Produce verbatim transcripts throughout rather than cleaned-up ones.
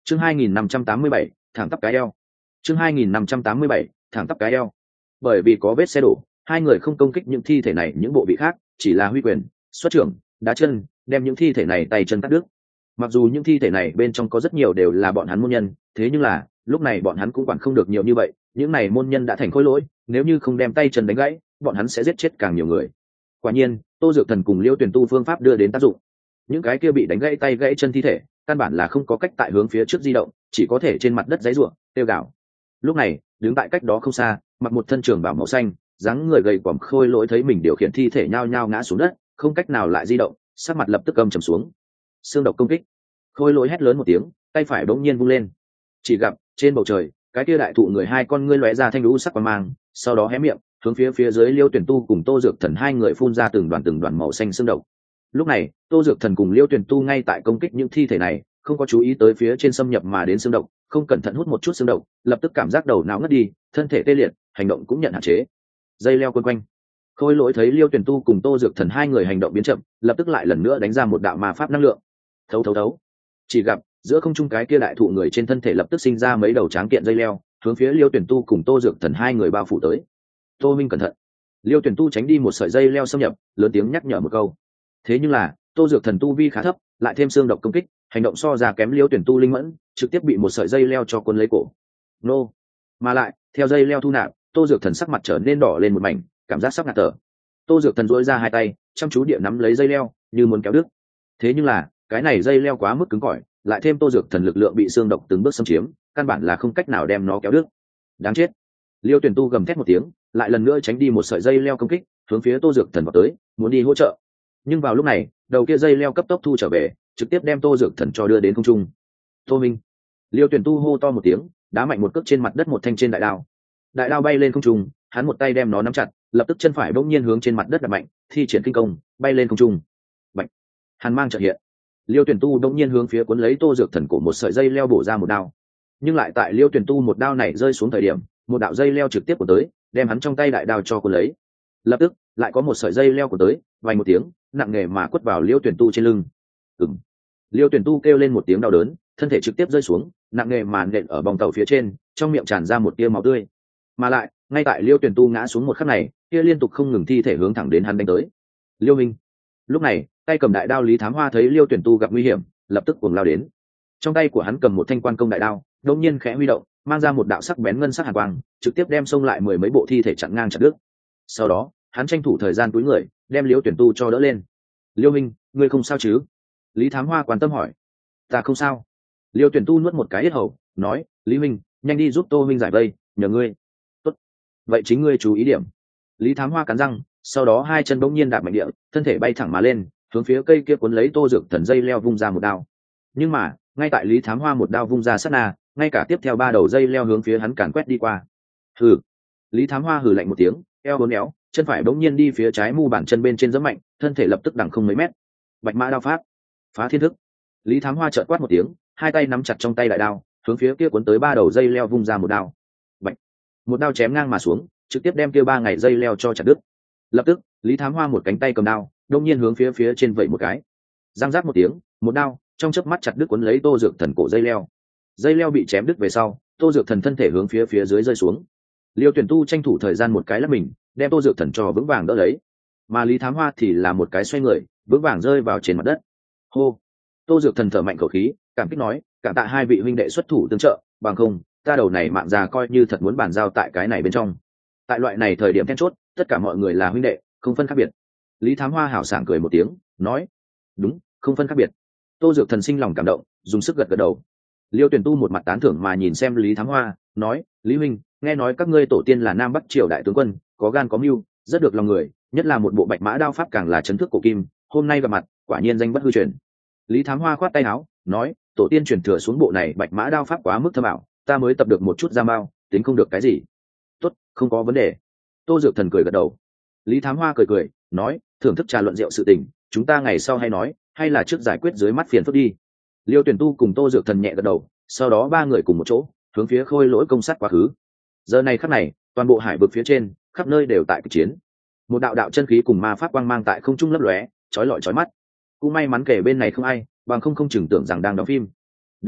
chương hai nghìn năm trăm tám mươi bảy, thẳng tắp cái eo. chương hai nghìn năm trăm tám mươi bảy, thẳng tắp cái eo. Bởi vì có vết xe đổ, hai người không công kích những thi thể này những bộ vị khác, chỉ là huy quyền xuất trưởng đá chân đem những thi thể này tay chân cắt đứt. Mặc dù những thi thể này bên trong có rất nhiều đều là bọn hắn môn nhân, thế nhưng là lúc này bọn hắn cũng quản không được nhiều như vậy, những này môn nhân đã thành khối lỗi, nếu như không đem tay chân đánh gãy bọn hắn sẽ giết chết càng nhiều người. Quả nhiên Tô Dược Thần cùng Liêu Tuyển Tu phương pháp đưa đến tác dụng, những cái kia bị đánh gãy tay gãy chân thi thể căn bản là không có cách tại hướng phía trước di động, chỉ có thể trên mặt đất giãy giụa tiêu gạo. Lúc này đứng tại cách đó không xa, mặc một thân trường bào màu xanh, dáng người gầy còm khôi lỗi thấy mình điều khiển thi thể nhao nhao ngã xuống đất, không cách nào lại di động, sắc mặt lập tức âm trầm xuống. Xương độc công kích. Khôi lỗi hét lớn một tiếng, tay phải bỗng nhiên vung lên. Chỉ gặp trên bầu trời, cái kia đại thụ người hai con ngươi lóe ra thanh lũ sắc quang mang, sau đó hé miệng, hướng phía phía dưới Liêu Tuyển Tu cùng Tô Dược Thần hai người phun ra từng đoàn từng đoàn màu xanh xương độc. Lúc này, Tô Dược Thần cùng Liêu Tuyển Tu ngay tại công kích những thi thể này, không có chú ý tới phía trên xâm nhập mà đến xương độc, không cẩn thận hút một chút xương độc, lập tức cảm giác đầu não ngất đi, thân thể tê liệt, hành động cũng nhận hạn chế. Dây leo quấn quanh. Khôi lỗi thấy Liêu Tuyển Tu cùng Tô Dược Thần hai người hành động biến chậm, lập tức lại lần nữa đánh ra một đạo ma pháp năng lượng. Thấu thấu thấu. Chỉ gặp giữa không trung cái kia đại thụ người trên thân thể lập tức sinh ra mấy đầu tráng kiện dây leo, hướng phía Liêu Tuyển Tu cùng Tô Dược Thần hai người bao phủ tới. Tô Minh cẩn thận. Liêu Tuyển Tu tránh đi một sợi dây leo xâm nhập, lớn tiếng nhắc nhở một câu. Thế nhưng là Tô Dược Thần tu vi khá thấp, lại thêm xương độc công kích, hành động so ra kém Liêu Tuyển Tu linh mẫn, trực tiếp bị một sợi dây leo cho cuốn lấy cổ. Nô. Mà lại theo dây leo thu nạp, Tô Dược Thần sắc mặt trở nên đỏ lên một mảnh, cảm giác sắp ngạt thở. Tô Dược Thần duỗi ra hai tay, chăm chú địa nắm lấy dây leo, như muốn kéo đứt. Thế nhưng là cái này dây leo quá mức cứng cỏi, lại thêm Tô Dược Thần lực lượng bị xương độc từng bước xâm chiếm, căn bản là không cách nào đem nó kéo đứt. Đáng chết. Liêu Tuyển Tu gầm thét một tiếng, lại lần nữa tránh đi một sợi dây leo công kích, hướng phía Tô Dược Thần vào tới, muốn đi hỗ trợ. Nhưng vào lúc này, đầu kia dây leo cấp tốc thu trở về, trực tiếp đem Tô Dược Thần cho đưa đến không trung. Tô Minh. Liêu Tuyển Tu hô to một tiếng, đá mạnh một cước trên mặt đất một thanh trên đại đao. Đại đao bay lên không trung, hắn một tay đem nó nắm chặt, lập tức chân phải bỗng nhiên hướng trên mặt đất đập mạnh, thi triển kinh công, bay lên không trung. Bạch. Hàn mang chợt hiện. Liêu Tuyển Tu bỗng nhiên hướng phía cuốn lấy Tô Dược Thần cổ một sợi dây leo bổ ra một đao. Nhưng lại tại Liêu Tuyển Tu một đao này rơi xuống thời điểm, một đạo dây leo trực tiếp của tới, đem hắn trong tay đại đao cho cuốn lấy. Lập tức, lại có một sợi dây leo của tới, vang một tiếng, nặng nề mà quất vào Liêu Tuyển Tu trên lưng. Ừm. Liêu Tuyển Tu kêu lên một tiếng đau đớn, thân thể trực tiếp rơi xuống, nặng nề mà nện ở bong tàu phía trên, trong miệng tràn ra một tia máu tươi. Mà lại, ngay tại Liêu Tuyển Tu ngã xuống một khắc này, kia liên tục không ngừng thi thể hướng thẳng đến hắn đánh tới. Liêu Minh. Lúc này, tay cầm đại đao Lý Thám Hoa thấy Liêu Tuyển Tu gặp nguy hiểm, lập tức cuồng lao đến. Trong tay của hắn cầm một thanh quan công đại đao, đột nhiên khẽ huy động, mang ra một đạo sắc bén ngân sắc hàn quang, trực tiếp đem xông lại mười mấy bộ thi thể chặn ngang chặt đứt. Sau đó, hắn tranh thủ thời gian túi người, đem Liêu Tuyển Tu cho đỡ lên. Liêu Minh, ngươi không sao chứ? Lý Thám Hoa quan tâm hỏi. Ta không sao. Liêu Tuyển Tu nuốt một cái yết hầu, nói, Lý Minh, nhanh đi giúp Tô Minh giải vây, nhờ ngươi. Tốt. Vậy chính ngươi chú ý điểm. Lý Thám Hoa cắn răng, sau đó hai chân bỗng nhiên đạp mạnh địa, thân thể bay thẳng mà lên, hướng phía cây kia cuốn lấy Tô Dược Thần dây leo vung ra một đao. Nhưng mà, ngay tại Lý Thám Hoa một đao vung ra sát na, ngay cả tiếp theo ba đầu dây leo hướng phía hắn càn quét đi qua. Hừ. Lý Thám Hoa hừ lạnh một tiếng, eo uốn éo, chân phải bỗng nhiên đi phía trái mu bàn chân bên trên giẫm mạnh, thân thể lập tức đằng không mấy mét. Bạch mã đao pháp, phá thiên thức. Lý Thám Hoa chợt quát một tiếng, hai tay nắm chặt trong tay đại đao, hướng phía kia cuốn tới ba đầu dây leo vung ra một đao. Bạch. Một đao chém ngang mà xuống, trực tiếp đem kia ba ngày dây leo cho chặt đứt. Lập tức, Lý Thám Hoa một cánh tay cầm đao, đột nhiên hướng phía phía trên vẩy một cái. Răng rác một tiếng, một đao trong chớp mắt chặt đứt cuốn lấy Tô Dược Thần cổ dây leo. Dây leo bị chém đứt về sau, Tô Dược Thần thân thể hướng phía phía dưới rơi xuống. Liêu Tuyển Tu tranh thủ thời gian một cái lắp mình, đem Tô Dược Thần cho vững vàng đỡ lấy. Mà Lý Thám Hoa thì là một cái xoay người, vững vàng rơi vào trên mặt đất. Hô. Tô Dược Thần thở mạnh khẩu khí, cảm kích nói, cảm tạ hai vị huynh đệ xuất thủ tương trợ, bằng không, ta đầu này mạng già coi như thật muốn bàn giao tại cái này bên trong. Tại loại này thời điểm then chốt, tất cả mọi người là huynh đệ, không phân khác biệt. Lý Thám Hoa hảo sảng cười một tiếng, nói, đúng, không phân khác biệt. Tô Dược Thần sinh lòng cảm động, dùng sức gật gật đầu. Liêu Tuyển Tu một mặt tán thưởng mà nhìn xem Lý Thám Hoa, nói, Lý huynh, nghe nói các ngươi tổ tiên là Nam Bắc triều đại tướng quân, có gan có mưu, rất được lòng người, nhất là một bộ bạch mã đao pháp càng là chấn thức cổ kim, hôm nay gặp mặt, quả nhiên danh bất hư truyền. Lý Thám Hoa khoát tay áo, nói, tổ tiên truyền thừa xuống bộ này bạch mã đao pháp quá mức thâm ảo, ta mới tập được một chút giam bao, tính không được cái gì. Tốt, không có vấn đề. Tô Dược Thần cười gật đầu. Lý Thám Hoa cười cười, nói, thưởng thức trà luận rượu sự tình, chúng ta ngày sau hay nói, hay là trước giải quyết dưới mắt phiền phức đi. Liêu Tuyển Tu cùng Tô Dược Thần nhẹ gật đầu, sau đó ba người cùng một chỗ hướng phía khôi lỗi công sát quá khứ. Giờ này khắc này, toàn bộ hải vực phía trên khắp nơi đều tại kịch chiến. Một đạo đạo chân khí cùng ma pháp quang mang tại không trung lấp lóe, chói lọi chói mắt. Cũng may mắn kể bên này không ai, bằng không không chừng tưởng rằng đang đóng phim. Đáng tiếc,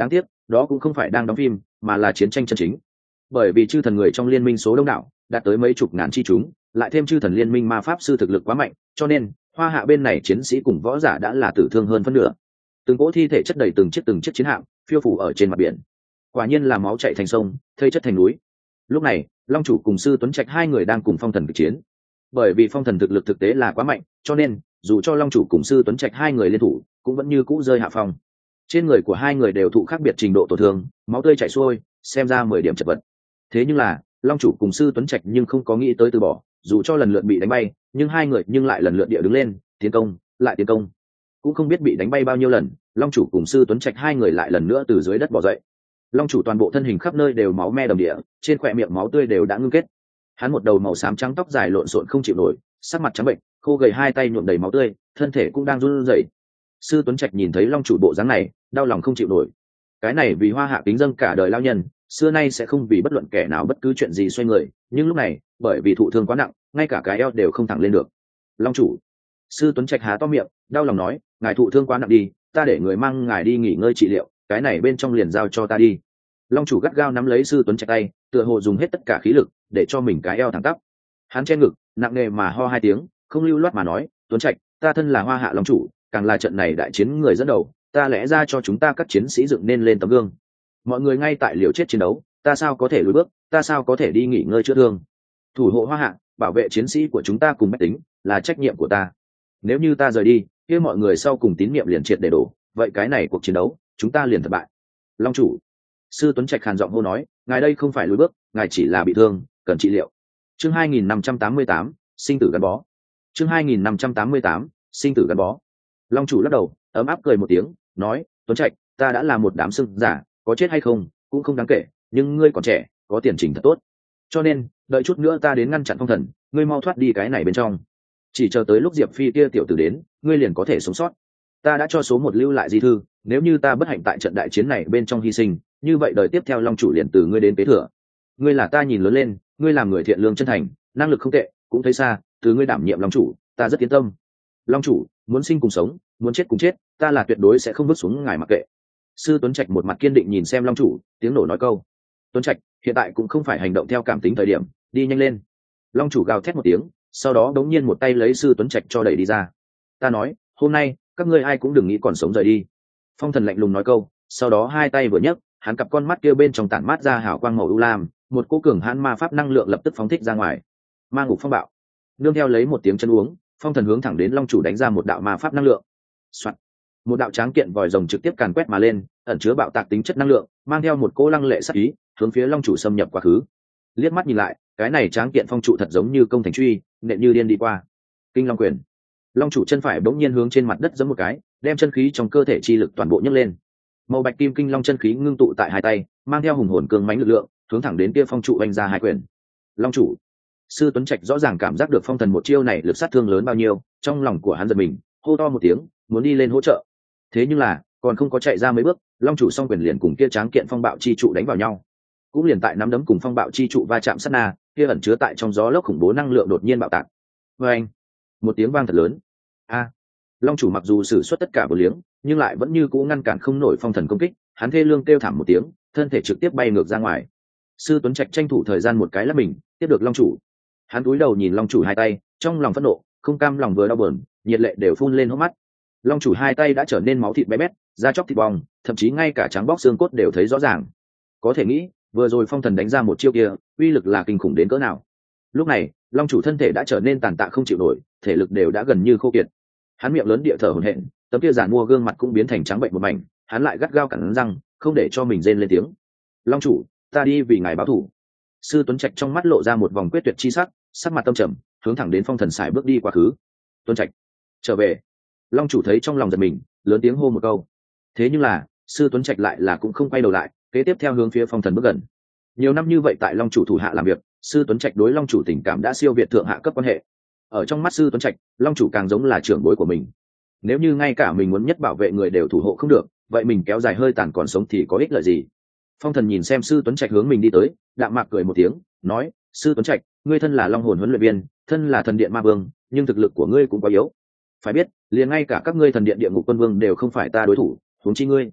đó cũng không phải đang đóng phim mà là chiến tranh chân chính. Bởi vì chư thần người trong liên minh số đông đảo đạt tới mấy chục ngàn chi chúng, lại thêm chư thần liên minh ma pháp sư thực lực quá mạnh, cho nên hoa hạ bên này chiến sĩ cùng võ giả đã là tử thương hơn phân nửa. Từng cỗ thi thể chất đầy từng chiếc từng chiếc chiến hạm phiêu phủ ở trên mặt biển, quả nhiên là máu chảy thành sông, thây chất thành núi. Lúc này long chủ cùng sư Tuấn Trạch hai người đang cùng phong thần kịch chiến. Bởi vì phong thần thực lực thực tế là quá mạnh, cho nên dù cho long chủ cùng sư Tuấn Trạch hai người liên thủ cũng vẫn như cũ rơi hạ phong. Trên người của hai người đều thụ khác biệt trình độ tổn thương, máu tươi chảy xuôi, xem ra mười điểm chật vật. Thế nhưng là long chủ cùng sư Tuấn Trạch nhưng không có nghĩ tới từ bỏ, dù cho lần lượt bị đánh bay nhưng hai người nhưng lại lần lượt địa đứng lên, tiến công lại tiến công. Cũng không biết bị đánh bay bao nhiêu lần, long chủ cùng sư Tuấn Trạch hai người lại lần nữa từ dưới đất bò dậy. Long chủ toàn bộ thân hình khắp nơi đều máu me đầm địa, trên khỏe miệng máu tươi đều đã ngưng kết. Hắn một đầu màu xám trắng, tóc dài lộn xộn không chịu nổi, sắc mặt trắng bệnh, khô gầy, hai tay nhuộm đầy máu tươi, thân thể cũng đang run rẩy. Sư Tuấn Trạch nhìn thấy long chủ bộ dáng này, đau lòng không chịu nổi. Cái này vì hoa hạ kính dâng cả đời lao nhân, xưa nay sẽ không vì bất luận kẻ nào bất cứ chuyện gì xoay người, nhưng lúc này bởi vì thụ thương quá nặng, ngay cả cái eo đều không thẳng lên được. Long chủ. Sư Tuấn Trạch há to miệng, đau lòng nói, ngài thụ thương quá nặng đi, ta để người mang ngài đi nghỉ ngơi trị liệu, cái này bên trong liền giao cho ta đi. Long chủ gắt gao nắm lấy sư Tuấn Trạch tay, tựa hồ dùng hết tất cả khí lực để cho mình cái eo thẳng tắp. Hắn che ngực, nặng nề mà ho hai tiếng, không lưu loát mà nói, Tuấn Trạch, ta thân là hoa hạ long chủ, càng là trận này đại chiến người dẫn đầu, ta lẽ ra cho chúng ta các chiến sĩ dựng nên lên tấm gương. Mọi người ngay tại liều chết chiến đấu, ta sao có thể lùi bước, ta sao có thể đi nghỉ ngơi chữa thương. Thủ hộ hoa hạ, bảo vệ chiến sĩ của chúng ta cùng bách tính là trách nhiệm của ta. Nếu như ta rời đi, kia mọi người sau cùng tín nhiệm liền triệt để đổ, vậy cái này cuộc chiến đấu chúng ta liền thất bại. Long chủ. Sư Tuấn Trạch khàn giọng hô nói, ngài đây không phải lùi bước, ngài chỉ là bị thương, cần trị liệu. Chương hai nghìn năm trăm tám mươi tám, sinh tử gắn bó. Chương hai nghìn năm trăm tám mươi tám, sinh tử gắn bó. Long chủ lắc đầu, ấm áp cười một tiếng, nói, Tuấn Trạch, ta đã là một đám sưng giả, có chết hay không cũng không đáng kể, nhưng ngươi còn trẻ, có tiền trình thật tốt, cho nên đợi chút nữa ta đến ngăn chặn phong thần, ngươi mau thoát đi cái này bên trong, chỉ chờ tới lúc Diệp Phi kia tiểu tử đến, ngươi liền có thể sống sót. Ta đã cho số một lưu lại di thư, nếu như ta bất hạnh tại trận đại chiến này bên trong hy sinh, như vậy đời tiếp theo long chủ liền từ ngươi đến kế thừa. Ngươi là ta nhìn lớn lên, ngươi làm người thiện lương chân thành, năng lực không tệ, cũng thấy xa, từ ngươi đảm nhiệm long chủ, ta rất yên tâm. Long chủ, muốn sinh cùng sống, muốn chết cùng chết, ta là tuyệt đối sẽ không vứt xuống ngài mặc kệ. Sư Tuấn Trạch một mặt kiên định nhìn xem long chủ, tiếng nổ nói câu, Tuấn Trạch, hiện tại cũng không phải hành động theo cảm tính thời điểm, đi nhanh lên. Long chủ gào thét một tiếng, sau đó đống nhiên một tay lấy sư Tuấn Trạch cho đẩy đi ra. Ta nói, hôm nay các ngươi ai cũng đừng nghĩ còn sống rời đi. Phong thần lạnh lùng nói câu, sau đó hai tay vừa nhấc, hắn cặp con mắt kia bên trong tản mát ra hào quang màu u lam, một cỗ cường hãn ma pháp năng lượng lập tức phóng thích ra ngoài. Ma ngục phong bạo. Nương theo lấy một tiếng chân uống, phong thần hướng thẳng đến long chủ đánh ra một đạo ma pháp năng lượng. Soạn. Một đạo tráng kiện vòi rồng trực tiếp càn quét mà lên, ẩn chứa bạo tạc tính chất năng lượng, mang theo một cỗ lăng lệ sát ý, hướng phía long chủ xâm nhập quá khứ. Liếc mắt nhìn lại, cái này tráng kiện phong trụ thật giống như công thành truy, nện như điên đi qua. Kinh long quyền. Long chủ chân phải bỗng nhiên hướng trên mặt đất giẫm một cái, đem chân khí trong cơ thể chi lực toàn bộ nhấc lên. Màu bạch kim kinh long chân khí ngưng tụ tại hai tay, mang theo hùng hồn cương mãnh lực lượng, hướng thẳng đến kia phong trụ oanh ra hai quyền. Long chủ. Sư Tuấn Trạch rõ ràng cảm giác được phong thần một chiêu này lực sát thương lớn bao nhiêu, trong lòng của hắn giật mình, hô to một tiếng, muốn đi lên hỗ trợ. Thế nhưng là, còn không có chạy ra mấy bước, long chủ song quyền liền cùng kia tráng kiện phong bạo chi trụ đánh vào nhau. Cũng liền tại nắm đấm cùng phong bạo chi trụ va chạm sát na, kia ẩn chứa tại trong gió lốc khủng bố năng lượng đột nhiên bạo tạc. Oeng! Một tiếng vang thật lớn. A! Long chủ mặc dù sử xuất tất cả vô liếng, nhưng lại vẫn như cũ ngăn cản không nổi phong thần công kích, hắn thê lương kêu thảm một tiếng, thân thể trực tiếp bay ngược ra ngoài. Sư Tuấn Trạch tranh thủ thời gian một cái lắp mình, tiếp được long chủ. Hắn cúi đầu nhìn long chủ hai tay, trong lòng phẫn nộ, không cam lòng vừa đau buồn, nhiệt lệ đều phun lên hốc mắt. Long chủ hai tay đã trở nên máu thịt bé bét, da chóc thịt bong, thậm chí ngay cả trắng bóc xương cốt đều thấy rõ ràng. Có thể nghĩ, vừa rồi phong thần đánh ra một chiêu kia, uy lực là kinh khủng đến cỡ nào. Lúc này, long chủ thân thể đã trở nên tàn tạ không chịu nổi, thể lực đều đã gần như khô kiệt. Hắn miệng lớn địa thở hổn hển, tấm kia giàn mua gương mặt cũng biến thành trắng bệnh một mảnh, hắn lại gắt gao cắn răng, không để cho mình rên lên tiếng. Long chủ, ta đi vì ngài báo thù. Sư Tuấn Trạch trong mắt lộ ra một vòng quyết tuyệt chi sắc, sắc mặt tâm trầm, hướng thẳng đến phong thần sải bước đi quá khứ. Tuấn Trạch, trở về. Long chủ thấy trong lòng giật mình, lớn tiếng hô một câu. Thế nhưng là, sư Tuấn Trạch lại là cũng không quay đầu lại, kế tiếp theo hướng phía phong thần bước gần. Nhiều năm như vậy tại long chủ thủ hạ làm việc, sư Tuấn Trạch đối long chủ tình cảm đã siêu việt thượng hạ cấp quan hệ. Ở trong mắt sư Tuấn Trạch, long chủ càng giống là trưởng bối của mình. Nếu như ngay cả mình muốn nhất bảo vệ người đều thủ hộ không được, vậy mình kéo dài hơi tàn còn sống thì có ích lợi gì? Phong thần nhìn xem sư Tuấn Trạch hướng mình đi tới, đạm mạc cười một tiếng, nói, sư Tuấn Trạch, ngươi thân là long hồn huấn luyện viên, thân là thần điện ma vương, nhưng thực lực của ngươi cũng quá yếu. Phải biết, liền ngay cả các ngươi thần điện địa ngục quân vương đều không phải ta đối thủ, huống chi ngươi.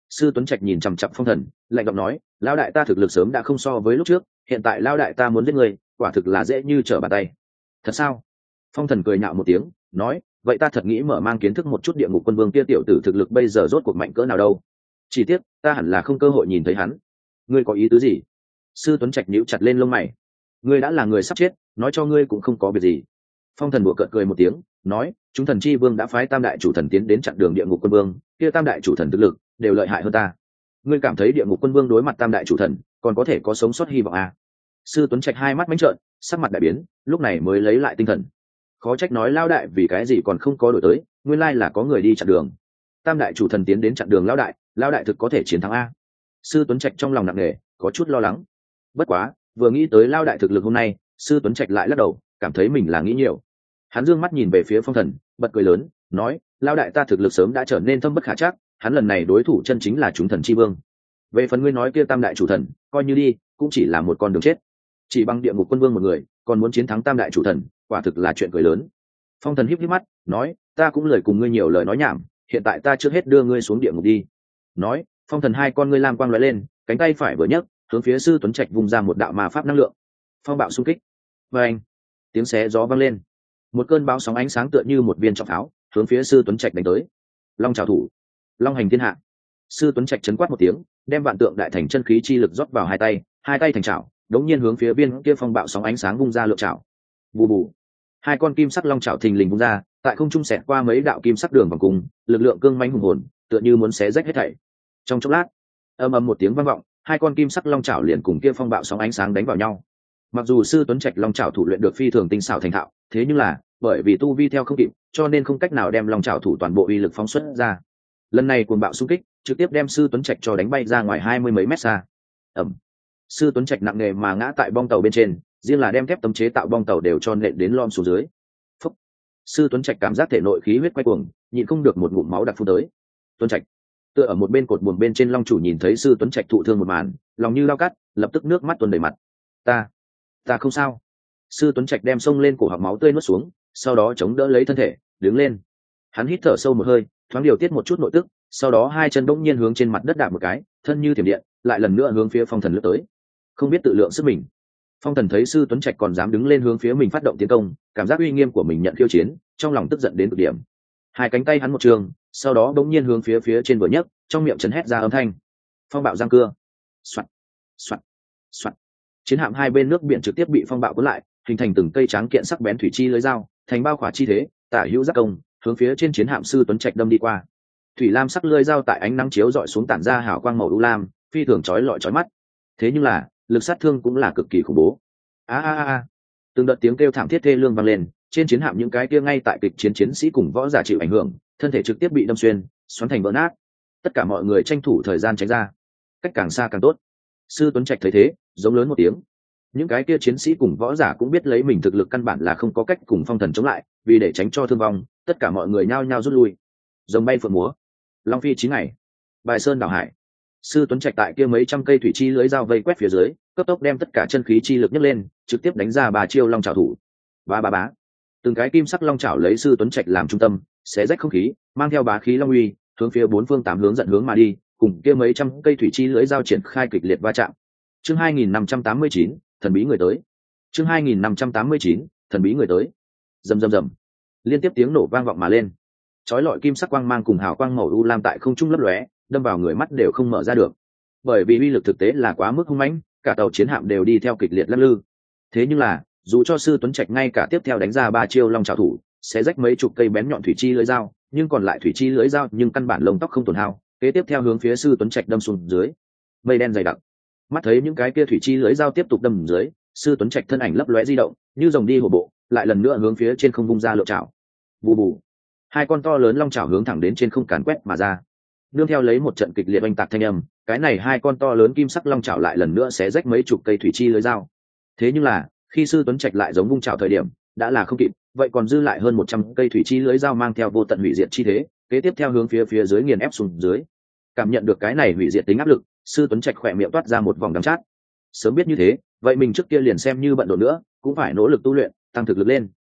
Sư Tuấn Trạch nhìn chằm chằm Phong Thần, lạnh giọng nói, lao đại ta thực lực sớm đã không so với lúc trước, hiện tại lao đại ta muốn giết người, quả thực là dễ như trở bàn tay. Thật sao? Phong Thần cười nhạo một tiếng, nói, vậy ta thật nghĩ mở mang kiến thức một chút địa ngục quân vương kia tiểu tử thực lực bây giờ rốt cuộc mạnh cỡ nào đâu. Chỉ tiếc ta hẳn là không cơ hội nhìn thấy hắn. Ngươi có ý tứ gì? Sư Tuấn Trạch nhíu chặt lên lông mày. Ngươi đã là người sắp chết, nói cho ngươi cũng không có việc gì. Phong Thần đùa cợt cười một tiếng, nói, chúng thần chi vương đã phái tam đại chủ thần tiến đến chặn đường địa ngục quân vương, kia tam đại chủ thần thực lực đều lợi hại hơn ta. Ngươi cảm thấy địa ngục quân vương đối mặt tam đại chủ thần còn có thể có sống sót hy vọng à? Sư Tuấn Trạch hai mắt mánh trợn, sắc mặt đại biến, lúc này mới lấy lại tinh thần. Khó trách nói lao đại vì cái gì còn không có đổi tới, nguyên lai là có người đi chặn đường. Tam đại chủ thần tiến đến chặn đường lao đại, lao đại thực có thể chiến thắng a? Sư Tuấn Trạch trong lòng nặng nề, có chút lo lắng. Bất quá, vừa nghĩ tới lao đại thực lực hôm nay, Sư Tuấn Trạch lại lắc đầu, cảm thấy mình là nghĩ nhiều. Hắn dương mắt nhìn về phía Phong Thần, bật cười lớn, nói, lao đại ta thực lực sớm đã trở nên thâm bất khả trắc, hắn lần này đối thủ chân chính là chúng thần chi vương. Về phần ngươi nói kia tam đại chủ thần, coi như đi, cũng chỉ là một con đường chết. Chỉ bằng địa ngục quân vương một người, còn muốn chiến thắng tam đại chủ thần, quả thực là chuyện cười lớn. Phong Thần híp híp mắt, nói, ta cũng lời cùng ngươi nhiều lời nói nhảm, hiện tại ta trước hết đưa ngươi xuống địa ngục đi. Nói, Phong Thần hai con ngươi lam quang lóe lên, cánh tay phải vừa nhấc, hướng phía Sư Tuấn Trạch vung ra một đạo ma pháp năng lượng. Phong bạo xung kích. Và anh, tiếng xé gió vang lên, một cơn bão sóng ánh sáng tựa như một viên trọng pháo, hướng phía Sư Tuấn Trạch đánh tới. Long trảo thủ, long hành thiên hạ. Sư Tuấn Trạch chấn quát một tiếng, đem vạn tượng đại thành chân khí chi lực rót vào hai tay, hai tay thành chảo, đống nhiên hướng phía viên kia phong bạo sóng ánh sáng vung ra lượng chảo. Bù bù, hai con kim sắc long chảo thình lình vung ra, tại không trung xẹt qua mấy đạo kim sắc đường vòng cung, lực lượng cương mãnh hùng hồn, tựa như muốn xé rách hết thảy. Trong chốc lát, ầm ầm một tiếng vang vọng, hai con kim sắc long chảo liền cùng kia phong bạo sóng ánh sáng đánh vào nhau. Mặc dù Sư Tuấn Trạch long chảo thủ luyện được phi thường tinh xảo thành thạo, thế nhưng là bởi vì tu vi theo không kịp, cho nên không cách nào đem long chảo thủ toàn bộ uy lực phóng xuất ra. Lần này cuồng bạo xung kích, trực tiếp đem Sư Tuấn Trạch cho đánh bay ra ngoài hai mươi mấy mét xa. Ầm. Sư Tuấn Trạch nặng nề mà ngã tại bong tàu bên trên, riêng là đem thép tấm chế tạo bong tàu đều cho nện đến lom xuống dưới. Phúc. Sư Tuấn Trạch cảm giác thể nội khí huyết quay cuồng, nhịn không được một ngụm máu đặc phun tới. Tuấn Trạch tựa ở một bên cột buồm bên trên long chủ nhìn thấy Sư Tuấn Trạch thụ thương một màn, lòng như lao cắt, lập tức nước mắt tuôn đầy mặt. Ta, ta không sao. Sư Tuấn Trạch đem xông lên cổ họng máu tươi nuốt xuống, sau đó chống đỡ lấy thân thể, đứng lên. Hắn hít thở sâu một hơi, thoáng điều tiết một chút nội tức, sau đó hai chân bỗng nhiên hướng trên mặt đất đạp một cái, thân như thiểm điện, lại lần nữa hướng phía Phong Thần lướt tới. Không biết tự lượng sức mình. Phong Thần thấy Sư Tuấn Trạch còn dám đứng lên hướng phía mình phát động tiến công, cảm giác uy nghiêm của mình nhận khiêu chiến, trong lòng tức giận đến cực điểm. Hai cánh tay hắn một trường, sau đó bỗng nhiên hướng phía phía trên vừa nhấc, trong miệng chấn hét ra âm thanh. Phong bạo giang cưa. Soạt, soạt, soạt. Chiến hạm hai bên nước biển trực tiếp bị phong bạo cuốn lại, hình thành từng cây tráng kiện sắc bén thủy chi lưới dao, thành bao khỏa chi thế, tả hữu giáp công, hướng phía trên chiến hạm Sư Tuấn Trạch đâm đi qua. Thủy lam sắc lưới dao tại ánh nắng chiếu rọi xuống tản ra hào quang màu u lam, phi thường chói lọi chói mắt. Thế nhưng là, lực sát thương cũng là cực kỳ khủng bố. A a a, từng đợt tiếng kêu thảm thiết thê lương vang lên, trên chiến hạm những cái kia ngay tại kịch chiến chiến sĩ cùng võ giả chịu ảnh hưởng, thân thể trực tiếp bị đâm xuyên, xoắn thành vỡ nát. Tất cả mọi người tranh thủ thời gian tránh ra, cách càng xa càng tốt. Sư Tuấn Trạch thấy thế, giống lớn một tiếng. Những cái kia chiến sĩ cùng võ giả cũng biết lấy mình thực lực căn bản là không có cách cùng Phong Thần chống lại, vì để tránh cho thương vong, tất cả mọi người nhao nhao rút lui. Rồng bay phượng múa, long phi chín ngày, bài sơn đảo hải. Sư Tuấn Trạch tại kia mấy trăm cây thủy chi lưới dao vây quét phía dưới, cấp tốc đem tất cả chân khí chi lực nhấc lên, trực tiếp đánh ra ba chiêu long chảo thủ. Ba ba bá, từng cái kim sắc long chảo lấy Sư Tuấn Trạch làm trung tâm, xé rách không khí, mang theo bá khí long uy, hướng phía bốn phương tám hướng dẫn hướng mà đi, cùng kia mấy trăm cây thủy chi lưới dao triển khai kịch liệt va chạm. Chương hai nghìn năm trăm tám mươi chín, thần bí người tới. Chương hai nghìn năm trăm tám mươi chín, thần bí người tới. Rầm rầm rầm, liên tiếp tiếng nổ vang vọng mà lên. Chói lọi kim sắc quang mang cùng hào quang màu u lam tại không trung lấp lóe, đâm vào người mắt đều không mở ra được. Bởi vì uy lực thực tế là quá mức hung mãnh, cả tàu chiến hạm đều đi theo kịch liệt lắc lư. Thế nhưng là, dù cho Sư Tuấn Trạch ngay cả tiếp theo đánh ra ba chiêu long trảo thủ, sẽ rách mấy chục cây bén nhọn thủy chi lưỡi dao, nhưng còn lại thủy chi lưỡi dao nhưng căn bản lông tóc không tổn hao, kế tiếp theo hướng phía Sư Tuấn Trạch đâm xuống dưới. Mây đen dày đặc. Mắt thấy những cái kia thủy chi lưỡi dao tiếp tục đâm dưới, Sư Tuấn Trạch thân ảnh lấp lóe di động, như rồng đi hổ bộ, lại lần nữa hướng phía trên không vung ra lưỡi chảo. Bù bù. Hai con to lớn long chảo hướng thẳng đến trên không càn quét mà ra. Nương theo lấy một trận kịch liệt oanh tạc thanh âm, cái này hai con to lớn kim sắc long chảo lại lần nữa xé rách mấy chục cây thủy chi lưới dao. Thế nhưng là, khi Sư Tuấn Trạch lại giống vung chảo thời điểm, đã là không kịp, vậy còn dư lại hơn một trăm cây thủy chi lưới dao mang theo vô tận hủy diệt chi thế, kế tiếp theo hướng phía phía dưới nghiền ép xuống dưới. Cảm nhận được cái này hủy diệt tính áp lực, Sư Tuấn Trạch khỏe miệng toát ra một vòng đắng chát. Sớm biết như thế, vậy mình trước kia liền xem như bận rộn nữa, cũng phải nỗ lực tu luyện, tăng thực lực lên.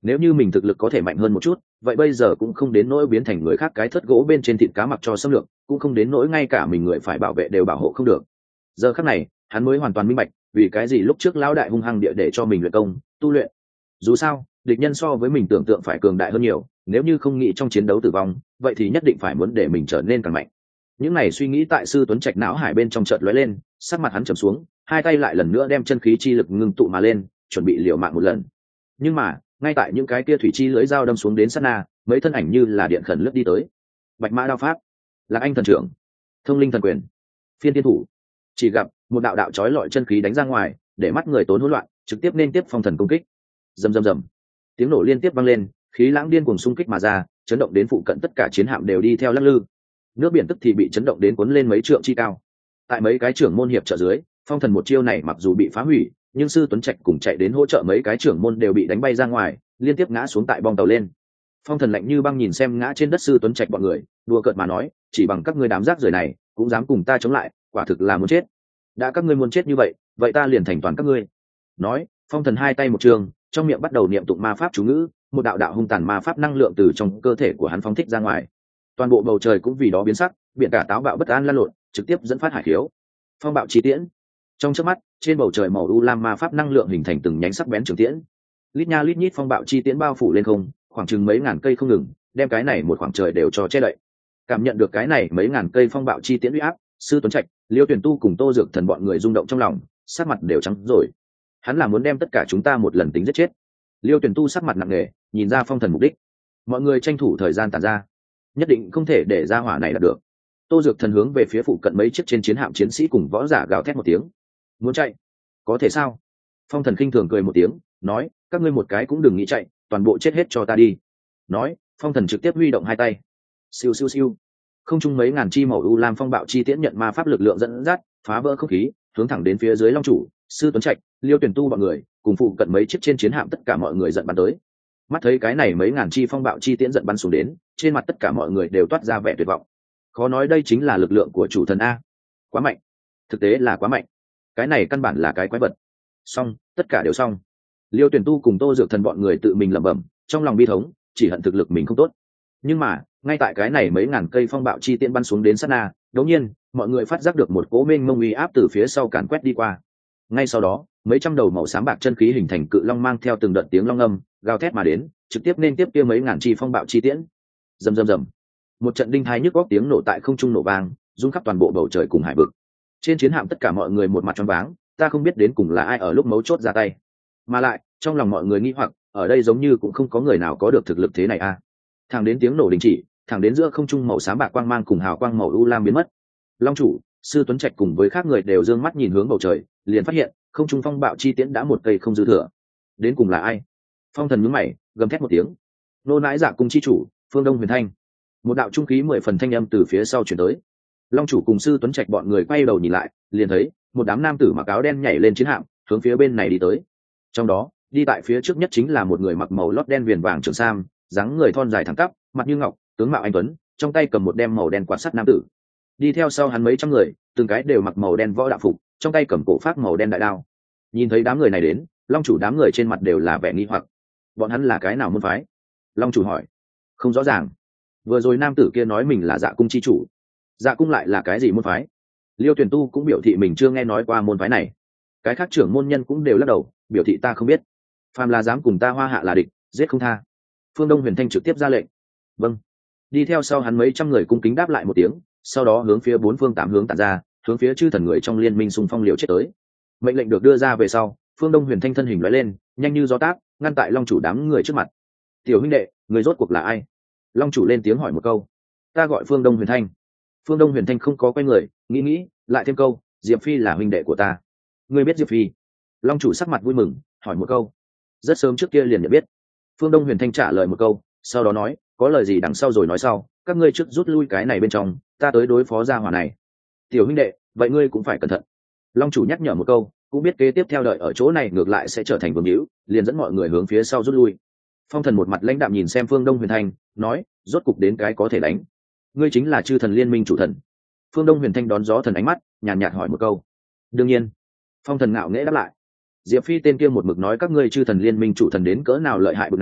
nếu như mình thực lực có thể mạnh hơn một chút, vậy bây giờ cũng không đến nỗi biến thành người khác cái thất gỗ bên trên thịt cá mặc cho xâm lược, cũng không đến nỗi ngay cả mình người phải bảo vệ đều bảo hộ không được. Giờ khắc này hắn mới hoàn toàn minh bạch vì cái gì lúc trước lão đại hung hăng địa để cho mình luyện công tu luyện. Dù sao địch nhân so với mình tưởng tượng phải cường đại hơn nhiều, nếu như không nghĩ trong chiến đấu tử vong, vậy thì nhất định phải muốn để mình trở nên càng mạnh. Những này suy nghĩ tại Sư Tuấn Trạch não hải bên trong chợt lóe lên, sắc mặt hắn trầm xuống, hai tay lại lần nữa đem chân khí chi lực ngưng tụ mà lên, chuẩn bị liều mạng một lần. Nhưng mà ngay tại những cái kia thủy chi lưỡi dao đâm xuống đến sát na, mấy thân ảnh như là điện khẩn lướt đi tới. Bạch Mã đao pháp, Lạc Anh thần trưởng, Thông Linh thần quyền, Phiên Thiên thủ. Chỉ gặp một đạo đạo chói lọi chân khí đánh ra ngoài, để mắt người tốn hỗn loạn, trực tiếp nên tiếp phong thần công kích. Rầm rầm rầm, tiếng nổ liên tiếp vang lên, khí lãng điên cuồng xung kích mà ra, chấn động đến phụ cận tất cả chiến hạm đều đi theo lắc lư. Nước biển tức thì bị chấn động đến cuốn lên mấy trượng chi cao. Tại mấy cái trưởng môn hiệp trợ dưới, phong thần một chiêu này mặc dù bị phá hủy, nhưng Sư Tuấn Trạch cùng chạy đến hỗ trợ mấy cái trưởng môn đều bị đánh bay ra ngoài, liên tiếp ngã xuống tại bong tàu lên. Phong thần lạnh như băng nhìn xem ngã trên đất Sư Tuấn Trạch bọn người, đùa cợt mà nói, chỉ bằng các ngươi đám rác rưởi này cũng dám cùng ta chống lại, quả thực là muốn chết. Đã các ngươi muốn chết như vậy, vậy ta liền thành toàn các ngươi. Nói, phong thần hai tay một trường, trong miệng bắt đầu niệm tụng ma pháp chú ngữ, một đạo đạo hung tàn ma pháp năng lượng từ trong cơ thể của hắn phóng thích ra ngoài. Toàn bộ bầu trời cũng vì đó biến sắc, biển cả táo bạo bất an lan lộn, trực tiếp dẫn phát hải khiếu. Phong bạo chi tiễn. Trong chớp mắt, trên bầu trời màu u lam ma pháp năng lượng hình thành từng nhánh sắc bén trường tiễn. Lít nha lít nhít phong bạo chi tiễn bao phủ lên không, khoảng chừng mấy ngàn cây không ngừng, đem cái này một khoảng trời đều cho che đậy. Cảm nhận được cái này mấy ngàn cây phong bạo chi tiễn uy áp, Sư Tuấn Trạch, Liêu Tuyển Tu cùng Tô Dược Thần bọn người rung động trong lòng, sắc mặt đều trắng rồi. Hắn là muốn đem tất cả chúng ta một lần tính giết chết. Liêu Tuyển Tu sắc mặt nặng nề, nhìn ra phong thần mục đích. Mọi người tranh thủ thời gian tản ra, nhất định không thể để ra hỏa này đạt được. Tô Dược Thần hướng về phía phụ cận mấy chiếc trên chiến hạm chiến sĩ cùng võ giả gào thét một tiếng. Muốn chạy? Có thể sao? Phong thần khinh thường cười một tiếng, nói, các ngươi một cái cũng đừng nghĩ chạy, toàn bộ chết hết cho ta đi. Nói, phong thần trực tiếp huy động hai tay. Siêu siêu siêu. Không trung mấy ngàn chi màu u lam phong bạo chi tiễn nhận ma pháp lực lượng dẫn dắt, phá vỡ không khí, hướng thẳng đến phía dưới Long Chủ, Sư Tuấn Trạch, Liêu Tuyển Tu bọn người, cùng phụ cận mấy chiếc trên chiến hạm tất cả mọi người giận bắn tới. Mắt thấy cái này mấy ngàn chi phong bạo chi tiễn giận bắn xuống đến, trên mặt tất cả mọi người đều toát ra vẻ tuyệt vọng. Khó nói đây chính là lực lượng của chủ thần a. Quá mạnh, thực tế là quá mạnh. Cái này căn bản là cái quái vật. Xong, tất cả đều xong. Liêu Tuyển Tu cùng Tô Dược Thần bọn người tự mình lẩm bẩm, trong lòng bi thống, chỉ hận thực lực mình không tốt. Nhưng mà, ngay tại cái này mấy ngàn cây phong bạo chi tiễn bắn xuống đến sát na, đột nhiên, mọi người phát giác được một cỗ mênh mông uy áp từ phía sau càn quét đi qua. Ngay sau đó, mấy trăm đầu màu xám bạc chân khí hình thành cự long mang theo từng đợt tiếng long âm, gào thét mà đến, trực tiếp nên tiếp kia mấy ngàn chi phong bạo chi tiễn. Rầm rầm rầm. Một trận đinh tai nhức óc tiếng nổ tại không trung nổ vang, rung khắp toàn bộ bầu trời cùng hải vực. Trên chiến hạm tất cả mọi người một mặt choáng váng, ta không biết đến cùng là ai ở lúc mấu chốt ra tay. Mà lại, trong lòng mọi người nghi hoặc, ở đây giống như cũng không có người nào có được thực lực thế này a. Thẳng đến tiếng nổ đình chỉ, thẳng đến giữa không trung màu xám bạc quang mang cùng hào quang màu u lam biến mất. Long Chủ, Sư Tuấn Trạch cùng với các người đều dương mắt nhìn hướng bầu trời, liền phát hiện, không trung phong bạo chi tiễn đã một cây không dư thừa. Đến cùng là ai? Phong thần nhướng mày, gầm thét một tiếng. Nô nãi Dạ cung chi chủ, Phương Đông Huyền Thanh. Một đạo trung khí mười phần thanh âm từ phía sau truyền tới. Long Chủ cùng Sư Tuấn Trạch bọn người quay đầu nhìn lại, liền thấy một đám nam tử mặc áo đen nhảy lên chiến hạm, hướng phía bên này đi tới. Trong đó, đi tại phía trước nhất chính là một người mặc màu lót đen viền vàng trường sam, dáng người thon dài thẳng tắp, mặt như ngọc, tướng mạo anh tuấn, trong tay cầm một đem màu đen quạt sắt nam tử. Đi theo sau hắn mấy trăm người, từng cái đều mặc màu đen võ đạo phục, trong tay cầm cổ phát màu đen đại đao. Nhìn thấy đám người này đến, Long Chủ đám người trên mặt đều là vẻ nghi hoặc. Bọn hắn là cái nào môn phái? Long Chủ hỏi. Không rõ ràng. Vừa rồi nam tử kia nói mình là Dạ cung chi chủ. Dạ cung lại là cái gì môn phái? Liêu Tuyển Tu cũng biểu thị mình chưa nghe nói qua môn phái này. Cái khác trưởng môn nhân cũng đều lắc đầu, biểu thị ta không biết. Phàm là dám cùng ta Hoa Hạ là địch, giết không tha. Phương Đông Huyền Thanh trực tiếp ra lệnh. Vâng. Đi theo sau hắn mấy trăm người cung kính đáp lại một tiếng, sau đó hướng phía bốn phương tám hướng tản ra, hướng phía chư thần người trong liên minh xung phong liều chết tới. Mệnh lệnh được đưa ra về sau, Phương Đông Huyền Thanh thân hình lóe lên, nhanh như gió táp, ngăn tại Long Chủ đám người trước mặt. Tiểu huynh đệ, người rốt cuộc là ai? Long Chủ lên tiếng hỏi một câu. Ta gọi Phương Đông Huyền Thanh. Phương Đông Huyền Thanh không có quay người, nghĩ nghĩ, lại thêm câu, Diệp Phi là huynh đệ của ta. Ngươi biết Diệp Phi? Long Chủ sắc mặt vui mừng, hỏi một câu. Rất sớm trước kia liền nhận biết. Phương Đông Huyền Thanh trả lời một câu, sau đó nói, có lời gì đằng sau rồi nói sau, các ngươi trước rút lui cái này bên trong, ta tới đối phó gia hỏa này. Tiểu huynh đệ, vậy ngươi cũng phải cẩn thận. Long Chủ nhắc nhở một câu, cũng biết kế tiếp theo đợi ở chỗ này ngược lại sẽ trở thành vương hữu, liền dẫn mọi người hướng phía sau rút lui. Phong thần một mặt lãnh đạm nhìn xem Phương Đông Huyền Thanh, nói, rốt cục đến cái có thể đánh. Ngươi chính là chư thần liên minh chủ thần. Phương Đông Huyền Thanh đón gió thần ánh mắt, nhàn nhạt hỏi một câu. Đương nhiên. Phong thần ngạo nghễ đáp lại. Diệp Phi tên kia một mực nói các ngươi chư thần liên minh chủ thần đến cỡ nào lợi hại bực nào,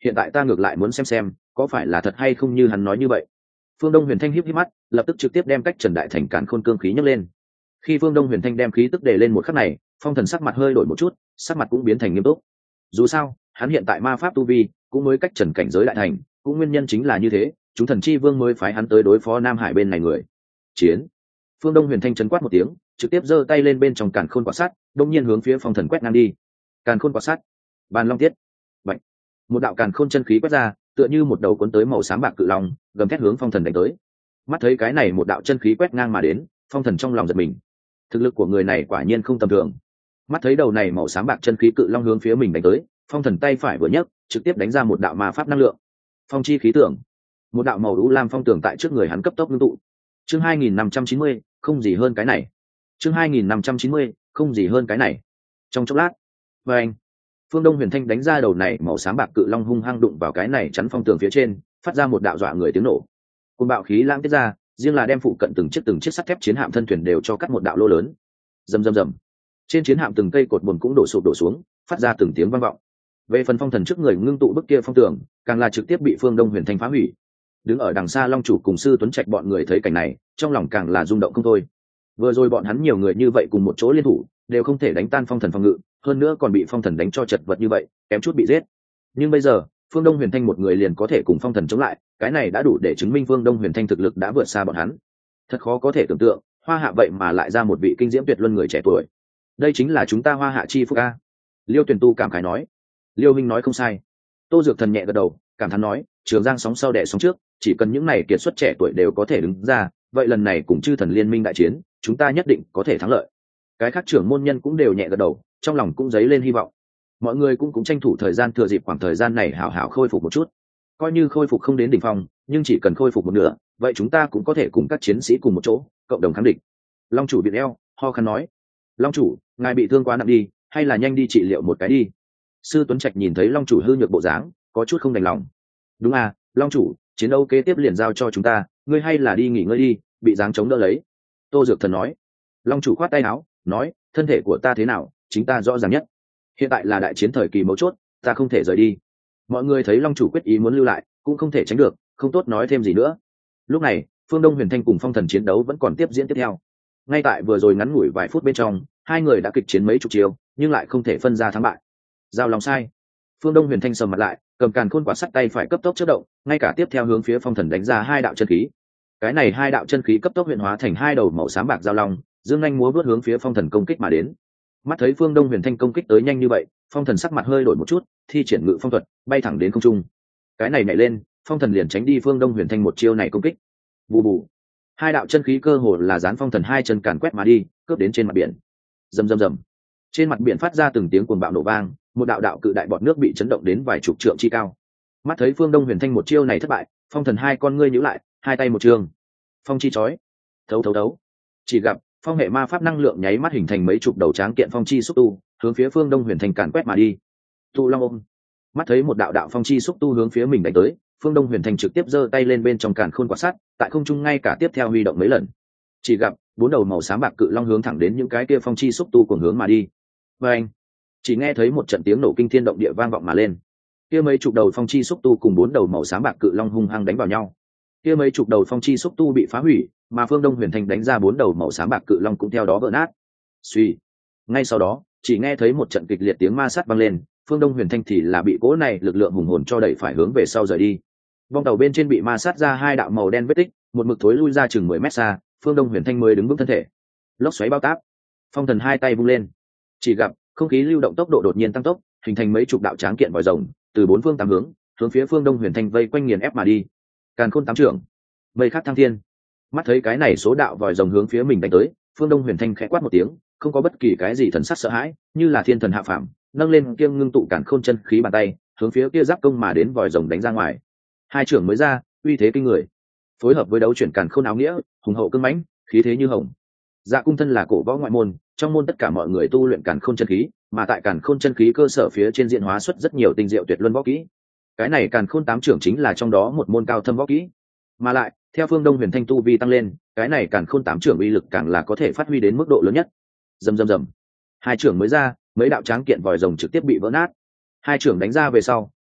hiện tại ta ngược lại muốn xem xem có phải là thật hay không như hắn nói như vậy. Phương Đông Huyền Thanh híp híp mắt, lập tức trực tiếp đem cách Trần Đại Thành càn khôn cương khí nhấc lên. Khi Phương Đông Huyền Thanh đem khí tức để lên một khắc này, Phong Thần sắc mặt hơi đổi một chút, sắc mặt cũng biến thành nghiêm túc. Dù sao, hắn hiện tại ma pháp tu vi cũng mới cách Trần cảnh giới đại thành, cũng nguyên nhân chính là như thế, chúng thần chi vương mới phái hắn tới đối phó Nam Hải bên này người. Chiến. Phương Đông Huyền Thanh chấn quát một tiếng, trực tiếp giơ tay lên bên trong càn khôn quạt sắt, đột nhiên hướng phía Phong Thần quét ngang đi. Càn khôn quạt sắt, bàn long tiết. Bạch. Một đạo càn khôn chân khí quét ra, tựa như một đầu cuốn tới màu xám bạc cự long, gầm thét hướng Phong Thần đánh tới. Mắt thấy cái này một đạo chân khí quét ngang mà đến, Phong Thần trong lòng giật mình. Thực lực của người này quả nhiên không tầm thường. Mắt thấy đầu này màu xám bạc chân khí cự long hướng phía mình đánh tới, Phong Thần tay phải vừa nhấc, trực tiếp đánh ra một đạo ma pháp năng lượng. Phong chi khí tưởng. Một đạo màu u lam phong tường tại trước người hắn cấp tốc ngưng tụ. Chương hai nghìn năm trăm chín mươi, không gì hơn cái này. Chương hai nghìn năm trăm chín mươi, không gì hơn cái này. Trong chốc lát, và anh, Phương Đông Huyền Thanh đánh ra đầu này màu xám bạc cự long hung hăng đụng vào cái này chắn phong tường phía trên, phát ra một đạo dọa người tiếng nổ. Cơn bạo khí lãng tiết ra, riêng là đem phụ cận từng chiếc từng chiếc sắt thép chiến hạm thân thuyền đều cho cắt một đạo lỗ lớn. Rầm rầm rầm. Trên chiến hạm từng cây cột buồm cũng đổ sụp đổ xuống, phát ra từng tiếng vang vọng. Về phần Phong Thần trước người ngưng tụ bức kia phong tường, càng là trực tiếp bị Phương Đông Huyền Thanh phá hủy. Đứng ở đằng xa Long chủ cùng sư Tuấn Trạch bọn người thấy cảnh này, trong lòng càng là rung động không thôi. Vừa rồi bọn hắn nhiều người như vậy cùng một chỗ liên thủ, đều không thể đánh tan Phong Thần phòng ngự, hơn nữa còn bị Phong Thần đánh cho chật vật như vậy, kém chút bị giết. Nhưng bây giờ, Phương Đông Huyền Thanh một người liền có thể cùng Phong Thần chống lại, cái này đã đủ để chứng minh Phương Đông Huyền Thanh thực lực đã vượt xa bọn hắn. Thật khó có thể tưởng tượng, Hoa Hạ vậy mà lại ra một vị kinh diễm tuyệt luân người trẻ tuổi. Đây chính là chúng ta Hoa Hạ chi phúc a. Liêu Tuyền Tu cảm khái nói. Liêu Minh nói không sai. Tô Dược Thần nhẹ gật đầu, cảm thán nói, Trường Giang sóng sau đẻ sóng trước, chỉ cần những này kiệt xuất trẻ tuổi đều có thể đứng ra, vậy lần này cùng chư thần liên minh đại chiến, chúng ta nhất định có thể thắng lợi. Cái khác trưởng môn nhân cũng đều nhẹ gật đầu, trong lòng cũng dấy lên hy vọng. Mọi người cũng cũng tranh thủ thời gian thừa dịp khoảng thời gian này hảo hảo khôi phục một chút. Coi như khôi phục không đến đỉnh phong, nhưng chỉ cần khôi phục một nửa, vậy chúng ta cũng có thể cùng các chiến sĩ cùng một chỗ, cộng đồng kháng địch. Long chủ biện eo, ho khăn nói, Long chủ, ngài bị thương quá nặng đi, hay là nhanh đi trị liệu một cái đi. Sư Tuấn Trạch nhìn thấy Long chủ hư nhược bộ dáng, có chút không đành lòng. Đúng à, Long chủ, chiến đấu kế tiếp liền giao cho chúng ta, ngươi hay là đi nghỉ ngơi đi, bị dáng chống đỡ lấy. Tô Dược Thần nói. Long chủ khoát tay áo, nói, thân thể của ta thế nào, chính ta rõ ràng nhất. Hiện tại là đại chiến thời kỳ mấu chốt, ta không thể rời đi. Mọi người thấy Long chủ quyết ý muốn lưu lại, cũng không thể tránh được, không tốt nói thêm gì nữa. Lúc này, Phương Đông Huyền Thanh cùng Phong Thần chiến đấu vẫn còn tiếp diễn tiếp theo. Ngay tại vừa rồi ngắn ngủi vài phút bên trong, hai người đã kịch chiến mấy chục chiều, nhưng lại không thể phân ra thắng bại. Giao lòng sai. Phương Đông Huyền Thanh sầm mặt lại, cầm càn khôn quả sắt tay phải cấp tốc chớp động, ngay cả tiếp theo hướng phía Phong Thần đánh ra hai đạo chân khí. Cái này hai đạo chân khí cấp tốc huyện hóa thành hai đầu màu xám bạc giao long, dương nhanh múa vớt hướng phía Phong Thần công kích mà đến. Mắt thấy Phương Đông Huyền Thanh công kích tới nhanh như vậy, Phong Thần sắc mặt hơi đổi một chút, thi triển ngự phong thuật, bay thẳng đến không trung. Cái này nhảy lên, Phong Thần liền tránh đi Phương Đông Huyền Thanh một chiêu này công kích. Bù bù. Hai đạo chân khí cơ hồ là dán Phong Thần hai chân càn quét mà đi, cướp đến trên mặt biển. Rầm rầm rầm. Trên mặt biển phát ra từng tiếng cuồng bạo nổ vang, một đạo đạo cự đại bọt nước bị chấn động đến vài chục trượng chi cao. Mắt thấy Phương Đông Huyền Thanh một chiêu này thất bại, Phong Thần hai con ngươi nhíu lại, hai tay một trường. Phong chi chói. Thấu thấu thấu. Chỉ gặp phong hệ ma pháp năng lượng nháy mắt hình thành mấy chục đầu tráng kiện phong chi xúc tu, hướng phía Phương Đông Huyền Thanh càn quét mà đi. Tu Long ôm. Mắt thấy một đạo đạo phong chi xúc tu hướng phía mình đánh tới, Phương Đông Huyền Thanh trực tiếp giơ tay lên bên trong càn khôn quả sắt, tại không trung ngay cả tiếp theo huy động mấy lần. Chỉ gặp bốn đầu màu xám bạc cự long hướng thẳng đến những cái kia phong chi xúc tu cùng hướng mà đi. Và anh, chỉ nghe thấy một trận tiếng nổ kinh thiên động địa vang vọng mà lên. Kia mấy chục đầu phong chi xúc tu cùng bốn đầu màu xám bạc cự long hung hăng đánh vào nhau. Kia mấy chục đầu phong chi xúc tu bị phá hủy, mà Phương Đông Huyền Thanh đánh ra bốn đầu màu xám bạc cự long cũng theo đó vỡ nát. Suy. Ngay sau đó, chỉ nghe thấy một trận kịch liệt tiếng ma sát vang lên, Phương Đông Huyền Thanh thì là bị cỗ này lực lượng hùng hồn cho đẩy phải hướng về sau rời đi. Vong tàu bên trên bị ma sát ra hai đạo màu đen vết tích, một mực thối lui ra chừng mười mét xa, Phương Đông Huyền Thanh mới đứng vững thân thể. Lốc xoáy bao táp. Phong Thần hai tay vung lên. Chỉ gặp không khí lưu động tốc độ đột nhiên tăng tốc, hình thành mấy chục đạo tráng kiện vòi rồng, từ bốn phương tám hướng, hướng phía Phương Đông Huyền Thanh vây quanh nghiền ép mà đi. Càn khôn tám trưởng, mây khắc thăng thiên. Mắt thấy cái này số đạo vòi rồng hướng phía mình đánh tới, Phương Đông Huyền Thanh khẽ quát một tiếng, không có bất kỳ cái gì thần sắc sợ hãi, như là thiên thần hạ phàm, nâng lên kiêng ngưng tụ càn khôn chân khí bàn tay, hướng phía kia giáp công mà đến vòi rồng đánh ra ngoài. Hai trưởng mới ra, uy thế kinh người, phối hợp với đấu chuyển càn khôn áo nghĩa, hùng hậu cương mãnh, khí thế như hồng. Dạ Cung thân là cổ võ ngoại môn, trong môn tất cả mọi người tu luyện càn khôn chân khí, mà tại càn khôn chân khí cơ sở phía trên diễn hóa xuất rất nhiều tinh diệu tuyệt luân võ kỹ. Cái này càn khôn tám trưởng chính là trong đó một môn cao thâm võ kỹ, mà lại theo Phương Đông Huyền Thanh tu vi tăng lên, cái này càn khôn tám trưởng uy lực càng là có thể phát huy đến mức độ lớn nhất. Rầm rầm rầm. Hai trưởng mới ra, mấy đạo tráng kiện vòi rồng trực tiếp bị vỡ nát. Hai trưởng đánh ra về sau,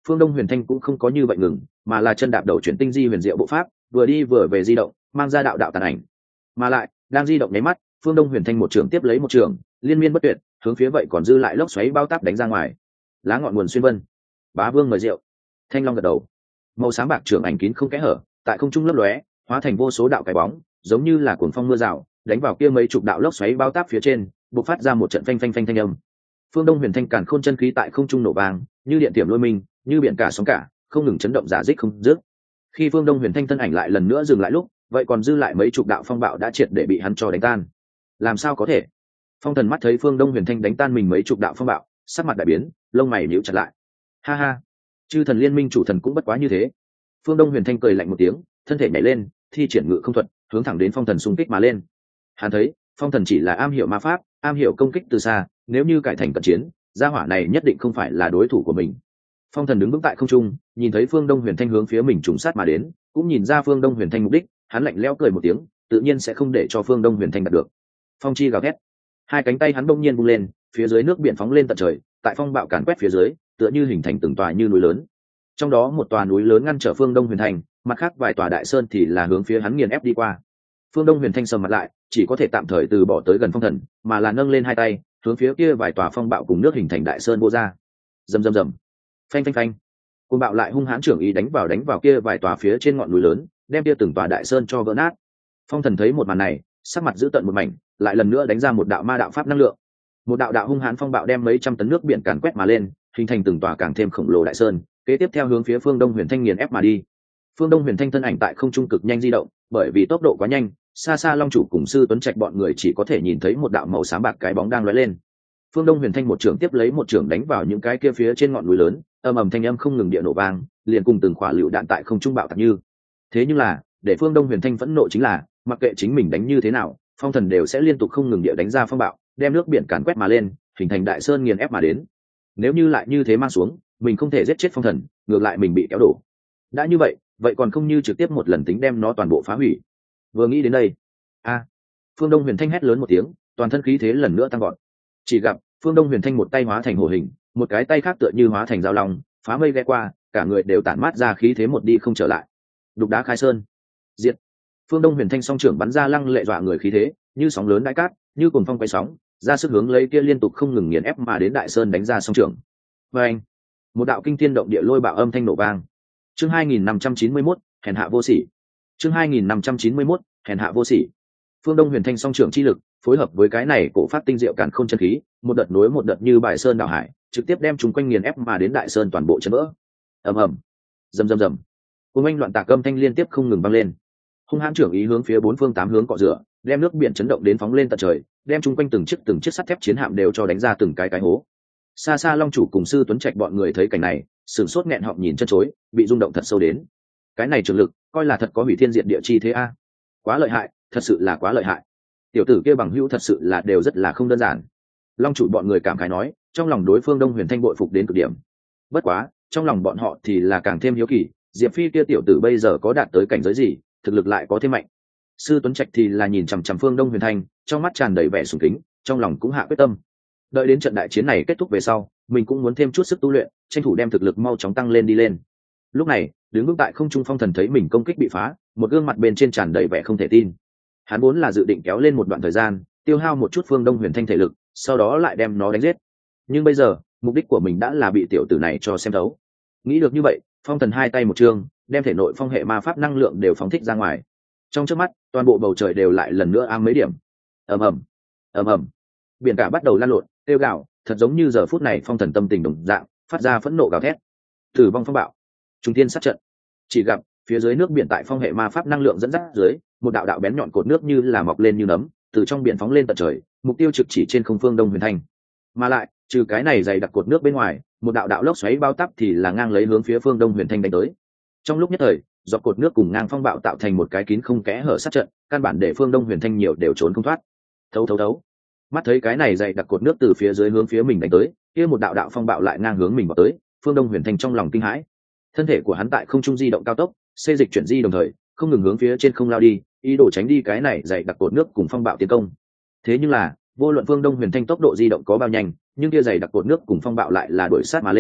Phương Đông Huyền Thanh cũng không có như vậy ngừng, mà là chân đạp đầu chuyển tinh di huyền diệu bộ pháp, vừa đi vừa về di động, mang ra đạo đạo tàn ảnh. Mà lại, đang di động nháy mắt, Phương Đông Huyền Thanh một trường tiếp lấy một trường, liên miên bất tuyệt, hướng phía vậy còn dư lại lốc xoáy bao táp đánh ra ngoài. Lá ngọn nguồn xuyên vân. Bá Vương mời rượu. Thanh Long gật đầu. Màu sáng bạc trưởng ảnh kín không kẽ hở, tại không trung lấp lóe, hóa thành vô số đạo cái bóng, giống như là cuồng phong mưa rào, đánh vào kia mấy chục đạo lốc xoáy bao táp phía trên, bộc phát ra một trận phanh phanh phanh thanh âm. Phương Đông Huyền Thanh càn khôn chân khí tại không trung nổ vang, như điện tiềm lôi minh, như biển cả sóng cả, không ngừng chấn động giả dích không dứt. Khi Phương Đông Huyền Thanh thân ảnh lại lần nữa dừng lại lúc, vậy còn dư lại mấy chục đạo phong bạo đã triệt để bị hắn cho đánh tan. Làm sao có thể? Phong Thần mắt thấy Phương Đông Huyền Thanh đánh tan mình mấy chục đạo phong bạo, sắc mặt đại biến, lông mày nhíu chặt lại. Ha ha, chư thần liên minh chủ thần cũng bất quá như thế. Phương Đông Huyền Thanh cười lạnh một tiếng, thân thể nhảy lên, thi triển ngự không thuật, hướng thẳng đến Phong Thần xung kích mà lên. Hắn thấy, Phong Thần chỉ là am hiểu ma pháp, am hiểu công kích từ xa, nếu như cải thành cận chiến, gia hỏa này nhất định không phải là đối thủ của mình. Phong Thần đứng vững tại không trung, nhìn thấy Phương Đông Huyền Thanh hướng phía mình trùng sát mà đến, cũng nhìn ra Phương Đông Huyền Thanh mục đích, hắn lạnh lẽo cười một tiếng, tự nhiên sẽ không để cho Phương Đông Huyền Thanh đạt được. Phong chi gào thét, hai cánh tay hắn bỗng nhiên vung lên, phía dưới nước biển phóng lên tận trời, tại phong bạo càn quét phía dưới, tựa như hình thành từng tòa như núi lớn. Trong đó một tòa núi lớn ngăn trở Phương Đông Huyền Thanh, mặt khác vài tòa đại sơn thì là hướng phía hắn nghiền ép đi qua. Phương Đông Huyền Thanh sầm mặt lại, chỉ có thể tạm thời từ bỏ tới gần Phong Thần, mà là nâng lên hai tay, hướng phía kia vài tòa phong bạo cùng nước hình thành đại sơn vô ra. Rầm rầm rầm, phanh phanh phanh, côn bạo lại hung hãn trưởng ý đánh vào đánh vào kia vài tòa phía trên ngọn núi lớn, đem kia từng tòa đại sơn cho vỡ nát. Phong Thần thấy một màn này, sắc mặt giữ tận một mảnh, lại lần nữa đánh ra một đạo ma đạo pháp năng lượng. Một đạo đạo hung hãn phong bạo đem mấy trăm tấn nước biển càn quét mà lên, hình thành từng tòa càng thêm khổng lồ đại sơn, kế tiếp theo hướng phía Phương Đông Huyền Thanh nghiền ép mà đi. Phương Đông Huyền Thanh thân ảnh tại không trung cực nhanh di động, bởi vì tốc độ quá nhanh, xa xa Long chủ cùng Sư Tuấn Trạch bọn người chỉ có thể nhìn thấy một đạo màu xám bạc cái bóng đang lóe lên. Phương Đông Huyền Thanh một trường tiếp lấy một trường đánh vào những cái kia phía trên ngọn núi lớn, ầm ầm thanh âm không ngừng địa nổ vang, liền cùng từng quả lựu đạn tại không trung bạo tạc như. Thế nhưng là, để Phương Đông Huyền Thanh phẫn nộ chính là, mặc kệ chính mình đánh như thế nào, Phong Thần đều sẽ liên tục không ngừng địa đánh ra phong bạo, đem nước biển càn quét mà lên, hình thành đại sơn nghiền ép mà đến. Nếu như lại như thế mang xuống, mình không thể giết chết Phong Thần, ngược lại mình bị kéo đổ. Đã như vậy, vậy còn không như trực tiếp một lần tính đem nó toàn bộ phá hủy. Vừa nghĩ đến đây, a, Phương Đông Huyền Thanh hét lớn một tiếng, toàn thân khí thế lần nữa tăng vọt. Chỉ gặp Phương Đông Huyền Thanh một tay hóa thành hổ hình, một cái tay khác tựa như hóa thành dao long, phá mây ghé qua, cả người đều tản mát ra khí thế một đi không trở lại. Đục đá khai sơn, diệt. Phương Đông Huyền Thanh song trưởng bắn ra lăng lệ dọa người khí thế, như sóng lớn đại cát, như cuồng phong quay sóng, ra sức hướng lấy kia liên tục không ngừng nghiền ép mà đến đại sơn đánh ra song trưởng. Và anh, một đạo kinh thiên động địa lôi bạo âm thanh nổ vang. Chương hai nghìn năm trăm chín mươi mốt, hèn hạ vô sỉ. Chương hai nghìn năm trăm chín mươi mốt, hèn hạ vô sỉ. Phương Đông Huyền Thanh song trưởng chi lực, phối hợp với cái này cổ phát tinh diệu càn khôn chân khí, một đợt nối một đợt như bài sơn đảo hải, trực tiếp đem chúng quanh nghiền ép mà đến đại sơn toàn bộ chấn vỡ. Ầm ầm, rầm rầm rầm. Cuồng oanh loạn tạc âm thanh liên tiếp không ngừng vang lên. Hung hãn trưởng ý hướng phía bốn phương tám hướng cọ rửa, đem nước biển chấn động đến phóng lên tận trời, đem chúng quanh từng chiếc từng chiếc sắt thép chiến hạm đều cho đánh ra từng cái cái hố. Xa xa Long chủ cùng Sư Tuấn Trạch bọn người thấy cảnh này, sửng sốt nghẹn họng nhìn chân chối, bị rung động thật sâu đến. Cái này trường lực, coi là thật có hủy thiên diệt địa chi thế a. Quá lợi hại, thật sự là quá lợi hại. Tiểu tử kia bằng hữu thật sự là đều rất là không đơn giản. Long chủ bọn người cảm khái nói, trong lòng đối phương Đông Huyền Thanh bội phục đến cực điểm. Bất quá, trong lòng bọn họ thì là càng thêm hiếu kỳ, Diệp Phi kia tiểu tử bây giờ có đạt tới cảnh giới gì, thực lực lại có thêm mạnh. Sư Tuấn Trạch thì là nhìn chằm chằm Phương Đông Huyền Thanh, trong mắt tràn đầy vẻ sùng kính, trong lòng cũng hạ quyết tâm. Đợi đến trận đại chiến này kết thúc về sau, mình cũng muốn thêm chút sức tu luyện, tranh thủ đem thực lực mau chóng tăng lên đi lên. Lúc này, đứng vững tại không trung Phong Thần thấy mình công kích bị phá, một gương mặt bên trên tràn đầy vẻ không thể tin. Hắn vốn là dự định kéo lên một đoạn thời gian, tiêu hao một chút Phương Đông Huyền Thanh thể lực, sau đó lại đem nó đánh giết. Nhưng bây giờ, mục đích của mình đã là bị tiểu tử này cho xem thấu. Nghĩ được như vậy, Phong Thần hai tay một trường, đem thể nội phong hệ ma pháp năng lượng đều phóng thích ra ngoài. Trong chớp mắt, toàn bộ bầu trời đều lại lần nữa ám mấy điểm. Ầm ầm, ầm ầm. Biển cả bắt đầu lan lộn, kêu gào, thật giống như giờ phút này Phong Thần tâm tình đồng dạng, phát ra phẫn nộ gào thét. Tử vong phong bạo, trung thiên sát trận. Chỉ gặp phía dưới nước biển tại phong hệ ma pháp năng lượng dẫn dắt dưới, một đạo đạo bén nhọn cột nước như là mọc lên như nấm, từ trong biển phóng lên tận trời, mục tiêu trực chỉ trên không Phương Đông Huyền Thanh. Mà lại, trừ cái này dày đặc cột nước bên ngoài, một đạo đạo lốc xoáy bao táp thì là ngang lấy hướng phía Phương Đông Huyền Thanh đánh tới. Trong lúc nhất thời, dọc cột nước cùng ngang phong bạo tạo thành một cái kín không kẽ hở sát trận, căn bản để Phương Đông Huyền Thanh nhiều đều trốn không thoát. Thấu thấu thấu. Mắt thấy cái này dày đặc cột nước từ phía dưới hướng phía mình đánh tới, kia một đạo đạo phong bạo lại ngang hướng mình vào tới, Phương Đông Huyền Thanh trong lòng kinh hãi. Thân thể của hắn tại không trung di động cao tốc, xê dịch chuyển di đồng thời, không ngừng hướng phía trên không lao đi, ý đồ tránh đi cái này dày đặc cột nước cùng phong bạo tiến công. Thế nhưng là, vô luận Phương Đông Huyền Thanh tốc độ di động có bao nhanh, nhưng kia dày đặc cột nước cùng phong bạo lại là đuổi sát mà lên,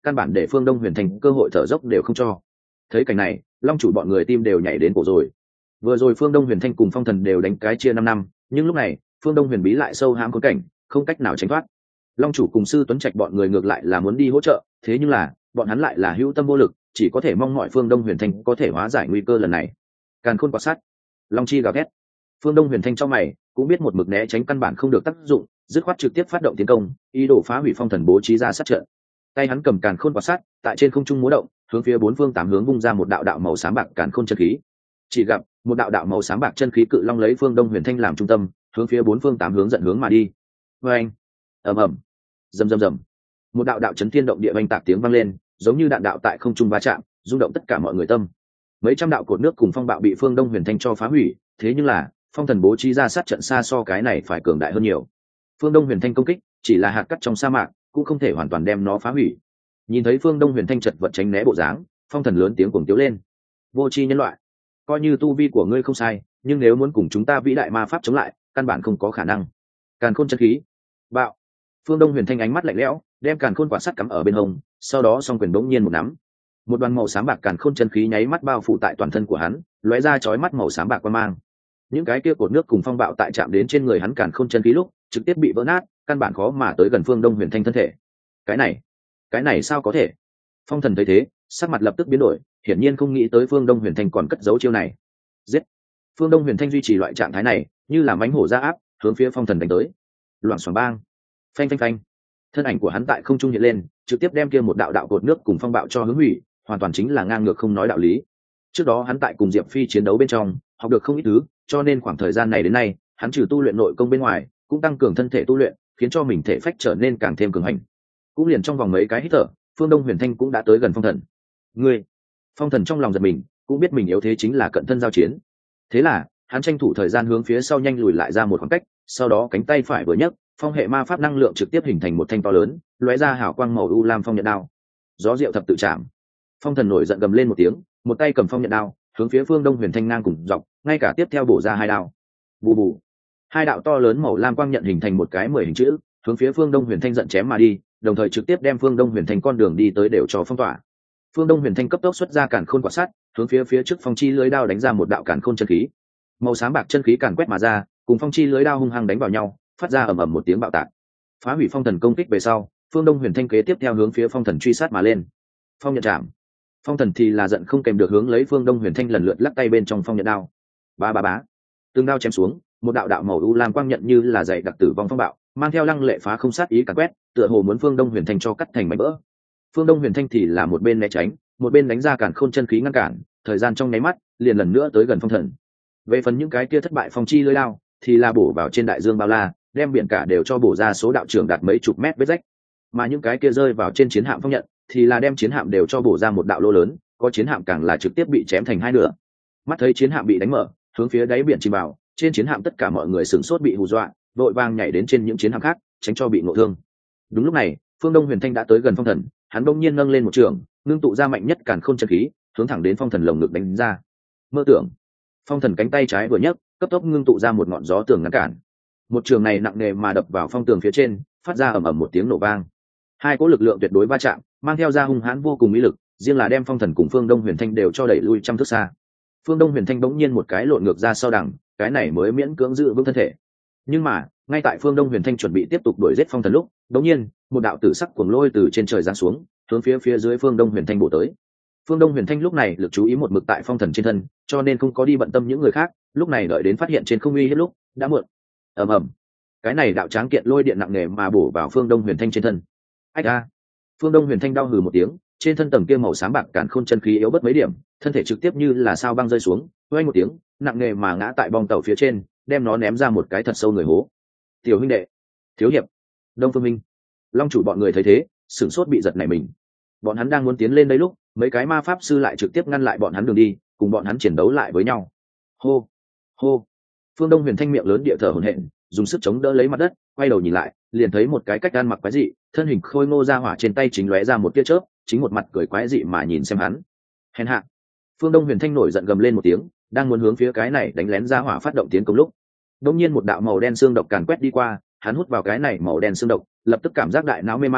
căn bản để phương đông huyền thanh cơ hội thở dốc đều không cho. Thấy cảnh này, long chủ bọn người tim đều nhảy đến cổ rồi. Vừa rồi phương đông huyền thanh cùng phong thần đều đánh cái chia năm năm, nhưng lúc này phương đông huyền bí lại sâu hãm khốn cảnh, không cách nào tránh thoát. Long chủ cùng sư tuấn trạch bọn người ngược lại là muốn đi hỗ trợ, thế nhưng là bọn hắn lại là hữu tâm vô lực, chỉ có thể mong mọi phương đông huyền thanh có thể hóa giải nguy cơ lần này. Càn khôn quạt sắt, long chi gào thét. Phương đông huyền thanh trong mày cũng biết một mực né tránh căn bản không được tác dụng, dứt khoát trực tiếp phát động tiến công, ý đồ phá hủy phong thần bố trí ra sát trận. Tay hắn cầm càn khôn quạt sắt, tại trên không trung múa động, hướng phía bốn phương tám hướng vung ra một đạo đạo màu xám bạc càn khôn chân khí. Chỉ gặp một đạo đạo màu xám bạc chân khí cự long lấy phương đông huyền thanh làm trung tâm, hướng phía bốn phương tám hướng dẫn hướng mà đi. Vê anh, ầm ầm, rầm rầm rầm, một đạo đạo chấn thiên động địa oanh tạc tiếng vang lên, giống như đạn đạo tại không trung va chạm, rung động tất cả mọi người tâm. Mấy trăm đạo cột nước cùng phong bạo bị phương đông huyền thanh cho phá hủy, thế nhưng là phong thần bố trí ra sát trận xa so cái này phải cường đại hơn nhiều. Phương đông huyền thanh công kích chỉ là hạt cát trong sa mạc, cũng không thể hoàn toàn đem nó phá hủy. Nhìn thấy phương đông huyền thanh chật vật tránh né bộ dáng, phong thần lớn tiếng cuồng tiếu lên: vô tri nhân loại, coi như tu vi của ngươi không sai, nhưng nếu muốn cùng chúng ta vĩ đại ma pháp chống lại, căn bản không có khả năng. Càn khôn chân khí bạo. Phương đông huyền thanh ánh mắt lạnh lẽo, đem càn khôn quả sắt cắm ở bên hông, sau đó song quyền bỗng nhiên một nắm, một đoàn màu xám bạc càn khôn chân khí nháy mắt bao phủ tại toàn thân của hắn, lóe ra chói mắt màu xám bạc quang mang. Những cái kia cột nước cùng phong bạo tại chạm đến trên người hắn càn khôn chân khí lúc, trực tiếp bị vỡ nát, căn bản khó mà tới gần phương đông huyền thanh thân thể. Cái này, cái này sao có thể? Phong thần thấy thế, sắc mặt lập tức biến đổi, hiển nhiên không nghĩ tới phương đông huyền thanh còn cất giấu chiêu này. Giết! Phương đông huyền thanh duy trì loại trạng thái này, như là mãnh hổ ra áp, hướng phía phong thần đánh tới. Loảng xoảng bang, phanh phanh phanh, thân ảnh của hắn tại không trung hiện lên, trực tiếp đem kia một đạo đạo cột nước cùng phong bạo cho hướng hủy, hoàn toàn chính là ngang ngược không nói đạo lý. Trước đó hắn tại cùng Diệp Phi chiến đấu bên trong, học được không ít thứ, cho nên khoảng thời gian này đến nay, hắn trừ tu luyện nội công bên ngoài, cũng tăng cường thân thể tu luyện, khiến cho mình thể phách trở nên càng thêm cường hành. Cũng liền trong vòng mấy cái hít thở, phương đông huyền thanh cũng đã tới gần phong thần. Ngươi! Phong thần trong lòng giật mình, cũng biết mình yếu thế chính là cận thân giao chiến. Thế là hắn tranh thủ thời gian hướng phía sau nhanh lùi lại ra một khoảng cách, sau đó cánh tay phải vừa nhấc, phong hệ ma pháp năng lượng trực tiếp hình thành một thanh to lớn, lóe ra hào quang màu u lam phong nhận đao. Gió diệu thập tự chạm. Phong thần nổi giận gầm lên một tiếng, một tay cầm phong nhận đao, hướng phía phương đông huyền thanh ngang cùng dọc, ngay cả tiếp theo bổ ra hai đao. Bù bù. Hai đạo to lớn màu lam quang nhận hình thành một cái mười hình chữ, hướng phía phương đông huyền thanh giận chém mà đi, đồng thời trực tiếp đem phương đông huyền thanh con đường đi tới đều cho phong tỏa. Phương đông huyền thanh cấp tốc xuất ra càn khôn quả sắt, hướng phía phía trước phong chi lưới đao đánh ra một đạo càn khôn chân khí. Màu xám bạc chân khí càn quét mà ra, cùng phong chi lưới đao hung hăng đánh vào nhau, phát ra ầm ầm một tiếng bạo tạc. Phá hủy phong thần công kích về sau, phương đông huyền thanh kế tiếp theo hướng phía phong thần truy sát mà lên. Phong nhận chạm. Phong thần thì là giận không kèm được hướng lấy phương đông huyền thanh lần lượt lắc tay bên trong phong nhận đao. Ba ba bá. Tương đao chém xuống, một đạo đạo màu u lam quang nhận như là dày đặc tử vong phong bạo, mang theo lăng lệ phá không sát ý càn quét, tựa hồ muốn phương đông huyền thanh cho cắt thành mảnh vỡ. Phương đông huyền thanh thì là một bên né tránh, một bên đánh ra càn khôn chân khí ngăn cản, thời gian trong nháy mắt liền lần nữa tới gần phong thần. Về phần những cái kia thất bại phong chi lưới lao, thì là bổ vào trên đại dương bao la, đem biển cả đều cho bổ ra số đạo trưởng đạt mấy chục mét vết rách. Mà những cái kia rơi vào trên chiến hạm phong nhận, thì là đem chiến hạm đều cho bổ ra một đạo lỗ lớn, có chiến hạm càng là trực tiếp bị chém thành hai nửa. Mắt thấy chiến hạm bị đánh mở, hướng phía đáy biển chìm vào, trên chiến hạm tất cả mọi người sửng sốt bị hù dọa, vội vàng nhảy đến trên những chiến hạm khác, tránh cho bị ngộ thương. Đúng lúc này, phương đông huyền thanh đã tới gần phong thần, hắn đông nhiên nâng lên một trường, ngưng tụ ra mạnh nhất càn khôn chân khí, hướng thẳng đến phong thần lồng ngực đánh ra. Mơ tưởng. Phong thần cánh tay trái vừa nhấc, cấp tốc ngưng tụ ra một ngọn gió tường ngăn cản. Một trường này nặng nề mà đập vào phong tường phía trên, phát ra ầm ầm một tiếng nổ vang. Hai cỗ lực lượng tuyệt đối va chạm, mang theo ra hung hãn vô cùng ý lực, riêng là đem phong thần cùng phương đông huyền thanh đều cho đẩy lui trăm thước xa. Phương đông huyền thanh bỗng nhiên một cái lộn ngược ra sau đằng, cái này mới miễn cưỡng giữ vững thân thể. Nhưng mà ngay tại phương đông huyền thanh chuẩn bị tiếp tục đuổi giết phong thần lúc, bỗng nhiên một đạo tử sắc cuồng lôi từ trên trời giáng xuống, hướng phía phía dưới phương đông huyền thanh bổ tới. Phương đông huyền thanh lúc này lực chú ý một mực tại phong thần trên thân, cho nên không có đi bận tâm những người khác, lúc này đợi đến phát hiện trên không uy hiếp lúc đã muộn. Ầm ầm, cái này đạo tráng kiện lôi điện nặng nề mà bổ vào phương đông huyền thanh trên thân. Ách a! Phương đông huyền thanh đau hừ một tiếng, trên thân tầng kia màu xám bạc càn khôn chân khí yếu bớt mấy điểm, thân thể trực tiếp như là sao băng rơi xuống, vang một tiếng, nặng nề mà ngã tại bong tàu phía trên, đem nó ném ra một cái thật sâu người hố. Tiểu huynh đệ, thiếu hiệp, Đông Phương Minh, Long chủ bọn người thấy thế, sửng sốt bị giật nảy mình. Bọn hắn đang muốn tiến lên đây lúc, mấy cái ma pháp sư lại trực tiếp ngăn lại bọn hắn đường đi, cùng bọn hắn chiến đấu lại với nhau. Hô, hô. Phương Đông huyền thanh miệng lớn địa thở hổn hển, dùng sức chống đỡ lấy mặt đất, quay đầu nhìn lại, liền thấy một cái cách gan mặc quái dị, thân hình khôi ngô ra hỏa trên tay chính lóe ra một tia chớp, chính một mặt cười quái dị mà nhìn xem hắn. Hèn hạ. Phương Đông huyền thanh nổi giận gầm lên một tiếng, đang muốn hướng phía cái này đánh lén ra hỏa phát động tiến công lúc, đột nhiên một đạo màu đen xương độc càn quét đi qua, hắn hút vào cái này màu đen xương độc, lập tức cảm giác đại não mê man,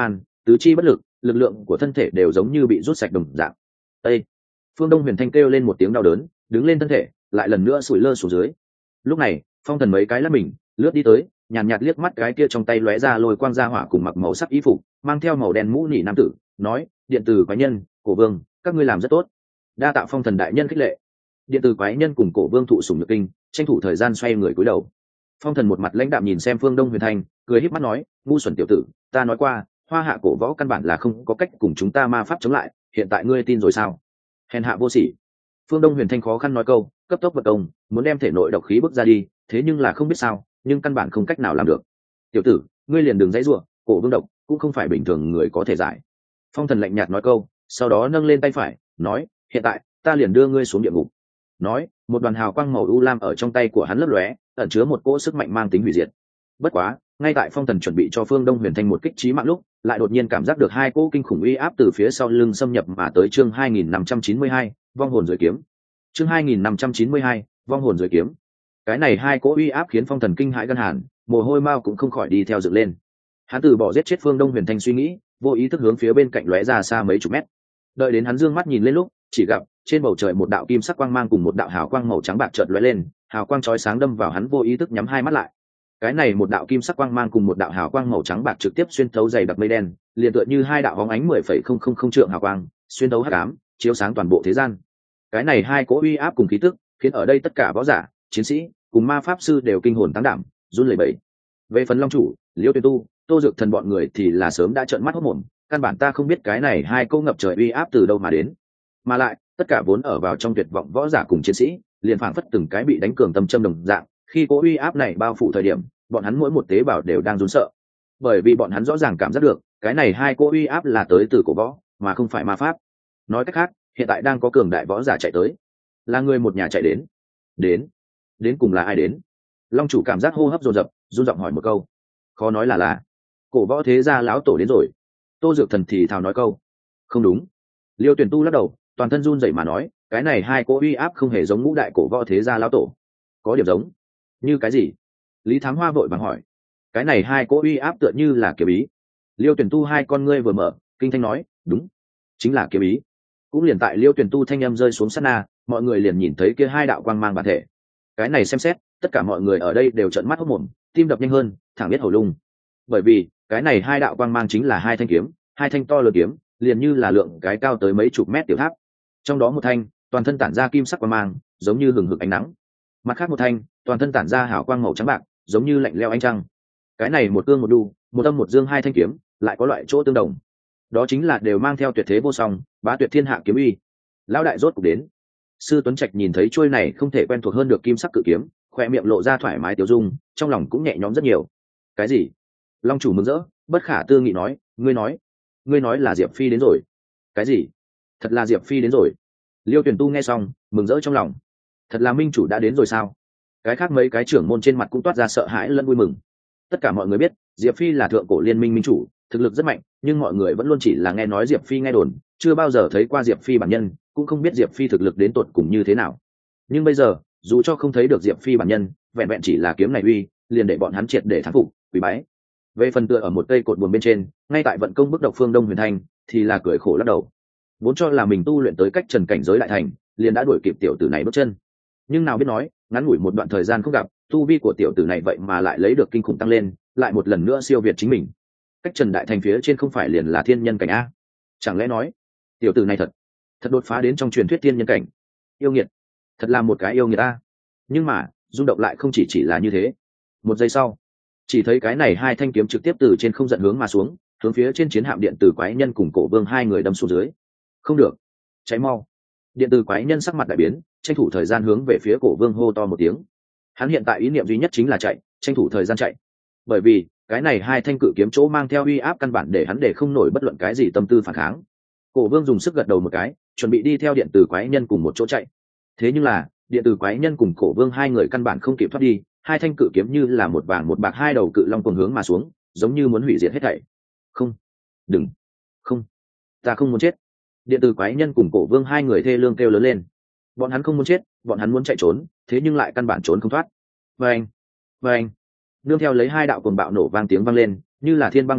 tứ chi bất lực, lực lượng của thân thể đều giống như bị rút sạch đồng dạng. Ê! Phương Đông Huyền Thanh kêu lên một tiếng đau đớn, đứng lên thân thể, lại lần nữa sủi lơ xuống dưới. Lúc này, Phong Thần mấy cái lắc mình, lướt đi tới, nhàn nhạt liếc mắt cái kia trong tay lóe ra lôi quang ra hỏa cùng mặc màu sắc y phục, mang theo màu đen mũ nỉ nam tử, nói: "Điện tử quái nhân, Cổ Vương, các ngươi làm rất tốt." Đa tạ Phong Thần đại nhân khích lệ. Điện tử quái nhân cùng Cổ Vương thụ sủng nhược kinh, tranh thủ thời gian xoay người cúi đầu. Phong Thần một mặt lãnh đạm nhìn xem Phương Đông Huyền Thanh, cười híp mắt nói: "Ngu xuẩn tiểu tử, ta nói qua, Hoa Hạ cổ võ căn bản là không có cách cùng chúng ta ma pháp chống lại, hiện tại ngươi tin rồi sao?" Hèn hạ vô sỉ. Phương Đông Huyền Thanh khó khăn nói câu, cấp tốc vật công, muốn đem thể nội độc khí bức ra đi, thế nhưng là không biết sao, nhưng căn bản không cách nào làm được. "Tiểu tử, ngươi liền đừng dãy rủa, cổ vương độc cũng không phải bình thường người có thể giải." Phong Thần lạnh nhạt nói câu, sau đó nâng lên tay phải, nói: "Hiện tại, ta liền đưa ngươi xuống địa ngục." Nói, một đoàn hào quang màu u lam ở trong tay của hắn lấp lóe, ẩn chứa một cỗ sức mạnh mang tính hủy diệt. Bất quá, ngay tại Phong Thần chuẩn bị cho Phương Đông Huyền Thanh một kích chí mạng lúc, lại đột nhiên cảm giác được hai cỗ kinh khủng uy áp từ phía sau lưng xâm nhập mà tới. Chương hai nghìn năm trăm chín mươi hai, vong hồn dưới kiếm. Chương hai nghìn năm trăm chín mươi hai, vong hồn dưới kiếm. Cái này hai cỗ uy áp khiến Phong Thần kinh hãi gan hàn, mồ hôi mao cũng không khỏi đi theo dựng lên. Hắn từ bỏ giết chết Phương Đông Huyền Thanh suy nghĩ, vô ý thức hướng phía bên cạnh lóe ra xa mấy chục mét. Đợi đến hắn dương mắt nhìn lên lúc, chỉ gặp trên bầu trời một đạo kim sắc quang mang cùng một đạo hào quang màu trắng bạc chợt lóe lên, hào quang chói sáng đâm vào hắn, vô ý thức nhắm hai mắt lại. Cái này một đạo kim sắc quang mang cùng một đạo hào quang màu trắng bạc trực tiếp xuyên thấu dày đặc mây đen, liền tựa như hai đạo bóng ánh mười phẩy không không không trượng hào quang, xuyên thấu hắc ám, chiếu sáng toàn bộ thế gian. Cái này hai cỗ uy áp cùng khí tức, khiến ở đây tất cả võ giả, chiến sĩ cùng ma pháp sư đều kinh hồn táng đảm, run lẩy bẩy. Về phần Long chủ, Liễu Tuyền Tu, Tô Dược Thần bọn người thì là sớm đã trợn mắt hốt mồm, căn bản ta không biết cái này hai cỗ ngập trời uy áp từ đâu mà đến. Mà lại, tất cả vốn ở vào trong tuyệt vọng võ giả cùng chiến sĩ, liền phảng phất từng cái bị đánh cường tâm châm đồng dạng, khi cỗ uy áp này bao phủ thời điểm, bọn hắn mỗi một tế bào đều đang run sợ, bởi vì bọn hắn rõ ràng cảm giác được cái này hai cỗ uy áp là tới từ cổ võ mà không phải ma pháp. Nói cách khác, hiện tại đang có cường đại võ giả chạy tới, là người một nhà chạy đến. đến đến cùng là ai đến? Long chủ cảm giác hô hấp dồn dập, run giọng hỏi một câu. Khó nói là là cổ võ thế gia lão tổ đến rồi. Tô Dược Thần thì thào nói câu. Không đúng. Liêu Tuyển Tu lắc đầu, toàn thân run rẩy mà nói, cái này hai cỗ uy áp không hề giống ngũ đại cổ võ thế gia lão tổ. Có điểm giống. Như cái gì? Lý Thám Hoa vội vàng hỏi. Cái này hai cỗ uy áp tựa như là kiếm ý. Liêu Tuyển Tu hai con ngươi vừa mở, kinh thanh nói, đúng, chính là kiếm ý. Cũng liền tại Liêu Tuyển Tu thanh âm rơi xuống sát na, mọi người liền nhìn thấy kia hai đạo quang mang bản thể. Cái này xem xét, tất cả mọi người ở đây đều trợn mắt hốt mồm, tim đập nhanh hơn, thẳng biết hầu lung. Bởi vì, cái này hai đạo quang mang chính là hai thanh kiếm, hai thanh to lớn kiếm, liền như là lượng cái cao tới mấy chục mét tiểu tháp. Trong đó một thanh, toàn thân tản ra kim sắc quang mang, giống như hừng hực ánh nắng. Mặt khác một thanh, toàn thân tản ra hào quang màu trắng bạc, giống như lạnh lẽo ánh trăng. Cái này một cương một đu, một âm một dương hai thanh kiếm, lại có loại chỗ tương đồng. Đó chính là đều mang theo tuyệt thế vô song, bá tuyệt thiên hạ kiếm uy. Lão đại rốt cục đến. Sư Tuấn Trạch nhìn thấy chuôi này không thể quen thuộc hơn được kim sắc cự kiếm, khoe miệng lộ ra thoải mái tiêu dung, trong lòng cũng nhẹ nhõm rất nhiều. Cái gì? Long chủ mừng rỡ, bất khả tư nghị nói, ngươi nói, ngươi nói là Diệp Phi đến rồi. Cái gì? Thật là Diệp Phi đến rồi. Liêu Tuyển Tu nghe xong, mừng rỡ trong lòng. Thật là minh chủ đã đến rồi sao? Cái khác mấy cái trưởng môn trên mặt cũng toát ra sợ hãi lẫn vui mừng. Tất cả mọi người biết, Diệp Phi là thượng cổ liên minh minh chủ, thực lực rất mạnh, nhưng mọi người vẫn luôn chỉ là nghe nói Diệp Phi nghe đồn, chưa bao giờ thấy qua Diệp Phi bản nhân, cũng không biết Diệp Phi thực lực đến tột cùng như thế nào. Nhưng bây giờ, dù cho không thấy được Diệp Phi bản nhân, vẹn vẹn chỉ là kiếm này uy, liền để bọn hắn triệt để thắng phục, quỳ bái. Về phần tựa ở một cây cột buồm bên trên, ngay tại vận công bức độc Phương Đông Huyền Thanh, thì là cười khổ lắc đầu. Vốn cho là mình tu luyện tới cách trần cảnh giới lại thành, liền đã đuổi kịp tiểu tử này bước chân. Nhưng nào biết nói, ngắn ngủi một đoạn thời gian không gặp, tu vi của tiểu tử này vậy mà lại lấy được kinh khủng tăng lên, lại một lần nữa siêu việt chính mình. Cách trần đại thành phía trên không phải liền là thiên nhân cảnh a? Chẳng lẽ nói, tiểu tử này thật, thật đột phá đến trong truyền thuyết thiên nhân cảnh? Yêu nghiệt, thật là một cái yêu nghiệt a. Nhưng mà, rung động lại không chỉ chỉ là như thế. Một giây sau, chỉ thấy cái này hai thanh kiếm trực tiếp từ trên không giận hướng mà xuống, hướng phía trên chiến hạm điện tử quái nhân cùng cổ vương hai người đâm xuống dưới. Không được, cháy mau! Điện tử quái nhân sắc mặt đại biến, tranh thủ thời gian hướng về phía cổ vương hô to một tiếng. Hắn hiện tại ý niệm duy nhất chính là chạy, tranh thủ thời gian chạy. Bởi vì cái này hai thanh cự kiếm chỗ mang theo uy áp căn bản để hắn để không nổi bất luận cái gì tâm tư phản kháng. Cổ vương dùng sức gật đầu một cái, chuẩn bị đi theo điện tử quái nhân cùng một chỗ chạy. Thế nhưng là điện tử quái nhân cùng cổ vương hai người căn bản không kịp thoát đi, hai thanh cự kiếm như là một vàng một bạc hai đầu cự long cùng hướng mà xuống, giống như muốn hủy diệt hết thảy. Không, đừng, không, ta không muốn chết. Điện tử quái nhân cùng cổ vương hai người thê lương kêu lớn lên. Bọn hắn không muốn chết, bọn hắn muốn chạy trốn, thế nhưng lại căn bản trốn không thoát. Vâng, vâng. Nương theo lấy hai đạo cuồng bạo nổ vang tiếng vang lên, như là thiên băng địa liệt,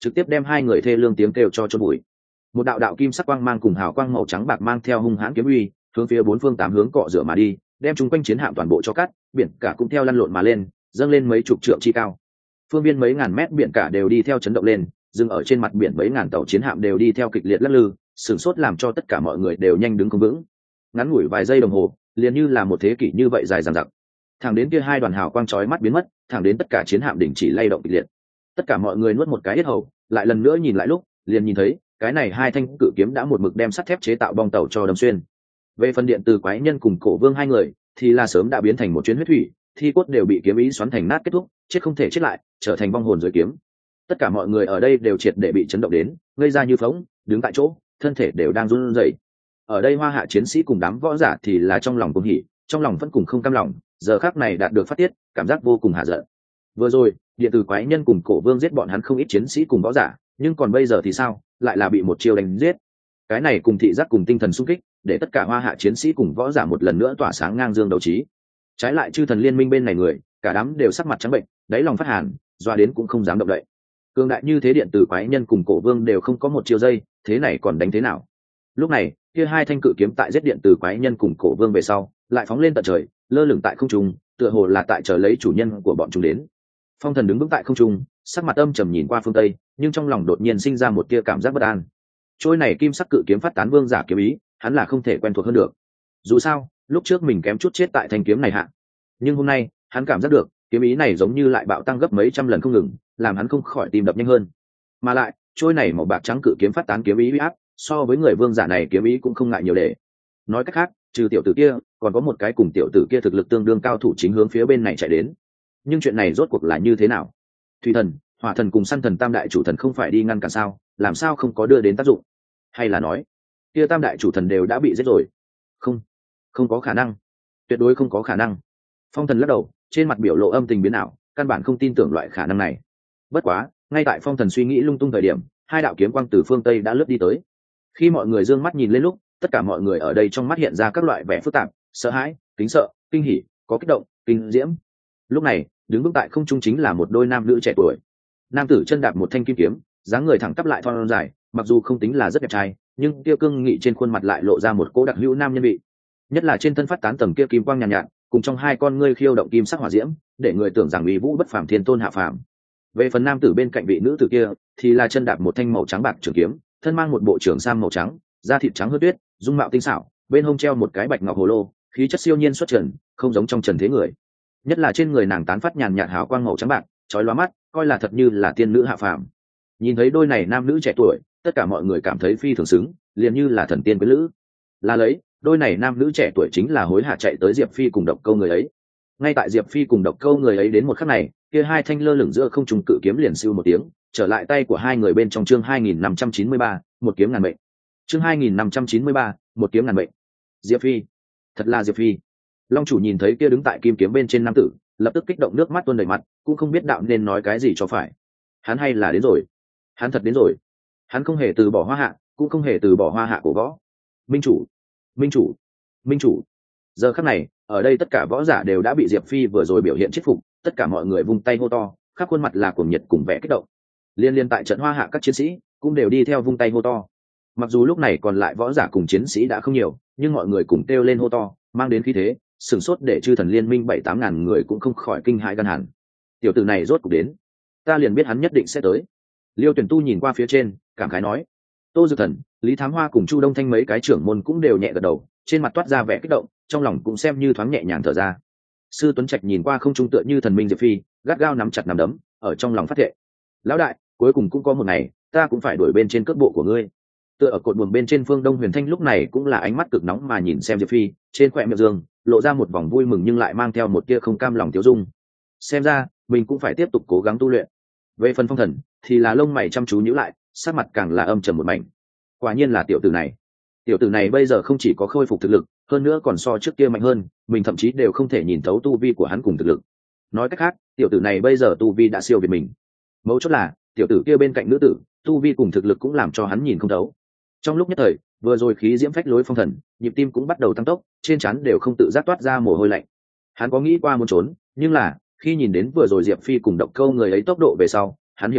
trực tiếp đem hai người thê lương tiếng kêu cho chôn bụi. Một đạo đạo kim sắc quang mang cùng hào quang màu trắng bạc mang theo hung hãn kiếm uy, hướng phía bốn phương tám hướng cọ rửa mà đi, đem chúng quanh chiến hạm toàn bộ cho cắt, biển cả cũng theo lăn lộn mà lên, dâng lên mấy chục trượng chi cao. Phương viên mấy ngàn mét biển cả đều đi theo chấn động lên, dừng ở trên mặt biển mấy ngàn tàu chiến hạm đều đi theo kịch liệt lắc lư, sửng sốt làm cho tất cả mọi người đều nhanh đứng không vững. Ngắn ngủi vài giây đồng hồ, liền như là một thế kỷ như vậy dài dằng dặc. Thẳng đến kia hai đoàn hào quang chói mắt biến mất, thẳng đến tất cả chiến hạm đình chỉ lay động kịch liệt. Tất cả mọi người nuốt một cái yết hầu, lại lần nữa nhìn lại lúc, liền nhìn thấy cái này hai thanh cự kiếm đã một mực đem sắt thép chế tạo bong tàu cho đâm xuyên. Về phần điện từ quái nhân cùng cổ vương hai người thì là sớm đã biến thành một chuyến huyết thủy, thi cốt đều bị kiếm ý xoắn thành nát kết thúc, chết không thể chết lại, trở thành vong hồn dưới kiếm. Tất cả mọi người ở đây đều triệt để bị chấn động đến, ngây ra như phỗng, đứng tại chỗ, thân thể đều đang run rẩy. Ở đây hoa hạ chiến sĩ cùng đám võ giả thì là trong lòng cuồng hỉ, trong lòng vẫn cùng không cam lòng, giờ khắc này đạt được phát tiết, cảm giác vô cùng hạ giận. Vừa rồi, điện tử quái nhân cùng cổ vương giết bọn hắn không ít chiến sĩ cùng võ giả, nhưng còn bây giờ thì sao, lại là bị một chiêu đánh giết. Cái này cùng thị giác cùng tinh thần xung kích, để tất cả hoa hạ chiến sĩ cùng võ giả một lần nữa tỏa sáng ngang dương đấu trí. Trái lại chư thần liên minh bên này người, cả đám đều sắc mặt trắng bệnh, đáy lòng phát hàn, doa đến cũng không dám động đậy. Cường đại như thế điện tử quái nhân cùng cổ vương đều không có một chiêu dây, thế này còn đánh thế nào? Lúc này, kia hai thanh cự kiếm tại giết điện tử quái nhân cùng cổ vương về sau, lại phóng lên tận trời, lơ lửng tại không trung, tựa hồ là tại chờ lấy chủ nhân của bọn chúng đến. Phong Thần đứng vững tại không trung, sắc mặt âm trầm nhìn qua phương tây, nhưng trong lòng đột nhiên sinh ra một tia cảm giác bất an. Trôi này kim sắc cự kiếm phát tán vương giả kiếm ý, hắn là không thể quen thuộc hơn được. Dù sao, lúc trước mình kém chút chết tại thanh kiếm này hạ, nhưng hôm nay, hắn cảm giác được, kiếm ý này giống như lại bạo tăng gấp mấy trăm lần không ngừng, làm hắn không khỏi tim đập nhanh hơn. Mà lại, trôi này màu bạc trắng cự kiếm phát tán kiếm ý uy áp, so với người vương giả này kiếm ý cũng không ngại nhiều để. Nói cách khác, trừ tiểu tử kia, còn có một cái cùng tiểu tử kia thực lực tương đương cao thủ chính hướng phía bên này chạy đến. Nhưng chuyện này rốt cuộc là như thế nào? Thủy thần, hỏa thần cùng săn thần tam đại chủ thần không phải đi ngăn cản sao, làm sao không có đưa đến tác dụng? Hay là nói, kia tam đại chủ thần đều đã bị giết rồi? Không, không có khả năng, tuyệt đối không có khả năng. Phong Thần lắc đầu, trên mặt biểu lộ âm tình biến ảo, căn bản không tin tưởng loại khả năng này. Bất quá, ngay tại Phong Thần suy nghĩ lung tung thời điểm, hai đạo kiếm quang từ phương tây đã lướt đi tới. Khi mọi người dương mắt nhìn lên lúc, tất cả mọi người ở đây trong mắt hiện ra các loại vẻ phức tạp, sợ hãi, kính sợ, kinh hỉ, có kích động, kinh diễm. Lúc này, đứng vững tại không trung chính là một đôi nam nữ trẻ tuổi. Nam tử chân đạp một thanh kim kiếm, dáng người thẳng tắp lại thon dài, mặc dù không tính là rất đẹp trai, nhưng kia cương nghị trên khuôn mặt lại lộ ra một cỗ đặc hữu nam nhân vị. Nhất là trên thân phát tán tầng kia kim quang nhàn nhạt, nhạt, cùng trong hai con ngươi khiêu động kim sắc hỏa diễm, để người tưởng rằng uy vũ bất phàm thiên tôn hạ phàm. Về phần nam tử bên cạnh vị nữ tử kia, thì là chân đạp một thanh màu trắng bạc trường kiếm, thân mang một bộ trường sam màu trắng, da thịt trắng hơn tuyết, dung mạo tinh xảo, bên hông treo một cái bạch ngọc hồ lô, khí chất siêu nhiên xuất trần, không giống trong trần thế người. Nhất là trên người nàng tán phát nhàn nhạt hào quang màu trắng bạc, chói lóa mắt, coi là thật như là tiên nữ hạ phàm. Nhìn thấy đôi này nam nữ trẻ tuổi, tất cả mọi người cảm thấy phi thường xứng, liền như là thần tiên quyến lữ. Là lấy, đôi này nam nữ trẻ tuổi chính là hối hả chạy tới Diệp Phi cùng Độc Câu người ấy. Ngay tại Diệp Phi cùng Độc Câu người ấy đến một khắc này, kia hai thanh lơ lửng giữa không trung cự kiếm liền siêu một tiếng, trở lại tay của hai người bên trong chương hai nghìn năm trăm chín mươi ba, một kiếm ngàn mệnh. Chương hai nghìn năm trăm chín mươi ba, một kiếm ngàn mệnh. Diệp Phi, thật là Diệp Phi. Long chủ nhìn thấy kia đứng tại kim kiếm bên trên nam tử, lập tức kích động nước mắt tuôn đầy mặt, cũng không biết đạo nên nói cái gì cho phải. Hắn hay là đến rồi, hắn thật đến rồi. Hắn không hề từ bỏ Hoa Hạ, cũng không hề từ bỏ Hoa Hạ cổ võ. Minh chủ, minh chủ, minh chủ. Giờ khắc này, ở đây tất cả võ giả đều đã bị Diệp Phi vừa rồi biểu hiện chết phục, tất cả mọi người vung tay hô to, khắp khuôn mặt là cuồng nhiệt cùng vẻ kích động. Liên liên tại trận Hoa Hạ các chiến sĩ cũng đều đi theo vung tay hô to. Mặc dù lúc này còn lại võ giả cùng chiến sĩ đã không nhiều, nhưng mọi người cùng kêu lên hô to, mang đến khí thế, sửng sốt để chư thần liên minh bảy tám ngàn người cũng không khỏi kinh hãi gan hẳn. Tiểu tử này rốt cuộc đến, ta liền biết hắn nhất định sẽ tới. Liêu Tuyển Tu nhìn qua phía trên, cảm khái nói. Tô Dược Thần, Lý Thám Hoa cùng Chu Đông Thanh mấy cái trưởng môn cũng đều nhẹ gật đầu, trên mặt toát ra vẻ kích động, trong lòng cũng xem như thoáng nhẹ nhàng thở ra. Sư Tuấn Trạch nhìn qua không trung tựa như thần minh Diệp Phi, gắt gao nắm chặt nắm đấm, ở trong lòng phát thệ. Lão đại, cuối cùng cũng có một ngày, ta cũng phải đuổi bên trên cước bộ của ngươi. Tựa ở cột buồm bên trên Phương Đông Huyền Thanh lúc này cũng là ánh mắt cực nóng mà nhìn xem Diệp Phi, trên khóe miệng dương lộ ra một vòng vui mừng nhưng lại mang theo một tia không cam lòng tiêu dung. Xem ra, mình cũng phải tiếp tục cố gắng tu luyện. Về phần Phong Thần, thì là lông mày chăm chú nhíu lại, sắc mặt càng là âm trầm một mảnh. Quả nhiên là tiểu tử này. Tiểu tử này bây giờ không chỉ có khôi phục thực lực, hơn nữa còn so trước kia mạnh hơn, mình thậm chí đều không thể nhìn thấu tu vi của hắn cùng thực lực. Nói cách khác, tiểu tử này bây giờ tu vi đã siêu việt mình. Mấu chốt là, tiểu tử kia bên cạnh nữ tử, tu vi cùng thực lực cũng làm cho hắn nhìn không thấu. Trong lúc nhất thời, vừa rồi khí diễm phách lối Phong Thần, nhịp tim cũng bắt đầu tăng tốc, trên trán đều không tự giác toát ra mồ hôi lạnh. Hắn có nghĩ qua muốn trốn, nhưng là, khi nhìn đến vừa rồi Diệp Phi cùng Độc Câu người ấy tốc độ về sau, hắn hiểu được,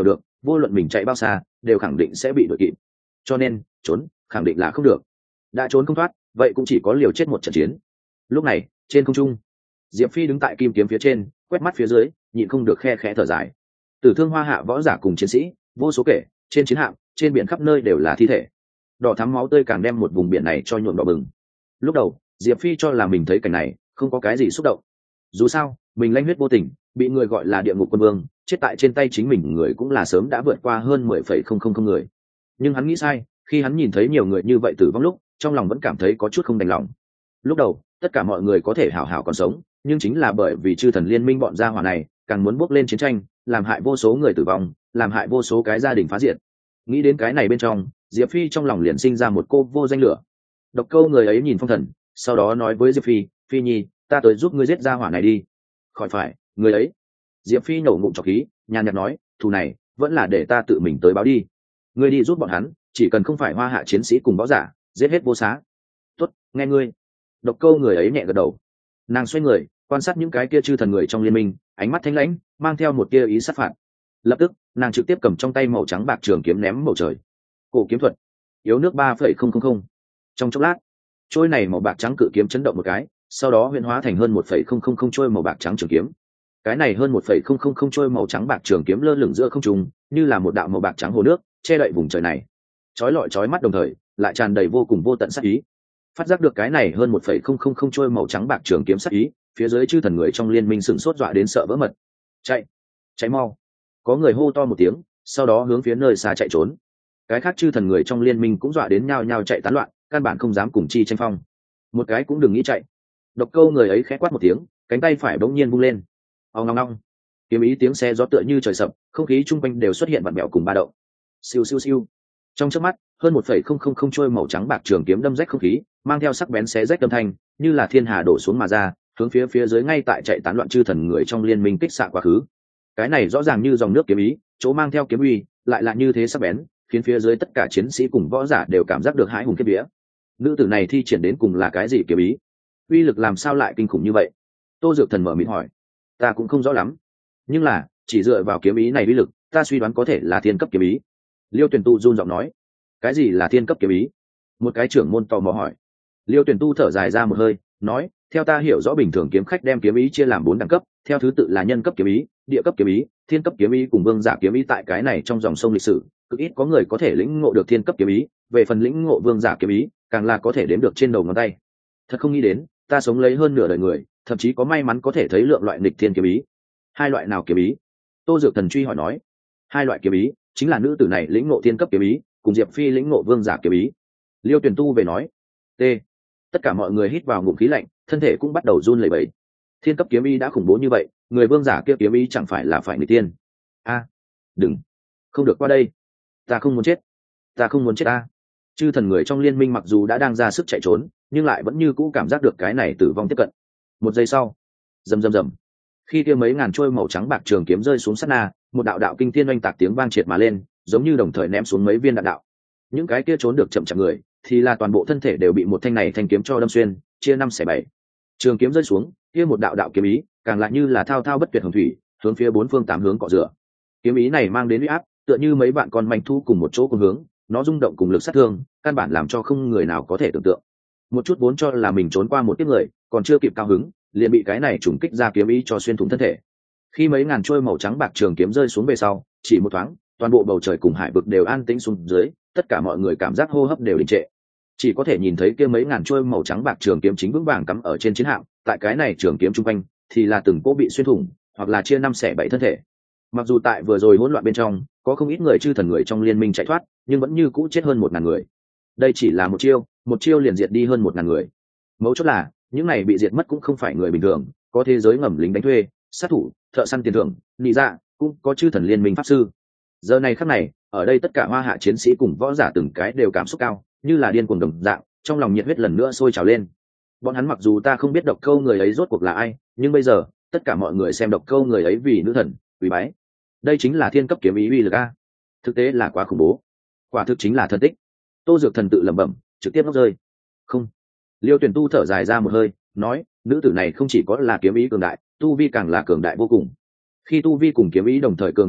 vô luận mình chạy bao xa đều khẳng định sẽ bị đuổi kịp, cho nên trốn khẳng định là không được. Đã trốn không thoát vậy cũng chỉ có liều chết một trận chiến. Lúc này trên không trung, Diệp Phi đứng tại kim kiếm phía trên, quét mắt phía dưới, nhịn không được khe khẽ thở dài. Tử thương hoa hạ võ giả cùng chiến sĩ vô số kể, trên chiến hạm, trên biển khắp nơi đều là thi thể, đỏ thắm máu tươi càng đem một vùng biển này cho nhuộm đỏ bừng. Lúc đầu Diệp Phi cho là mình thấy cảnh này không có cái gì xúc động, dù sao mình lanh huyết vô tình, bị người gọi là địa ngục quân vương, chết tại trên tay chính mình người cũng là sớm đã vượt qua hơn mười phẩy không không không người. Nhưng hắn nghĩ sai, khi hắn nhìn thấy nhiều người như vậy tử vong lúc, trong lòng vẫn cảm thấy có chút không đành lòng. Lúc đầu tất cả mọi người có thể hảo hảo còn sống, nhưng chính là bởi vì chư thần liên minh bọn gia hỏa này càng muốn bước lên chiến tranh, làm hại vô số người tử vong, làm hại vô số cái gia đình phá diệt. Nghĩ đến cái này bên trong, Diệp Phi trong lòng liền sinh ra một cô vô danh lửa. Độc Câu người ấy nhìn Phong Thần, sau đó nói với Diệp Phi, Phi nhi, ta tới giúp ngươi giết gia hỏa này đi. Khỏi phải, người ấy. Diệp Phi nổ ngụm trọc khí, nhàn nhạt nói, thù này vẫn là để ta tự mình tới báo đi. Ngươi đi giúp bọn hắn, chỉ cần không phải hoa hạ chiến sĩ cùng võ giả, giết hết vô xá. Tốt, nghe ngươi. Độc Câu người ấy nhẹ gật đầu. Nàng xoay người, quan sát những cái kia chư thần người trong liên minh, ánh mắt thanh lãnh, mang theo một tia ý sát phạt. Lập tức nàng trực tiếp cầm trong tay màu trắng bạc trường kiếm ném bầu trời. Cổ kiếm thuật, yếu nước ba phẩy không không không. Trong chốc lát, trôi này màu bạc trắng cự kiếm chấn động một cái, sau đó huyễn hóa thành hơn một phẩy không không không trôi màu bạc trắng trường kiếm. Cái này hơn một phẩy không không không trôi màu trắng bạc trường kiếm lơ lửng giữa không trung, như là một đạo màu bạc trắng hồ nước, che đậy vùng trời này. Chói lọi chói mắt đồng thời, lại tràn đầy vô cùng vô tận sát ý. Phát giác được cái này hơn một phẩy không không không trôi màu trắng bạc trường kiếm sát ý, phía dưới chư thần người trong liên minh sửng sốt dọa đến sợ vỡ mật. Chạy, chạy mau! Có người hô to một tiếng, sau đó hướng phía nơi xa chạy trốn. Cái khác chư thần người trong liên minh cũng dọa đến nhao nhao chạy tán loạn, căn bản không dám cùng chi tranh phong. Một cái cũng đừng nghĩ chạy. Độc Câu người ấy khẽ quát một tiếng, cánh tay phải bỗng nhiên vung lên. Ong ong ong. Kiếm ý tiếng xe gió tựa như trời sập, không khí chung quanh đều xuất hiện vặn vẹo cùng ba động. Siêu siêu siêu. Trong chớp mắt, hơn một phẩy không không không trôi màu trắng bạc trường kiếm đâm rách không khí, mang theo sắc bén xé rách âm thanh, như là thiên hà đổ xuống mà ra, hướng phía phía dưới ngay tại chạy tán loạn chư thần người trong liên minh kích xạ quá khứ. Cái này rõ ràng như dòng nước kiếm ý, chỗ mang theo kiếm uy, lại là như thế sắc bén, khiến phía dưới tất cả chiến sĩ cùng võ giả đều cảm giác được hãi hùng kiếp vía. Nữ tử này thi triển đến cùng là cái gì kiếm ý? Uy lực làm sao lại kinh khủng như vậy? Tô Dược Thần mở miệng hỏi. Ta cũng không rõ lắm, nhưng là chỉ dựa vào kiếm ý này uy lực, ta suy đoán có thể là thiên cấp kiếm ý. Liêu Tuyển Tu run giọng nói. Cái gì là thiên cấp kiếm ý? Một cái trưởng môn tò mò hỏi. Liêu Tuyển Tu thở dài ra một hơi, nói, theo ta hiểu rõ bình thường kiếm khách đem kiếm ý chia làm bốn đẳng cấp, theo thứ tự là nhân cấp kiếm ý, địa cấp kiếm ý, thiên cấp kiếm ý cùng vương giả kiếm ý. Tại cái này trong dòng sông lịch sử, cực ít có người có thể lĩnh ngộ được thiên cấp kiếm ý, về phần lĩnh ngộ vương giả kiếm ý, càng là có thể đếm được trên đầu ngón tay. Thật không nghĩ đến, ta sống lấy hơn nửa đời người, thậm chí có may mắn có thể thấy lượng loại nghịch thiên kiếm ý. Hai loại nào kiếm ý? Tô Dược Thần truy hỏi nói. Hai loại kiếm ý chính là nữ tử này lĩnh ngộ thiên cấp kiếm ý, cùng Diệp Phi lĩnh ngộ vương giả kiếm ý. Liêu Tuyển Tu về nói. T. Tất cả mọi người hít vào ngụm khí lạnh, thân thể cũng bắt đầu run lẩy bẩy. Thiên cấp kiếm ý đã khủng bố như vậy, người vương giả kia kiếm ý chẳng phải là phải người tiên? A, đừng, không được qua đây, ta không muốn chết, ta không muốn chết ta. Chư thần người trong liên minh mặc dù đã đang ra sức chạy trốn, nhưng lại vẫn như cũ cảm giác được cái này tử vong tiếp cận. Một giây sau, rầm rầm rầm, khi kia mấy ngàn trôi màu trắng bạc trường kiếm rơi xuống sát na, một đạo đạo kinh thiên oanh tạc tiếng vang triệt mà lên, giống như đồng thời ném xuống mấy viên đạn đạo. Những cái kia trốn được chậm chạp người, thì là toàn bộ thân thể đều bị một thanh này thanh kiếm cho đâm xuyên, chia năm xẻ bảy. Trường kiếm rơi xuống, kia một đạo đạo kiếm ý, càng lại như là thao thao bất tuyệt hồng thủy, hướng phía bốn phương tám hướng cọ rửa. Kiếm ý này mang đến uy áp, tựa như mấy bạn con manh thu cùng một chỗ cùng hướng, nó rung động cùng lực sát thương, căn bản làm cho không người nào có thể tưởng tượng. Một chút vốn cho là mình trốn qua một kiếp người, còn chưa kịp cao hứng, liền bị cái này trùng kích ra kiếm ý cho xuyên thủng thân thể. Khi mấy ngàn trôi màu trắng bạc trường kiếm rơi xuống về sau, chỉ một thoáng, toàn bộ bầu trời cùng hải vực đều an tĩnh xuống dưới, tất cả mọi người cảm giác hô hấp đều đình trệ. Chỉ có thể nhìn thấy kia mấy ngàn trôi màu trắng bạc trường kiếm chính vững vàng cắm ở trên chiến hạm, tại cái này trường kiếm trung quanh thì là từng cỗ bị xuyên thủng, hoặc là chia năm xẻ bảy thân thể. Mặc dù tại vừa rồi hỗn loạn bên trong, có không ít người chư thần người trong liên minh chạy thoát, nhưng vẫn như cũ chết hơn một ngàn người. Đây chỉ là một chiêu, một chiêu liền diệt đi hơn một ngàn người. Mấu chốt là, những này bị diệt mất cũng không phải người bình thường, có thế giới ngầm lính đánh thuê, sát thủ, thợ săn tiền thưởng, nị dạ, cũng có chư thần liên minh pháp sư. Giờ này khắc này, ở đây tất cả hoa hạ chiến sĩ cùng võ giả từng cái đều cảm xúc cao, như là điên cuồng đồng dạng, trong lòng nhiệt huyết lần nữa sôi trào lên. Bọn hắn mặc dù ta không biết Độc Câu người ấy rốt cuộc là ai, nhưng bây giờ tất cả mọi người xem Độc Câu người ấy vì nữ thần quý bái. Đây chính là thiên cấp kiếm ý uy lực a, thực tế là quá khủng bố, quả thực chính là thần tích. Tô Dược Thần tự lẩm bẩm, trực tiếp ngốc rơi. Không. Liêu Tuyển Tu thở dài ra một hơi, nói, nữ tử này không chỉ có là kiếm ý cường đại, tu vi càng là cường đại vô cùng. Khi tu vi cùng kiếm ý đồng thời cường đại lúc,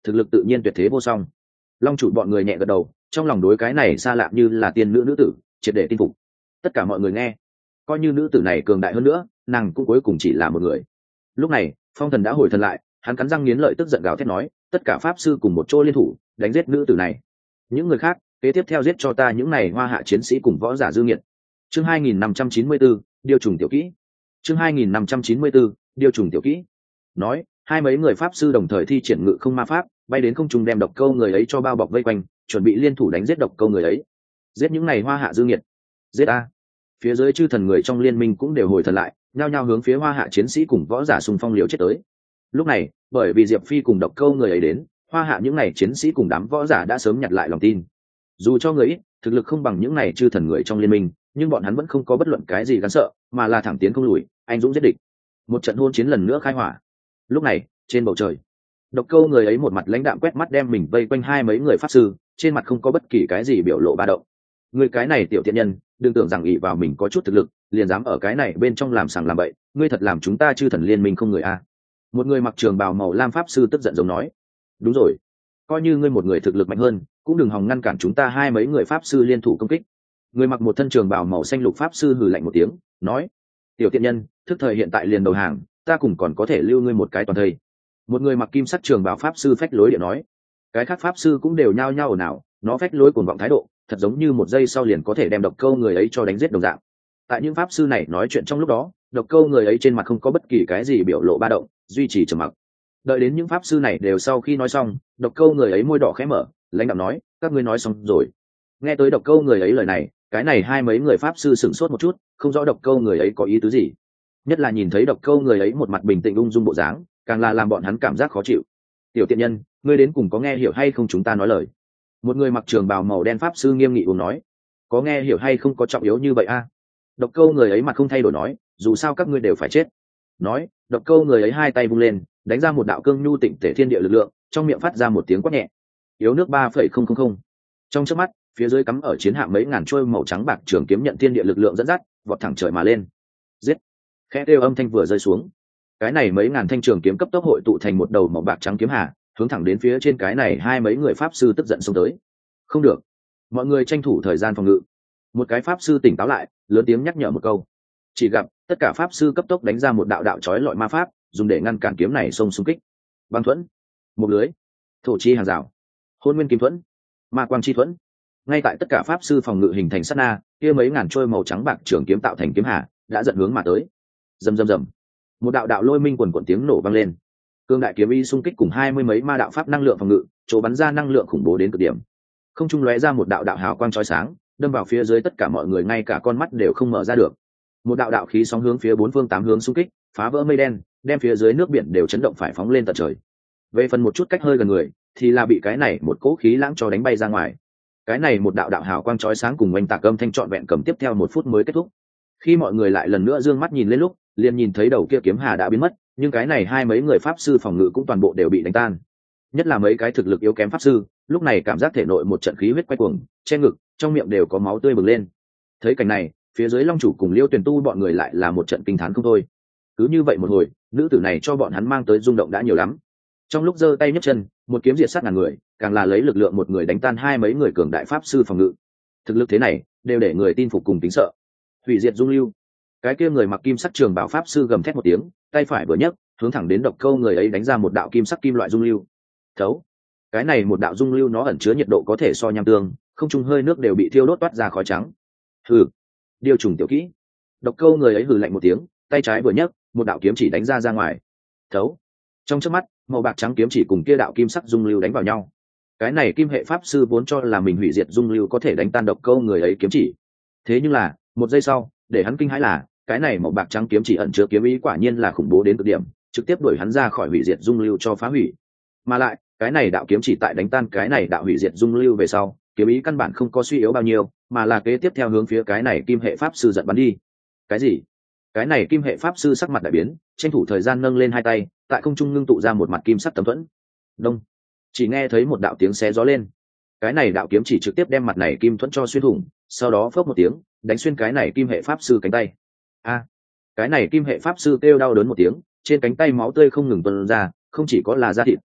thực lực tự nhiên tuyệt thế vô song. Long chủ bọn người nhẹ gật đầu, trong lòng đối cái này xa lạ như là tiên nữ nữ tử triệt để tin phục. Tất cả mọi người nghe, coi như nữ tử này cường đại hơn nữa, nàng cũng cuối cùng chỉ là một người. Lúc này Phong Thần đã hồi thần lại, hắn cắn răng nghiến lợi tức giận gào thét nói, tất cả pháp sư cùng một chỗ liên thủ đánh giết nữ tử này. Những người khác kế tiếp theo giết cho ta những này hoa hạ chiến sĩ cùng võ giả dư nghiệt. Chương hai nghìn năm trăm chín mươi tư, điều trùng tiểu kỹ. Chương hai nghìn năm trăm chín mươi tư, điều trùng tiểu kỹ. Nói, hai mấy người pháp sư đồng thời thi triển ngự không ma pháp, bay đến không trung đem độc câu người ấy cho bao bọc vây quanh, chuẩn bị liên thủ đánh giết độc câu người ấy. Giết những này hoa hạ dư nghiệt. Giết a. Phía dưới chư thần người trong liên minh cũng đều hồi thần lại, nhao nhao hướng phía hoa hạ chiến sĩ cùng võ giả xung phong liều chết tới. Lúc này, bởi vì Diệp Phi cùng độc câu người ấy đến, hoa hạ những này chiến sĩ cùng đám võ giả đã sớm nhặt lại lòng tin. Dù cho người ít, thực lực không bằng những này chư thần người trong liên minh, nhưng bọn hắn vẫn không có bất luận cái gì gắn sợ, mà là thẳng tiến không lùi, anh dũng giết địch. Một trận hôn chiến lần nữa khai hỏa. Lúc này, trên bầu trời, độc câu người ấy một mặt lãnh đạm quét mắt đem mình vây quanh hai mấy người pháp sư, trên mặt không có bất kỳ cái gì biểu lộ ba động. Người cái này tiểu thiện nhân, đừng tưởng rằng ỷ vào mình có chút thực lực, liền dám ở cái này bên trong làm sàng làm bậy, ngươi thật làm chúng ta chư thần liên minh không người a. Một người mặc trường bào màu lam pháp sư tức giận giống nói, đúng rồi, coi như ngươi một người thực lực mạnh hơn, cũng đừng hòng ngăn cản chúng ta hai mấy người pháp sư liên thủ công kích. Người mặc một thân trường bào màu xanh lục pháp sư hừ lạnh một tiếng, nói, tiểu thiện nhân, thức thời hiện tại liền đầu hàng, ta cùng còn có thể lưu ngươi một cái toàn thây. Một người mặc kim sắc trường bào pháp sư phách lối điện nói. Cái khác pháp sư cũng đều nhao nhao ồn ào, nó phách lối cuồng vọng thái độ, thật giống như một giây sau liền có thể đem độc câu người ấy cho đánh giết đồng dạng. Tại những pháp sư này nói chuyện trong lúc đó, độc câu người ấy trên mặt không có bất kỳ cái gì biểu lộ ba động, duy trì trầm mặc. Đợi đến những pháp sư này đều sau khi nói xong, độc câu người ấy môi đỏ khẽ mở, lãnh đạm nói, các ngươi nói xong rồi. Nghe tới độc câu người ấy lời này, cái này hai mấy người pháp sư sửng sốt một chút, không rõ độc câu người ấy có ý tứ gì. Nhất là nhìn thấy độc câu người ấy một mặt bình tĩnh ung dung bộ dáng, càng là làm bọn hắn cảm giác khó chịu. Tiểu tiện nhân, ngươi đến cùng có nghe hiểu hay không chúng ta nói lời? Một người mặc trường bào màu đen pháp sư nghiêm nghị uống nói, có nghe hiểu hay không có trọng yếu như vậy a? Độc câu người ấy mặt không thay đổi nói, dù sao các ngươi đều phải chết. Nói, độc câu người ấy hai tay vung lên, đánh ra một đạo cương nhu tịnh thể thiên địa lực lượng, trong miệng phát ra một tiếng quát nhẹ. Yếu nước ba phẩy không không không. Trong chớp mắt, phía dưới cắm ở chiến hạm mấy ngàn trôi màu trắng bạc trường kiếm nhận thiên địa lực lượng dẫn dắt, vọt thẳng trời mà lên. Giết! Khẽ kêu âm thanh vừa rơi xuống, cái này mấy ngàn thanh trường kiếm cấp tốc hội tụ thành một đầu màu bạc trắng kiếm hà, hướng thẳng đến phía trên cái này hai mấy người pháp sư tức giận xông tới. Không được, mọi người tranh thủ thời gian phòng ngự. Một cái pháp sư tỉnh táo lại, lớn tiếng nhắc nhở một câu. Chỉ gặp tất cả pháp sư cấp tốc đánh ra một đạo đạo chói lọi ma pháp, dùng để ngăn cản kiếm này xông xung kích. Băng thuẫn, một lưới, thổ chi hàng rào, hôn nguyên kiếm thuẫn, ma quang chi thuẫn. Ngay tại tất cả pháp sư phòng ngự hình thành sát na, kia mấy ngàn trôi màu trắng bạc trường kiếm tạo thành kiếm hà đã dẫn hướng mà tới. Rầm rầm rầm, một đạo đạo lôi minh quần quần tiếng nổ vang lên. Cương đại kiếm y xung kích cùng hai mươi mấy ma đạo pháp năng lượng phòng ngự, chỗ bắn ra năng lượng khủng bố đến cực điểm. Không trung lóe ra một đạo đạo hào quang chói sáng, đâm vào phía dưới tất cả mọi người, ngay cả con mắt đều không mở ra được. Một đạo đạo khí sóng hướng phía bốn phương tám hướng xung kích, phá vỡ mây đen, đem phía dưới nước biển đều chấn động phải phóng lên tận trời. Về phần một chút cách hơi gần người, thì là bị cái này một cỗ khí lãng cho đánh bay ra ngoài. Cái này một đạo đạo hào quang chói sáng cùng oanh tạc âm thanh trọn vẹn cầm tiếp theo một phút mới kết thúc. Khi mọi người lại lần nữa dương mắt nhìn lên lúc, liền nhìn thấy đầu kia kiếm hà đã biến mất, nhưng cái này hai mấy người pháp sư phòng ngự cũng toàn bộ đều bị đánh tan. Nhất là mấy cái thực lực yếu kém pháp sư, lúc này cảm giác thể nội một trận khí huyết quay cuồng, che ngực, trong miệng đều có máu tươi bừng lên. Thấy cảnh này, phía dưới Long chủ cùng Liêu Tuyền Tu bọn người lại là một trận kinh thán không thôi. Cứ như vậy một hồi, nữ tử này cho bọn hắn mang tới rung động đã nhiều lắm. Trong lúc giơ tay nhấc chân, một kiếm diệt sát ngàn người, càng là lấy lực lượng một người đánh tan hai mấy người cường đại pháp sư phòng ngự. Thực lực thế này, đều để người tin phục cùng kính sợ. Hủy diệt dung lưu. Cái kia người mặc kim sắc trường bảo pháp sư gầm thét một tiếng, tay phải vừa nhấc, hướng thẳng đến độc câu người ấy đánh ra một đạo kim sắc kim loại dung lưu. Thấu. Cái này một đạo dung lưu nó ẩn chứa nhiệt độ có thể so nham tương, không trung hơi nước đều bị thiêu đốt toát ra khói trắng. Hừ, điều trùng tiểu kỹ. Độc câu người ấy hừ lạnh một tiếng, tay trái vừa nhấc, một đạo kiếm chỉ đánh ra ra ngoài. Thấu. Trong chớp mắt, màu bạc trắng kiếm chỉ cùng kia đạo kim sắc dung lưu đánh vào nhau. Cái này kim hệ pháp sư vốn cho là mình hủy diệt dung lưu có thể đánh tan độc câu người ấy kiếm chỉ. Thế nhưng là, một giây sau, để hắn kinh hãi là, cái này màu bạc trắng kiếm chỉ ẩn chứa kiếm ý quả nhiên là khủng bố đến cực điểm, trực tiếp đuổi hắn ra khỏi hủy diệt dung lưu cho phá hủy. Mà lại, cái này đạo kiếm chỉ tại đánh tan cái này đạo hủy diệt dung lưu về sau, kiếm ý căn bản không có suy yếu bao nhiêu, mà là kế tiếp theo hướng phía cái này kim hệ pháp sư giật bắn đi. Cái gì? Cái này kim hệ pháp sư sắc mặt đại biến, tranh thủ thời gian nâng lên hai tay, tại không trung ngưng tụ ra một mặt kim sắc tấm thuẫn. Đông. Chỉ nghe thấy một đạo tiếng xé gió lên. Cái này đạo kiếm chỉ trực tiếp đem mặt này kim thuẫn cho xuyên thủng, sau đó phốc một tiếng, đánh xuyên cái này kim hệ pháp sư cánh tay. A. Cái này kim hệ pháp sư kêu đau đớn một tiếng, trên cánh tay máu tươi không ngừng tuôn ra, không chỉ có là da thịt,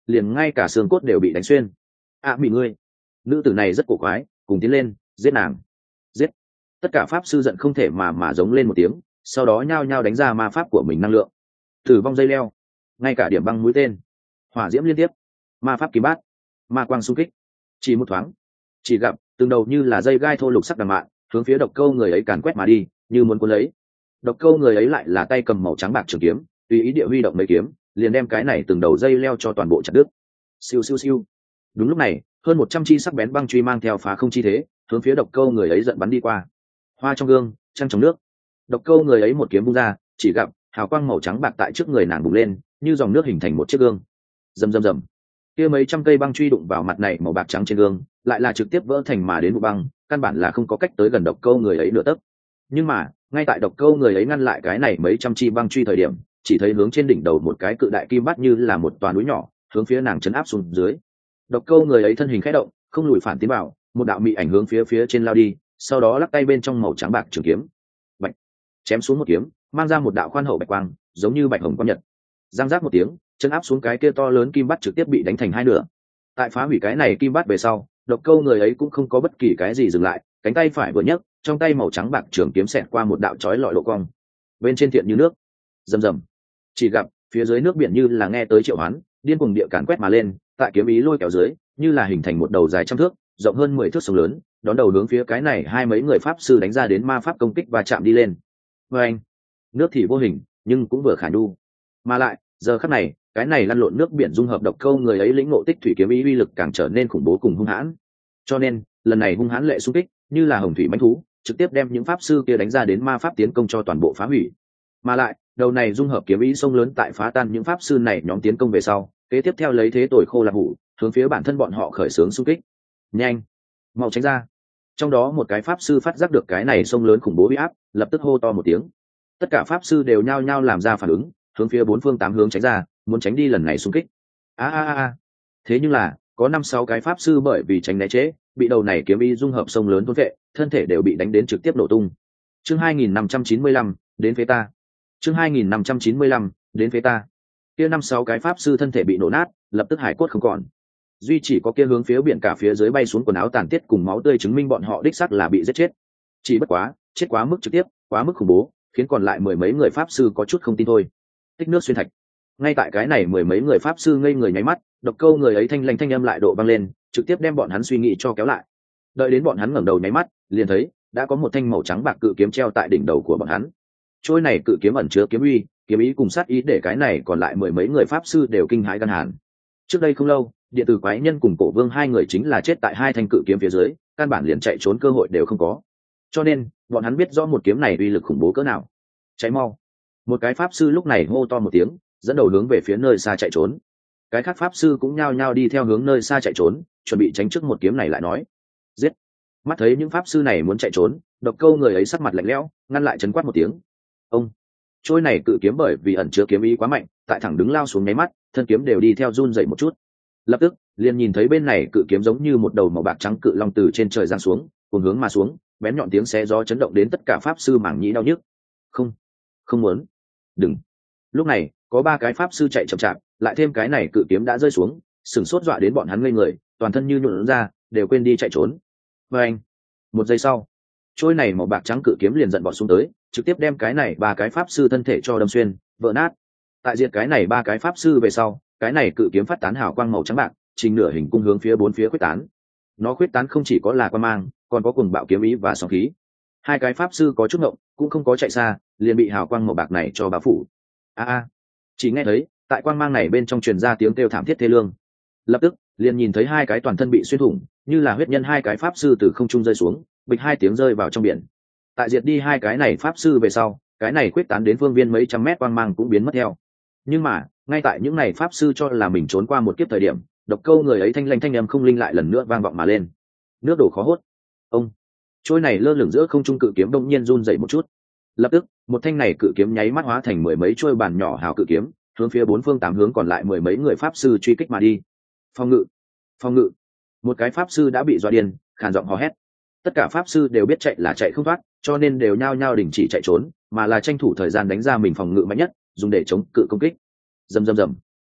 liền ngay cả xương cốt đều bị đánh xuyên. À bị ngươi, nữ tử này rất cổ quái, cùng tiến lên giết nàng. Giết. Tất cả pháp sư giận không thể mà mà giống lên một tiếng, sau đó nhao nhao đánh ra ma pháp của mình năng lượng. Tử vong dây leo, ngay cả điểm băng mũi tên, hỏa diễm liên tiếp, ma pháp kiếm bát, ma quang xung kích. Chỉ một thoáng, chỉ gặp từng đầu như là dây gai thô lục sắc đằng mạn hướng phía độc câu người ấy càn quét mà đi, như muốn cuốn lấy. Độc câu người ấy lại là tay cầm màu trắng bạc trường kiếm, tùy ý địa huy động mấy kiếm, liền đem cái này từng đầu dây leo cho toàn bộ chặt đứt. Siêu siêu siêu. Đúng lúc này, hơn một trăm chi sắc bén băng truy mang theo phá không chi thế, hướng phía độc câu người ấy giận bắn đi qua. Hoa trong gương, trăng trong nước. Độc câu người ấy một kiếm vung ra, chỉ gặp hào quang màu trắng bạc tại trước người nàng bùng lên, như dòng nước hình thành một chiếc gương. Rầm rầm rầm. Kia mấy trăm cây băng truy đụng vào mặt này màu bạc trắng trên gương, lại là trực tiếp vỡ thành mà đến vụ băng, căn bản là không có cách tới gần độc câu người ấy nửa tấc. Nhưng mà, ngay tại độc câu người ấy ngăn lại cái này mấy trăm chi băng truy thời điểm, chỉ thấy hướng trên đỉnh đầu một cái cự đại kim bát như là một toà núi nhỏ, hướng phía nàng chấn áp xuống dưới. Độc câu người ấy thân hình khẽ động, không lùi phản tiến vào, một đạo mị ảnh hướng phía phía trên lao đi, sau đó lắc tay bên trong màu trắng bạc trường kiếm, bạch chém xuống một kiếm, mang ra một đạo khoan hậu bạch quang, giống như bạch hồng quang nhật. Giang giác một tiếng, chân áp xuống cái kia to lớn kim bát trực tiếp bị đánh thành hai nửa. Tại phá hủy cái này kim bát về sau, độc câu người ấy cũng không có bất kỳ cái gì dừng lại, cánh tay phải vừa nhấc, trong tay màu trắng bạc trường kiếm xẹt qua một đạo chói lọi lộ cong. Bên trên thiện như nước, rầm rầm. Chỉ gặp phía dưới nước biển như là nghe tới triệu hoán, điên cuồng địa càn quét mà lên, tại kiếm ý lôi kéo dưới, như là hình thành một đầu dài trăm thước, rộng hơn mười thước sông lớn, đón đầu hướng phía cái này hai mấy người pháp sư đánh ra đến ma pháp công kích và chạm đi lên. Và anh, nước thì vô hình, nhưng cũng vừa khả nhu. Mà lại, giờ khắc này, cái này lăn lộn nước biển dung hợp độc câu người ấy lĩnh ngộ tích thủy kiếm ý uy lực càng trở nên khủng bố cùng hung hãn. Cho nên, lần này hung hãn lệ xung kích, như là hồng thủy mãnh thú, trực tiếp đem những pháp sư kia đánh ra đến ma pháp tiến công cho toàn bộ phá hủy. Mà lại, đầu này dung hợp kiếm ý sông lớn tại phá tan những pháp sư này nhóm tiến công về sau, kế tiếp theo lấy thế tội khô là hủ, hướng phía bản thân bọn họ khởi xướng xung kích. Nhanh, mau tránh ra. Trong đó một cái pháp sư phát giác được cái này sông lớn khủng bố uy áp, lập tức hô to một tiếng. Tất cả pháp sư đều nhao nhao làm ra phản ứng, hướng phía bốn phương tám hướng tránh ra, muốn tránh đi lần này xung kích. A a a. Thế nhưng là, có năm sáu cái pháp sư bởi vì tránh né chế, bị đầu này kiếm ý dung hợp sông lớn thôn vệ, thân thể đều bị đánh đến trực tiếp nổ tung. Chương hai nghìn năm trăm chín mươi lăm, đến phía ta. Chương hai nghìn năm trăm chín mươi lăm, đến phía ta. Kia năm sáu cái pháp sư thân thể bị nổ nát, lập tức hải cốt không còn. Duy chỉ có kia hướng phía biển cả phía dưới bay xuống quần áo tàn tiết cùng máu tươi chứng minh bọn họ đích xác là bị giết chết. Chỉ bất quá, chết quá mức trực tiếp, quá mức khủng bố, khiến còn lại mười mấy người pháp sư có chút không tin thôi. Tích nước xuyên thạch. Ngay tại cái này mười mấy người pháp sư ngây người nháy mắt, độc câu người ấy thanh lanh thanh âm lại độ vang lên, trực tiếp đem bọn hắn suy nghĩ cho kéo lại. Đợi đến bọn hắn ngẩng đầu nháy mắt, liền thấy đã có một thanh màu trắng bạc cự kiếm treo tại đỉnh đầu của bọn hắn. Trôi này cự kiếm ẩn chứa kiếm uy, kiếm ý cùng sát ý để cái này còn lại mười mấy người pháp sư đều kinh hãi gan hàn. Trước đây không lâu, điện tử quái nhân cùng cổ vương hai người chính là chết tại hai thanh cự kiếm phía dưới, căn bản liền chạy trốn cơ hội đều không có. Cho nên, bọn hắn biết rõ một kiếm này uy lực khủng bố cỡ nào. Cháy mau! Một cái pháp sư lúc này hô to một tiếng, dẫn đầu hướng về phía nơi xa chạy trốn. Cái khác pháp sư cũng nhao nhao đi theo hướng nơi xa chạy trốn, chuẩn bị tránh trước một kiếm này lại nói. Giết! Mắt thấy những pháp sư này muốn chạy trốn, độc câu người ấy sắc mặt lạnh lẽo, ngăn lại trấn quát một tiếng. Ông! Trôi này cự kiếm bởi vì ẩn chứa kiếm ý quá mạnh, tại thẳng đứng lao xuống nháy mắt, thân kiếm đều đi theo run dậy một chút. Lập tức, liền nhìn thấy bên này cự kiếm giống như một đầu màu bạc trắng cự long từ trên trời giáng xuống, cùng hướng mà xuống, bén nhọn tiếng xé gió chấn động đến tất cả pháp sư mảng nhĩ đau nhức. Không, không muốn. Đừng. Lúc này, có ba cái pháp sư chạy chậm chạp, lại thêm cái này cự kiếm đã rơi xuống, sừng sốt dọa đến bọn hắn ngây người, toàn thân như nhũn ra, đều quên đi chạy trốn. Và anh, một giây sau, trôi này màu bạc trắng cự kiếm liền giận bọn xuống tới, trực tiếp đem cái này ba cái pháp sư thân thể cho đâm xuyên, vỡ nát. Tại diệt cái này ba cái pháp sư về sau, cái này cự kiếm phát tán hào quang màu trắng bạc, trình nửa hình cung hướng phía bốn phía quyết tán. Nó quyết tán không chỉ có là quang mang, còn có cuồng bạo kiếm ý và sóng khí. Hai cái pháp sư có chút ngộng, cũng không có chạy xa, liền bị hào quang màu bạc này cho bao phủ. A a, chỉ nghe thấy, tại quang mang này bên trong truyền ra tiếng kêu thảm thiết thê lương. Lập tức, liền nhìn thấy hai cái toàn thân bị xuyên thủng, như là huyết nhân hai cái pháp sư từ không trung rơi xuống, bịch hai tiếng rơi vào trong biển. Tại diệt đi hai cái này pháp sư về sau, cái này quyết tán đến phương viên mấy trăm mét quang mang cũng biến mất theo. Nhưng mà, ngay tại những này pháp sư cho là mình trốn qua một kiếp thời điểm, độc câu người ấy thanh lanh thanh âm không linh lại lần nữa vang vọng mà lên. Nước đổ khó hốt. Ông, trôi này lơ lửng giữa không trung cự kiếm đông nhiên run dậy một chút. Lập tức, một thanh này cự kiếm nháy mắt hóa thành mười mấy trôi bàn nhỏ hào cự kiếm, hướng phía bốn phương tám hướng còn lại mười mấy người pháp sư truy kích mà đi. Phòng ngự, phòng ngự. Một cái pháp sư đã bị dọa điên, khàn giọng hò hét. Tất cả pháp sư đều biết chạy là chạy không thoát, cho nên đều nhao nhao đình chỉ chạy trốn, mà là tranh thủ thời gian đánh ra mình phòng ngự mạnh nhất, dùng để chống cự công kích. Rầm rầm rầm.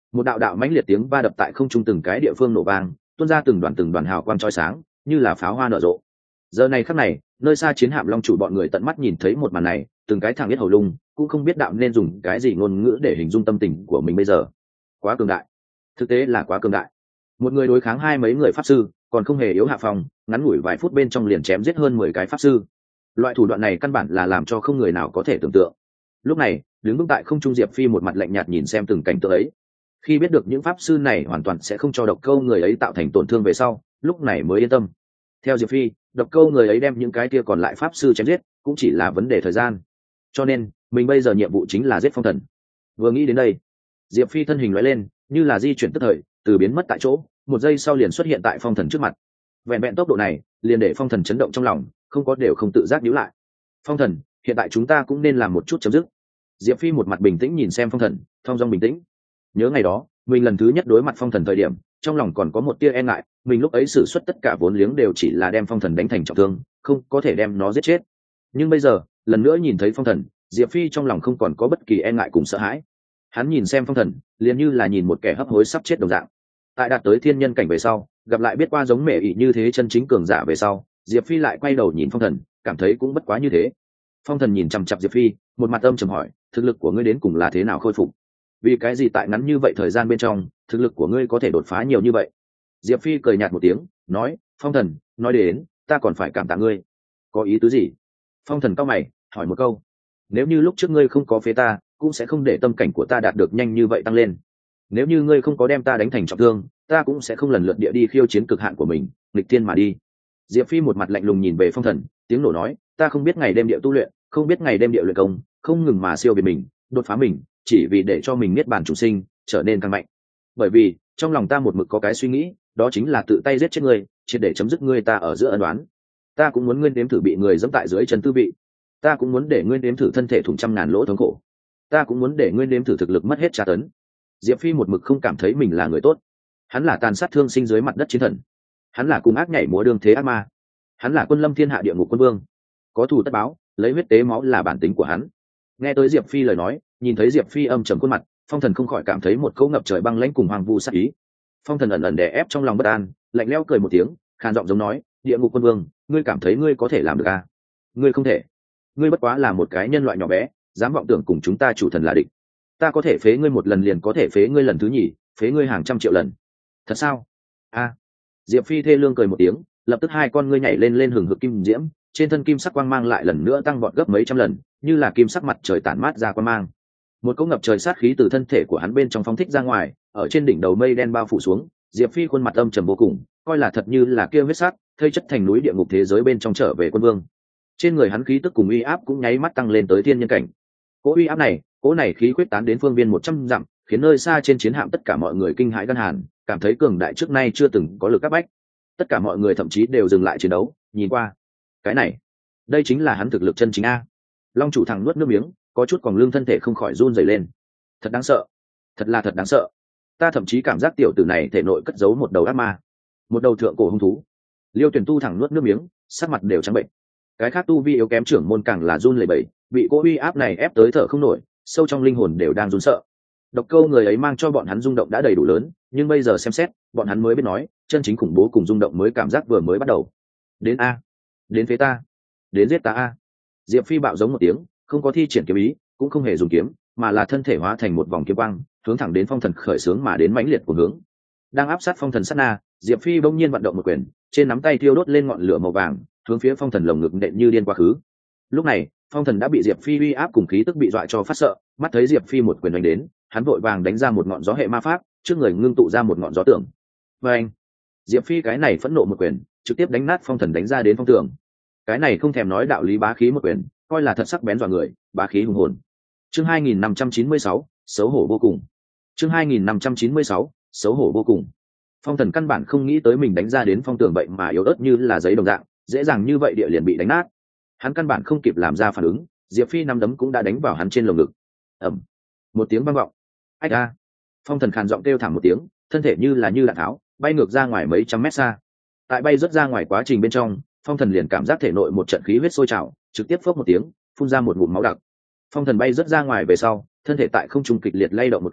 một đạo đạo mãnh liệt tiếng va đập tại không trung, từng cái địa phương nổ vang, tuôn ra từng đoàn từng đoàn hào quang chói sáng như là pháo hoa nở rộ. Giờ này khắc này, nơi xa chiến hạm long chủ bọn người tận mắt nhìn thấy một màn này, từng cái thẳng biết hầu lung, cũng không biết đạo nên dùng cái gì ngôn ngữ để hình dung tâm tình của mình bây giờ. Quá cường đại, thực tế là quá cường đại. Một người đối kháng hai mấy người pháp sư, còn không hề yếu hạ phòng, ngắn ngủi vài phút bên trong liền chém giết hơn mười cái pháp sư. Loại thủ đoạn này căn bản là làm cho không người nào có thể tưởng tượng. Lúc này, đứng vững tại không trung Diệp Phi một mặt lạnh nhạt nhìn xem từng cảnh tượng ấy. Khi biết được những pháp sư này hoàn toàn sẽ không cho độc câu người ấy tạo thành tổn thương về sau, lúc này mới yên tâm. Theo Diệp Phi, độc câu người ấy đem những cái kia còn lại pháp sư chém giết, cũng chỉ là vấn đề thời gian. Cho nên, mình bây giờ nhiệm vụ chính là giết phong thần. Vừa nghĩ đến đây, Diệp Phi thân hình lóe lên, như là di chuyển tức thời, từ biến mất tại chỗ, một giây sau liền xuất hiện tại phong thần trước mặt. Vẹn vẹn tốc độ này, liền để phong thần chấn động trong lòng, không có đều không tự giác níu lại. Phong thần, hiện tại chúng ta cũng nên làm một chút chấm dứt. Diệp Phi một mặt bình tĩnh nhìn xem phong thần, thong dong bình tĩnh. Nhớ ngày đó, mình lần thứ nhất đối mặt phong thần thời điểm, trong lòng còn có một tia e ngại, mình lúc ấy sử xuất tất cả vốn liếng đều chỉ là đem phong thần đánh thành trọng thương, không có thể đem nó giết chết. Nhưng bây giờ, lần nữa nhìn thấy phong thần, Diệp Phi trong lòng không còn có bất kỳ e ngại cùng sợ hãi. Hắn nhìn xem phong thần, liền như là nhìn một kẻ hấp hối sắp chết đồng dạng. Tại đạt tới thiên nhân cảnh về sau, gặp lại biết qua giống mẹ ỷ như thế chân chính cường giả về sau, Diệp Phi lại quay đầu nhìn phong thần, cảm thấy cũng bất quá như thế. Phong thần nhìn chằm chằm Diệp Phi, một mặt âm trầm hỏi, thực lực của ngươi đến cùng là thế nào khôi phục? Vì cái gì tại ngắn như vậy thời gian bên trong, thực lực của ngươi có thể đột phá nhiều như vậy? Diệp Phi cười nhạt một tiếng, nói, phong thần, nói đến, ta còn phải cảm tạ ngươi. Có ý tứ gì? Phong thần cau mày, hỏi một câu. Nếu như lúc trước ngươi không có phế ta, cũng sẽ không để tâm cảnh của ta đạt được nhanh như vậy tăng lên. Nếu như ngươi không có đem ta đánh thành trọng thương, ta cũng sẽ không lần lượt địa đi khiêu chiến cực hạn của mình, nghịch thiên mà đi. Diệp Phi một mặt lạnh lùng nhìn về phong thần, tiếng nổ nói, ta không biết ngày đêm địa tu luyện, không biết ngày đêm địa luyện công, không ngừng mà siêu việt mình, đột phá mình, chỉ vì để cho mình niết bàn chủ sinh, trở nên càng mạnh. Bởi vì, trong lòng ta một mực có cái suy nghĩ, đó chính là tự tay giết chết ngươi, triệt để chấm dứt ngươi ta ở giữa ân oán. Ta cũng muốn ngươi nếm thử bị người giẫm tại dưới chân tư vị. Ta cũng muốn để ngươi nếm thử thân thể thủng trăm ngàn lỗ thống khổ. Ta cũng muốn để ngươi nếm thử thực lực mất hết tra tấn. Diệp Phi một mực không cảm thấy mình là người tốt. Hắn là tàn sát thương sinh dưới mặt đất chiến thần. Hắn là cùng ác nhảy múa đường thế ác ma. Hắn là quân lâm thiên hạ địa ngục quân vương. Có thù tất báo, lấy huyết tế máu là bản tính của hắn. Nghe tới Diệp Phi lời nói, nhìn thấy Diệp Phi âm trầm khuôn mặt, phong thần không khỏi cảm thấy một cỗ ngập trời băng lãnh cùng hoàng vu sát ý. Phong thần ẩn ẩn đè ép trong lòng bất an, lạnh lẽo cười một tiếng, khàn giọng giống nói, địa ngục quân vương, ngươi cảm thấy ngươi có thể làm được à? Ngươi không thể. Ngươi bất quá là một cái nhân loại nhỏ bé, dám vọng tưởng cùng chúng ta chủ thần là địch. Ta có thể phế ngươi một lần liền có thể phế ngươi lần thứ nhì, phế ngươi hàng trăm triệu lần. Thật sao? A. À. Diệp Phi thê lương cười một tiếng, lập tức hai con ngươi nhảy lên lên hừng hực kim diễm, trên thân kim sắc quang mang lại lần nữa tăng vọt gấp mấy trăm lần, như là kim sắc mặt trời tản mát ra quang mang. Một cỗ ngập trời sát khí từ thân thể của hắn bên trong phóng thích ra ngoài, ở trên đỉnh đầu mây đen bao phủ xuống, Diệp Phi khuôn mặt âm trầm vô cùng, coi là thật như là kia huyết sắc, thây chất thành núi địa ngục thế giới bên trong trở về quân vương. Trên người hắn khí tức cùng uy áp cũng nháy mắt tăng lên tới thiên nhân cảnh. Cỗ uy áp này, cỗ này khí quyết tán đến phương viên một trăm dặm, khiến nơi xa trên chiến hạm tất cả mọi người kinh hãi gan hàn, cảm thấy cường đại trước nay chưa từng có lực áp bách. Tất cả mọi người thậm chí đều dừng lại chiến đấu, nhìn qua. Cái này, đây chính là hắn thực lực chân chính a. Long chủ thẳng nuốt nước miếng, có chút còn lương thân thể không khỏi run rẩy lên. Thật đáng sợ, thật là thật đáng sợ. Ta thậm chí cảm giác tiểu tử này thể nội cất giấu một đầu ác ma, một đầu thượng cổ hung thú. Liêu Tuyển Tu thẳng nuốt nước miếng, sắc mặt đều trắng bệnh. Cái khác tu vi yếu kém trưởng môn càng là run lẩy bẩy, bị cỗ uy áp này ép tới thở không nổi, sâu trong linh hồn đều đang run sợ. Độc câu người ấy mang cho bọn hắn rung động đã đầy đủ lớn, nhưng bây giờ xem xét, bọn hắn mới biết nói, chân chính khủng bố cùng rung động mới cảm giác vừa mới bắt đầu. Đến a, đến phía ta, đến giết ta a. Diệp Phi bạo giống một tiếng, không có thi triển kiếm ý, cũng không hề dùng kiếm, mà là thân thể hóa thành một vòng kiếm quang, hướng thẳng đến phong thần khởi sướng mà đến mãnh liệt của hướng. Đang áp sát phong thần sát na, Diệp Phi bỗng nhiên vận động một quyền, trên nắm tay thiêu đốt lên ngọn lửa màu vàng, hướng phía phong thần lồng ngực nện như điên quá khứ. Lúc này, phong thần đã bị Diệp Phi uy áp cùng khí tức bị dọa cho phát sợ, mắt thấy Diệp Phi một quyền đánh đến, hắn vội vàng đánh ra một ngọn gió hệ ma pháp, trước người ngưng tụ ra một ngọn gió tường. Và anh, Diệp Phi cái này phẫn nộ một quyền, trực tiếp đánh nát phong thần đánh ra đến phong tường. Cái này không thèm nói đạo lý bá khí một quyền, coi là thật sắc bén dọa người, bá khí hùng hồn. Chương hai nghìn năm trăm chín mươi sáu, xấu hổ vô cùng. Chương hai nghìn năm trăm chín mươi sáu, xấu hổ vô cùng. Phong thần căn bản không nghĩ tới mình đánh ra đến phong tường vậy mà yếu ớt như là giấy đồng dạng, dễ dàng như vậy địa liền bị đánh nát. Hắn căn bản không kịp làm ra phản ứng, Diệp Phi năm đấm cũng đã đánh vào hắn trên lồng ngực. Ầm, một tiếng vang vọng. Ách a! Phong thần khàn giọng kêu thảm một tiếng, thân thể như là như đạn tháo, bay ngược ra ngoài mấy trăm mét xa. Tại bay rất ra ngoài quá trình bên trong, phong thần liền cảm giác thể nội một trận khí huyết sôi trào, trực tiếp phốc một tiếng, phun ra một ngụm máu đặc. Phong thần bay rất ra ngoài về sau, thân thể tại không trung kịch liệt lay động một cái,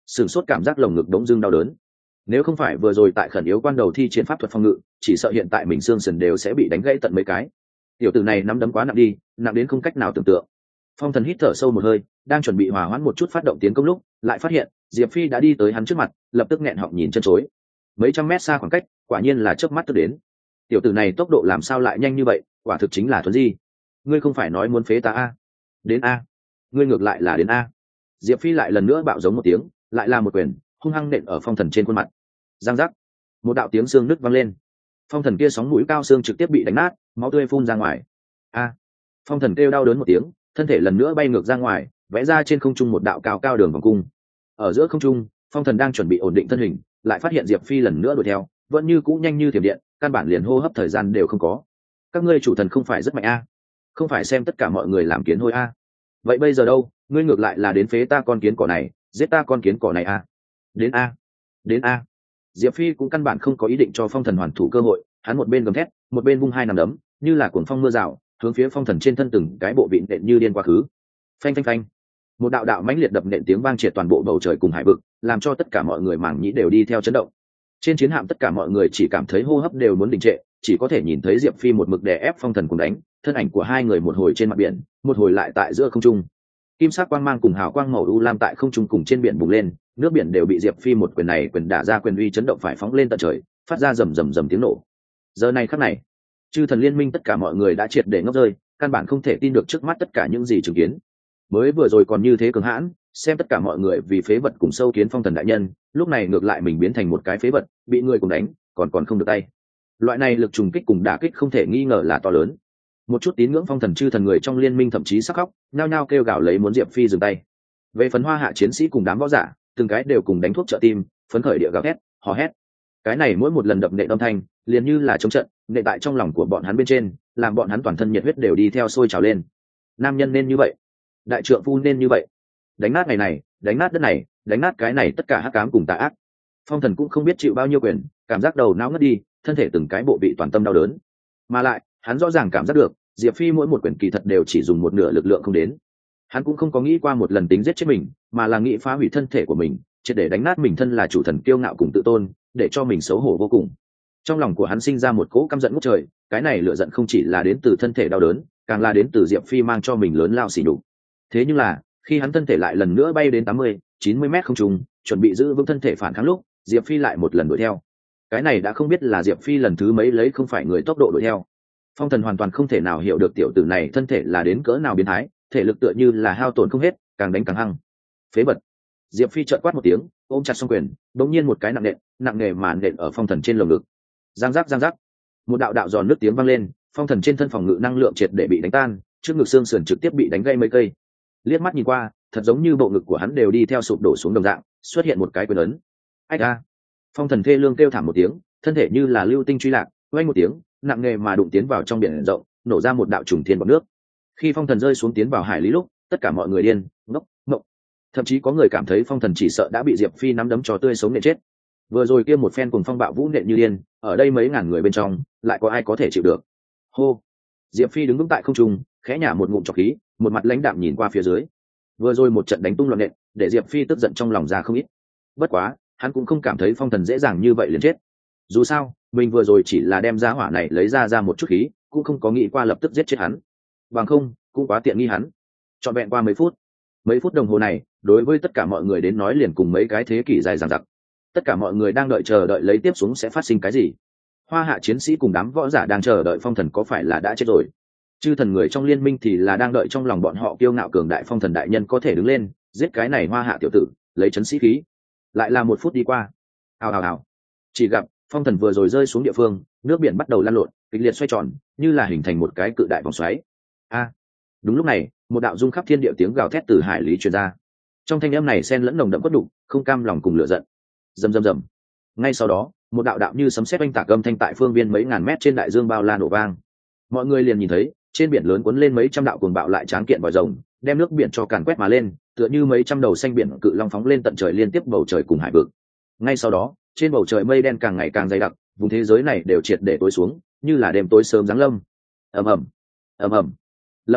sửng sốt cảm giác lồng ngực đống dưng đau đớn. Nếu không phải vừa rồi tại khẩn yếu quan đầu thi triển pháp thuật phòng ngự, chỉ sợ hiện tại mình xương sườn đều sẽ bị đánh gãy tận mấy cái. Tiểu tử này nắm đấm quá nặng đi, nặng đến không cách nào tưởng tượng. Phong Thần hít thở sâu một hơi, đang chuẩn bị hòa hoãn một chút phát động tiến công lúc, lại phát hiện Diệp Phi đã đi tới hắn trước mặt, lập tức nghẹn họng nhìn chân chối. Mấy trăm mét xa khoảng cách, quả nhiên là chớp mắt tức đến. Tiểu tử này tốc độ làm sao lại nhanh như vậy, quả thực chính là thuần di. Ngươi không phải nói muốn phế ta a? Đến a. Ngươi ngược lại là đến a. Diệp Phi lại lần nữa bạo giống một tiếng, lại là một quyền, hung hăng nện ở Phong Thần trên khuôn mặt. Giang giác, một đạo tiếng xương nứt vang lên. Phong Thần kia sóng mũi cao xương trực tiếp bị đánh nát, máu tươi phun ra ngoài. A. Phong Thần kêu đau đớn một tiếng, thân thể lần nữa bay ngược ra ngoài, vẽ ra trên không trung một đạo cao cao đường vòng cung. Ở giữa không trung, Phong Thần đang chuẩn bị ổn định thân hình, lại phát hiện Diệp Phi lần nữa đuổi theo, vẫn như cũ nhanh như thiểm điện, căn bản liền hô hấp thời gian đều không có. Các ngươi chủ thần không phải rất mạnh a? Không phải xem tất cả mọi người làm kiến hôi a? Vậy bây giờ đâu, ngươi ngược lại là đến phế ta con kiến cỏ này, giết ta con kiến cỏ này a? Đến a, đến a. Diệp Phi cũng căn bản không có ý định cho Phong Thần hoàn thủ cơ hội, hắn một bên gầm thét, một bên vung hai nắm đấm, như là cuồng phong mưa rào, hướng phía Phong Thần trên thân từng cái bộ vịn nện như điên quá khứ. Phanh phanh phanh. Một đạo đạo mãnh liệt đập nện tiếng vang triệt toàn bộ bầu trời cùng hải vực, làm cho tất cả mọi người màng nhĩ đều đi theo chấn động. Trên chiến hạm tất cả mọi người chỉ cảm thấy hô hấp đều muốn đình trệ, chỉ có thể nhìn thấy Diệp Phi một mực đè ép Phong Thần cùng đánh, thân ảnh của hai người một hồi trên mặt biển, một hồi lại tại giữa không trung. Kim sắc quang mang cùng hào quang màu u lam tại không trung cùng trên biển bùng lên, nước biển đều bị Diệp Phi một quyền này quyền đả ra quyền uy chấn động phải phóng lên tận trời, phát ra rầm rầm rầm tiếng nổ. Giờ này khắc này, chư thần liên minh tất cả mọi người đã triệt để ngốc rơi, căn bản không thể tin được trước mắt tất cả những gì chứng kiến. Mới vừa rồi còn như thế cường hãn, xem tất cả mọi người vì phế vật cùng sâu kiến Phong Thần đại nhân, lúc này ngược lại mình biến thành một cái phế vật, bị người cùng đánh, còn còn không được tay. Loại này lực trùng kích cùng đả kích không thể nghi ngờ là to lớn. Một chút tín ngưỡng Phong Thần chư thần người trong liên minh thậm chí sắc khóc, nhao nhao kêu gào lấy muốn Diệp Phi dừng tay. Về phần Hoa Hạ chiến sĩ cùng đám võ giả, từng cái đều cùng đánh thuốc trợ tim, phấn khởi địa gào thét, hò hét. Cái này mỗi một lần đập nện âm thanh, liền như là chống trận, nện tại trong lòng của bọn hắn bên trên, làm bọn hắn toàn thân nhiệt huyết đều đi theo sôi trào lên. Nam nhân nên như vậy, đại trượng phu nên như vậy, đánh nát ngày này, đánh nát đất này, đánh nát cái này tất cả hắc ám cùng tà ác. Phong Thần cũng không biết chịu bao nhiêu quyền, cảm giác đầu não ngất đi, thân thể từng cái bộ bị toàn tâm đau đớn. Mà lại, hắn rõ ràng cảm giác được, Diệp Phi mỗi một quyền kỳ thật đều chỉ dùng một nửa lực lượng không đến. Hắn cũng không có nghĩ qua một lần tính giết chết mình, mà là nghĩ phá hủy thân thể của mình, triệt để đánh nát mình thân là chủ thần kiêu ngạo cùng tự tôn, để cho mình xấu hổ vô cùng. Trong lòng của hắn sinh ra một cỗ căm giận ngút trời, cái này lửa giận không chỉ là đến từ thân thể đau đớn, càng là đến từ Diệp Phi mang cho mình lớn lao sỉ nhục. Thế nhưng là, khi hắn thân thể lại lần nữa bay đến tám mươi, chín mươi mét không trung, chuẩn bị giữ vững thân thể phản kháng lúc, Diệp Phi lại một lần đuổi theo. Cái này đã không biết là Diệp Phi lần thứ mấy lấy không phải người tốc độ đuổi theo. Phong Thần hoàn toàn không thể nào hiểu được tiểu tử này thân thể là đến cỡ nào biến thái, thể lực tựa như là hao tổn không hết, càng đánh càng hăng. Phế vật. Diệp Phi trợn quát một tiếng, ôm chặt song quyền, đống nhiên một cái nặng nện, nặng nề mà nện ở Phong Thần trên lồng ngực. Giang giác giang giác. Một đạo đạo giòn nước tiếng vang lên, Phong Thần trên thân phòng ngự năng lượng triệt để bị đánh tan, trước ngực xương sườn trực tiếp bị đánh gãy mấy cây. Liếc mắt nhìn qua, thật giống như bộ ngực của hắn đều đi theo sụp đổ xuống đồng dạng, xuất hiện một cái quyền ấn. Ách a. Phong Thần thê lương kêu thảm một tiếng, thân thể như là lưu tinh truy lạc, oanh một tiếng, nặng nề mà đụng tiến vào trong biển rộng, nổ ra một đạo trùng thiên bọt nước. Khi Phong Thần rơi xuống tiến vào hải lý lúc, tất cả mọi người điên, ngốc, ngốc. Thậm chí có người cảm thấy Phong Thần chỉ sợ đã bị Diệp Phi nắm đấm cho tươi sống nện chết. Vừa rồi kia một phen cùng phong bạo vũ nện như điên, ở đây mấy ngàn người bên trong, lại có ai có thể chịu được? Hô. Diệp Phi đứng vững tại không trung, khẽ nhả một ngụm trọc khí, một mặt lãnh đạm nhìn qua phía dưới. Vừa rồi một trận đánh tung loạn nện, để Diệp Phi tức giận trong lòng ra không ít. Bất quá, hắn cũng không cảm thấy Phong Thần dễ dàng như vậy liền chết. Dù sao, mình vừa rồi chỉ là đem giá hỏa này lấy ra ra một chút khí, cũng không có nghĩ qua lập tức giết chết hắn. Bằng không, cũng quá tiện nghi hắn. Trọn vẹn qua mấy phút, mấy phút đồng hồ này, đối với tất cả mọi người đến nói liền cùng mấy cái thế kỷ dài dằng dặc. Tất cả mọi người đang đợi chờ đợi lấy tiếp xuống sẽ phát sinh cái gì. Hoa Hạ chiến sĩ cùng đám võ giả đang chờ đợi Phong Thần có phải là đã chết rồi. Chư thần người trong liên minh thì là đang đợi trong lòng bọn họ kiêu ngạo cường đại Phong Thần đại nhân có thể đứng lên, giết cái này Hoa Hạ tiểu tử, lấy chấn sĩ khí. Lại là một phút đi qua. Ào ào ào. Chỉ gặp Phong Thần vừa rồi rơi xuống địa phương, nước biển bắt đầu lăn lộn, kịch liệt xoay tròn, như là hình thành một cái cự đại vòng xoáy. A. Đúng lúc này, một đạo rung khắp thiên địa tiếng gào thét từ hải lý truyền ra. Trong thanh âm này xen lẫn nồng đậm bất đủ, không cam lòng cùng lửa giận. Rầm rầm rầm. Ngay sau đó, một đạo đạo như sấm sét oanh tạc âm thanh tại phương viên mấy ngàn mét trên đại dương bao la nổ vang. Mọi người liền nhìn thấy, trên biển lớn cuốn lên mấy trăm đạo cuồng bạo lại tráng kiện vòi rồng, đem nước biển cho càn quét mà lên, tựa như mấy trăm đầu xanh biển cự long phóng lên tận trời liên tiếp bầu trời cùng hải vực. Ngay sau đó, trên bầu trời mây đen càng ngày càng dày đặc, vùng thế giới này đều triệt để tối xuống, như là đêm tối sớm giáng lâm. Ầm ầm, ầm ầm. Lập tức,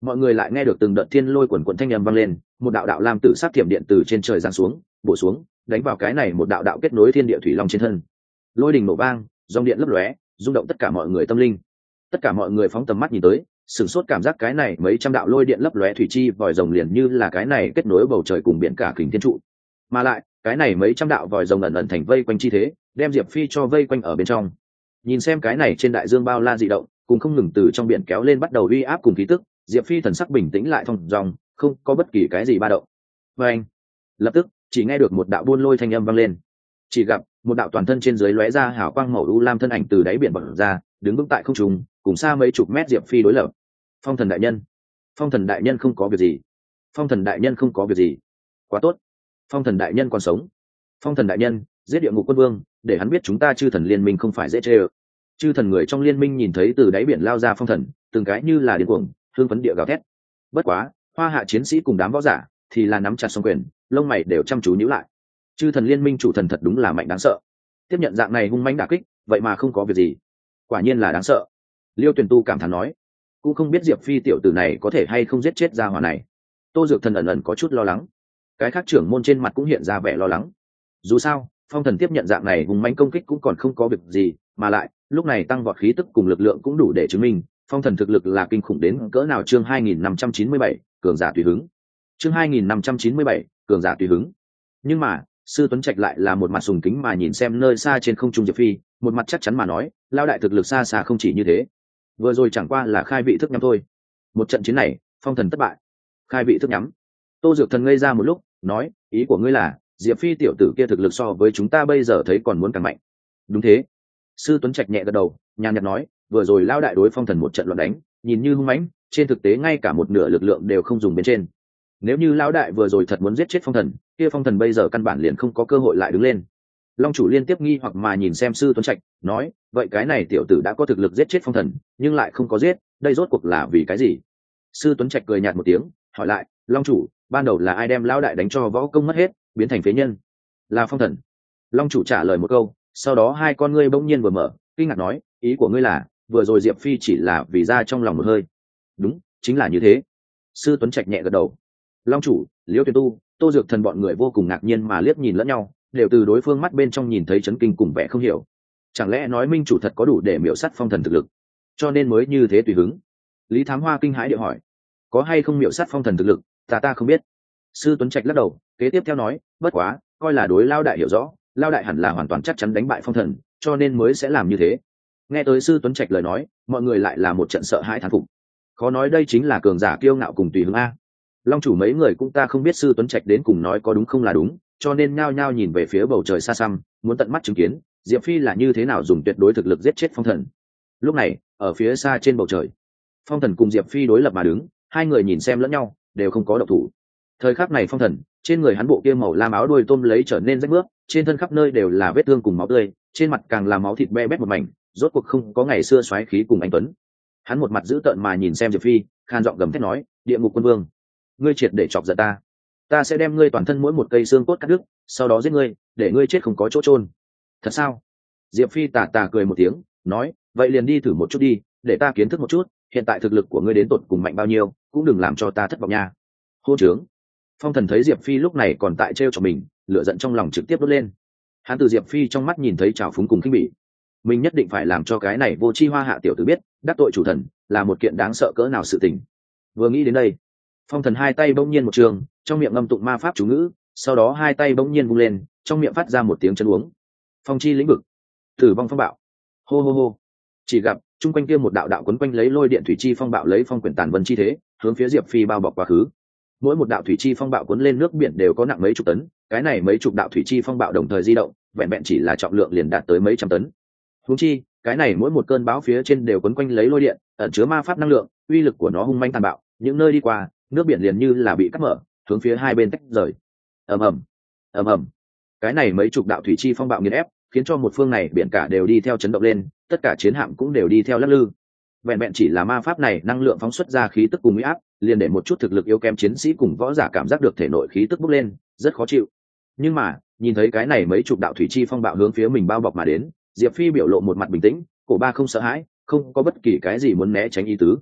mọi người lại nghe được từng đợt thiên lôi quần quận thanh âm vang lên, một đạo đạo lam tử sát thiểm điện từ trên trời giáng xuống, bổ xuống, đánh vào cái này một đạo đạo kết nối thiên địa thủy long trên thân. Lôi đình nổ vang, dòng điện lấp lóe, rung động tất cả mọi người tâm linh. Tất cả mọi người phóng tầm mắt nhìn tới, sửng sốt cảm giác cái này mấy trăm đạo lôi điện lấp lóe thủy chi vòi rồng liền như là cái này kết nối bầu trời cùng biển cả kình thiên trụ. Mà lại, cái này mấy trăm đạo vòi rồng ẩn ẩn thành vây quanh chi thế, đem Diệp Phi cho vây quanh ở bên trong. Nhìn xem cái này trên đại dương bao la dị động, cùng không ngừng từ trong biển kéo lên bắt đầu uy áp cùng khí tức, Diệp Phi thần sắc bình tĩnh lại thong dong, không có bất kỳ cái gì ba động. Và anh, lập tức chỉ nghe được một đạo buôn lôi thanh âm vang lên, chỉ gặp một đạo toàn thân trên dưới lóe ra hào quang màu u lam thân ảnh từ đáy biển bật ra, đứng vững tại không trung, cùng xa mấy chục mét Diệp Phi đối lập. Phong thần đại nhân, phong thần đại nhân không có việc gì, phong thần đại nhân không có việc gì, quá tốt, phong thần đại nhân còn sống, phong thần đại nhân giết địa ngục quân vương, để hắn biết chúng ta chư thần liên minh không phải dễ chê ơ. Chư thần người trong liên minh nhìn thấy từ đáy biển lao ra phong thần, từng cái như là điên cuồng hương phấn địa gào thét. Bất quá hoa hạ chiến sĩ cùng đám võ giả thì là nắm chặt song quyền, lông mày đều chăm chú nhíu lại. Chư thần liên minh chủ thần thật đúng là mạnh đáng sợ, tiếp nhận dạng này hung mãnh đả kích vậy mà không có việc gì, quả nhiên là đáng sợ. Liêu Tuyền Tu cảm thán nói, cũng không biết Diệp Phi tiểu tử này có thể hay không giết chết gia hỏa này. Tô Dược Thần ẩn ẩn có chút lo lắng, cái khác trưởng môn trên mặt cũng hiện ra vẻ lo lắng. Dù sao phong thần tiếp nhận dạng này hung mãnh công kích cũng còn không có việc gì, mà lại lúc này tăng vọt khí tức cùng lực lượng cũng đủ để chứng minh phong thần thực lực là kinh khủng đến cỡ nào. Chương hai nghìn năm trăm chín mươi bảy, cường giả tùy hứng. Chương hai nghìn năm trăm chín mươi bảy, cường giả tùy hứng. Nhưng mà Sư Tuấn Trạch lại là một mặt sùng kính mà nhìn xem nơi xa trên không trung Diệp Phi, một mặt chắc chắn mà nói, lao đại thực lực xa xa không chỉ như thế, vừa rồi chẳng qua là khai vị thức nhắm thôi. Một trận chiến này phong thần thất bại, khai vị thức nhắm. Tô Dược Thần ngây ra một lúc, nói, ý của ngươi là Diệp Phi tiểu tử kia thực lực so với chúng ta bây giờ thấy còn muốn càng mạnh? Đúng thế. Sư Tuấn Trạch nhẹ gật đầu, nhàn nhạt nói, vừa rồi lao đại đối phong thần một trận loạn đánh, nhìn như hung mãnh, trên thực tế ngay cả một nửa lực lượng đều không dùng bên trên. Nếu như lão đại vừa rồi thật muốn giết chết phong thần, kia phong thần bây giờ căn bản liền không có cơ hội lại đứng lên. Long chủ liên tiếp nghi hoặc mà nhìn xem Sư Tuấn Trạch, nói, vậy cái này tiểu tử đã có thực lực giết chết phong thần, nhưng lại không có giết, đây rốt cuộc là vì cái gì? Sư Tuấn Trạch cười nhạt một tiếng, hỏi lại, Long chủ, ban đầu là ai đem lão đại đánh cho võ công mất hết, biến thành phế nhân? Là phong thần. Long chủ trả lời một câu, sau đó hai con ngươi bỗng nhiên vừa mở, kinh ngạc nói, ý của ngươi là vừa rồi Diệp Phi chỉ là vì ra trong lòng một hơi? Đúng, chính là như thế. Sư Tuấn Trạch nhẹ gật đầu. Long chủ, Liễu Tuyền Tu, Tô Dược Thần bọn người vô cùng ngạc nhiên mà liếc nhìn lẫn nhau, đều từ đối phương mắt bên trong nhìn thấy chấn kinh cùng vẻ không hiểu. Chẳng lẽ nói minh chủ thật có đủ để miểu sát phong thần thực lực, cho nên mới như thế tùy hứng? Lý Thám Hoa kinh hãi điệu hỏi, có hay không miểu sát phong thần thực lực, ta ta không biết. Sư Tuấn Trạch lắc đầu, kế tiếp theo nói, bất quá coi là đối lao đại hiểu rõ, lao đại hẳn là hoàn toàn chắc chắn đánh bại phong thần, cho nên mới sẽ làm như thế. Nghe tới Sư Tuấn Trạch lời nói, mọi người lại là một trận sợ hãi thán phục. Khó nói đây chính là cường giả kiêu ngạo cùng tùy hứng a. Long chủ mấy người cũng ta không biết Sư Tuấn Trạch đến cùng nói có đúng không là đúng, cho nên nhao nhao nhìn về phía bầu trời xa xăm, muốn tận mắt chứng kiến Diệp Phi là như thế nào dùng tuyệt đối thực lực giết chết phong thần. Lúc này ở phía xa trên bầu trời, phong thần cùng Diệp Phi đối lập mà đứng, hai người nhìn xem lẫn nhau, đều không có động thủ. Thời khắc này phong thần trên người hắn bộ kia màu lam áo đuôi tôm lấy trở nên rách rưới, trên thân khắp nơi đều là vết thương cùng máu tươi, trên mặt càng là máu thịt be bét một mảnh, rốt cuộc không có ngày xưa xoáy khí cùng anh tuấn. Hắn một mặt dữ tợn mà nhìn xem Diệp Phi, khan giọng gầm thét nói, địa ngục quân vương, ngươi triệt để chọc giận ta, ta sẽ đem ngươi toàn thân mỗi một cây xương cốt cắt đứt, sau đó giết ngươi, để ngươi chết không có chỗ chôn. Thật sao? Diệp Phi tà tà cười một tiếng, nói, vậy liền đi thử một chút đi, để ta kiến thức một chút hiện tại thực lực của ngươi đến tột cùng mạnh bao nhiêu, cũng đừng làm cho ta thất vọng nha. Hô trướng. Phong thần thấy Diệp Phi lúc này còn tại trêu cho mình, lửa giận trong lòng trực tiếp đốt lên. Hắn từ Diệp Phi trong mắt nhìn thấy trào phúng cùng khinh bỉ, mình nhất định phải làm cho cái này vô chi hoa hạ tiểu tử biết, đắc tội chủ thần là một kiện đáng sợ cỡ nào sự tình. Vừa nghĩ đến đây, phong thần hai tay bỗng nhiên một trường, trong miệng ngâm tụng ma pháp chú ngữ, sau đó hai tay bỗng nhiên vung lên, trong miệng phát ra một tiếng chân uống. Phong chi lĩnh vực, tử vong phong bạo. Hô hô hô. Chỉ gặp chung quanh kia một đạo đạo quấn quanh lấy lôi điện thủy chi phong bạo lấy phong quyển tàn vân chi thế, hướng phía Diệp Phi bao bọc quá khứ. Mỗi một đạo thủy chi phong bạo cuốn lên nước biển đều có nặng mấy chục tấn, cái này mấy chục đạo thủy chi phong bạo đồng thời di động, vẹn vẹn chỉ là trọng lượng liền đạt tới mấy trăm tấn. Huống chi, cái này mỗi một cơn bão phía trên đều quấn quanh lấy lôi điện, ẩn chứa ma pháp năng lượng, uy lực của nó hung manh tàn bạo, những nơi đi qua, nước biển liền như là bị cắt mở, hướng phía hai bên tách rời. Ầm ầm, ầm ầm. Cái này mấy chục đạo thủy chi phong bạo nghiền ép, khiến cho một phương này biển cả đều đi theo chấn động lên, tất cả chiến hạm cũng đều đi theo lắc lư. Vẹn vẹn chỉ là ma pháp này năng lượng phóng xuất ra khí tức cùng uy áp, liền để một chút thực lực yếu kém chiến sĩ cùng võ giả cảm giác được thể nội khí tức bốc lên, rất khó chịu. Nhưng mà, nhìn thấy cái này mấy chục đạo thủy chi phong bạo hướng phía mình bao bọc mà đến, Diệp Phi biểu lộ một mặt bình tĩnh, cổ ba không sợ hãi, không có bất kỳ cái gì muốn né tránh ý tứ.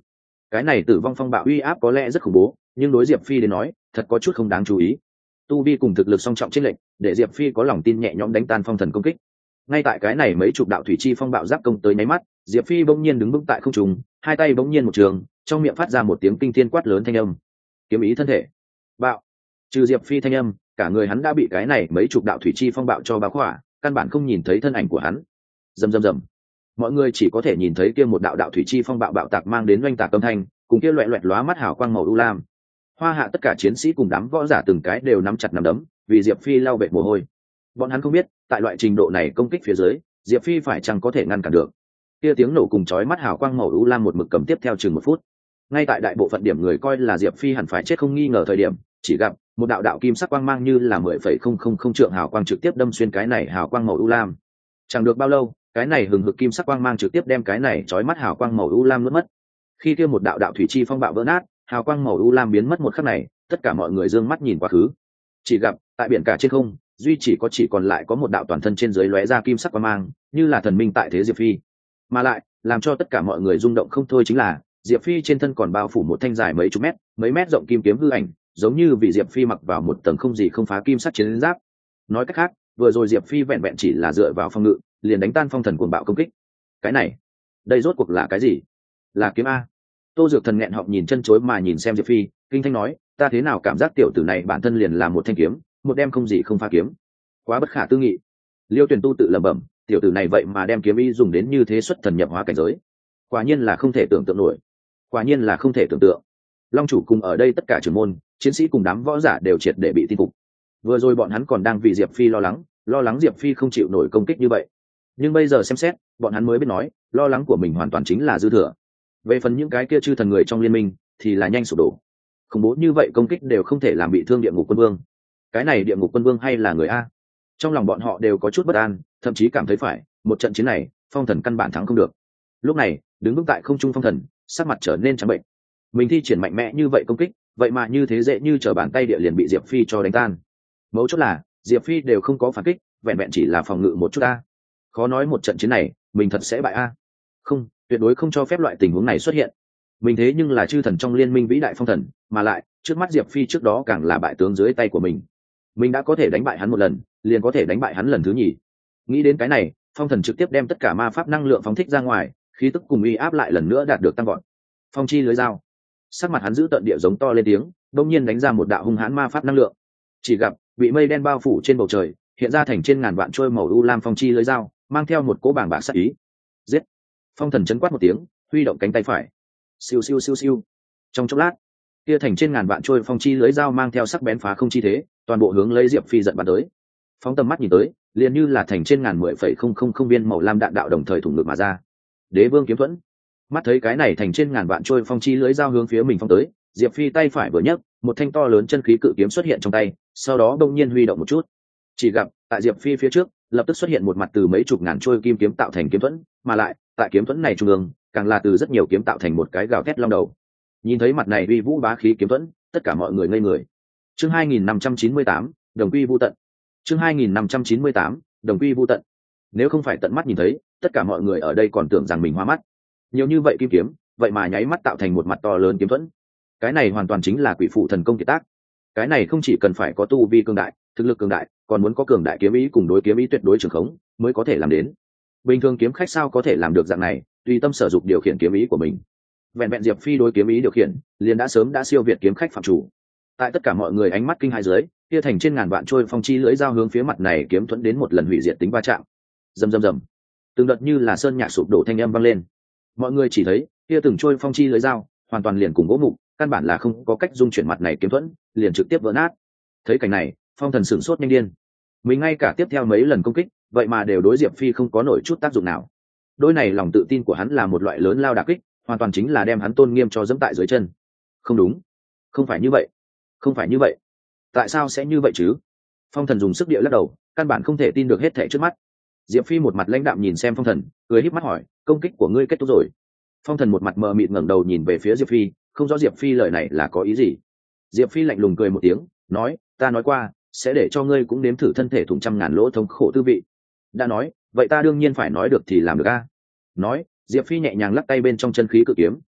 cái này tử vong phong bạo uy áp có lẽ rất khủng bố, nhưng đối diệp phi đến nói thật có chút không đáng chú ý. Tu vi cùng thực lực song trọng trên lệnh để diệp phi có lòng tin nhẹ nhõm đánh tan phong thần công kích. Ngay tại cái này mấy chục đạo thủy chi phong bạo giáp công tới nháy mắt, diệp phi bỗng nhiên đứng vững tại không trung, hai tay bỗng nhiên một trường, trong miệng phát ra một tiếng kinh thiên quát lớn thanh âm. Kiếm ý thân thể bạo. Trừ diệp phi thanh âm, cả người hắn đã bị cái này mấy chục đạo thủy chi phong bạo cho bao khỏa, căn bản không nhìn thấy thân ảnh của hắn. Rầm rầm rầm, mọi người chỉ có thể nhìn thấy kia một đạo đạo thủy chi phong bạo bạo tạc mang đến oanh tạc âm thanh, cùng kia loẹt loẹt lóa mắt hào quang màu u lam. Hoa hạ tất cả chiến sĩ cùng đám võ giả từng cái đều nắm chặt nắm đấm, vì diệp phi lau bệt mồ hôi. Bọn hắn không biết, tại loại trình độ này công kích phía dưới, diệp phi phải chăng có thể ngăn cản được. Kia tiếng nổ cùng chói mắt hào quang màu u lam một mực cầm tiếp theo chừng một phút. Ngay tại đại bộ phận điểm người coi là diệp phi hẳn phải chết không nghi ngờ thời điểm, chỉ gặp một đạo đạo kim sắc quang mang như là mười phẩy không không không trượng hào quang trực tiếp đâm xuyên cái này hào quang màu u lam. Chẳng được bao lâu, cái này hừng hực kim sắc quang mang trực tiếp đem cái này chói mắt hào quang màu u lam nuốt mất. Khi kia một đạo đạo thủy chi phong bạo vỡ nát, hào quang màu u lam biến mất một khắc này, tất cả mọi người dương mắt nhìn quá khứ. Chỉ gặp tại biển cả trên không, duy chỉ có chỉ còn lại có một đạo toàn thân trên dưới lóe ra kim sắc quang mang, như là thần minh tại thế diệp phi. Mà lại làm cho tất cả mọi người rung động không thôi chính là diệp phi trên thân còn bao phủ một thanh dài mấy chục mét, mấy mét rộng kim kiếm hư ảnh, giống như vị diệp phi mặc vào một tầng không gì không phá kim sắc chiến giáp. Nói cách khác, vừa rồi diệp phi vẹn vẹn chỉ là dựa vào phòng ngự liền đánh tan phong thần cuồng bạo công kích. Cái này, đây rốt cuộc là cái gì? Là kiếm a? Tô Dược Thần nghẹn họng nhìn chân chối mà nhìn xem diệp phi, kinh thanh nói, ta thế nào cảm giác tiểu tử này bản thân liền là một thanh kiếm, một đem không gì không phá kiếm, quá bất khả tư nghị. Liêu Tuyền Tu tự lẩm bẩm, tiểu tử này vậy mà đem kiếm ý dùng đến như thế xuất thần nhập hóa cảnh giới, quả nhiên là không thể tưởng tượng nổi, quả nhiên là không thể tưởng tượng. Long chủ cùng ở đây tất cả trưởng môn, chiến sĩ cùng đám võ giả đều triệt để bị tin phục. Vừa rồi bọn hắn còn đang vì diệp phi lo lắng, lo lắng diệp phi không chịu nổi công kích như vậy, nhưng bây giờ xem xét, bọn hắn mới biết nói, lo lắng của mình hoàn toàn chính là dư thừa. Về phần những cái kia chư thần người trong liên minh thì là nhanh sụp đổ. Khủng bố như vậy công kích đều không thể làm bị thương địa ngục quân vương. Cái này địa ngục quân vương hay là người a? Trong lòng bọn họ đều có chút bất an, thậm chí cảm thấy phải một trận chiến này phong thần căn bản thắng không được. Lúc này đứng vững tại không trung phong thần sắc mặt trở nên trắng bệnh. Mình thi triển mạnh mẽ như vậy công kích, vậy mà như thế dễ như trở bàn tay địa liền bị diệp phi cho đánh tan. Mấu chốt là diệp phi đều không có phản kích, vẹn vẹn chỉ là phòng ngự một chút a. Khó nói một trận chiến này mình thật sẽ bại a. Không, tuyệt đối không cho phép loại tình huống này xuất hiện. Mình thế nhưng là chư thần trong liên minh vĩ đại phong thần, mà lại trước mắt diệp phi trước đó càng là bại tướng dưới tay của mình. Mình đã có thể đánh bại hắn một lần, liền có thể đánh bại hắn lần thứ nhì. Nghĩ đến cái này, phong thần trực tiếp đem tất cả ma pháp năng lượng phóng thích ra ngoài, khí tức cùng uy áp lại lần nữa đạt được tăng gọn. Phong chi lưới dao, sắc mặt hắn giữ tận địa giống to lên tiếng, đông nhiên đánh ra một đạo hung hãn ma pháp năng lượng. Chỉ gặp bị mây đen bao phủ trên bầu trời, hiện ra thành trên ngàn vạn trôi màu u lam phong chi lưới dao, mang theo một cỗ bảng bạc sát ý. Giết! Phong thần chấn quát một tiếng, huy động cánh tay phải. Siêu siêu siêu siêu. Trong chốc lát, kia thành trên ngàn vạn trôi phong chi lưới dao mang theo sắc bén phá không chi thế, toàn bộ hướng lấy diệp phi giận bắn tới. Phóng tầm mắt nhìn tới, liền như là thành trên ngàn mười phẩy không không không viên màu lam đạn đạo đồng thời thủng ngực mà ra. Đế vương kiếm thuẫn. Mắt thấy cái này thành trên ngàn vạn trôi phong chi lưới dao hướng phía mình phong tới, diệp phi tay phải vừa nhấc, một thanh to lớn chân khí cự kiếm xuất hiện trong tay, sau đó đông nhiên huy động một chút. Chỉ gặp tại diệp phi phía trước lập tức xuất hiện một mặt từ mấy chục ngàn trôi kim kiếm tạo thành kiếm thuẫn, mà lại tại kiếm thuẫn này trung ương càng là từ rất nhiều kiếm tạo thành một cái gào thét long đầu. Nhìn thấy mặt này uy vũ bá khí kiếm thuẫn, tất cả mọi người ngây người. Chương hai nghìn năm trăm chín mươi tám, đồng quy vu tận. Chương hai nghìn năm trăm chín mươi tám, đồng quy vu tận. Nếu không phải tận mắt nhìn thấy, tất cả mọi người ở đây còn tưởng rằng mình hoa mắt. Nhiều như vậy kim kiếm, vậy mà nháy mắt tạo thành một mặt to lớn kiếm thuẫn. Cái này hoàn toàn chính là quỷ phụ thần công kiệt tác. Cái này không chỉ cần phải có tu vi cường đại, thực lực cường đại, còn muốn có cường đại kiếm ý cùng đối kiếm ý tuyệt đối trường khống mới có thể làm đến. Bình thường kiếm khách sao có thể làm được dạng này, tùy tâm sở dục điều khiển kiếm ý của mình. Vẹn vẹn diệp phi đối kiếm ý điều khiển, liền đã sớm đã siêu việt kiếm khách phạm chủ. Tại tất cả mọi người ánh mắt kinh hai dưới, kia thành trên ngàn vạn trôi phong chi lưỡi dao hướng phía mặt này kiếm thuẫn đến một lần hủy diệt tính va chạm. Rầm rầm rầm. Từng đợt như là sơn nhạc sụp đổ thanh âm vang lên. Mọi người chỉ thấy, kia từng trôi phong chi lưỡi dao, hoàn toàn liền cùng gỗ mục, căn bản là không có cách dung chuyển mặt này kiếm thuẫn, liền trực tiếp vỡ nát. Thấy cảnh này, phong thần sửng sốt nhanh điên. Mình ngay cả tiếp theo mấy lần công kích, vậy mà đều đối diệp phi không có nổi chút tác dụng nào. Đôi này lòng tự tin của hắn là một loại lớn lao đả kích, hoàn toàn chính là đem hắn tôn nghiêm cho dẫm tại dưới chân. Không đúng, không phải như vậy, không phải như vậy, tại sao sẽ như vậy chứ? Phong thần dùng sức địa lắc đầu, căn bản không thể tin được hết thảy trước mắt. Diệp phi một mặt lãnh đạm nhìn xem phong thần, cười híp mắt hỏi, công kích của ngươi kết thúc rồi? Phong thần một mặt mờ mịt ngẩng đầu nhìn về phía diệp phi, không rõ diệp phi lời này là có ý gì. Diệp phi lạnh lùng cười một tiếng, nói, ta nói qua sẽ để cho ngươi cũng nếm thử thân thể thủng trăm ngàn lỗ thống khổ tư vị. Đã nói, vậy ta đương nhiên phải nói được thì làm được a. Nói, diệp phi nhẹ nhàng lắc tay bên trong chân khí cự kiếm,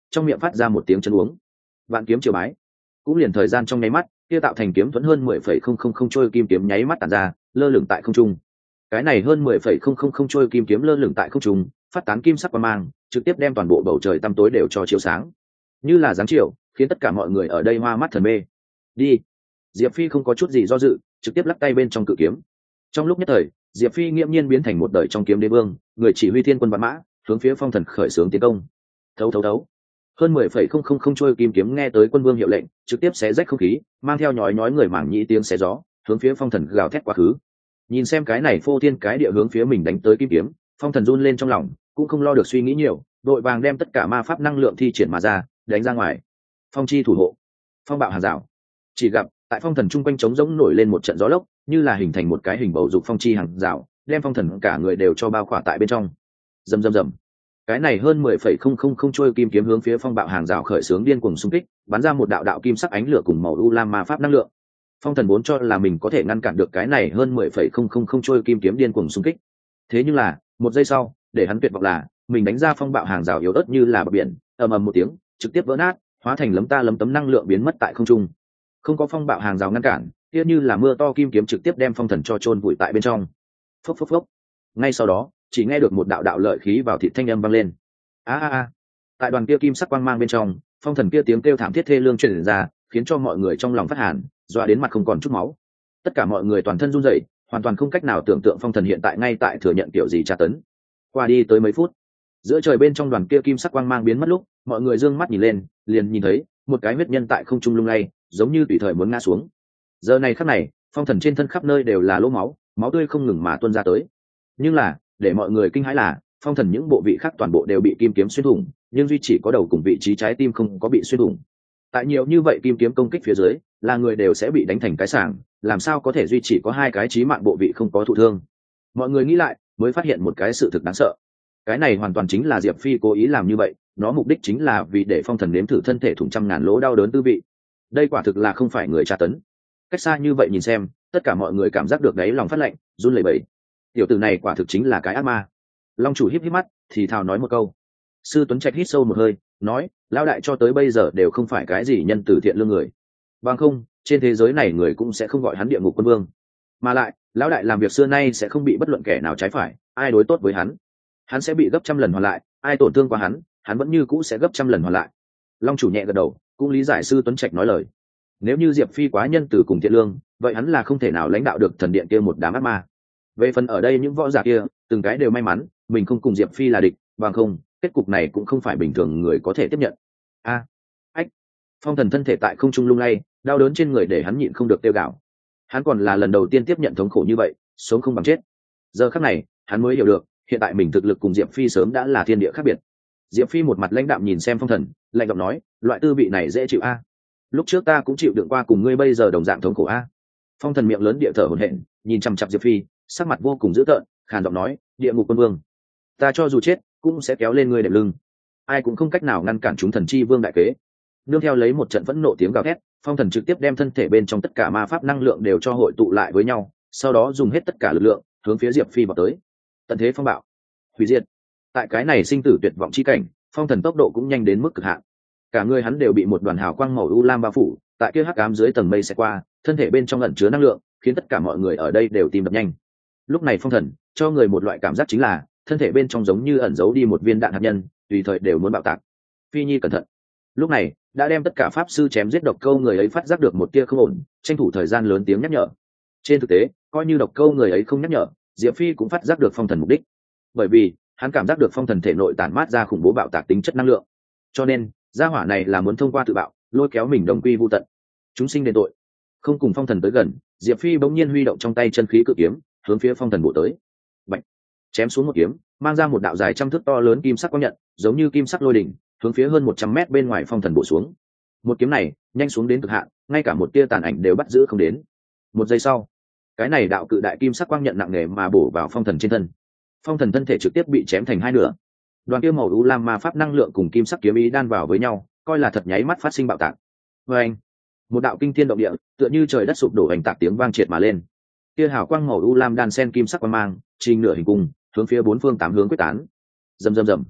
trong miệng phát ra một tiếng chân uống. Vạn kiếm triều bái. Cũng liền thời gian trong nháy mắt, kia tạo thành kiếm thuẫn hơn mười phẩy không không không trôi kim kiếm nháy mắt tản ra, lơ lửng tại không trung. Cái này hơn mười phẩy không không không trôi kim kiếm lơ lửng tại không trung, phát tán kim sắc quang mang, trực tiếp đem toàn bộ bầu trời tăm tối đều cho chiếu sáng, như là dáng chiều, khiến tất cả mọi người ở đây hoa mắt thần mê. Đi. Diệp Phi không có chút gì do dự, trực tiếp lắc tay bên trong cự kiếm. Trong lúc nhất thời, Diệp Phi nghiễm nhiên biến thành một đời trong kiếm đế vương, người chỉ huy thiên quân vạn mã, hướng phía phong thần khởi xướng tiến công. Thấu thấu thấu. Hơn mười phẩy không không không trôi kim kiếm nghe tới quân vương hiệu lệnh, trực tiếp xé rách không khí, mang theo nhói nhói người mảng nhĩ tiếng xé gió, hướng phía phong thần gào thét quá khứ. Nhìn xem cái này phô thiên cái địa hướng phía mình đánh tới kim kiếm, phong thần run lên trong lòng, cũng không lo được suy nghĩ nhiều, đội vàng đem tất cả ma pháp năng lượng thi triển mà ra, đánh ra ngoài. Phong chi thủ hộ, phong bạo hàng rào. Chỉ gặp tại phong thần trung quanh trống rỗng nổi lên một trận gió lốc, như là hình thành một cái hình bầu dục phong chi hàng rào, đem phong thần cả người đều cho bao khỏa tại bên trong. Rầm rầm rầm. Cái này hơn mười phẩy không không không trôi kim kiếm hướng phía phong bạo hàng rào khởi xướng điên cuồng xung kích, bắn ra một đạo đạo kim sắc ánh lửa cùng màu u lam ma pháp năng lượng. Phong thần vốn cho là mình có thể ngăn cản được cái này hơn mười phẩy không không không trôi kim kiếm điên cuồng xung kích. Thế nhưng là, một giây sau, để hắn tuyệt vọng là, mình đánh ra phong bạo hàng rào yếu ớt như là bờ biển, ầm ầm một tiếng, trực tiếp vỡ nát, hóa thành lấm ta lấm tấm năng lượng biến mất tại không trung. Không có phong bạo hàng rào ngăn cản, kia như là mưa to kim kiếm trực tiếp đem phong thần cho chôn vùi tại bên trong. Phốc phốc phốc. Ngay sau đó, chỉ nghe được một đạo đạo lợi khí vào thịt thanh âm vang lên. A a a. Tại đoàn kia kim sắc quang mang bên trong, phong thần kia tiếng kêu thảm thiết thê lương truyền ra, khiến cho mọi người trong lòng phát hàn, dọa đến mặt không còn chút máu. Tất cả mọi người toàn thân run rẩy, hoàn toàn không cách nào tưởng tượng phong thần hiện tại ngay tại thừa nhận kiểu gì tra tấn. Qua đi tới mấy phút, giữa trời bên trong đoàn kia kim sắc quang mang biến mất lúc, mọi người dương mắt nhìn lên, liền nhìn thấy một cái huyết nhân tại không trung lung lay, giống như tùy thời muốn ngã xuống. Giờ này khắc này, phong thần trên thân khắp nơi đều là lỗ máu, máu tươi không ngừng mà tuôn ra tới. Nhưng là, để mọi người kinh hãi là, phong thần những bộ vị khác toàn bộ đều bị kim kiếm xuyên thủng, nhưng duy chỉ có đầu cùng vị trí trái tim không có bị xuyên thủng. Tại nhiều như vậy kim kiếm công kích phía dưới, là người đều sẽ bị đánh thành cái sảng, làm sao có thể duy chỉ có hai cái chí mạng bộ vị không có thụ thương. Mọi người nghĩ lại, mới phát hiện một cái sự thực đáng sợ. Cái này hoàn toàn chính là Diệp Phi cố ý làm như vậy, nó mục đích chính là vì để phong thần nếm thử thân thể thủng trăm ngàn lỗ đau đớn tư vị. Đây quả thực là không phải người tra tấn. Cách xa như vậy nhìn xem, tất cả mọi người cảm giác được đáy lòng phát lạnh, run lẩy bẩy. Tiểu tử này quả thực chính là cái ác ma. Long chủ híp híp mắt, thì thào nói một câu. Sư Tuấn Trạch hít sâu một hơi, nói, lão đại cho tới bây giờ đều không phải cái gì nhân từ thiện lương người. Bằng không, trên thế giới này người cũng sẽ không gọi hắn địa ngục quân vương. Mà lại, lão đại làm việc xưa nay sẽ không bị bất luận kẻ nào trái phải, ai đối tốt với hắn, hắn sẽ bị gấp trăm lần hoàn lại, ai tổn thương qua hắn, hắn vẫn như cũ sẽ gấp trăm lần hoàn lại. Long chủ nhẹ gật đầu, cũng lý giải Sư Tuấn Trạch nói lời. Nếu như Diệp Phi quá nhân từ cùng thiện lương, vậy hắn là không thể nào lãnh đạo được thần điện kia một đám ác ma. Về phần ở đây những võ giả kia, từng cái đều may mắn mình không cùng Diệp Phi là địch, bằng không kết cục này cũng không phải bình thường người có thể tiếp nhận. A, ách. Phong thần thân thể tại không trung lung lay, đau đớn trên người để hắn nhịn không được tiêu gạo. Hắn còn là lần đầu tiên tiếp nhận thống khổ như vậy, sống không bằng chết. Giờ khắc này, hắn mới hiểu được, hiện tại mình thực lực cùng Diệp Phi sớm đã là thiên địa khác biệt. Diệp Phi một mặt lãnh đạm nhìn xem phong thần, lạnh giọng nói, loại tư vị này dễ chịu a. Lúc trước ta cũng chịu đựng qua cùng ngươi bây giờ đồng dạng thống khổ a. Phong thần miệng lớn địa thở hổn hển, nhìn chằm chằm Diệp Phi, sắc mặt vô cùng dữ tợn, khàn giọng nói, địa ngục quân vương, ta cho dù chết cũng sẽ kéo lên ngươi đệm lưng. Ai cũng không cách nào ngăn cản chúng thần chi vương đại kế. Nương theo lấy một trận phẫn nộ tiếng gào thét, phong thần trực tiếp đem thân thể bên trong tất cả ma pháp năng lượng đều cho hội tụ lại với nhau, sau đó dùng hết tất cả lực lượng hướng phía Diệp Phi vào tới. Tận thế phong bạo, hủy diệt. Tại cái này sinh tử tuyệt vọng chi cảnh, phong thần tốc độ cũng nhanh đến mức cực hạn. Cả người hắn đều bị một đoàn hào quang màu u lam bao phủ, tại kia hắc ám dưới tầng mây sẽ qua, thân thể bên trong ẩn chứa năng lượng, khiến tất cả mọi người ở đây đều tim đập nhanh. Lúc này phong thần cho người một loại cảm giác chính là thân thể bên trong giống như ẩn giấu đi một viên đạn hạt nhân, tùy thời đều muốn bạo tạc. Phi Nhi cẩn thận. Lúc này đã đem tất cả pháp sư chém giết độc câu người ấy phát giác được một tia không ổn, tranh thủ thời gian lớn tiếng nhắc nhở. Trên thực tế, coi như độc câu người ấy không nhắc nhở, Diệp Phi cũng phát giác được phong thần mục đích, bởi vì hắn cảm giác được phong thần thể nội tản mát ra khủng bố bạo tạc tính chất năng lượng, cho nên gia hỏa này là muốn thông qua tự bạo lôi kéo mình đồng quy vu tận, chúng sinh đền tội. Không cùng phong thần tới gần, Diệp Phi bỗng nhiên huy động trong tay chân khí cự kiếm, hướng phía phong thần bổ tới. Bạch, chém xuống một kiếm, mang ra một đạo dài trăm thước to lớn kim sắc quang nhận, giống như kim sắc lôi đỉnh, hướng phía hơn một trăm mét bên ngoài phong thần bổ xuống. Một kiếm này nhanh xuống đến cực hạn, ngay cả một tia tàn ảnh đều bắt giữ không đến. Một giây sau, cái này đạo cự đại kim sắc quang nhận nặng nề mà bổ vào phong thần trên thân. Phong thần thân thể trực tiếp bị chém thành hai nửa. Đoàn kia màu u lam ma pháp năng lượng cùng kim sắc kiếm ý đan vào với nhau, coi là thật nháy mắt phát sinh bạo tạc. Oeng! Một đạo kinh thiên động địa, tựa như trời đất sụp đổ hành tạc tiếng vang triệt mà lên. Kia hào quang màu u lam đan sen kim sắc quang mang, trình nửa hình cung, hướng phía bốn phương tám hướng quyết tán. Rầm rầm rầm.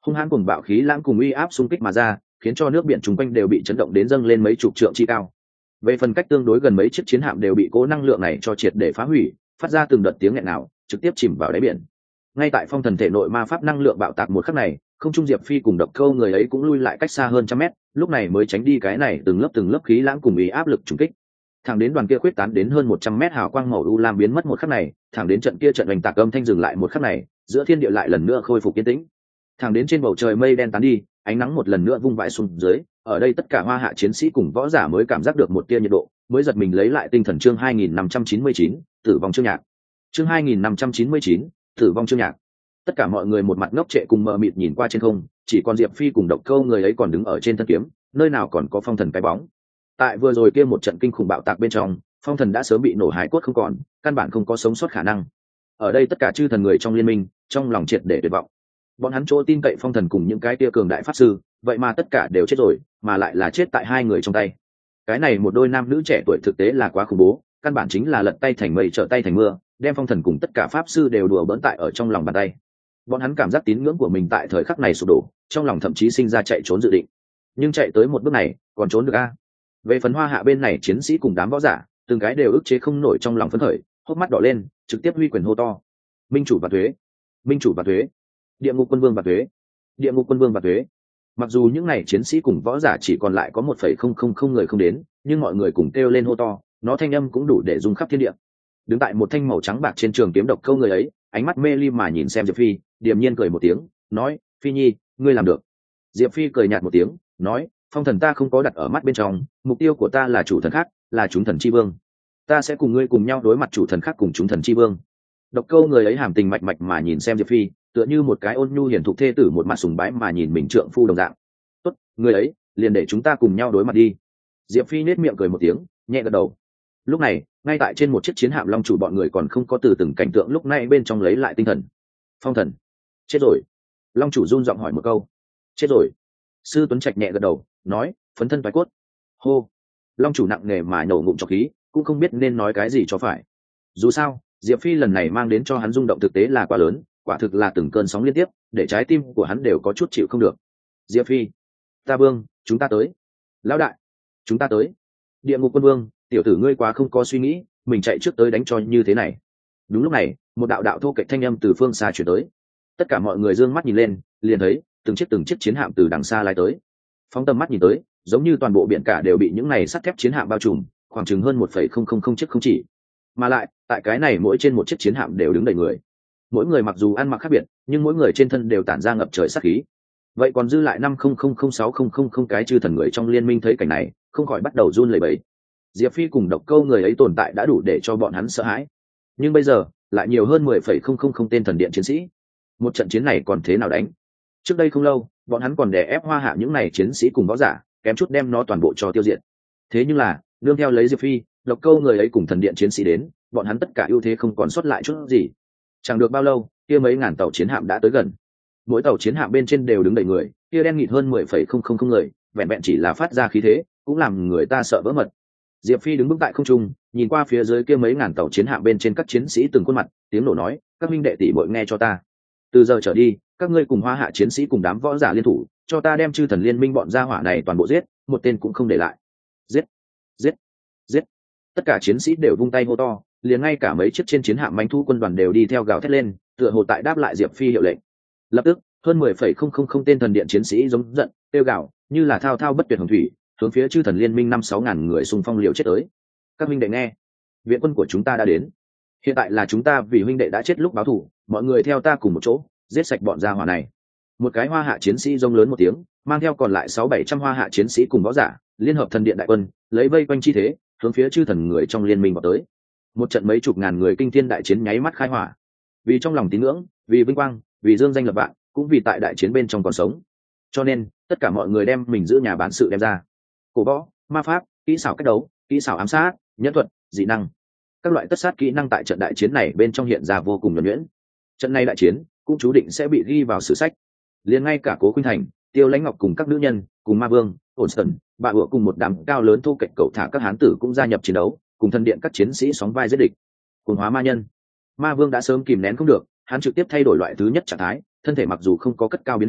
Hung hãn cùng bạo khí lãng cùng uy áp xung kích mà ra, khiến cho nước biển chung quanh đều bị chấn động đến dâng lên mấy chục trượng chi cao. Về phần cách tương đối gần mấy chiếc chiến hạm đều bị cố năng lượng này cho triệt để phá hủy, phát ra từng đợt tiếng nghẹn nào, trực tiếp chìm vào đáy biển. Ngay tại phong thần thể nội ma pháp năng lượng bạo tạc một khắc này, không trung Diệp Phi cùng Độc Câu người ấy cũng lui lại cách xa hơn trăm mét, lúc này mới tránh đi cái này từng lớp từng lớp khí lãng cùng ý áp lực trùng kích. Thẳng đến đoàn kia khuyết tán đến hơn một trăm mét hào quang màu u lam biến mất một khắc này, thẳng đến trận kia trận hành tạc âm thanh dừng lại một khắc này, giữa thiên địa lại lần nữa khôi phục yên tĩnh. Thẳng đến trên bầu trời mây đen tán đi, ánh nắng một lần nữa vung vãi xuống dưới, ở đây tất cả hoa hạ chiến sĩ cùng võ giả mới cảm giác được một tia nhiệt độ, mới giật mình lấy lại tinh thần. Chương hai nghìn năm trăm chín mươi chín, tử vong chương nhạc. Chương hai nghìn năm trăm chín mươi chín, tử vong chương nhạc. Tất cả mọi người một mặt ngốc trệ cùng mờ mịt nhìn qua trên không, chỉ còn Diệp Phi cùng Độc Câu người ấy còn đứng ở trên thân kiếm, nơi nào còn có phong thần cái bóng. Tại vừa rồi kia một trận kinh khủng bạo tạc bên trong, phong thần đã sớm bị nổ hải cốt không còn, căn bản không có sống sót khả năng. Ở đây tất cả chư thần người trong liên minh, trong lòng triệt để tuyệt vọng. Bọn hắn chỗ tin cậy phong thần cùng những cái tia cường đại pháp sư, vậy mà tất cả đều chết rồi, mà lại là chết tại hai người trong tay. Cái này một đôi nam nữ trẻ tuổi thực tế là quá khủng bố, căn bản chính là lật tay thành mây trở tay thành mưa, đem phong thần cùng tất cả pháp sư đều đùa bỡn tại ở trong lòng bàn tay. Bọn hắn cảm giác tín ngưỡng của mình tại thời khắc này sụp đổ, trong lòng thậm chí sinh ra chạy trốn dự định. Nhưng chạy tới một bước này, còn trốn được a? Về phần hoa hạ bên này chiến sĩ cùng đám võ giả, từng cái đều ức chế không nổi trong lòng phấn khởi, hốc mắt đỏ lên, trực tiếp huy quyền hô to: minh chủ và thuế, minh chủ và thuế, địa ngục quân vương và thuế, địa ngục quân vương và thuế. Mặc dù những này chiến sĩ cùng võ giả chỉ còn lại có một phẩy không không không người không đến, nhưng mọi người cùng kêu lên hô to, nó thanh âm cũng đủ để rung khắp thiên địa. Đứng tại một thanh màu trắng bạc trên trường kiếm Độc Câu người ấy, ánh mắt mê ly mà nhìn xem Diệp Phi, điềm nhiên cười một tiếng, nói: Phi nhi, ngươi làm được. Diệp Phi cười nhạt một tiếng, nói: phong thần ta không có đặt ở mắt bên trong, mục tiêu của ta là chủ thần khác, là chúng thần chi vương. Ta sẽ cùng ngươi cùng nhau đối mặt chủ thần khác cùng chúng thần chi vương. Độc Câu người ấy hàm tình mạch mạch mà nhìn xem Diệp Phi, tựa như một cái ôn nhu hiền thục thê tử một mặt sùng bái mà nhìn mình trượng phu đồng dạng. Tốt, người ấy, liền để chúng ta cùng nhau đối mặt đi. Diệp Phi nết miệng cười một tiếng, nhẹ gật đầu. Lúc này, ngay tại trên một chiếc chiến hạm long chủ bọn người còn không có từ từng cảnh tượng lúc này bên trong lấy lại tinh thần. Phong thần, chết rồi. Long chủ run giọng hỏi một câu. Chết rồi. Sư Tuấn Trạch nhẹ gật đầu, nói: phấn thân toái cốt. Hô. Long chủ nặng nề mà nổ ngụm trọc khí, cũng không biết nên nói cái gì cho phải. Dù sao, Diệp Phi lần này mang đến cho hắn rung động thực tế là quá lớn, quả thực là từng cơn sóng liên tiếp, để trái tim của hắn đều có chút chịu không được. Diệp Phi, ta vương, chúng ta tới. Lão đại, chúng ta tới. Địa ngục quân vương, tiểu tử ngươi quá không có suy nghĩ, mình chạy trước tới đánh cho như thế này. Đúng lúc này, một đạo đạo thô kệch thanh âm từ phương xa truyền tới. Tất cả mọi người dương mắt nhìn lên, liền thấy từng chiếc từng chiếc chiến hạm từ đằng xa lái tới. Phóng tầm mắt nhìn tới, giống như toàn bộ biển cả đều bị những này sắt thép chiến hạm bao trùm, khoảng chừng hơn một phẩy không không không chiếc không chỉ. Mà lại, tại cái này mỗi trên một chiếc chiến hạm đều đứng đầy người. Mỗi người mặc dù ăn mặc khác biệt, nhưng mỗi người trên thân đều tản ra ngập trời sát khí. Vậy còn dư lại năm không không không sáu không không không cái chư thần người trong liên minh thấy cảnh này, không khỏi bắt đầu run lẩy bẩy. Diệp Phi cùng Độc Câu người ấy tồn tại đã đủ để cho bọn hắn sợ hãi, nhưng bây giờ lại nhiều hơn mười phẩy không không không tên thần điện chiến sĩ. Một trận chiến này còn thế nào đánh? Trước đây không lâu, bọn hắn còn đè ép hoa hạ những này chiến sĩ cùng võ giả, kém chút đem nó toàn bộ cho tiêu diệt. Thế nhưng là, nương theo lấy Diệp Phi, Độc Câu người ấy cùng thần điện chiến sĩ đến, bọn hắn tất cả ưu thế không còn sót lại chút gì. Chẳng được bao lâu, kia mấy ngàn tàu chiến hạm đã tới gần. Mỗi tàu chiến hạm bên trên đều đứng đầy người, kia đen nghịt hơn mười phẩy không không không người, vẹn vẹn chỉ là phát ra khí thế, cũng làm người ta sợ vỡ mật. Diệp Phi đứng vững tại không trung, nhìn qua phía dưới kia mấy ngàn tàu chiến hạm bên trên các chiến sĩ từng khuôn mặt, tiếng nổ nói: các minh đệ tỷ muội nghe cho ta, từ giờ trở đi, các ngươi cùng hoa hạ chiến sĩ cùng đám võ giả liên thủ, cho ta đem chư thần liên minh bọn gia hỏa này toàn bộ giết, một tên cũng không để lại. Giết, giết, giết. Tất cả chiến sĩ đều vung tay hô to, liền ngay cả mấy chiếc trên chiến hạm mãnh thu quân đoàn đều đi theo gào thét lên, tựa hồ tại đáp lại Diệp Phi hiệu lệnh. Lập tức, hơn mười phẩy không không không tên thần điện chiến sĩ giống giận, kêu gào, như là thao thao bất tuyệt hồng thủy, hướng phía chư thần liên minh năm sáu ngàn người xung phong liều chết tới. Các huynh đệ nghe, viện quân của chúng ta đã đến. Hiện tại là chúng ta vì huynh đệ đã chết lúc báo thù, mọi người theo ta cùng một chỗ, giết sạch bọn gia hỏa này. Một cái hoa hạ chiến sĩ rống lớn một tiếng, mang theo còn lại sáu bảy trăm hoa hạ chiến sĩ cùng võ giả, liên hợp thần điện đại quân, lấy vây quanh chi thế, hướng phía chư thần người trong liên minh vào tới. Một trận mấy chục ngàn người kinh thiên đại chiến nháy mắt khai hỏa. Vì trong lòng tín ngưỡng, vì vinh quang, vì dương danh lập vạn, cũng vì tại đại chiến bên trong còn sống. Cho nên, tất cả mọi người đem mình giữ nhà bán sự đem ra. Cổ võ, ma pháp, kỹ xảo cách đấu, kỹ xảo ám sát, nhẫn thuật, dị năng. Các loại tất sát kỹ năng tại trận đại chiến này bên trong hiện ra vô cùng nhuần nhuyễn. Trận này đại chiến cũng chú định sẽ bị ghi vào sử sách. Liền ngay cả Cố Khuynh Thành, Tiêu Lãnh Ngọc cùng các nữ nhân, cùng Ma Vương, Ổn bà Hựa cùng một đám cao lớn thô kệch cậu thả các hán tử cũng gia nhập chiến đấu, cùng thần điện các chiến sĩ sóng vai giết địch. Cuồng hóa ma nhân. Ma Vương đã sớm kìm nén không được, hắn trực tiếp thay đổi loại thứ nhất trạng thái, thân thể mặc dù không có cất cao biến hình,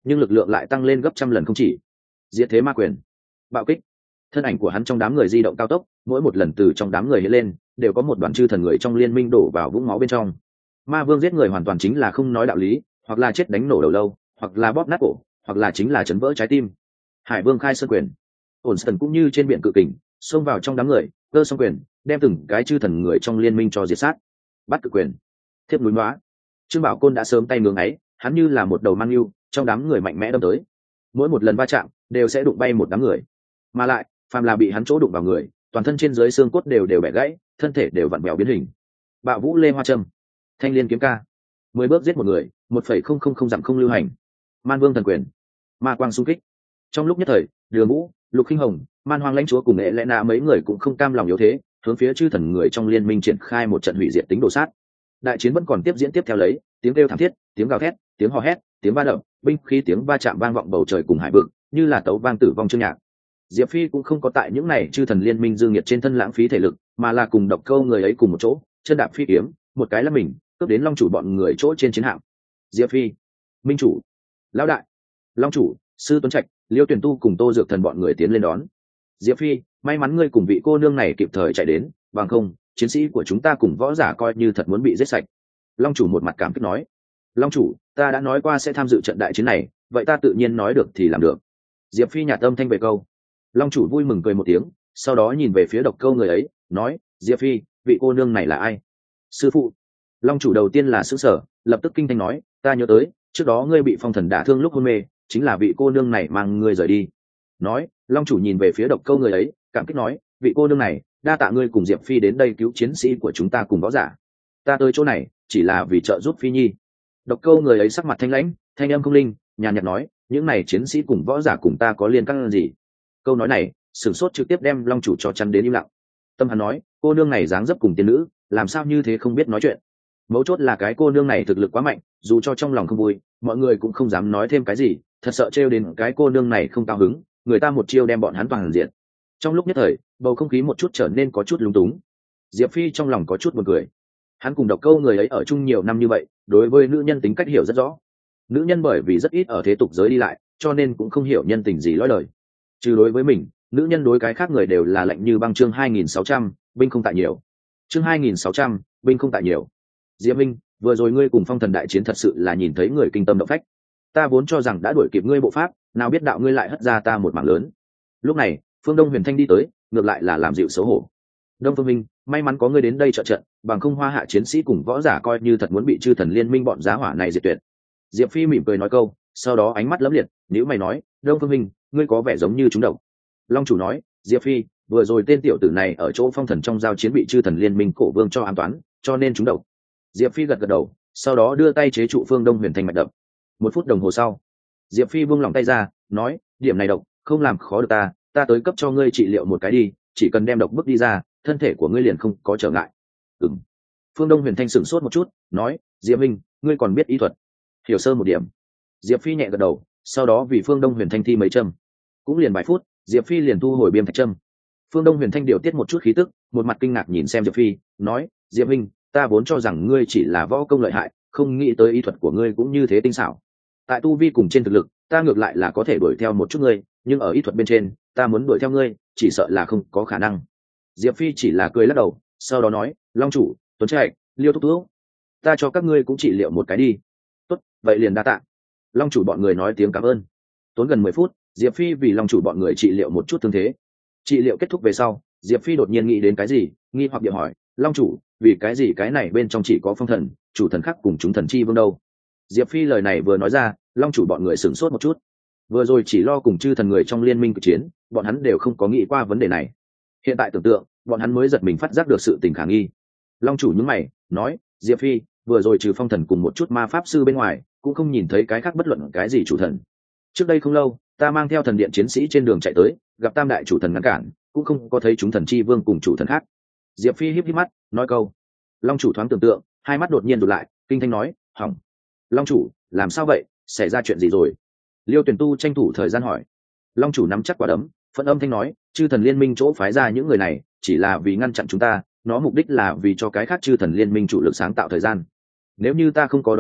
nhưng lực lượng lại tăng lên gấp trăm lần không chỉ. Diệt thế ma quyền, bạo kích. Thân ảnh của hắn trong đám người di động cao tốc, mỗi một lần từ trong đám người hiện lên đều có một đoàn chư thần người trong liên minh đổ vào vũng máu bên trong. Ma vương giết người hoàn toàn chính là không nói đạo lý, hoặc là chết đánh nổ đầu lâu, hoặc là bóp nát cổ, hoặc là chính là chấn vỡ trái tim. Hải vương khai sơn quyền, ổn sần cũng như trên biển cự kình xông vào trong đám người, cơ song quyền đem từng cái chư thần người trong liên minh cho diệt sát. Bắt cực quyền, thiếp núi nóa. Trương Bảo Côn đã sớm tay ngưỡng ấy, hắn như là một đầu mang yêu trong đám người mạnh mẽ đâm tới, mỗi một lần va chạm đều sẽ đụng bay một đám người, mà lại phàm là bị hắn chỗ đụng vào người, toàn thân trên dưới xương cốt đều đều bẻ gãy, thân thể đều vặn vẹo biến hình. Bạo vũ lê hoa châm, thanh liên kiếm ca, mười bước giết một người, một phẩy không không không dặm không lưu hành. Man vương thần quyền, ma quang xung kích. Trong lúc nhất thời, Đường Vũ, Lục Khinh Hồng, Man Hoang lãnh chúa cùng nghệ lẽ nạ mấy người cũng không cam lòng yếu thế, hướng phía chư thần người trong liên minh triển khai một trận hủy diệt tính đồ sát. Đại chiến vẫn còn tiếp diễn tiếp theo lấy, tiếng kêu thảm thiết, tiếng gào thét, tiếng hò hét, tiếng va đập, binh khí tiếng va chạm vang vọng bầu trời cùng hải vực, như là tấu vang tử vong chương nhạc. Diệp Phi cũng không có tại những này chư thần liên minh dương nhiệt trên thân lãng phí thể lực, mà là cùng Độc Câu người ấy cùng một chỗ, chân đạp phi kiếm, một cái là mình, cướp đến Long chủ bọn người chỗ trên chiến hạm. Diệp Phi, Minh chủ, lão đại, Long chủ, Sư Tuấn Trạch, Liêu Tuyển Tu cùng Tô Dược Thần bọn người tiến lên đón. Diệp Phi, may mắn ngươi cùng vị cô nương này kịp thời chạy đến, bằng không, chiến sĩ của chúng ta cùng võ giả coi như thật muốn bị giết sạch. Long chủ một mặt cảm kích nói, Long chủ, ta đã nói qua sẽ tham dự trận đại chiến này, vậy ta tự nhiên nói được thì làm được. Diệp Phi nhạt âm thanh về câu. Long chủ vui mừng cười một tiếng, sau đó nhìn về phía Độc Câu người ấy, nói, Diệp Phi, vị cô nương này là ai? Sư phụ. Long chủ đầu tiên là sững sờ, lập tức kinh thanh nói, ta nhớ tới, trước đó ngươi bị phong thần đả thương lúc hôn mê, chính là vị cô nương này mang ngươi rời đi. Nói, Long chủ nhìn về phía Độc Câu người ấy, cảm kích nói, vị cô nương này, đa tạ ngươi cùng Diệp Phi đến đây cứu chiến sĩ của chúng ta cùng võ giả. Ta tới chỗ này chỉ là vì trợ giúp Phi Nhi. Độc Câu người ấy sắc mặt thanh lãnh, thanh âm không linh, nhàn nhạt nói, những này chiến sĩ cùng võ giả cùng ta có liên can gì? Câu nói này sửng sốt trực tiếp đem Long chủ cho chắn đến im lặng. Tâm hắn nói, cô nương này dáng dấp cùng tiên nữ, làm sao như thế không biết nói chuyện. Mấu chốt là cái cô nương này thực lực quá mạnh, dù cho trong lòng không vui, mọi người cũng không dám nói thêm cái gì, thật sợ trêu đến cái cô nương này không cao hứng, người ta một chiêu đem bọn hắn toàn diện. Trong lúc nhất thời, bầu không khí một chút trở nên có chút lúng túng. Diệp Phi trong lòng có chút buồn cười. Hắn cùng Độc Câu người ấy ở chung nhiều năm như vậy, đối với nữ nhân tính cách hiểu rất rõ. Nữ nhân bởi vì rất ít ở thế tục giới đi lại, cho nên cũng không hiểu nhân tình gì lõi lời. Trừ đối với mình, nữ nhân đối cái khác người đều là lạnh như băng. Chương hai nghìn sáu trăm, binh không tại nhiều. Chương hai nghìn sáu trăm, binh không tại nhiều. Diệp Minh, vừa rồi ngươi cùng phong thần đại chiến thật sự là nhìn thấy người kinh tâm động phách. Ta vốn cho rằng đã đuổi kịp ngươi bộ pháp, nào biết đạo ngươi lại hất ra ta một mảng lớn. Lúc này, Phương Đông Huyền Thanh đi tới, ngược lại là làm dịu xấu hổ. Đông Phương Minh, may mắn có ngươi đến đây trợ trận, bằng không Hoa Hạ chiến sĩ cùng võ giả coi như thật muốn bị chư thần liên minh bọn giá hỏa này diệt tuyệt. Diệp Phi mỉm cười nói câu, sau đó ánh mắt lấm liệt, nếu mày nói, Đông Phương Minh, ngươi có vẻ giống như chúng độc. Long chủ nói, Diệp Phi, vừa rồi tên tiểu tử này ở chỗ phong thần trong giao chiến bị chư thần liên minh cổ vương cho an toán, cho nên chúng độc. Diệp Phi gật gật đầu, sau đó đưa tay chế trụ Phương Đông Huyền Thanh mạch đập. Một phút đồng hồ sau, Diệp Phi buông lòng tay ra, nói, điểm này độc không làm khó được ta, ta tới cấp cho ngươi trị liệu một cái đi, chỉ cần đem độc bước đi ra, thân thể của ngươi liền không có trở ngại. Ừm. Phương Đông Huyền Thanh sửng sốt một chút, nói, Diệp Minh, ngươi còn biết y thuật? Hiểu sơ một điểm. Diệp Phi nhẹ gật đầu, sau đó vì Phương Đông Huyền Thanh thi mấy châm. Cũng liền vài phút, Diệp Phi liền thu hồi biêm thạch châm. Phương Đông Huyền Thanh điều tiết một chút khí tức, một mặt kinh ngạc nhìn xem Diệp Phi, nói, Diệp Minh, ta vốn cho rằng ngươi chỉ là võ công lợi hại, không nghĩ tới y thuật của ngươi cũng như thế tinh xảo. Tại tu vi cùng trên thực lực, ta ngược lại là có thể đuổi theo một chút ngươi, nhưng ở y thuật bên trên, ta muốn đuổi theo ngươi, chỉ sợ là không có khả năng. Diệp Phi chỉ là cười lắc đầu, sau đó nói, Long chủ, Tuấn Trạch, Liêu Thúc Thúc, ta cho các ngươi cũng trị liệu một cái đi. Tốt, vậy liền đa tạ. Long chủ bọn người nói tiếng cảm ơn. Tốn gần mười phút, Diệp Phi vì Long chủ bọn người trị liệu một chút thương thế. Trị liệu kết thúc về sau, Diệp Phi đột nhiên nghĩ đến cái gì, nghi hoặc địa hỏi, Long chủ, vì cái gì cái này bên trong chỉ có phong thần, chủ thần khác cùng chúng thần chi vương đâu? Diệp Phi lời này vừa nói ra, Long chủ bọn người sửng sốt một chút. Vừa rồi chỉ lo cùng chư thần người trong liên minh cực chiến, bọn hắn đều không có nghĩ qua vấn đề này. Hiện tại tưởng tượng, bọn hắn mới giật mình phát giác được sự tình khả nghi. Long chủ nhướng mày, nói, Diệp Phi, vừa rồi trừ phong thần cùng một chút ma pháp sư bên ngoài, cũng không nhìn thấy cái khác bất luận cái gì chủ thần. Trước đây không lâu, ta mang theo thần điện chiến sĩ trên đường chạy tới, gặp tam đại chủ thần ngăn cản, cũng không có thấy chúng thần chi vương cùng chủ thần khác. Diệp Phi híp híp mắt, nói câu. Long chủ thoáng tưởng tượng, hai mắt đột nhiên đụt lại, kinh thanh nói, hỏng. Long chủ, làm sao vậy, xảy ra chuyện gì rồi? Liêu Tuyển Tu tranh thủ thời gian hỏi. Long chủ nắm chắc quả đấm, phẫn âm thanh nói, chư thần liên minh chỗ phái ra những người này chỉ là vì ngăn chặn chúng ta, nó mục đích là vì cho cái khác chư thần liên minh chủ lực sáng tạo thời gian. Nếu như ta không có đoán sai,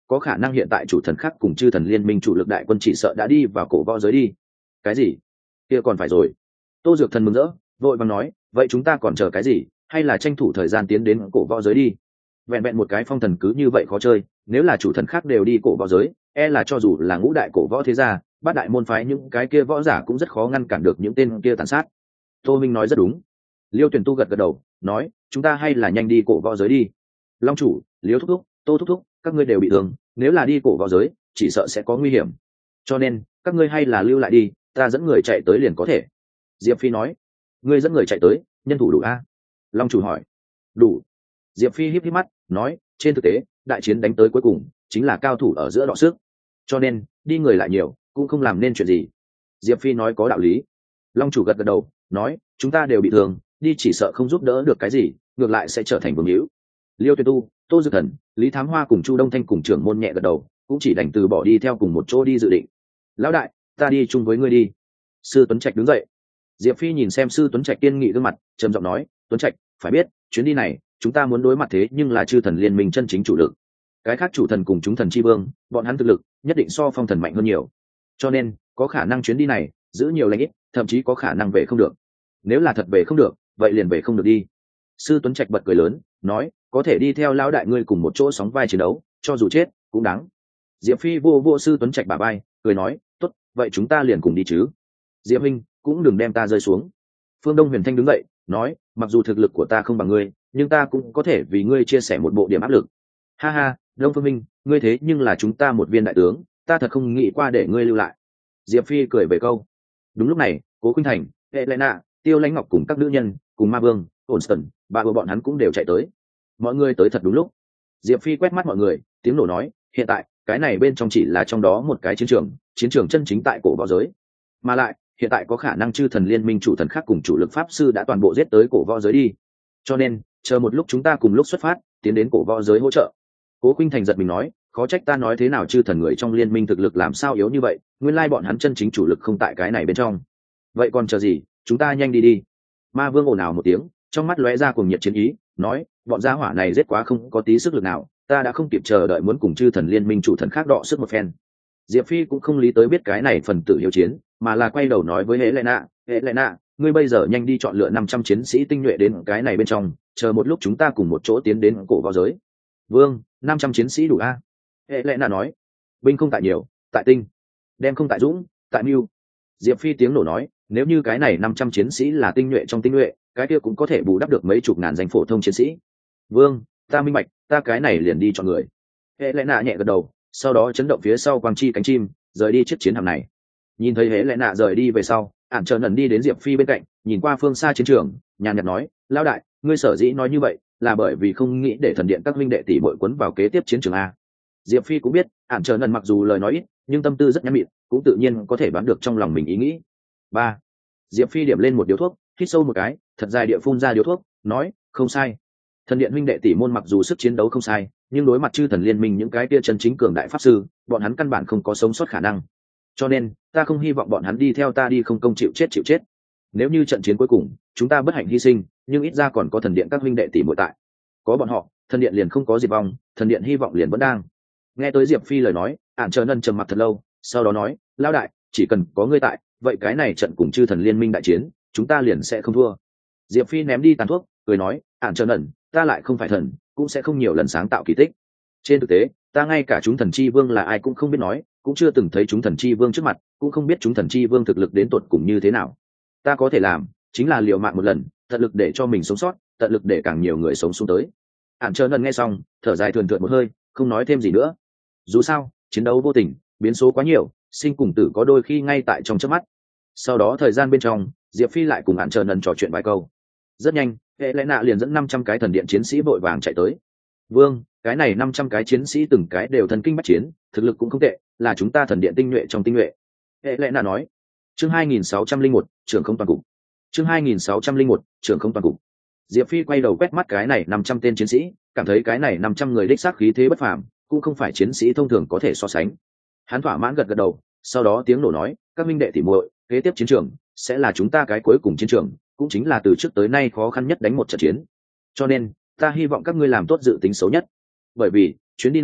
có khả năng hiện tại chủ thần khác cùng chư thần liên minh chủ lực đại quân chỉ sợ đã đi vào cổ võ giới đi. Cái gì? Kia còn phải rồi. Tô Dược Thần mừng rỡ, vội vàng nói, vậy chúng ta còn chờ cái gì, hay là tranh thủ thời gian tiến đến cổ võ giới đi. Vẹn vẹn một cái phong thần cứ như vậy khó chơi, nếu là chủ thần khác đều đi cổ võ giới, e là cho dù là ngũ đại cổ võ thế gia, bát đại môn phái những cái kia võ giả cũng rất khó ngăn cản được những tên kia tàn sát. Tô Minh nói rất đúng. Liêu Tuyển Tu gật gật đầu, nói, chúng ta hay là nhanh đi cổ võ giới đi. Long chủ, Liêu thúc thúc, Tô thúc thúc, các ngươi đều bị thương, nếu là đi cổ võ giới, chỉ sợ sẽ có nguy hiểm. Cho nên, các ngươi hay là lưu lại đi, ta dẫn người chạy tới liền có thể. Diệp Phi nói, ngươi dẫn người chạy tới, nhân thủ đủ a? Long chủ hỏi. Đủ. Diệp Phi híp híp mắt, nói, trên thực tế, đại chiến đánh tới cuối cùng, chính là cao thủ ở giữa đọ sức. Cho nên, đi người lại nhiều, cũng không làm nên chuyện gì. Diệp Phi nói có đạo lý. Long chủ gật gật đầu, nói, chúng ta đều bị thương, đi chỉ sợ không giúp đỡ được cái gì, ngược lại sẽ trở thành vương hữu. Liêu Tuyệt Tu, Tô Dược Thần, Lý Thám Hoa cùng Chu Đông Thanh cùng trưởng môn nhẹ gật đầu, cũng chỉ đành từ bỏ đi theo cùng một chỗ đi dự định. Lão đại, ta đi chung với ngươi đi. Sư Tuấn Trạch đứng dậy. Diệp Phi nhìn xem sư Tuấn Trạch kiên nghị gương mặt, trầm giọng nói, Tuấn Trạch, phải biết, chuyến đi này, chúng ta muốn đối mặt thế nhưng là chư thần liên minh chân chính chủ lực. Cái khác chủ thần cùng chúng thần chi vương, bọn hắn thực lực nhất định so phong thần mạnh hơn nhiều. Cho nên, có khả năng chuyến đi này giữ nhiều lãnh ít, thậm chí có khả năng về không được. Nếu là thật về không được, vậy liền về không được đi. Sư Tuấn Trạch bật cười lớn, nói, có thể đi theo lão đại ngươi cùng một chỗ sóng vai chiến đấu, cho dù chết cũng đáng. Diệp Phi vô vô sư Tuấn Trạch bả vai, cười nói, tốt, vậy chúng ta liền cùng đi chứ. Diệp Minh, cũng đừng đem ta rơi xuống. Phương Đông Huyền Thanh đứng dậy, nói, mặc dù thực lực của ta không bằng ngươi, nhưng ta cũng có thể vì ngươi chia sẻ một bộ điểm áp lực. Ha ha, Đông Phương Minh, ngươi thế nhưng là chúng ta một viên đại tướng, ta thật không nghĩ qua để ngươi lưu lại. Diệp Phi cười về câu. Đúng lúc này, Cố Khuynh Thành, Helena, Tiêu Lãnh Ngọc cùng các nữ nhân, cùng Ma Vương, Onston, ba của bọn hắn cũng đều chạy tới. Mọi người tới thật đúng lúc. Diệp Phi quét mắt mọi người, tiếng nổ nói, hiện tại, cái này bên trong chỉ là trong đó một cái chiến trường, chiến trường chân chính tại cổ võ giới. Mà lại, hiện tại có khả năng chư thần liên minh chủ thần khác cùng chủ lực pháp sư đã toàn bộ giết tới cổ võ giới đi. Cho nên, chờ một lúc chúng ta cùng lúc xuất phát, tiến đến cổ võ giới hỗ trợ. Cố Khuynh Thành giật mình nói, khó trách ta nói thế nào chư thần người trong liên minh thực lực làm sao yếu như vậy, nguyên lai bọn hắn chân chính chủ lực không tại cái này bên trong. Vậy còn chờ gì, chúng ta nhanh đi đi. Ma Vương ồn ào một tiếng, trong mắt lóe ra cuồng nhiệt chiến ý, nói, bọn gia hỏa này giết quá không có tí sức lực nào, ta đã không kịp chờ đợi muốn cùng chư thần liên minh chủ thần khác đọ sức một phen. Diệp Phi cũng không lý tới biết cái này phần tử hiếu chiến, mà là quay đầu nói với Helena, Helena, ngươi bây giờ nhanh đi chọn lựa năm trăm chiến sĩ tinh nhuệ đến cái này bên trong, chờ một lúc chúng ta cùng một chỗ tiến đến cổ võ giới. Vương, năm trăm chiến sĩ đủ a? Helena nói, binh không tại nhiều, tại tinh, đem không tại dũng, tại mưu. Diệp Phi tiếng nổ nói, nếu như cái này năm trăm chiến sĩ là tinh nhuệ trong tinh nhuệ, cái kia cũng có thể bù đắp được mấy chục ngàn danh phổ thông chiến sĩ. Vương, ta minh bạch, ta cái này liền đi chọn người. Helena nhẹ gật đầu, sau đó chấn động phía sau quang chi cánh chim, rời đi chiếc chiến hạm này. Nhìn thấy Helena rời đi về sau, Ản Trần ẩn đi đến Diệp Phi bên cạnh, nhìn qua phương xa chiến trường, nhàn nhạt nói, lão đại, ngươi sở dĩ nói như vậy, là bởi vì không nghĩ để thần điện các huynh đệ tỷ bội quấn vào kế tiếp chiến trường a. Diệp Phi cũng biết, Ản Trần ẩn mặc dù lời nói ít, nhưng tâm tư rất nhắm mịn, cũng tự nhiên có thể đoán được trong lòng mình ý nghĩ. Ba. Diệp Phi điểm lên một điếu thuốc, hít sâu một cái, thật dài địa phun ra điếu thuốc, nói, không sai. Thần điện huynh đệ tỷ môn mặc dù sức chiến đấu không sai, nhưng đối mặt chư thần liên minh những cái kia chân chính cường đại pháp sư, bọn hắn căn bản không có sống sót khả năng. Cho nên, ta không hy vọng bọn hắn đi theo ta đi không công chịu chết chịu chết. Nếu như trận chiến cuối cùng, chúng ta bất hạnh hy sinh, nhưng ít ra còn có thần điện các huynh đệ tỷ muội tại. Có bọn họ, thần điện liền không có diệt vong, thần điện hy vọng liền vẫn đang. Nghe tới Diệp Phi lời nói, Ản Trần Ân trầm mặc thật lâu, sau đó nói, lão đại, chỉ cần có ngươi tại, vậy cái này trận cùng chư thần liên minh đại chiến, chúng ta liền sẽ không thua. Diệp Phi ném đi tàn thuốc, cười nói, Ản Trần Ân, ta lại không phải thần, cũng sẽ không nhiều lần sáng tạo kỳ tích. Trên thực tế, ta ngay cả chúng thần chi vương là ai cũng không biết nói, cũng chưa từng thấy chúng thần chi vương trước mặt, cũng không biết chúng thần chi vương thực lực đến tột cùng như thế nào. Ta có thể làm chính là liều mạng một lần, tận lực để cho mình sống sót, tận lực để càng nhiều người sống xuống tới. Ản Trần Ân nghe xong, thở dài thườn thượt một hơi, không nói thêm gì nữa. Dù sao, chiến đấu vô tình, biến số quá nhiều, sinh cùng tử có đôi khi ngay tại trong chớp mắt. Sau đó thời gian bên trong, Diệp Phi lại cùng Ản Trần Ân trò chuyện vài câu. Rất nhanh, Helena liền dẫn năm trăm cái thần điện chiến sĩ vội vàng chạy tới. Vương, cái này năm trăm cái chiến sĩ từng cái đều thần kinh bách chiến, thực lực cũng không tệ, là chúng ta thần điện tinh nhuệ trong tinh nhuệ. Helena nói. Chương hai nghìn sáu trăm lẻ một, trưởng không toàn cục. Chương hai nghìn sáu trăm lẻ một, trưởng không toàn cục. Diệp Phi quay đầu quét mắt cái này năm trăm tên chiến sĩ, cảm thấy cái này năm trăm người đích xác khí thế bất phàm, cũng không phải chiến sĩ thông thường có thể so sánh. Hắn thỏa mãn gật gật đầu, sau đó tiếng nổ nói, các minh đệ tỉ muội, kế tiếp chiến trường sẽ là chúng ta cái cuối cùng chiến trường, cũng chính là từ trước tới nay khó khăn nhất đánh một trận chiến. Cho nên, ta hy vọng các ngươi làm tốt dự tính xấu nhất. Bởi vì, chuyến đi này,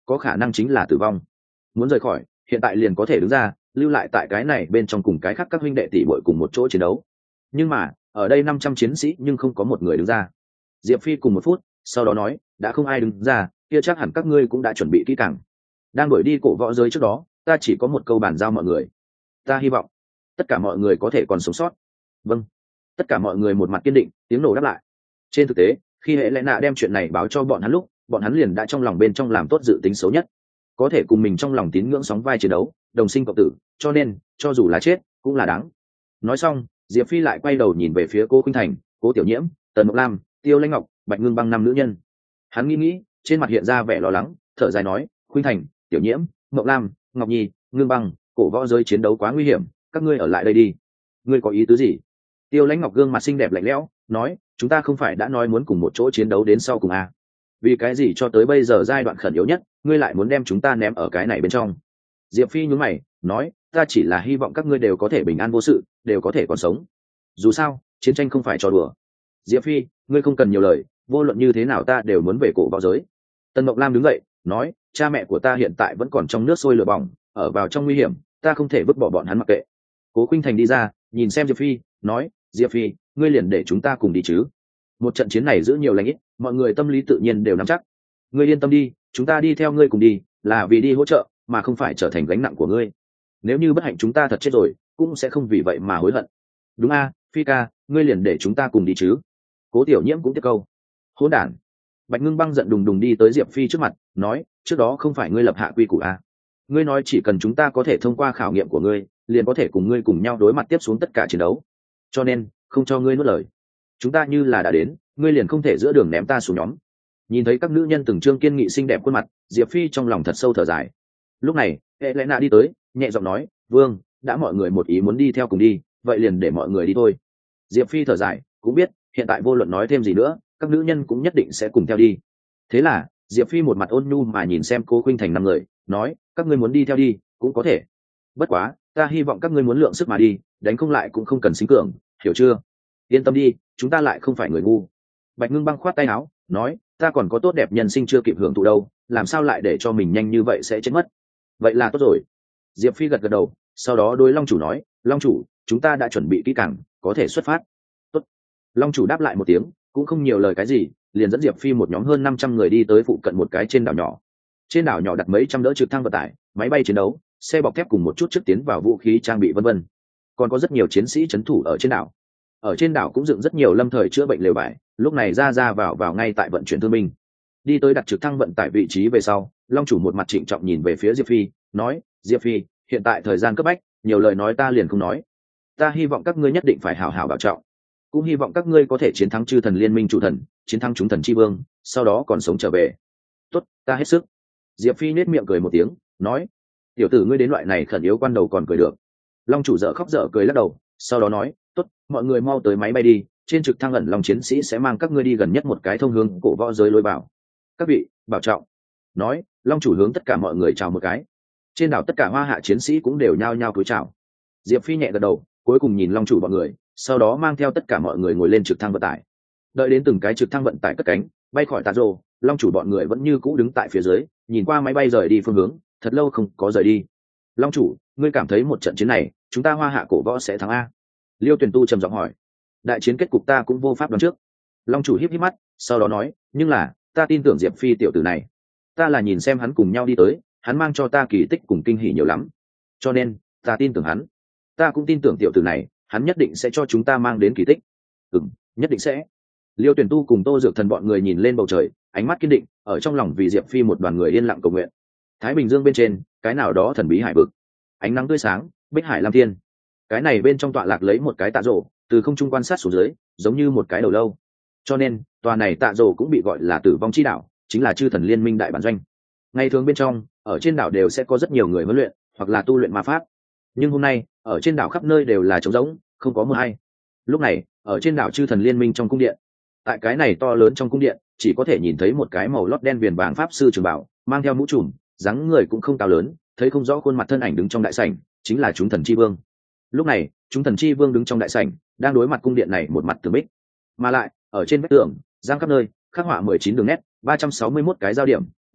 có khả năng chính là tử vong. Muốn rời khỏi hiện tại liền có thể đứng ra, lưu lại tại cái này bên trong cùng cái khác các huynh đệ tỷ muội cùng một chỗ chiến đấu. Nhưng mà ở đây năm trăm chiến sĩ nhưng không có một người đứng ra. Diệp Phi cùng một phút sau đó nói, đã không ai đứng ra, kia chắc hẳn các ngươi cũng đã chuẩn bị kỹ càng. Đang đuổi đi cổ võ giới trước đó, ta chỉ có một câu bàn giao mọi người. Ta hy vọng tất cả mọi người có thể còn sống sót. Vâng. Tất cả mọi người một mặt kiên định, tiếng nổ đáp lại. Trên thực tế, khi hệ lẽ nạ đem chuyện này báo cho bọn hắn lúc, bọn hắn liền đã trong lòng bên trong làm tốt dự tính xấu nhất, có thể cùng mình trong lòng tín ngưỡng sóng vai chiến đấu, đồng sinh cộng tử, cho nên cho dù là chết cũng là đáng. Nói xong, Diệp Phi lại quay đầu nhìn về phía Cố Khuynh Thành, Cố Tiểu Nhiễm, Tần Mộng Lam, Tiêu Lãnh Ngọc, Bạch Ngưng Băng năm nữ nhân. Hắn nghĩ nghĩ, trên mặt hiện ra vẻ lo lắng, thở dài nói, Khuynh Thành, Tiểu Nhiễm, Mộng Lam, Ngọc Nhi, Ngưng Băng, cổ võ giới chiến đấu quá nguy hiểm, các ngươi ở lại đây đi. Ngươi có ý tứ gì? Tiêu Lãnh Ngọc gương mặt xinh đẹp lạnh lẽo nói, chúng ta không phải đã nói muốn cùng một chỗ chiến đấu đến sau cùng à? Vì cái gì cho tới bây giờ giai đoạn khẩn yếu nhất, ngươi lại muốn đem chúng ta ném ở cái này bên trong? Diệp Phi nhướng mày nói, ta chỉ là hy vọng các ngươi đều có thể bình an vô sự, đều có thể còn sống. Dù sao chiến tranh không phải trò đùa. Diệp Phi, ngươi không cần nhiều lời, vô luận như thế nào ta đều muốn về cổ võ giới. Tần Mộng Lam đứng dậy nói, cha mẹ của ta hiện tại vẫn còn trong nước sôi lửa bỏng, ở vào trong nguy hiểm, ta không thể vứt bỏ bọn hắn mặc kệ. Cố Khuynh Thành đi ra nhìn xem Diệp Phi nói, Diệp Phi, ngươi liền để chúng ta cùng đi chứ. Một trận chiến này giữ nhiều lãnh ít, mọi người tâm lý tự nhiên đều nắm chắc. Ngươi yên tâm đi, chúng ta đi theo ngươi cùng đi, là vì đi hỗ trợ mà không phải trở thành gánh nặng của ngươi. Nếu như bất hạnh chúng ta thật chết rồi, cũng sẽ không vì vậy mà hối hận. Đúng a, Phi ca, ngươi liền để chúng ta cùng đi chứ. Cố Tiểu Nhiễm cũng tiếp câu. Hỗn đản. Bạch Ngưng Băng giận đùng đùng đi tới Diệp Phi trước mặt nói, trước đó không phải ngươi lập hạ quy củ à? Ngươi nói chỉ cần chúng ta có thể thông qua khảo nghiệm của ngươi, liền có thể cùng ngươi cùng nhau đối mặt tiếp xuống tất cả chiến đấu, cho nên không cho ngươi nuốt lời. Chúng ta như là đã đến, ngươi liền không thể giữa đường ném ta xuống nhóm. Nhìn thấy các nữ nhân từng trương kiên nghị xinh đẹp khuôn mặt, Diệp Phi trong lòng thật sâu thở dài. Lúc này Helena đi tới nhẹ giọng nói, vương, đã mọi người một ý muốn đi theo cùng đi, vậy liền để mọi người đi thôi. Diệp Phi thở dài, cũng biết hiện tại vô luận nói thêm gì nữa, các nữ nhân cũng nhất định sẽ cùng theo đi. Thế là Diệp Phi một mặt ôn nhu mà nhìn xem Cố Khuynh Thành năm người, nói, các ngươi muốn đi theo đi cũng có thể, bất quá ta hy vọng các ngươi muốn lượng sức mà đi, đánh không lại cũng không cần xính cường, hiểu chưa? Yên tâm đi, chúng ta lại không phải người ngu. Bạch Ngưng Băng khoát tay áo nói, ta còn có tốt đẹp nhân sinh chưa kịp hưởng thụ đâu, làm sao lại để cho mình nhanh như vậy sẽ chết mất. Vậy là tốt rồi. Diệp Phi gật gật đầu, sau đó đối Long chủ nói, Long chủ, chúng ta đã chuẩn bị kỹ càng, có thể xuất phát. Tốt. Long chủ đáp lại một tiếng, cũng không nhiều lời cái gì, liền dẫn Diệp Phi một nhóm hơn năm trăm người đi tới phụ cận một cái trên đảo nhỏ. Trên đảo nhỏ đặt mấy trăm đỡ trực thăng vận tải, máy bay chiến đấu, xe bọc thép cùng một chút trước tiến vào vũ khí trang bị vân vân. Còn có rất nhiều chiến sĩ trấn thủ ở trên đảo. Ở trên đảo cũng dựng rất nhiều lâm thời chữa bệnh lều vải, lúc này ra ra vào vào ngay tại vận chuyển thương binh. Đi tới đặt trực thăng vận tải vị trí về sau, Long chủ một mặt trịnh trọng nhìn về phía Diệp Phi, nói, Diệp Phi, hiện tại thời gian cấp bách, nhiều lời nói ta liền không nói. Ta hy vọng các ngươi nhất định phải hảo hảo bảo trọng, cũng hy vọng các ngươi có thể chiến thắng chư thần liên minh chủ thần, chiến thắng chúng thần chi vương, sau đó còn sống trở về. Tốt, ta hết sức. Diệp Phi nết miệng cười một tiếng, nói, tiểu tử ngươi đến loại này khẩn yếu quan đầu còn cười được. Long chủ dở khóc dở cười lắc đầu, sau đó nói, tốt, mọi người mau tới máy bay đi, trên trực thăng ẩn lòng chiến sĩ sẽ mang các ngươi đi gần nhất một cái thông hướng cổ võ giới lối vào. Các vị bảo trọng. Nói, Long chủ hướng tất cả mọi người chào một cái. Trên đảo tất cả hoa hạ chiến sĩ cũng đều nhao nhao cúi chào. Diệp Phi nhẹ gật đầu, cuối cùng nhìn Long chủ bọn người, sau đó mang theo tất cả mọi người ngồi lên trực thăng vận tải. Đợi đến từng cái trực thăng vận tải cất cánh bay khỏi Tà Rô, Long chủ bọn người vẫn như cũ đứng tại phía dưới, nhìn qua máy bay rời đi phương hướng, thật lâu không có rời đi. Long chủ, ngươi cảm thấy một trận chiến này chúng ta hoa hạ cổ võ sẽ thắng a? Liêu Tuyển Tu trầm giọng hỏi. Đại chiến kết cục ta cũng vô pháp đoán trước. Long chủ híp híp mắt, sau đó nói, nhưng là ta tin tưởng Diệp Phi tiểu tử này, ta là nhìn xem hắn cùng nhau đi tới, hắn mang cho ta kỳ tích cùng kinh hỉ nhiều lắm, cho nên ta tin tưởng hắn. Ta cũng tin tưởng tiểu tử này, hắn nhất định sẽ cho chúng ta mang đến kỳ tích. Ừm, nhất định sẽ. Liêu Tuyển Tu cùng Tô Dược Thần bọn người nhìn lên bầu trời, ánh mắt kiên định, ở trong lòng vì Diệp Phi một đoàn người yên lặng cầu nguyện. Thái Bình Dương bên trên, cái nào đó thần bí hải vực, ánh nắng tươi sáng, bích hải lam thiên. Cái này bên trong tọa lạc lấy một cái tạ rổ, từ không trung quan sát xuống dưới, giống như một cái đầu lâu. Cho nên, tòa này tạ rổ cũng bị gọi là Tử vong chi đảo, chính là chư thần liên minh đại bản doanh. Ngày thường bên trong, ở trên đảo đều sẽ có rất nhiều người huấn luyện, hoặc là tu luyện ma pháp. Nhưng hôm nay, ở trên đảo khắp nơi đều là trống rỗng, không có một ai. Lúc này, ở trên đảo chư thần liên minh trong cung điện, tại cái này to lớn trong cung điện, chỉ có thể nhìn thấy một cái màu lót đen viền vàng pháp sư trường bảo, mang theo mũ trùm, dáng người cũng không cao lớn, thấy không rõ khuôn mặt thân ảnh đứng trong đại sảnh, chính là chúng thần chi vương. Lúc này, chúng thần chi vương đứng trong đại sảnh, đang đối mặt cung điện này một mặt tường bích, mà lại ở trên vách tường, giang khắp nơi, khắc họa mười chín đường nét, ba trăm sáu mươi mốt cái giao điểm,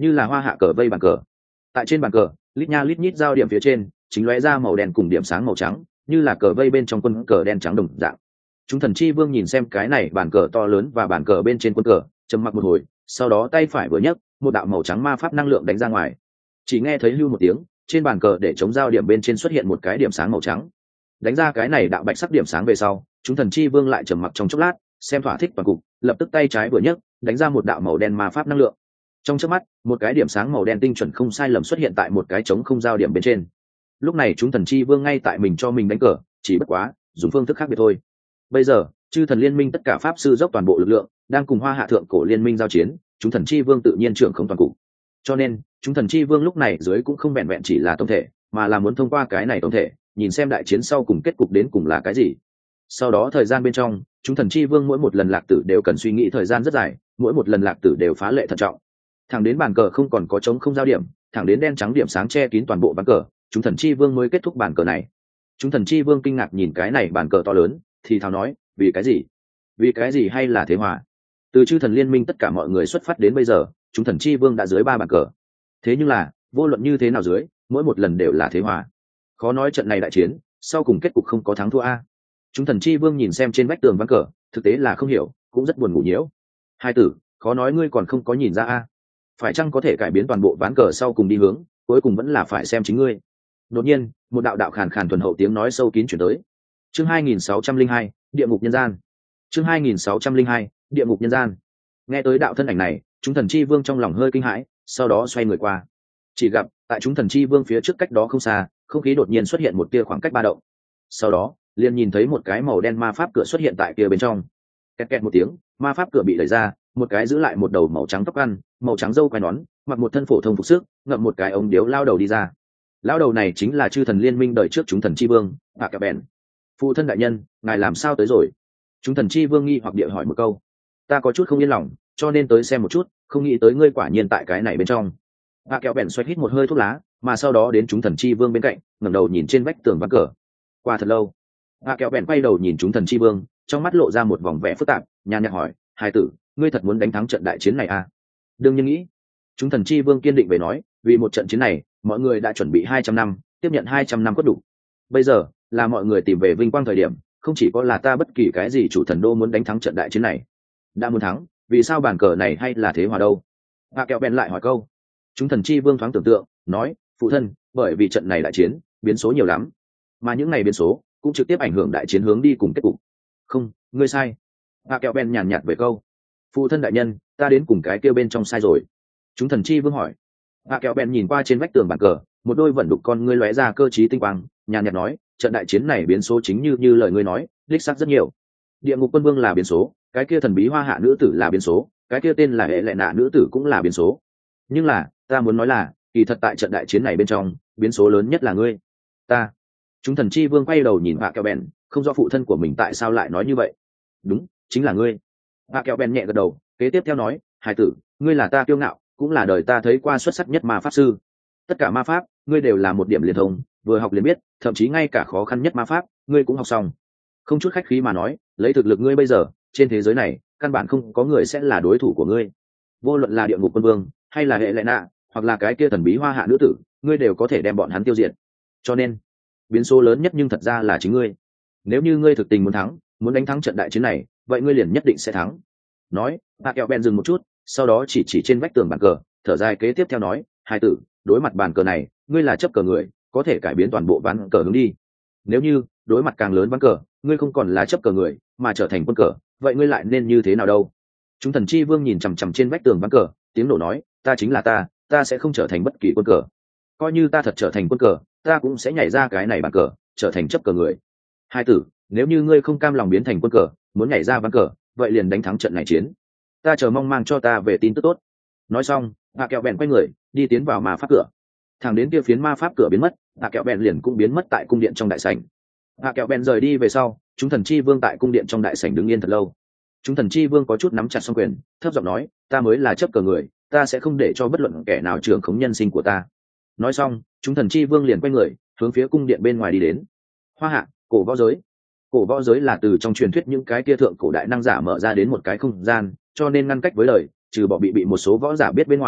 như là hoa hạ cờ vây bàn cờ. Tại trên bàn cờ, lít nha lít nhít giao điểm phía trên chính lóe ra màu đen cùng điểm sáng màu trắng, như là cờ vây bên trong quân cờ đen trắng đồng dạng. Chúng thần chi vương nhìn xem cái này bàn cờ to lớn và bàn cờ bên trên quân cờ, trầm mặc một hồi, sau đó tay phải vừa nhấc, một đạo màu trắng ma pháp năng lượng đánh ra ngoài. Chỉ nghe thấy hưu một tiếng, trên bàn cờ để chống giao điểm bên trên xuất hiện một cái điểm sáng màu trắng. Đánh ra cái này đạo bạch sắc điểm sáng về sau, chúng thần chi vương lại trầm mặc trong chốc lát, xem thỏa thích toàn cục, lập tức tay trái vừa nhấc, đánh ra một đạo màu đen ma pháp năng lượng. Trong chớp mắt, một cái điểm sáng màu đen tinh chuẩn không sai lầm xuất hiện tại một cái trống không giao điểm bên trên. Lúc này chúng thần chi vương ngay tại mình cho mình đánh cờ, chỉ bất quá dùng phương thức khác biệt thôi. Bây giờ, chư thần liên minh tất cả pháp sư dốc toàn bộ lực lượng, đang cùng hoa hạ thượng cổ liên minh giao chiến, chúng thần chi vương tự nhiên trưởng không toàn cục. Cho nên, chúng thần chi vương lúc này dưới cũng không vẹn vẹn chỉ là tổng thể, mà là muốn thông qua cái này tổng thể, nhìn xem đại chiến sau cùng kết cục đến cùng là cái gì. Sau đó thời gian bên trong, chúng thần chi vương mỗi một lần lạc tử đều cần suy nghĩ thời gian rất dài, mỗi một lần lạc tử đều phá lệ thận trọng. Thẳng đến bàn cờ không còn có trống không giao điểm, thẳng đến đen trắng điểm sáng che kín toàn bộ ván cờ, chúng thần chi vương mới kết thúc bàn cờ này. Chúng thần chi vương kinh ngạc nhìn cái này bàn cờ to lớn, thì thào nói, vì cái gì? Vì cái gì hay là thế hòa? Từ chư thần liên minh tất cả mọi người xuất phát đến bây giờ, chúng thần chi vương đã dưới ba bàn cờ. Thế nhưng là, vô luận như thế nào dưới, mỗi một lần đều là thế hòa. Khó nói trận này đại chiến, sau cùng kết cục không có thắng thua a. Chúng thần chi vương nhìn xem trên vách tường ván cờ, thực tế là không hiểu, cũng rất buồn ngủ nhiễu. Hai tử, khó nói ngươi còn không có nhìn ra a. Phải chăng có thể cải biến toàn bộ ván cờ sau cùng đi hướng, cuối cùng vẫn là phải xem chính ngươi. Đột nhiên, một đạo đạo khàn khàn thuần hậu tiếng nói sâu kín chuyển tới. Chương hai nghìn sáu trăm linh hai, địa ngục nhân gian. Chương hai nghìn sáu trăm linh hai, địa ngục nhân gian. Nghe tới đạo thân ảnh này, chúng thần chi vương trong lòng hơi kinh hãi, sau đó xoay người qua. Chỉ gặp, tại chúng thần chi vương phía trước cách đó không xa, không khí đột nhiên xuất hiện một tia khoảng cách ba động. Sau đó, liền nhìn thấy một cái màu đen ma pháp cửa xuất hiện tại kia bên trong. Kẹt kẹt một tiếng, ma pháp cửa bị đẩy ra, một cái giữ lại một đầu màu trắng tóc ăn, màu trắng râu quai nón, mặc một thân phổ thông phục sức, ngậm một cái ống điếu lao đầu đi ra. Lao đầu này chính là chư thần liên minh đời trước chúng thần chi vương, Hạ Kẹo Bèn. Phụ thân đại nhân, ngài làm sao tới rồi? Chúng thần chi vương nghi hoặc địa hỏi một câu. Ta có chút không yên lòng, cho nên tới xem một chút, không nghĩ tới ngươi quả nhiên tại cái này bên trong. Hạ Kẹo Bèn xoay hít một hơi thuốc lá, mà sau đó đến chúng thần chi vương bên cạnh, ngẩng đầu nhìn trên vách tường ván cờ. Qua thật lâu, Hạ Kẹo Bèn quay đầu nhìn chúng thần chi vương, trong mắt lộ ra một vòng vẻ phức tạp, nhàn nhạt hỏi, hai tử, ngươi thật muốn đánh thắng trận đại chiến này à? Đương nhiên nghĩ. Chúng thần chi vương kiên định về nói, vì một trận chiến này, mọi người đã chuẩn bị hai trăm năm, tiếp nhận hai trăm năm cốt đủ. Bây giờ, là mọi người tìm về vinh quang thời điểm, không chỉ có là ta bất kỳ cái gì chủ thần đô muốn đánh thắng trận đại chiến này. Đã muốn thắng, vì sao bàn cờ này hay là thế hòa đâu? Hạ Kẹo Bèn lại hỏi câu. Chúng thần chi vương thoáng tưởng tượng, nói, phụ thân, bởi vì trận này đại chiến, biến số nhiều lắm. Mà những ngày biến số, cũng trực tiếp ảnh hưởng đại chiến hướng đi cùng kết cục. Không, ngươi sai. Hạ Kẹo Bèn nhàn nhạt về câu. Phụ thân đại nhân, ta đến cùng cái kêu bên trong sai rồi. Chúng thần chi vương hỏi. Hạ Kẹo Bèn nhìn qua trên vách tường bàn cờ, một đôi vẫn đục con ngươi lóe ra cơ trí tinh quang, nhàn nhạt nói, trận đại chiến này biến số chính như như lời ngươi nói, đích xác rất nhiều. Địa ngục quân vương là biến số, cái kia thần bí hoa hạ nữ tử là biến số, cái kia tên là hệ lệ nạ nữ tử cũng là biến số. Nhưng là, ta muốn nói là, kỳ thật tại trận đại chiến này bên trong, biến số lớn nhất là ngươi. Ta. Chúng thần chi vương quay đầu nhìn Hạ Kẹo Bèn, không rõ phụ thân của mình tại sao lại nói như vậy. Đúng, chính là ngươi. Hạ Kẹo Bèn nhẹ gật đầu, kế tiếp theo nói, hải tử, ngươi là ta kiêu ngạo, cũng là đời ta thấy qua xuất sắc nhất ma pháp sư. Tất cả ma pháp, ngươi đều là một điểm liền thông, vừa học liền biết, thậm chí ngay cả khó khăn nhất ma pháp, ngươi cũng học xong. Không chút khách khí mà nói, lấy thực lực ngươi bây giờ, trên thế giới này, căn bản không có người sẽ là đối thủ của ngươi. Vô luận là địa ngục quân vương, hay là hệ lệ nạ, hoặc là cái kia thần bí hoa hạ nữ tử, ngươi đều có thể đem bọn hắn tiêu diệt. Cho nên, biến số lớn nhất nhưng thật ra là chính ngươi. Nếu như ngươi thực tình muốn thắng, muốn đánh thắng trận đại chiến này, vậy ngươi liền nhất định sẽ thắng. Nói, Hạ Kẹo Bèn dừng một chút, sau đó chỉ chỉ trên vách tường bàn cờ, thở dài kế tiếp theo nói, hai tử, đối mặt bàn cờ này, ngươi là chấp cờ người, có thể cải biến toàn bộ ván cờ hướng đi. Nếu như đối mặt càng lớn ván cờ, ngươi không còn là chấp cờ người, mà trở thành quân cờ, vậy ngươi lại nên như thế nào đâu? Chúng thần chi vương nhìn chằm chằm trên vách tường ván cờ, tiếng nổ nói, ta chính là ta, ta sẽ không trở thành bất kỳ quân cờ. Coi như ta thật trở thành quân cờ, ta cũng sẽ nhảy ra cái này bàn cờ, trở thành chấp cờ người. Hai tử, nếu như ngươi không cam lòng biến thành quân cờ, muốn nhảy ra ván cờ, vậy liền đánh thắng trận này chiến. Ta chờ mong mang cho ta về tin tức tốt. Nói xong, Hạ Kẹo Bèn quay người, đi tiến vào ma pháp cửa. Thẳng đến kia phiến ma pháp cửa biến mất, Hạ Kẹo Bèn liền cũng biến mất tại cung điện trong đại sảnh. Hạ Kẹo Bèn rời đi về sau, chúng thần chi vương tại cung điện trong đại sảnh đứng yên thật lâu. Chúng thần chi vương có chút nắm chặt song quyền, thấp giọng nói, ta mới là chấp cờ người, ta sẽ không để cho bất luận kẻ nào trưởng khống nhân sinh của ta. Nói xong, chúng thần chi vương liền quay người, hướng phía cung điện bên ngoài đi đến. Hoa hạ, cổ võ giới. Cổ võ giới là từ trong truyền thuyết những cái kia thượng cổ đại năng giả mở ra đến một cái không gian, cho nên ngăn cách với lời, trừ bỏ bị bị một số võ giả biết bên ngoài,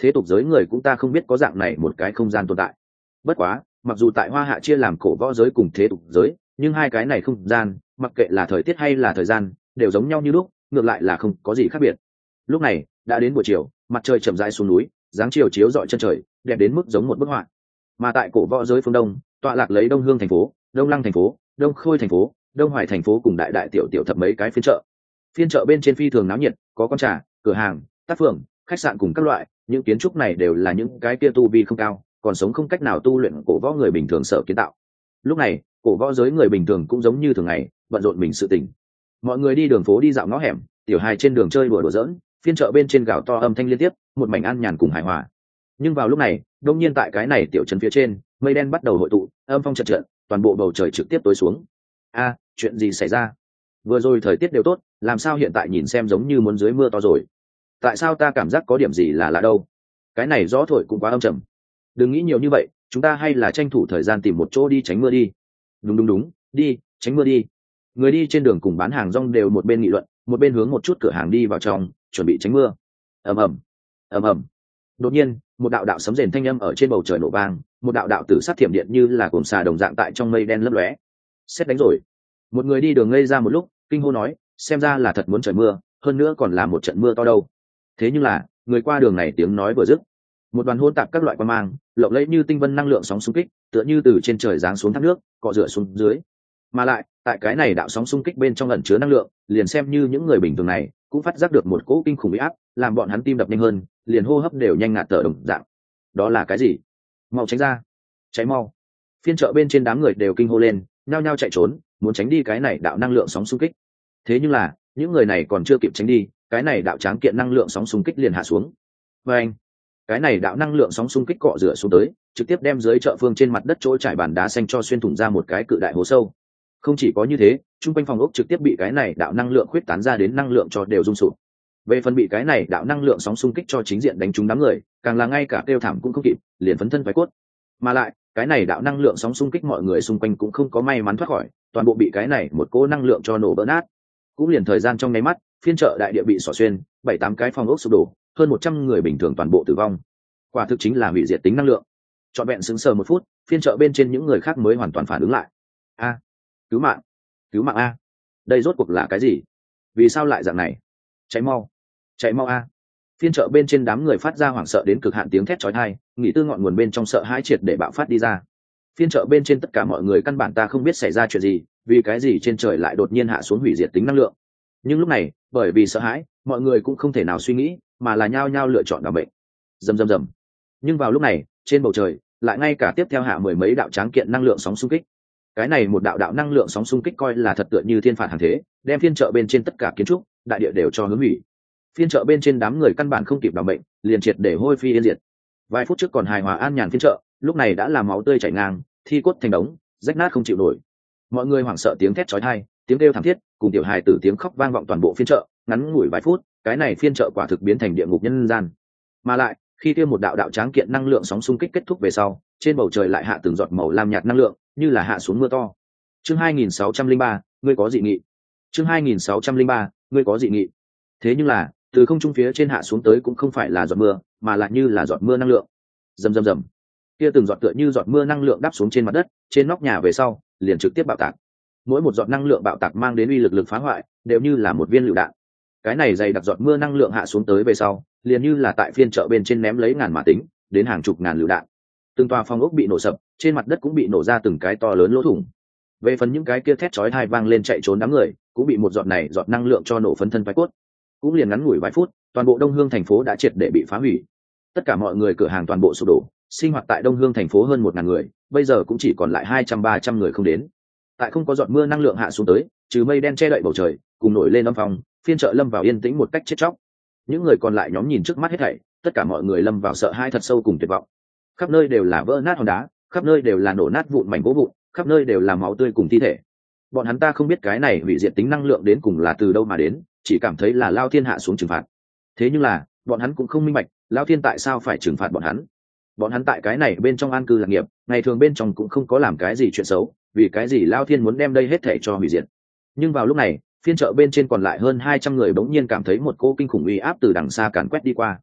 thế tục giới người cũng ta không biết có dạng này một cái không gian tồn tại. Bất quá mặc dù tại Hoa Hạ chia làm cổ võ giới cùng thế tục giới, nhưng hai cái này không gian, mặc kệ là thời tiết hay là thời gian, đều giống nhau như lúc, ngược lại là không có gì khác biệt. Lúc này đã đến buổi chiều, mặt trời chậm rãi xuống núi, dáng chiều chiếu rọi chân trời, đẹp đến mức giống một bức họa. Mà tại cổ võ giới phương đông, tọa lạc lấy Đông Hương thành phố, Đông Lăng thành phố, Đông Khôi thành phố, Đông Hoài thành phố cùng đại đại tiểu tiểu thập mấy cái phiên chợ. Phiên chợ bên trên phi thường náo nhiệt, có quán trà, cửa hàng, tác phường, khách sạn cùng các loại, những kiến trúc này đều là những cái kia tu vi không cao, còn sống không cách nào tu luyện cổ võ người bình thường sở kiến tạo. Lúc này cổ võ giới người bình thường cũng giống như thường ngày, bận rộn mình sự tình. Mọi người đi đường phố đi dạo ngõ hẻm, tiểu hài trên đường chơi đùa đùa giỡn, phiên chợ bên trên gào to âm thanh liên tiếp, một mảnh an nhàn cùng hài hòa. Nhưng vào lúc này đông nhiên tại cái này tiểu trấn phía trên, mây đen bắt đầu hội tụ, âm phong chợt chợt, toàn bộ bầu trời trực tiếp tối xuống. A, chuyện gì xảy ra? Vừa rồi thời tiết đều tốt, làm sao hiện tại nhìn xem giống như muốn dưới mưa to rồi? Tại sao ta cảm giác có điểm gì là lạ đâu? Cái này gió thổi cũng quá âm trầm. Đừng nghĩ nhiều như vậy, chúng ta hay là tranh thủ thời gian tìm một chỗ đi tránh mưa đi. Đúng đúng đúng, đi tránh mưa đi. Người đi trên đường cùng bán hàng rong đều một bên nghị luận, một bên hướng một chút cửa hàng đi vào trong, chuẩn bị tránh mưa. Ầm ầm, ầm ầm. Đột nhiên một đạo đạo sấm rền thanh âm ở trên bầu trời nổ vang, một đạo đạo tử sát thiểm điện như là cồn xà đồng dạng tại trong mây đen lấp lóe. Sét đánh rồi. Một người đi đường ngây ra một lúc, kinh hô nói, xem ra là thật muốn trời mưa, hơn nữa còn là một trận mưa to đâu. Thế nhưng là người qua đường này tiếng nói vừa dứt, một đoàn hỗn tạp các loại quang mang lộng lẫy như tinh vân năng lượng sóng xung kích tựa như từ trên trời giáng xuống thác nước, cọ rửa xuống dưới. Mà lại tại cái này đạo sóng xung kích bên trong ẩn chứa năng lượng, liền xem như những người bình thường này cũng phát giác được một cỗ kinh khủng uy áp, làm bọn hắn tim đập nhanh hơn, liền hô hấp đều nhanh ngạt thở đồng dạng. Đó là cái gì? Mau tránh ra, cháy mau. Phiên chợ bên trên đám người đều kinh hô lên, nhao nhao chạy trốn, muốn tránh đi cái này đạo năng lượng sóng xung kích. Thế nhưng là những người này còn chưa kịp tránh đi, cái này đạo tráng kiện năng lượng sóng xung kích liền hạ xuống. Và anh, cái này đạo năng lượng sóng xung kích cọ rửa xuống tới, trực tiếp đem dưới chợ phương trên mặt đất chỗ trải bàn đá xanh cho xuyên thủng ra một cái cự đại hố sâu. Không chỉ có như thế, trung quanh phòng ốc trực tiếp bị cái này đạo năng lượng khuyết tán ra đến năng lượng cho đều rung sụp. Về phần bị cái này đạo năng lượng sóng xung kích cho chính diện đánh trúng đám người, càng là ngay cả kêu thảm cũng không kịp, liền phấn thân phải cốt. Mà lại cái này đạo năng lượng sóng xung kích mọi người xung quanh cũng không có may mắn thoát khỏi, toàn bộ bị cái này một cỗ năng lượng cho nổ vỡ nát. Cũng liền thời gian trong nháy mắt, phiên chợ đại địa bị xỏ xuyên, bảy tám cái phòng ốc sụp đổ, hơn một trăm người bình thường toàn bộ tử vong. Quả thực chính là hủy diệt tính năng lượng. Trọn vẹn sững sờ một phút, phiên chợ bên trên những người khác mới hoàn toàn phản ứng lại. A, cứu mạng, cứu mạng a, đây rốt cuộc là cái gì? Vì sao lại dạng này? Cháy mau, cháy mau a. Phiên chợ bên trên đám người phát ra hoảng sợ đến cực hạn tiếng thét chói tai, nghĩ tư ngọn nguồn bên trong sợ hãi triệt để bạo phát đi ra. Phiên chợ bên trên tất cả mọi người căn bản ta không biết xảy ra chuyện gì, vì cái gì trên trời lại đột nhiên hạ xuống hủy diệt tính năng lượng. Nhưng lúc này bởi vì sợ hãi, mọi người cũng không thể nào suy nghĩ, mà là nhao nhao lựa chọn đảm bệnh. Rầm rầm rầm. Nhưng vào lúc này trên bầu trời lại ngay cả tiếp theo hạ mười mấy đạo tráng kiện năng lượng sóng xung kích. Cái này một đạo đạo năng lượng sóng xung kích coi là thật tựa như thiên phạt hàng thế, đem phiên chợ bên trên tất cả kiến trúc đại địa đều cho hướng hủy. Phiên chợ bên trên đám người căn bản không kịp đảm bệnh, liền triệt để hôi phi yên diệt. Vài phút trước còn hài hòa an nhàn phiên chợ, lúc này đã là máu tươi chảy ngang, thi cốt thành đống, rách nát không chịu nổi. Mọi người hoảng sợ tiếng thét chói tai, tiếng kêu thảm thiết cùng tiểu hài tử tiếng khóc vang vọng toàn bộ phiên chợ. Ngắn ngủi vài phút, cái này phiên chợ quả thực biến thành địa ngục nhân gian. Mà lại khi kia một đạo đạo tráng kiện năng lượng sóng xung kích kết thúc về sau, trên bầu trời lại hạ từng giọt màu lam nhạt năng lượng, như là hạ xuống mưa to. Chương hai nghìn sáu trăm lẻ ba, ngươi có dị nghị. Chương hai nghìn sáu trăm lẻ ba, ngươi có dị nghị. Thế nhưng là từ không trung phía trên hạ xuống tới cũng không phải là giọt mưa, mà là như là giọt mưa năng lượng. Rầm rầm rầm. Kia từng giọt tựa như giọt mưa năng lượng đáp xuống trên mặt đất, trên nóc nhà về sau, liền trực tiếp bạo tạc. Mỗi một giọt năng lượng bạo tạc mang đến uy lực lực phá hoại, đều như là một viên lựu đạn. Cái này dày đặc giọt mưa năng lượng hạ xuống tới về sau, liền như là tại phiên chợ bên trên ném lấy ngàn mã tính, đến hàng chục ngàn lựu đạn. Từng tòa phòng ốc bị nổ sập, trên mặt đất cũng bị nổ ra từng cái to lớn lỗ thủng. Về phần những cái kia thét chói tai vang lên chạy trốn đám người, cũng bị một giọt này giọt năng lượng cho nổ phấn thân phái cốt. Cũng liền ngắn ngủi vài phút, toàn bộ Đông Hương thành phố đã triệt để bị phá hủy. Tất cả mọi người cửa hàng toàn bộ sụp đổ, sinh hoạt tại Đông Hương thành phố hơn một ngàn người, bây giờ cũng chỉ còn lại hai trăm ba trăm người không đến. Tại không có giọt mưa năng lượng hạ xuống tới, trừ mây đen che đậy bầu trời, cùng nổi lên âm phong, phiên chợ lâm vào yên tĩnh một cách chết chóc. Những người còn lại nhóm nhìn trước mắt hết thảy, tất cả mọi người lâm vào sợ hãi thật sâu cùng tuyệt vọng. Khắp nơi đều là vỡ nát hòn đá, khắp nơi đều là nổ nát vụn mảnh gỗ vụn, khắp nơi đều là máu tươi cùng thi thể. Bọn hắn ta không biết cái này hủy diệt tính năng lượng đến cùng là từ đâu mà đến, chỉ cảm thấy là Lao Thiên hạ xuống trừng phạt. Thế nhưng là bọn hắn cũng không minh bạch Lao Thiên tại sao phải trừng phạt bọn hắn. Bọn hắn tại cái này bên trong an cư lạc nghiệp, ngày thường bên trong cũng không có làm cái gì chuyện xấu, vì cái gì Lao Thiên muốn đem đây hết thảy cho hủy diệt. Nhưng vào lúc này phiên chợ bên trên còn lại hơn hai trăm người bỗng nhiên cảm thấy một cô kinh khủng uy áp từ đằng xa càn quét đi qua.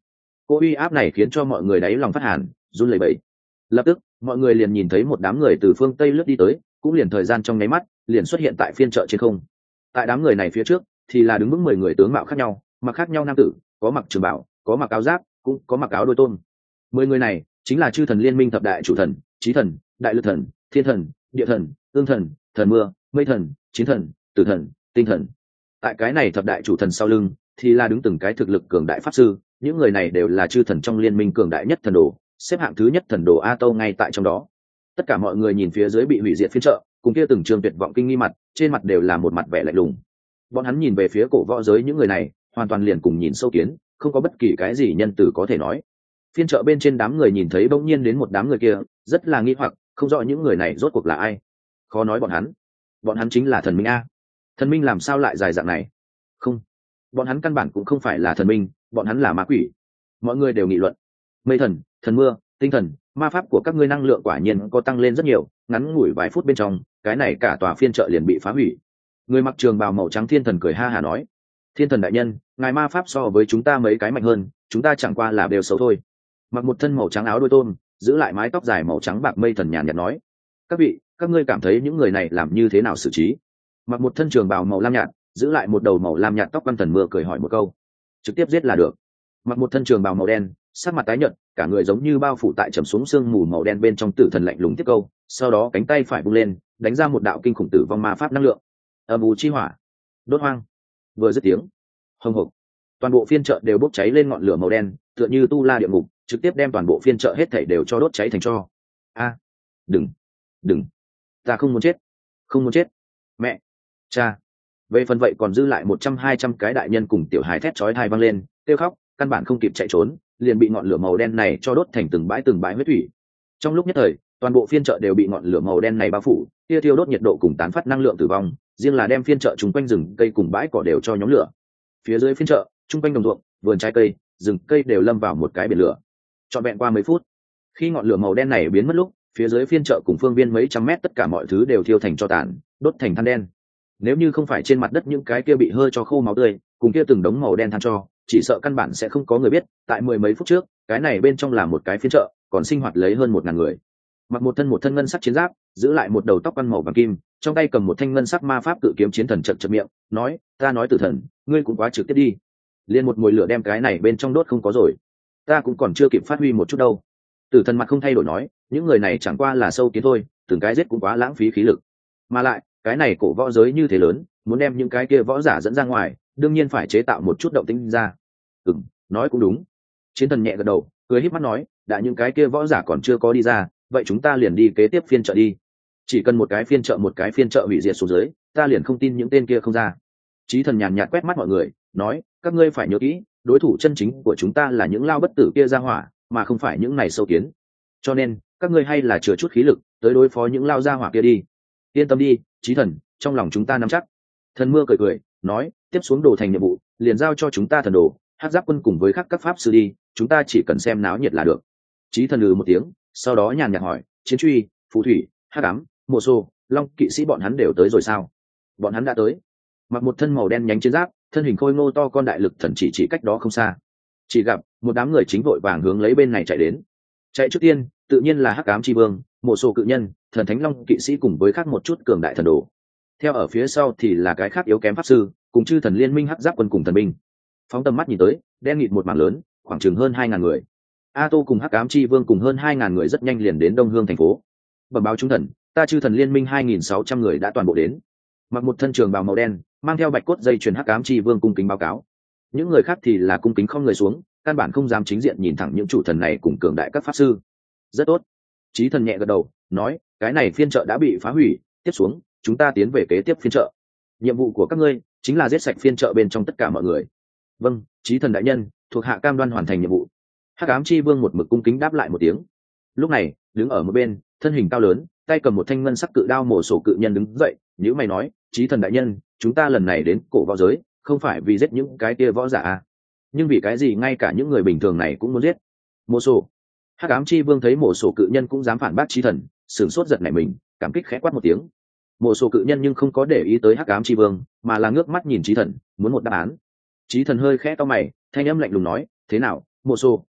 Cô uy áp này khiến cho mọi người đáy lòng phát hàn, run lẩy bẩy. Lập tức mọi người liền nhìn thấy một đám người từ phương tây lướt đi tới, cũng liền thời gian trong nháy mắt liền xuất hiện tại phiên chợ trên không. Tại đám người này phía trước thì là đứng vững mười người tướng mạo khác nhau, mặc khác nhau nam tử, có mặc trường bảo, có mặc áo giáp, cũng có mặc áo đôi tôm. Mười người này chính là chư thần liên minh thập đại chủ thần: chí thần, đại lực thần, thiên thần, địa thần, ương thần, thần mưa, mây thần, chiến thần, tử thần, tinh thần. Tại cái này thập đại chủ thần sau lưng thì là đứng từng cái thực lực cường đại pháp sư, những người này đều là chư thần trong liên minh cường đại nhất thần đồ, xếp hạng thứ nhất thần đồ A Tô ngay tại trong đó. Tất cả mọi người nhìn phía dưới bị hủy diệt phiên chợ, cùng kia từng trường tuyệt vọng kinh nghi mặt, trên mặt đều là một mặt vẻ lạnh lùng. Bọn hắn nhìn về phía cổ võ giới những người này, hoàn toàn liền cùng nhìn sâu kiến, không có bất kỳ cái gì nhân từ có thể nói. Phiên chợ bên trên đám người nhìn thấy bỗng nhiên đến một đám người kia, rất là nghi hoặc, không rõ những người này rốt cuộc là ai. Khó nói bọn hắn, bọn hắn chính là thần minh a. Thần minh làm sao lại dài dạng này? Không, bọn hắn căn bản cũng không phải là thần minh, bọn hắn là ma quỷ. Mọi người đều nghị luận. Mây thần, thần mưa, tinh thần, ma pháp của các ngươi năng lượng quả nhiên có tăng lên rất nhiều, ngắn ngủi vài phút bên trong, cái này cả tòa phiên chợ liền bị phá hủy. Người mặc trường bào màu trắng thiên thần cười ha hà nói: thiên thần đại nhân, ngài ma pháp so với chúng ta mấy cái mạnh hơn, chúng ta chẳng qua là đều xấu thôi. Mặc một thân màu trắng áo đôi tôm, giữ lại mái tóc dài màu trắng bạc mây thần nhàn nhạt nói: các vị, các ngươi cảm thấy những người này làm như thế nào xử trí? Mặc một thân trường bào màu lam nhạt, giữ lại một đầu màu lam nhạt tóc văn thần mưa cười hỏi một câu: trực tiếp giết là được. Mặc một thân trường bào màu đen, sắc mặt tái nhợt, cả người giống như bao phủ tại trầm xuống sương mù màu đen bên trong, tử thần lạnh lùng tiếp câu, sau đó cánh tay phải vung lên, đánh ra một đạo kinh khủng tử vong ma pháp năng lượng. Âm u chi hỏa, đốt hoang. Vừa dứt tiếng, hồng hộc, toàn bộ phiên chợ đều bốc cháy lên ngọn lửa màu đen, tựa như tu la địa ngục, trực tiếp đem toàn bộ phiên chợ hết thảy đều cho đốt cháy thành tro. A, đừng, đừng, ta không muốn chết, không muốn chết, mẹ, cha. Về phần vậy còn dư lại một trăm hai trăm cái đại nhân cùng tiểu hài thét chói tai vang lên, kêu khóc, căn bản không kịp chạy trốn, liền bị ngọn lửa màu đen này cho đốt thành từng bãi từng bãi huyết thủy. Trong lúc nhất thời, toàn bộ phiên chợ đều bị ngọn lửa màu đen này bao phủ, tia thiêu đốt nhiệt độ cùng tán phát năng lượng tử vong, riêng là đem phiên chợ chung quanh rừng cây cùng bãi cỏ đều cho nhóm lửa. Phía dưới phiên chợ, chung quanh đồng ruộng, vườn trái cây, rừng cây đều lâm vào một cái biển lửa. Trọn vẹn qua mấy phút, khi ngọn lửa màu đen này biến mất lúc, phía dưới phiên chợ cùng phương viên mấy trăm mét tất cả mọi thứ đều thiêu thành tro tàn, đốt thành than đen. Nếu như không phải trên mặt đất những cái kia bị hơi cho khô máu tươi, cùng kia từng đống màu đen than tro, chỉ sợ căn bản sẽ không có người biết, tại mười mấy phút trước, cái này bên trong là một cái phiên chợ, còn sinh hoạt lấy hơn một ngàn người. Mặc một thân một thân ngân sắc chiến giáp, giữ lại một đầu tóc quăn màu vàng kim, trong tay cầm một thanh ngân sắc ma pháp cự kiếm chiến thần chật chật miệng, nói: ta nói tử thần, ngươi cũng quá trực tiếp đi. Liên một mùi lửa đem cái này bên trong đốt không có rồi, ta cũng còn chưa kịp phát huy một chút đâu. Tử thần mặt không thay đổi nói: những người này chẳng qua là sâu kiến thôi, từng cái giết cũng quá lãng phí khí lực. Mà lại, cái này cổ võ giới như thế lớn, muốn đem những cái kia võ giả dẫn ra ngoài, đương nhiên phải chế tạo một chút động tĩnh ra. Ừm, nói cũng đúng. Chiến thần nhẹ gật đầu, cười híp mắt nói: đã những cái kia võ giả còn chưa có đi ra, vậy chúng ta liền đi kế tiếp phiên chợ đi. Chỉ cần một cái phiên chợ một cái phiên chợ hủy diệt xuống dưới, ta liền không tin những tên kia không ra. Chí thần nhàn nhạt quét mắt mọi người, nói: các ngươi phải nhớ kỹ, đối thủ chân chính của chúng ta là những lao bất tử kia ra hỏa, mà không phải những này sâu kiến. Cho nên, các ngươi hay là chừa chút khí lực, tới đối phó những lao ra hỏa kia đi. Yên tâm đi, Chí thần, trong lòng chúng ta nắm chắc. Thần mưa cười cười, nói: tiếp xuống đồ thành nhiệm vụ, liền giao cho chúng ta thần đồ, Hắc Giáp quân cùng với các các pháp sư đi, chúng ta chỉ cần xem náo nhiệt là được. Chí thần lừ một tiếng, sau đó nhàn nhạt hỏi: chiến truy, phù thủy, hắc ám, mộ xô, long kỵ sĩ bọn hắn đều tới rồi sao? Bọn hắn đã tới. Mặc một thân màu đen nhánh chiến giáp, thân hình khôi ngô to con đại lực thần chỉ chỉ cách đó không xa. Chỉ gặp một đám người chính vội vàng hướng lấy bên này chạy đến. Chạy trước tiên tự nhiên là hắc ám chi vương, mộ xô cự nhân, thần thánh long kỵ sĩ cùng với khác một chút cường đại thần đồ. Theo ở phía sau thì là cái khác yếu kém pháp sư, cùng chư thần liên minh hắc giáp quân cùng thần binh. Phóng tầm mắt nhìn tới, đen nghịt một mảng lớn, khoảng chừng hơn hai ngàn người. A Tô cùng hắc ám chi vương cùng hơn hai ngàn người rất nhanh liền đến Đông Hương thành phố. Bẩm báo chúng thần, ta chư thần liên minh hai nghìn sáu trăm người đã toàn bộ đến. Mặc một thân trường bào màu đen, mang theo bạch cốt dây chuyền hắc ám chi vương cung kính báo cáo. Những người khác thì là cung kính không người xuống, căn bản không dám chính diện nhìn thẳng những chủ thần này cùng cường đại các pháp sư. Rất tốt. Chí thần nhẹ gật đầu, nói: cái này phiên chợ đã bị phá hủy, tiếp xuống chúng ta tiến về kế tiếp phiên chợ. Nhiệm vụ của các ngươi chính là giết sạch phiên chợ bên trong tất cả mọi người. Vâng, Chí thần đại nhân, thuộc hạ cam đoan hoàn thành nhiệm vụ. Hắc ám chi vương một mực cung kính đáp lại một tiếng. Lúc này, đứng ở một bên, thân hình cao lớn, tay cầm một thanh ngân sắc cự đao mổ sổ cự nhân đứng dậy, nhíu mày nói: Chí thần đại nhân, chúng ta lần này đến cổ võ giới, không phải vì giết những cái kia võ giả à? Nhưng vì cái gì ngay cả những người bình thường này cũng muốn giết? Mổ sổ. Hắc ám chi vương thấy mổ sổ cự nhân cũng dám phản bác Chí thần, sửng sốt giật nảy mình, cảm kích khẽ quát một tiếng. Mổ sổ cự nhân nhưng không có để ý tới Hắc ám chi vương, mà là ngước mắt nhìn Chí thần, muốn một đáp án. Chí thần hơi khẽ cau mày, thanh âm lạnh lùng nói: thế nào, mổ sổ,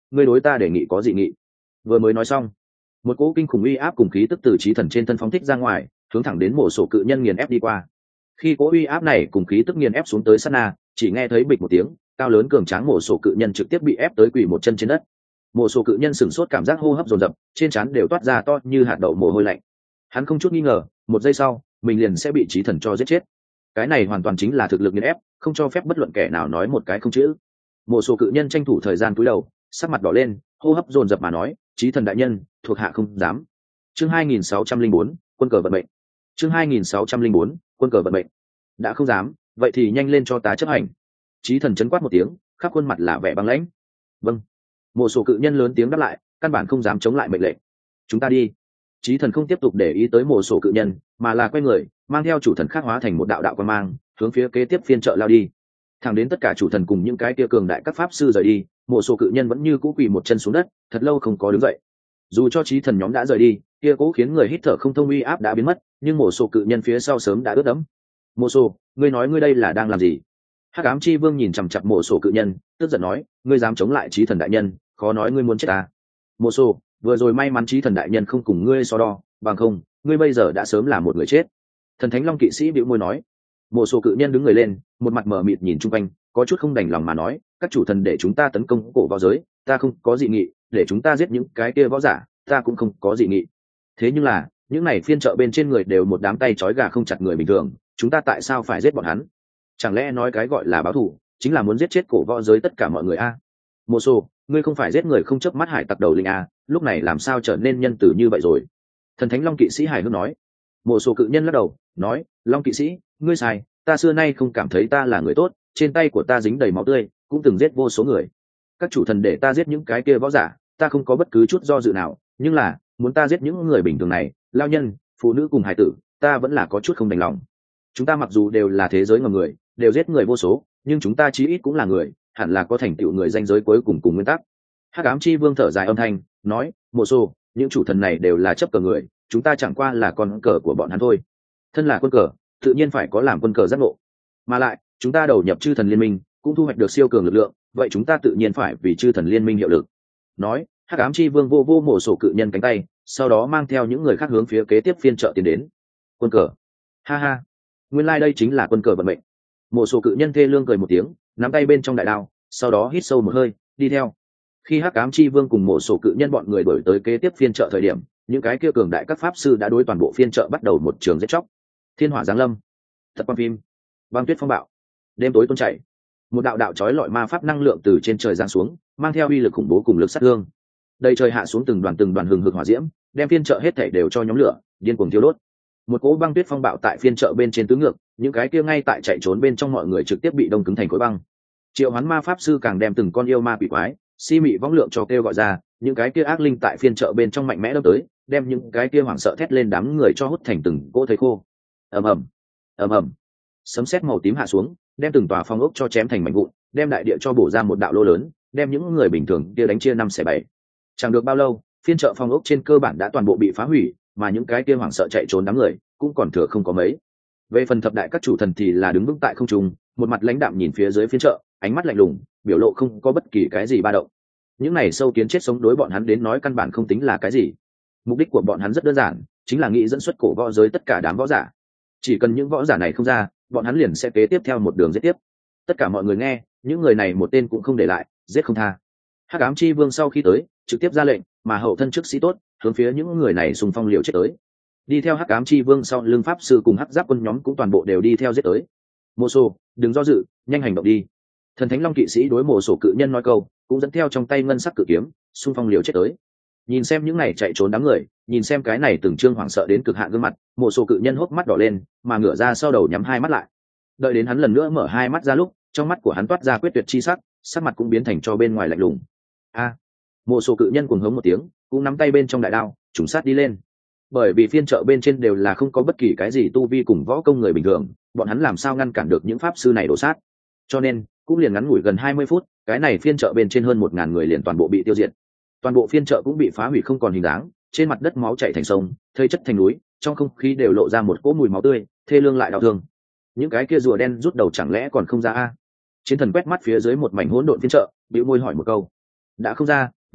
ngươi đối ta đề nghị có dị nghị? Vừa mới nói xong, một cỗ kinh khủng uy áp cùng khí tức từ chí thần trên thân phóng thích ra ngoài, hướng thẳng đến mộ sổ cự nhân nghiền ép đi qua. Khi cỗ uy áp này cùng khí tức nghiền ép xuống tới sát na, chỉ nghe thấy bịch một tiếng, cao lớn cường tráng mộ sổ cự nhân trực tiếp bị ép tới quỳ một chân trên đất. Mộ sổ cự nhân sửng sốt, cảm giác hô hấp dồn dập, trên trán đều toát ra to như hạt đậu mồ hôi lạnh. Hắn không chút nghi ngờ, một giây sau, mình liền sẽ bị chí thần cho giết chết. Cái này hoàn toàn chính là thực lực nghiền ép, không cho phép bất luận kẻ nào nói một cái không chữ. Mộ sổ cự nhân tranh thủ thời gian cúi đầu, sắc mặt đỏ lên, hô hấp dồn dập mà nói, chí thần đại nhân, thuộc hạ không dám. Chương hai nghìn sáu trăm linh bốn, quân cờ vận mệnh. Chương hai nghìn sáu trăm linh bốn, quân cờ vận mệnh. Đã không dám, vậy thì nhanh lên cho tá chấp hành. Chí thần chấn quát một tiếng, khắp khuôn mặt là vẻ băng lãnh. Vâng. Mộ sổ cự nhân lớn tiếng đáp lại, căn bản không dám chống lại mệnh lệnh. Chúng ta đi. Chí thần không tiếp tục để ý tới mộ sổ cự nhân, mà là quay người, mang theo chủ thần khác hóa thành một đạo đạo quan mang, hướng phía kế tiếp phiên chợ lao đi. Thẳng đến tất cả chủ thần cùng những cái kia cường đại các pháp sư rời đi, mộ sổ cự nhân vẫn như cũ quỳ một chân xuống đất, thật lâu không có đứng dậy. Dù cho chí thần nhóm đã rời đi, kia cố khiến người hít thở không thông uy áp đã biến mất, nhưng mộ sổ cự nhân phía sau sớm đã ướt đẫm. Mộ sổ, ngươi nói ngươi đây là đang làm gì? Hắc ám chi vương nhìn chằm chằm mộ sổ cự nhân, tức giận nói, ngươi dám chống lại chí thần đại nhân, khó nói ngươi muốn chết ta. Mộ sổ, vừa rồi may mắn chí thần đại nhân không cùng ngươi so đo, bằng không, ngươi bây giờ đã sớm là một người chết. Thần thánh long kỵ sĩ bĩu môi nói. Mộ sổ cự nhân đứng người lên, một mặt mờ mịt nhìn chung quanh, có chút không đành lòng mà nói, các chủ thần để chúng ta tấn công cổ võ giới, ta không có dị nghị, để chúng ta giết những cái kia võ giả, ta cũng không có dị nghị. Thế nhưng là, những này phiên chợ bên trên người đều một đám tay trói gà không chặt người bình thường, chúng ta tại sao phải giết bọn hắn? Chẳng lẽ nói cái gọi là báo thù chính là muốn giết chết cổ võ giới tất cả mọi người a? Mộ sổ, ngươi không phải giết người không chớp mắt hải tặc đầu linh a, lúc này làm sao trở nên nhân tử như vậy rồi? Thần thánh long kỵ sĩ hài hước nói. Mộ sổ cự nhân lắc đầu, nói, long kỵ sĩ, ngươi sai, ta xưa nay không cảm thấy ta là người tốt, trên tay của ta dính đầy máu tươi, cũng từng giết vô số người. Các chủ thần để ta giết những cái kia võ giả, ta không có bất cứ chút do dự nào, nhưng là muốn ta giết những người bình thường này, lao nhân, phụ nữ cùng hải tử, ta vẫn là có chút không đành lòng. Chúng ta mặc dù đều là thế giới ngầm người, đều giết người vô số, nhưng chúng ta chí ít cũng là người, hẳn là có thành tựu người danh giới cuối cùng cùng nguyên tắc. Hắc ám chi vương thở dài âm thanh, nói, Mộ sổ, những chủ thần này đều là chấp cờ người, chúng ta chẳng qua là con cờ của bọn hắn thôi. Thân là quân cờ, tự nhiên phải có làm quân cờ giác ngộ. Mà lại, chúng ta đầu nhập chư thần liên minh, cũng thu hoạch được siêu cường lực lượng, vậy chúng ta tự nhiên phải vì chư thần liên minh hiệu lực. Nói, Hắc ám chi vương vô vô mộ sổ cự nhân cánh tay, sau đó mang theo những người khác hướng phía kế tiếp phiên chợ tiến đến. Quân cờ. Ha ha. Nguyên lai like đây chính là quân cờ vận mệnh. Mộ sổ cự nhân thê lương cười một tiếng, nắm tay bên trong đại đao, sau đó hít sâu một hơi, đi theo. Khi Hắc ám chi vương cùng mộ sổ cự nhân bọn người đuổi tới kế tiếp phiên chợ thời điểm, những cái kia cường đại các pháp sư đã đối toàn bộ phiên chợ bắt đầu một trường giết chóc. Thiên hỏa giáng lâm, thật quan phim, băng tuyết phong bạo, đêm tối tuôn chảy, một đạo đạo chói lọi ma pháp năng lượng từ trên trời giáng xuống, mang theo uy lực khủng bố cùng lực sát thương. Đầy trời hạ xuống từng đoàn từng đoàn hừng hực hỏa diễm, đem phiên chợ hết thảy đều cho nhóm lửa, điên cuồng thiêu đốt. Một cỗ băng tuyết phong bạo tại phiên chợ bên trên tứ ngược, những cái kia ngay tại chạy trốn bên trong mọi người trực tiếp bị đông cứng thành khối băng. Triệu Hoán ma pháp sư càng đem từng con yêu ma quỷ quái, si mị võng lượng cho kêu gọi ra, những cái kia ác linh tại phiên chợ bên trong mạnh mẽ đâm tới, đem những cái kia hoảng sợ thét lên đám người cho hút thành từng cỗ thây khô. Ầm ầm, ầm ầm. Sấm sét màu tím hạ xuống, đem từng tòa phong ốc cho chém thành mảnh vụn, đem đại địa cho bổ ra một đạo lỗ lớn, đem những người bình thường kia đánh chia năm xẻ bảy. Chẳng được bao lâu, phiên chợ phong ốc trên cơ bản đã toàn bộ bị phá hủy, mà những cái kia hoảng sợ chạy trốn đám người cũng còn thừa không có mấy. Về phần thập đại các chủ thần thì là đứng vững tại không trung, một mặt lãnh đạm nhìn phía dưới phiên chợ, ánh mắt lạnh lùng, biểu lộ không có bất kỳ cái gì ba động. Những này sâu kiến chết sống đối bọn hắn đến nói căn bản không tính là cái gì. Mục đích của bọn hắn rất đơn giản, chính là nghĩ dẫn xuất cổ võ giới tất cả đám võ giả. Chỉ cần những võ giả này không ra, bọn hắn liền sẽ kế tiếp theo một đường giết tiếp. Tất cả mọi người nghe, những người này một tên cũng không để lại, giết không tha. Hắc ám chi vương sau khi tới, trực tiếp ra lệnh, mà hậu thân chức sĩ tốt, hướng phía những người này xung phong liều chết tới. Đi theo Hắc ám chi vương sau lưng pháp sư cùng hắc giáp quân nhóm cũng toàn bộ đều đi theo giết tới. Mộ sổ, đừng do dự, nhanh hành động đi. Thần thánh long kỵ sĩ đối mộ sổ cự nhân nói câu, cũng dẫn theo trong tay ngân sắc cự kiếm, xung phong liều chết tới. Nhìn xem những này chạy trốn đám người, nhìn xem cái này từng trương hoảng sợ đến cực hạn gương mặt, mộ sổ cự nhân hốc mắt đỏ lên, mà ngửa ra sau đầu nhắm hai mắt lại. Đợi đến hắn lần nữa mở hai mắt ra lúc, trong mắt của hắn toát ra quyết tuyệt chi sắc, sắc mặt cũng biến thành cho bên ngoài lạnh lùng. A! Mộ sổ cự nhân cuồng hống một tiếng, cũng nắm tay bên trong đại đao, trùng sát đi lên. Bởi vì phiên chợ bên trên đều là không có bất kỳ cái gì tu vi cùng võ công người bình thường, bọn hắn làm sao ngăn cản được những pháp sư này đổ sát. Cho nên, cũng liền ngắn ngủi gần hai mươi phút, cái này phiên chợ bên trên hơn một ngàn người liền toàn bộ bị tiêu diệt. Toàn bộ phiên chợ cũng bị phá hủy không còn hình dáng, trên mặt đất máu chảy thành sông, thây chất thành núi, trong không khí đều lộ ra một cỗ mùi máu tươi, thê lương lại đau thương. Những cái kia rùa đen rút đầu chẳng lẽ còn không ra a? Chiến thần quét mắt phía dưới một mảnh hỗn độn phiên chợ, bĩu môi hỏi một câu. Đã không ra,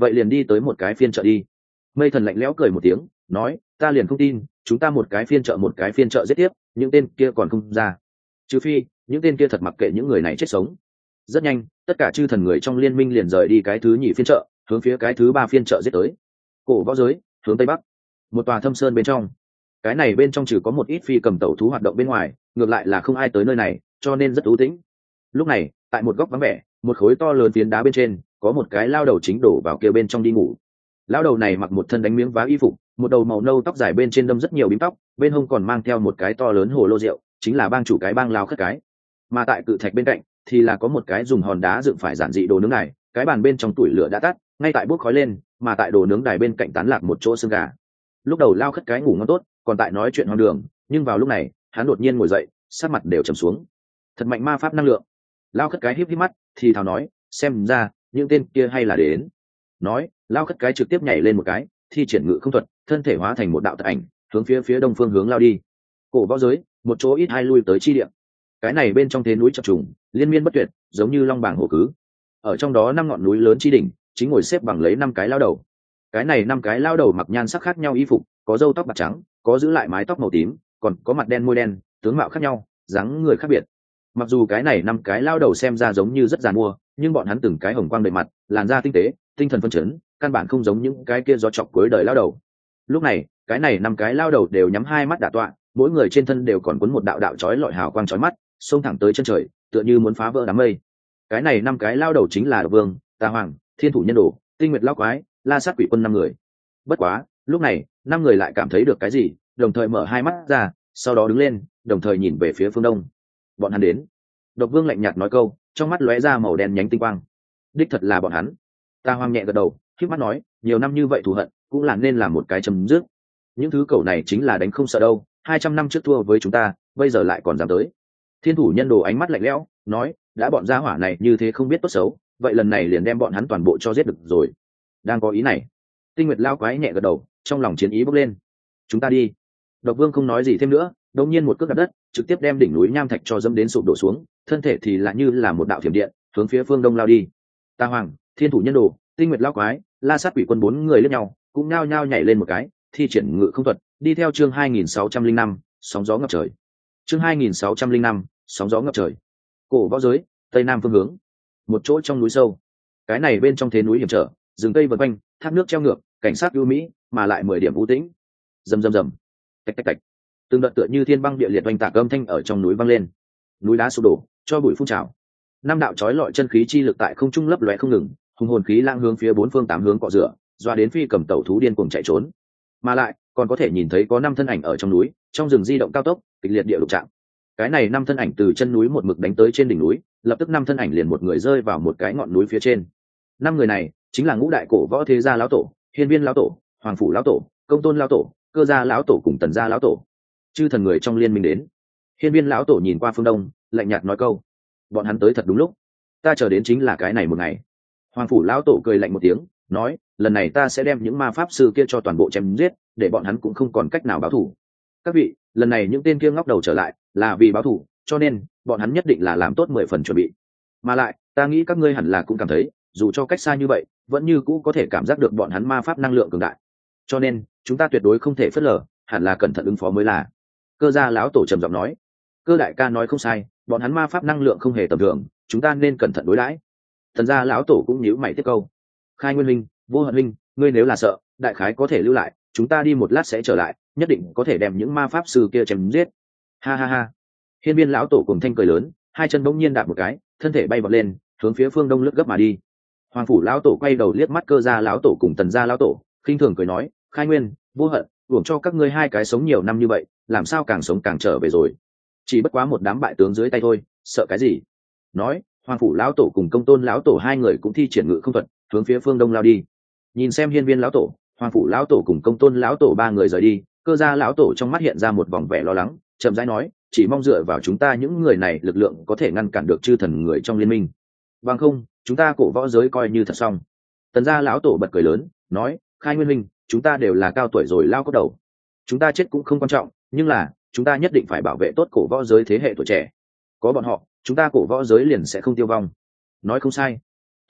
vậy liền đi tới một cái phiên chợ đi. Mây Thần lạnh lẽo cười một tiếng, nói, ta liền không tin chúng ta một cái phiên chợ một cái phiên chợ giết tiếp những tên kia còn không ra, trừ phi những tên kia thật mặc kệ những người này chết sống. Rất nhanh tất cả chư thần người trong liên minh liền rời đi cái thứ nhì phiên chợ, hướng phía cái thứ ba phiên chợ giết tới. Cổ võ giới hướng tây bắc, một tòa thâm sơn bên trong. Cái này bên trong trừ có một ít phi cầm tẩu thú hoạt động bên ngoài, ngược lại là không ai tới nơi này, cho nên rất u tĩnh. Lúc này tại một góc vắng vẻ, một khối to lớn phiến đá bên trên có một cái lao đầu chính đổ vào kia bên trong đi ngủ. Lao đầu này mặc một thân đánh miếng vá y phục, một đầu màu nâu tóc dài bên trên đâm rất nhiều bím tóc, bên hông còn mang theo một cái to lớn hồ lô rượu, chính là bang chủ cái bang Lao Khất Cái. Mà tại cự thạch bên cạnh thì là có một cái dùng hòn đá dựng phải giản dị đồ nướng này, cái bàn bên trong tủi lửa đã tắt, ngay tại bốc khói lên, mà tại đồ nướng đài bên cạnh tán lạc một chỗ xương gà. Lúc đầu Lao Khất Cái ngủ ngon tốt, còn tại nói chuyện hoang đường, nhưng vào lúc này hắn đột nhiên ngồi dậy, sát mặt đều trầm xuống. Thật mạnh ma pháp năng lượng. Lao Khất Cái híp híp mắt thì thào nói, xem ra những tên kia hay là đến. Nói Lao Khất Cái trực tiếp nhảy lên một cái, thi triển ngự không thuật, thân thể hóa thành một đạo tật ảnh, hướng phía phía đông phương hướng lao đi. Cổ võ giới, một chỗ ít hai lui tới chi địa. Cái này bên trong thế núi chập trùng, liên miên bất tuyệt, giống như long bảng hổ cứ. Ở trong đó năm ngọn núi lớn chi đỉnh, chính ngồi xếp bằng lấy năm cái lao đầu. Cái này năm cái lao đầu mặc nhan sắc khác nhau y phục, có râu tóc bạc trắng, có giữ lại mái tóc màu tím, còn có mặt đen môi đen, tướng mạo khác nhau, dáng người khác biệt. Mặc dù cái này năm cái lao đầu xem ra giống như rất giàn mua, nhưng bọn hắn từng cái hồng quang đầy mặt, làn da tinh tế, tinh thần phân chấn, căn bản không giống những cái kia do chọc cuối đời lao đầu. Lúc này cái này năm cái lao đầu đều nhắm hai mắt đả tọa, mỗi người trên thân đều còn cuốn một đạo đạo chói lọi hào quang chói mắt, xông thẳng tới chân trời, tựa như muốn phá vỡ đám mây. Cái này năm cái lao đầu chính là Độc Vương, Tà Hoàng, Thiên Thủ Nhân Đồ, Tinh Nguyệt Lão Quái, La Sát Quỷ Quân năm người. Bất quá lúc này năm người lại cảm thấy được cái gì, đồng thời mở hai mắt ra, sau đó đứng lên, đồng thời nhìn về phía phương đông. Bọn hắn đến. Độc Vương lạnh nhạt nói câu, trong mắt lóe ra màu đen nhánh tinh quang. Đích thật là bọn hắn. Tà Hoàng nhẹ gật đầu, khép mắt nói, nhiều năm như vậy thù hận cũng là nên làm một cái chấm dứt. Những thứ cẩu này chính là đánh không sợ đâu, hai trăm năm trước thua với chúng ta, bây giờ lại còn dám tới. Thiên Thủ Nhân Đồ ánh mắt lạnh lẽo, nói, đã bọn gia hỏa này như thế không biết tốt xấu, vậy lần này liền đem bọn hắn toàn bộ cho giết được rồi. Đang có ý này. Tinh Nguyệt Lão Quái nhẹ gật đầu, trong lòng chiến ý bốc lên. Chúng ta đi. Độc Vương không nói gì thêm nữa, đột nhiên một cước đạp đất, trực tiếp đem đỉnh núi nham thạch cho dẫm đến sụp đổ xuống, thân thể thì lại như là một đạo thiểm điện, hướng phía phương đông lao đi. Tà Hoàng, Thiên Thủ Nhân Đồ, Tinh Nguyệt Lão Quái, La Sát Quỷ Quân bốn người liếc nhau, cũng nhao nhao nhảy lên một cái, thi triển ngự không thuật, đi theo chương hai nghìn sáu trăm linh năm, sóng gió ngập trời. Chương hai nghìn sáu trăm linh năm, sóng gió ngập trời. Cổ võ giới, tây nam phương hướng, một chỗ trong núi sâu. Cái này bên trong thế núi hiểm trở, rừng cây vần quanh, thác nước treo ngược, cảnh sát ưu mỹ, mà lại mười điểm u tĩnh. Rầm rầm rầm, tạch tạch tạch, từng đợt tựa như thiên băng địa liệt oanh tạc âm thanh ở trong núi vang lên. Núi đá sụp đổ, cho bụi phun trào. Năm đạo chói lọi chân khí chi lực tại không trung lấp lóe không ngừng, hùng hồn khí lang hướng phía bốn phương tám hướng cọ rửa, doa đến phi cầm tẩu thú điên cuồng chạy trốn. Mà lại còn có thể nhìn thấy có năm thân ảnh ở trong núi, trong rừng di động cao tốc, kịch liệt địa lục trạng. Cái này năm thân ảnh từ chân núi một mực đánh tới trên đỉnh núi, lập tức năm thân ảnh liền một người rơi vào một cái ngọn núi phía trên. Năm người này chính là ngũ đại cổ võ thế gia lão tổ, hiên viên lão tổ, hoàng phủ lão tổ, công tôn lão tổ, cơ gia lão tổ cùng tần gia lão tổ. Chư thần người trong liên minh đến. Hiên viên lão tổ nhìn qua phương đông, lạnh nhạt nói câu, bọn hắn tới thật đúng lúc, ta chờ đến chính là cái này một ngày. Hoàng phủ lão tổ cười lạnh một tiếng, nói, lần này ta sẽ đem những ma pháp sư kia cho toàn bộ chém giết, để bọn hắn cũng không còn cách nào báo thù. Các vị, lần này những tên kia ngóc đầu trở lại là vì báo thù, cho nên bọn hắn nhất định là làm tốt mười phần chuẩn bị. Mà lại ta nghĩ các ngươi hẳn là cũng cảm thấy, dù cho cách xa như vậy vẫn như cũ có thể cảm giác được bọn hắn ma pháp năng lượng cường đại, cho nên chúng ta tuyệt đối không thể phớt lờ, hẳn là cẩn thận ứng phó mới là. Cơ gia lão tổ trầm giọng nói. Cơ đại ca nói không sai, bọn hắn ma pháp năng lượng không hề tầm thường, chúng ta nên cẩn thận đối đãi. Thần gia lão tổ cũng nhíu mày tiếp câu. Khai Nguyên huynh, Vô Hận huynh, ngươi nếu là sợ, đại khái có thể lưu lại, chúng ta đi một lát sẽ trở lại, nhất định có thể đem những ma pháp sư kia chém giết. Ha ha ha. Hiên viên lão tổ cùng thanh cười lớn, hai chân bỗng nhiên đạp một cái, thân thể bay vọt lên, hướng phía phương đông lướt gấp mà đi. Hoàng phủ lão tổ quay đầu liếc mắt Cơ gia lão tổ cùng Tần gia lão tổ, khinh thường cười nói, Khai Nguyên, Vô Hận, uổng cho các ngươi hai cái sống nhiều năm như vậy, làm sao càng sống càng trở về rồi. Chỉ bất quá một đám bại tướng dưới tay thôi, sợ cái gì. Nói, Hoàng phủ lão tổ cùng Công tôn lão tổ hai người cũng thi triển ngự không thuật, hướng phía phương đông lao đi. Nhìn xem hiên viên lão tổ, Hoàng phủ lão tổ cùng Công tôn lão tổ ba người rời đi, Cơ gia lão tổ trong mắt hiện ra một vòng vẻ lo lắng, chậm rãi nói, chỉ mong dựa vào chúng ta những người này lực lượng có thể ngăn cản được chư thần người trong liên minh, bằng không chúng ta cổ võ giới coi như thật xong. Tần gia lão tổ bật cười lớn, nói, Khai Nguyên huynh, chúng ta đều là cao tuổi rồi lao cốt đầu, chúng ta chết cũng không quan trọng, nhưng là chúng ta nhất định phải bảo vệ tốt cổ võ giới thế hệ tuổi trẻ, có bọn họ chúng ta cổ võ giới liền sẽ không tiêu vong. Nói không sai.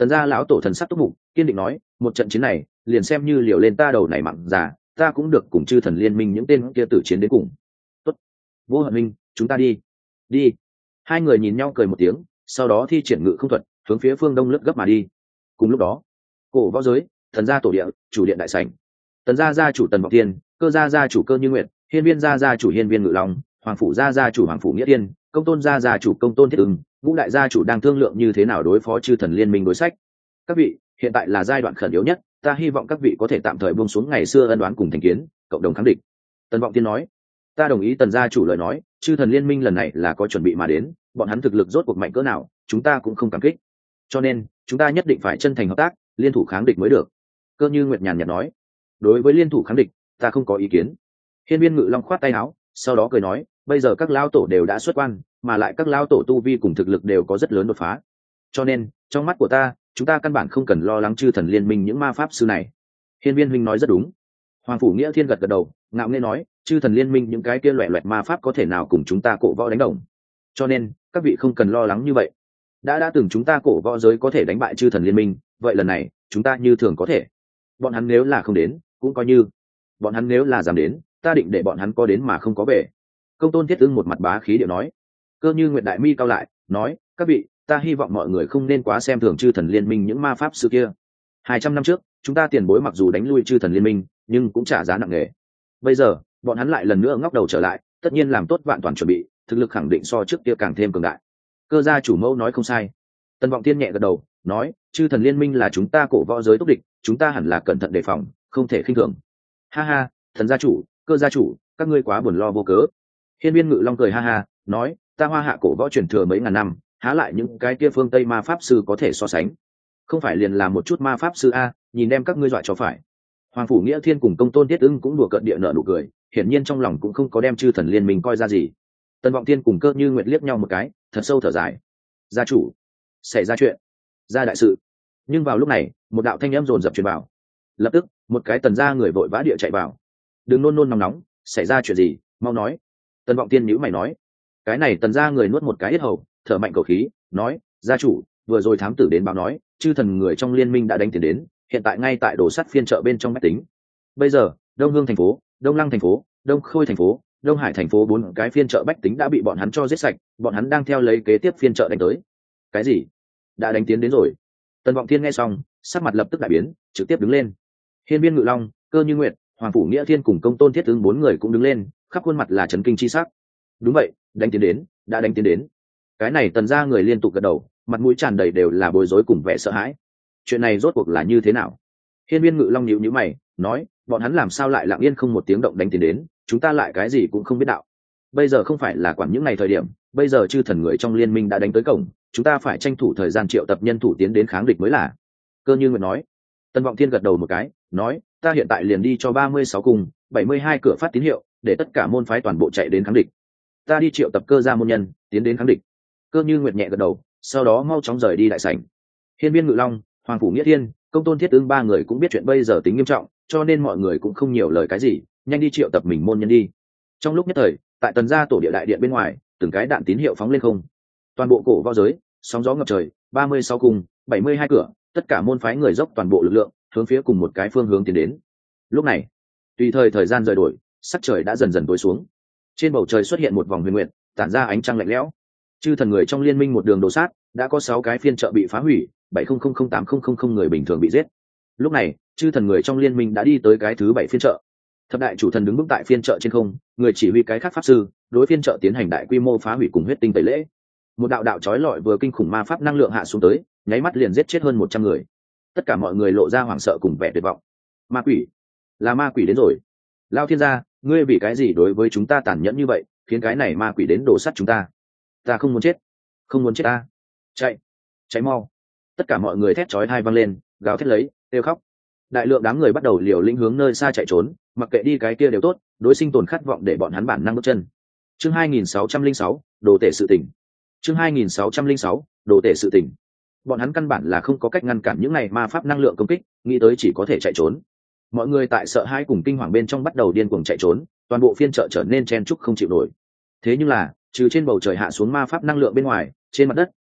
Tần gia lão tổ thần sắc túc mục kiên định nói, một trận chiến này liền xem như liều lên ta đầu này mặn già, ta cũng được cùng chư thần liên minh những tên kia tử chiến đến cùng. Tốt, Vô Hận Minh, chúng ta đi. Đi. Hai người nhìn nhau cười một tiếng, sau đó thi triển ngự không thuật hướng phía phương đông lướt gấp mà đi. Cùng lúc đó, cổ võ giới, thần gia tổ địa, chủ điện đại sảnh. Tần gia gia chủ Tần Vọng Thiên, Cơ gia gia chủ Cơ Như Nguyệt, Hiên Viên gia gia chủ Hiên Viên Ngự Long, Hoàng phủ gia gia chủ Hoàng phủ Nghĩa Tiên, Công tôn gia gia chủ Công tôn Thiết Ưng, Ngũ đại gia chủ đang thương lượng như thế nào đối phó chư thần liên minh đối sách. Các vị, hiện tại là giai đoạn khẩn yếu nhất, ta hy vọng các vị có thể tạm thời buông xuống ngày xưa ân oán cùng thành kiến, cộng đồng kháng địch. Tần Vọng Thiên nói. Ta đồng ý Tần gia chủ lời nói, chư thần liên minh lần này là có chuẩn bị mà đến, bọn hắn thực lực rốt cuộc mạnh cỡ nào, chúng ta cũng không cảm kích. Cho nên, chúng ta nhất định phải chân thành hợp tác, liên thủ kháng địch mới được. Cơ Như Nguyệt nhàn nhạt nói. Đối với liên thủ kháng địch, ta không có ý kiến. Hiên Viên Ngự Long khoát tay áo, sau đó cười nói, bây giờ các lao tổ đều đã xuất quan, mà lại các lao tổ tu vi cùng thực lực đều có rất lớn đột phá. Cho nên, trong mắt của ta, chúng ta căn bản không cần lo lắng chư thần liên minh những ma pháp sư này. Hiên Viên huynh nói rất đúng. Hoàng phủ Nghĩa Thiên gật gật đầu, ngạo nghễ nói, chư thần liên minh những cái kia loẻ loẹt ma pháp có thể nào cùng chúng ta cổ võ đánh đồng. Cho nên, các vị không cần lo lắng như vậy. Đã đã từng chúng ta cổ võ giới có thể đánh bại chư thần liên minh, vậy lần này, chúng ta như thường có thể. Bọn hắn nếu là không đến, cũng coi như. Bọn hắn nếu là dám đến, ta định để bọn hắn có đến mà không có về. Công tôn Thiết Ưng một mặt bá khí điệu nói. Cơ Như Nguyệt đại mi cao lại, nói, các vị, ta hy vọng mọi người không nên quá xem thường chư thần liên minh những ma pháp sư kia. Hai trăm năm trước, chúng ta tiền bối mặc dù đánh lui chư thần liên minh, nhưng cũng trả giá nặng nề. Bây giờ, bọn hắn lại lần nữa ngóc đầu trở lại, tất nhiên làm tốt vạn toàn chuẩn bị, thực lực khẳng định so trước kia càng thêm cường đại. Cơ gia chủ mẫu nói không sai. Tần Vọng Thiên nhẹ gật đầu, nói, chư thần liên minh là chúng ta cổ võ giới túc địch, chúng ta hẳn là cẩn thận đề phòng, không thể khinh thường. Ha ha, thần gia chủ, Cơ gia chủ, các ngươi quá buồn lo vô cớ. Hiên Viên Ngự Long cười ha ha, nói, ta Hoa Hạ cổ võ truyền thừa mấy ngàn năm, há lại những cái kia phương Tây ma pháp sư có thể so sánh. Không phải liền là một chút ma pháp sư a, nhìn đem các ngươi dọa cho phải. Hoàng phủ Nghĩa Thiên cùng Công tôn Thiết Ưng cũng đùa cợt địa nợ nụ cười, hiển nhiên trong lòng cũng không có đem chư thần liên minh coi ra gì. Tần Vọng Thiên cùng Cơ Như Nguyệt liếc nhau một cái, thật sâu thở dài. Gia chủ, xảy ra chuyện, ra đại sự. Nhưng vào lúc này, một đạo thanh âm rồn rập truyền vào. Lập tức, một cái tần gia người vội vã địa chạy vào. Đừng nôn nôn nóng nóng, xảy ra chuyện gì, mau nói. Tần Vọng Thiên nhíu mày nói. Cái này tần gia người nuốt một cái yết hầu, thở mạnh khẩu khí, nói, gia chủ, vừa rồi thám tử đến báo nói, chư thần người trong liên minh đã đánh tiền đến, hiện tại ngay tại đồ sắt phiên chợ bên trong máy tính. Bây giờ, Đông Hương thành phố, Đông Lăng thành phố, Đông Khôi thành phố, Đông Hải thành phố bốn cái phiên chợ bách tính đã bị bọn hắn cho giết sạch, bọn hắn đang theo lấy kế tiếp phiên chợ đánh tới. Cái gì? Đã đánh tiến đến rồi? Tần Vọng Thiên nghe xong, sắc mặt lập tức đại biến, trực tiếp đứng lên. Hiên Viên Ngự Long, Cơ Như Nguyệt, Hoàng phủ Nghĩa Thiên cùng Công tôn Thiết Ưng bốn người cũng đứng lên, khắp khuôn mặt là chấn kinh chi sắc. Đúng vậy, đánh tiến đến, đã đánh tiến đến. Cái này tần gia người liên tục gật đầu, mặt mũi tràn đầy đều là bối rối cùng vẻ sợ hãi. Chuyện này rốt cuộc là như thế nào? Hiên Viên Ngự Long nhíu nhíu mày, nói, bọn hắn làm sao lại lặng yên không một tiếng động đánh tiến đến, chúng ta lại cái gì cũng không biết đạo. Bây giờ không phải là quản những ngày thời điểm, bây giờ chư thần người trong liên minh đã đánh tới cổng, chúng ta phải tranh thủ thời gian triệu tập nhân thủ tiến đến kháng địch mới là. Cơ Như Nguyệt nói. Tần Vọng Thiên gật đầu một cái, nói, ta hiện tại liền đi cho ba mươi sáu cùng bảy mươi hai cửa phát tín hiệu, để tất cả môn phái toàn bộ chạy đến kháng địch. Ta đi triệu tập Cơ gia môn nhân, tiến đến kháng địch. Cơ Như Nguyệt nhẹ gật đầu, sau đó mau chóng rời đi đại sảnh. Hiên Viên Ngự Long, Hoàng phủ Nghĩa Thiên, Công tôn Thiết Ưng ba người cũng biết chuyện bây giờ tính nghiêm trọng, cho nên mọi người cũng không nhiều lời cái gì, nhanh đi triệu tập mình môn nhân đi. Trong lúc nhất thời, tại tần gia tổ địa đại điện bên ngoài, từng cái đạn tín hiệu phóng lên không. Toàn bộ cổ võ giới, sóng gió ngập trời, ba mươi sáu cung, bảy mươi hai cửa, tất cả môn phái người dốc toàn bộ lực lượng, hướng phía cùng một cái phương hướng tiến đến. Lúc này, tùy thời thời gian rời đổi, sắc trời đã dần dần tối xuống. Trên bầu trời xuất hiện một vòng huyền nguyệt, tản ra ánh trăng lạnh lẽo. Chư thần người trong liên minh một đường đổ sát, đã có sáu cái phiên chợ bị phá hủy, bảy không không không tám không không không người bình thường bị giết. Lúc này, chư thần người trong liên minh đã đi tới cái thứ bảy phiên chợ. Thập đại chủ thần đứng vững tại phiên chợ trên không, người chỉ huy cái khác pháp sư, đối phiên chợ tiến hành đại quy mô phá hủy cùng huyết tinh tẩy lễ. Một đạo đạo chói lọi vừa kinh khủng ma pháp năng lượng hạ xuống tới, nháy mắt liền giết chết hơn một trăm người. Tất cả mọi người lộ ra hoảng sợ cùng vẻ tuyệt vọng. Ma quỷ, là ma quỷ đến rồi. Lao thiên gia, ngươi vì cái gì đối với chúng ta tàn nhẫn như vậy, khiến cái này ma quỷ đến đổ sắt chúng ta? Ta không muốn chết, không muốn chết ta. Chạy, chạy mau. Tất cả mọi người thét chói tai vang lên, gào thét lấy, kêu khóc. Đại lượng đám người bắt đầu liều lĩnh hướng nơi xa chạy trốn, mặc kệ đi cái kia đều tốt, đối sinh tồn khát vọng để bọn hắn bản năng bước chân. Chương hai nghìn sáu trăm lẻ sáu, đồ tể sự tình. Chương hai nghìn sáu trăm lẻ sáu, đồ tể sự tình. Bọn hắn căn bản là không có cách ngăn cản những này ma pháp năng lượng công kích, nghĩ tới chỉ có thể chạy trốn. Mọi người tại sợ hãi cùng kinh hoàng bên trong bắt đầu điên cuồng chạy trốn, toàn bộ phiên chợ trở nên chen chúc không chịu nổi. Thế nhưng là, trừ trên bầu trời hạ xuống ma pháp năng lượng bên ngoài, trên mặt đất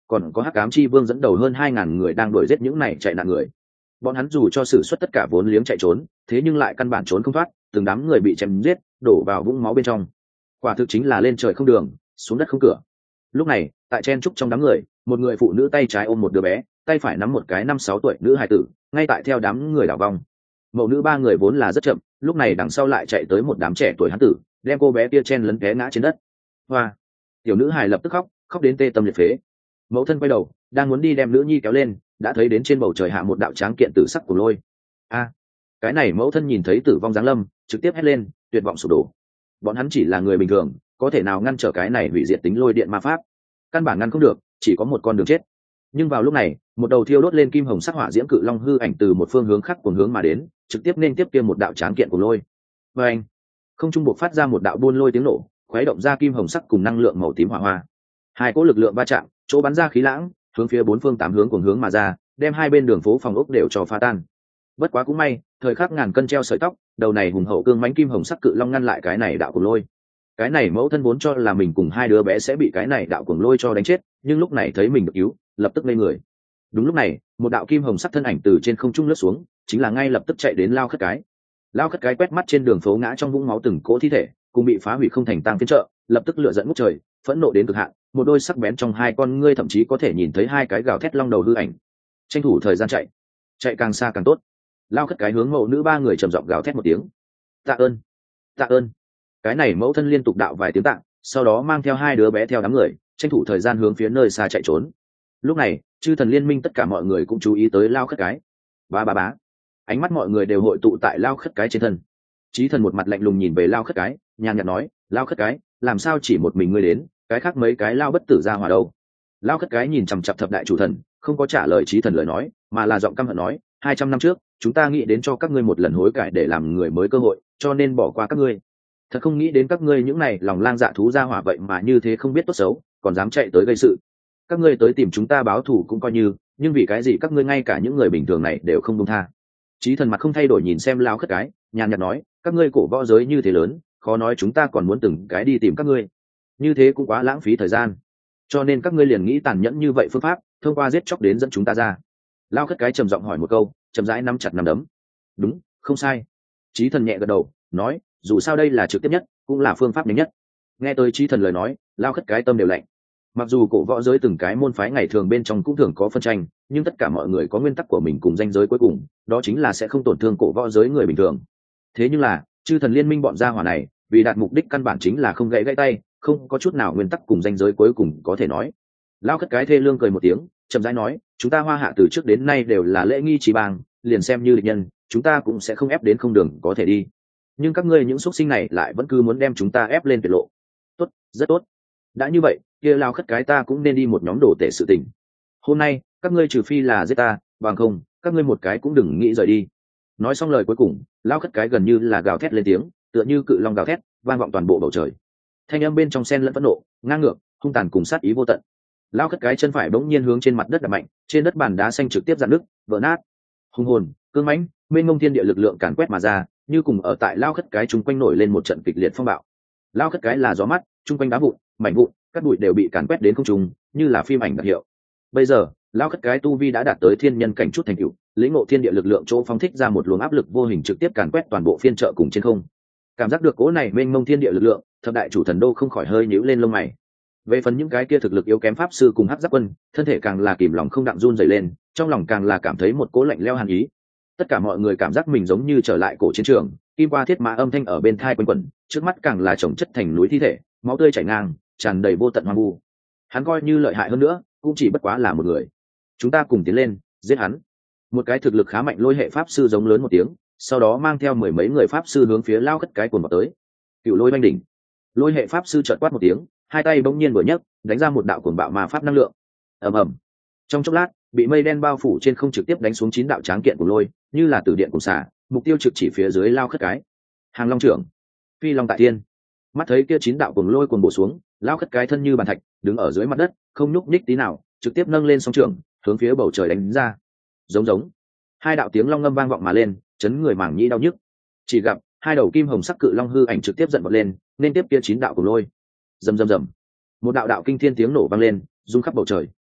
còn có hắc ám chi vương dẫn đầu hơn hai ngàn người đang đuổi giết những này chạy nạn người. Bọn hắn dù cho sử xuất tất cả vốn liếng chạy trốn, thế nhưng lại căn bản trốn không thoát, từng đám người bị chém giết, đổ vào vũng máu bên trong. Quả thực chính là lên trời không đường, xuống đất không cửa. Lúc này, tại chen trúc trong đám người, một người phụ nữ tay trái ôm một đứa bé, tay phải nắm một cái năm sáu tuổi nữ hài tử, ngay tại theo đám người đảo vòng. Mẫu nữ ba người vốn là rất chậm, lúc này đằng sau lại chạy tới một đám trẻ tuổi hán tử, đem cô bé kia chen lấn té ngã trên đất. Hoa! Tiểu nữ hài lập tức khóc, khóc đến tê tâm liệt phế. Mẫu thân quay đầu, đang muốn đi đem nữ nhi kéo lên, đã thấy đến trên bầu trời hạ một đạo tráng kiện tử sắc của lôi. A! Cái này mẫu thân nhìn thấy tử vong giáng lâm, trực tiếp hét lên, tuyệt vọng sụp đổ. Bọn hắn chỉ là người bình thường, có thể nào ngăn trở cái này hủy diệt tính lôi điện ma pháp? Căn bản ngăn không được, chỉ có một con đường chết. Nhưng vào lúc này, một đầu thiêu đốt lên kim hồng sắc hỏa diễm cự long hư ảnh từ một phương hướng khác cuồng hướng mà đến, trực tiếp nên tiếp kia một đạo tráng kiện của lôi. Và anh, không trung buộc phát ra một đạo buôn lôi tiếng nổ, khuấy động ra kim hồng sắc cùng năng lượng màu tím hỏa hoa. Hai cỗ lực lượng va chạm, chỗ bắn ra khí lãng, hướng phía bốn phương tám hướng cuồng hướng mà ra, đem hai bên đường phố phòng ốc đều cho phá tan. Bất quá cũng may, thời khắc ngàn cân treo sợi tóc, đầu này hùng hậu cương mãnh kim hồng sắc cự long ngăn lại cái này đạo cuồng lôi. Cái này mẫu thân vốn cho là mình cùng hai đứa bé sẽ bị cái này đạo cuồng lôi cho đánh chết, nhưng lúc này thấy mình được cứu, lập tức lên người. Đúng lúc này, một đạo kim hồng sắc thân ảnh từ trên không trung lướt xuống, chính là ngay lập tức chạy đến lao khất cái. Lao khất cái quét mắt trên đường phố ngã trong vũng máu từng cỗ thi thể, cùng bị phá hủy không thành tang phiến chợ, lập tức lửa giận ngút trời, phẫn nộ đến cực hạn, một đôi sắc bén trong hai con ngươi thậm chí có thể nhìn thấy hai cái gào thét long đầu hư ảnh. Tranh thủ thời gian chạy, chạy càng xa càng tốt. Lao khất cái hướng mẫu nữ ba người trầm giọng gào thét một tiếng. Tạ ơn, tạ ơn. Cái này mẫu thân liên tục đạo vài tiếng tạ, sau đó mang theo hai đứa bé theo đám người, tranh thủ thời gian hướng phía nơi xa chạy trốn. Lúc này, chư thần liên minh tất cả mọi người cũng chú ý tới lao khất cái. Bá bá bá, ánh mắt mọi người đều hội tụ tại lao khất cái trên thân. Chí thần một mặt lạnh lùng nhìn về lao khất cái, nhàn nhạt nói, lao khất cái, làm sao chỉ một mình ngươi đến, cái khác mấy cái lao bất tử ra hỏa đâu? Lao khất cái nhìn chằm chặp thập đại chủ thần, không có trả lời chí thần lời nói, mà là giọng căm hận nói, hai trăm năm trước, chúng ta nghĩ đến cho các ngươi một lần hối cải để làm người mới cơ hội, cho nên bỏ qua các ngươi. Thật không nghĩ đến các ngươi những này lòng lang dạ thú ra hỏa vậy mà như thế không biết tốt xấu, còn dám chạy tới gây sự. Các ngươi tới tìm chúng ta báo thù cũng coi như, nhưng vì cái gì các ngươi ngay cả những người bình thường này đều không buông tha? Chí thần mặt không thay đổi nhìn xem lao khất cái, nhàn nhạt nói, các ngươi cổ võ giới như thế lớn, khó nói chúng ta còn muốn từng cái đi tìm các ngươi, như thế cũng quá lãng phí thời gian, cho nên các ngươi liền nghĩ tàn nhẫn như vậy phương pháp, thông qua giết chóc đến dẫn chúng ta ra. Lao khất cái trầm giọng hỏi một câu, chậm rãi nắm chặt nắm đấm. Đúng, không sai. Chí thần nhẹ gật đầu, nói, dù sao đây là trực tiếp nhất, cũng là phương pháp nhanh nhất. Nghe tới chí thần lời nói, lao khất cái tâm đều lạnh. Mặc dù cổ võ giới từng cái môn phái ngày thường bên trong cũng thường có phân tranh, nhưng tất cả mọi người có nguyên tắc của mình cùng ranh giới cuối cùng, đó chính là sẽ không tổn thương cổ võ giới người bình thường. Thế nhưng là, chư thần liên minh bọn gia hỏa này, vì đạt mục đích căn bản chính là không gãy gãy tay, không có chút nào nguyên tắc cùng ranh giới cuối cùng có thể nói. Lao khất cái thê lương cười một tiếng, chậm rãi nói, chúng ta Hoa Hạ từ trước đến nay đều là lễ nghi trí bang, liền xem như địch nhân, chúng ta cũng sẽ không ép đến không đường có thể đi. Nhưng các ngươi những xuất sinh này lại vẫn cứ muốn đem chúng ta ép lên tuyệt lộ. Tốt, rất tốt. Đã như vậy, kia lao khất cái ta cũng nên đi một nhóm đồ tể sự tình. Hôm nay, các ngươi trừ phi là giết ta, bằng không, các ngươi một cái cũng đừng nghĩ rời đi. Nói xong lời cuối cùng, lao khất cái gần như là gào thét lên tiếng, tựa như cự long gào thét, vang vọng toàn bộ bầu trời. Thanh âm bên trong sen lẫn phẫn nộ, ngang ngược, hung tàn cùng sát ý vô tận. Lao khất cái chân phải bỗng nhiên hướng trên mặt đất đập mạnh, trên đất bàn đá xanh trực tiếp dạn nứt, vỡ nát. Hung hồn, cương mãnh, mênh mông thiên địa lực lượng càn quét mà ra, như cùng ở tại lao khất cái chung quanh nổi lên một trận kịch liệt phong bạo. Lao khất cái là gió mắt, chung quanh đá vụn, mảnh vụn, các bụi đều bị càn quét đến không trung, như là phim ảnh đặc hiệu. Bây giờ, lao khất cái tu vi đã đạt tới thiên nhân cảnh chút thành tựu, lĩnh ngộ thiên địa lực lượng chỗ phóng thích ra một luồng áp lực vô hình trực tiếp càn quét toàn bộ phiên chợ cùng trên không. Cảm giác được cỗ này mênh mông thiên địa lực lượng, thập đại chủ thần đô không khỏi hơi nhíu lên lông mày. Về phần những cái kia thực lực yếu kém pháp sư cùng hắc giáp quân, thân thể càng là kìm lòng không đặng run rẩy lên, trong lòng càng là cảm thấy một cỗ lạnh lẽo hàn ý. Tất cả mọi người cảm giác mình giống như trở lại cổ chiến trường, kim qua thiết mã âm thanh ở bên thai quanh quẩn, trước mắt càng là chồng chất thành núi thi thể, máu tươi chảy ngang, tràn đầy vô tận hoang vu. Hắn coi như lợi hại hơn nữa, cũng chỉ bất quá là một người. Chúng ta cùng tiến lên, giết hắn. Một cái thực lực khá mạnh lôi hệ pháp sư giống lớn một tiếng, sau đó mang theo mười mấy người pháp sư hướng phía lao khất cái cuồng vào tới. Cựu lôi oanh đỉnh. Lôi hệ pháp sư chợt quát một tiếng, hai tay bỗng nhiên vừa nhấc, đánh ra một đạo cuồng bạo ma pháp năng lượng. Ầm ầm. Trong chốc lát, bị mây đen bao phủ trên không trực tiếp đánh xuống chín đạo tráng kiện của lôi, như là tử điện cùng xả, mục tiêu trực chỉ phía dưới lao khất cái. Hàng long trưởng, phi long tại thiên. Mắt thấy kia chín đạo cuồng lôi cuồng bổ xuống, lao khất cái thân như bàn thạch, đứng ở dưới mặt đất, không nhúc nhích tí nào, trực tiếp nâng lên song trưởng, hướng phía bầu trời đánh ra. Giống giống. Hai đạo tiếng long ngâm vang vọng mà lên, chấn người màng nhĩ đau nhức. Chỉ gặp hai đầu kim hồng sắc cự long hư ảnh trực tiếp giận vọt lên, nên tiếp kia chín đạo cuồng lôi. Rầm rầm rầm. Một đạo đạo kinh thiên tiếng nổ vang lên, rung khắp bầu trời.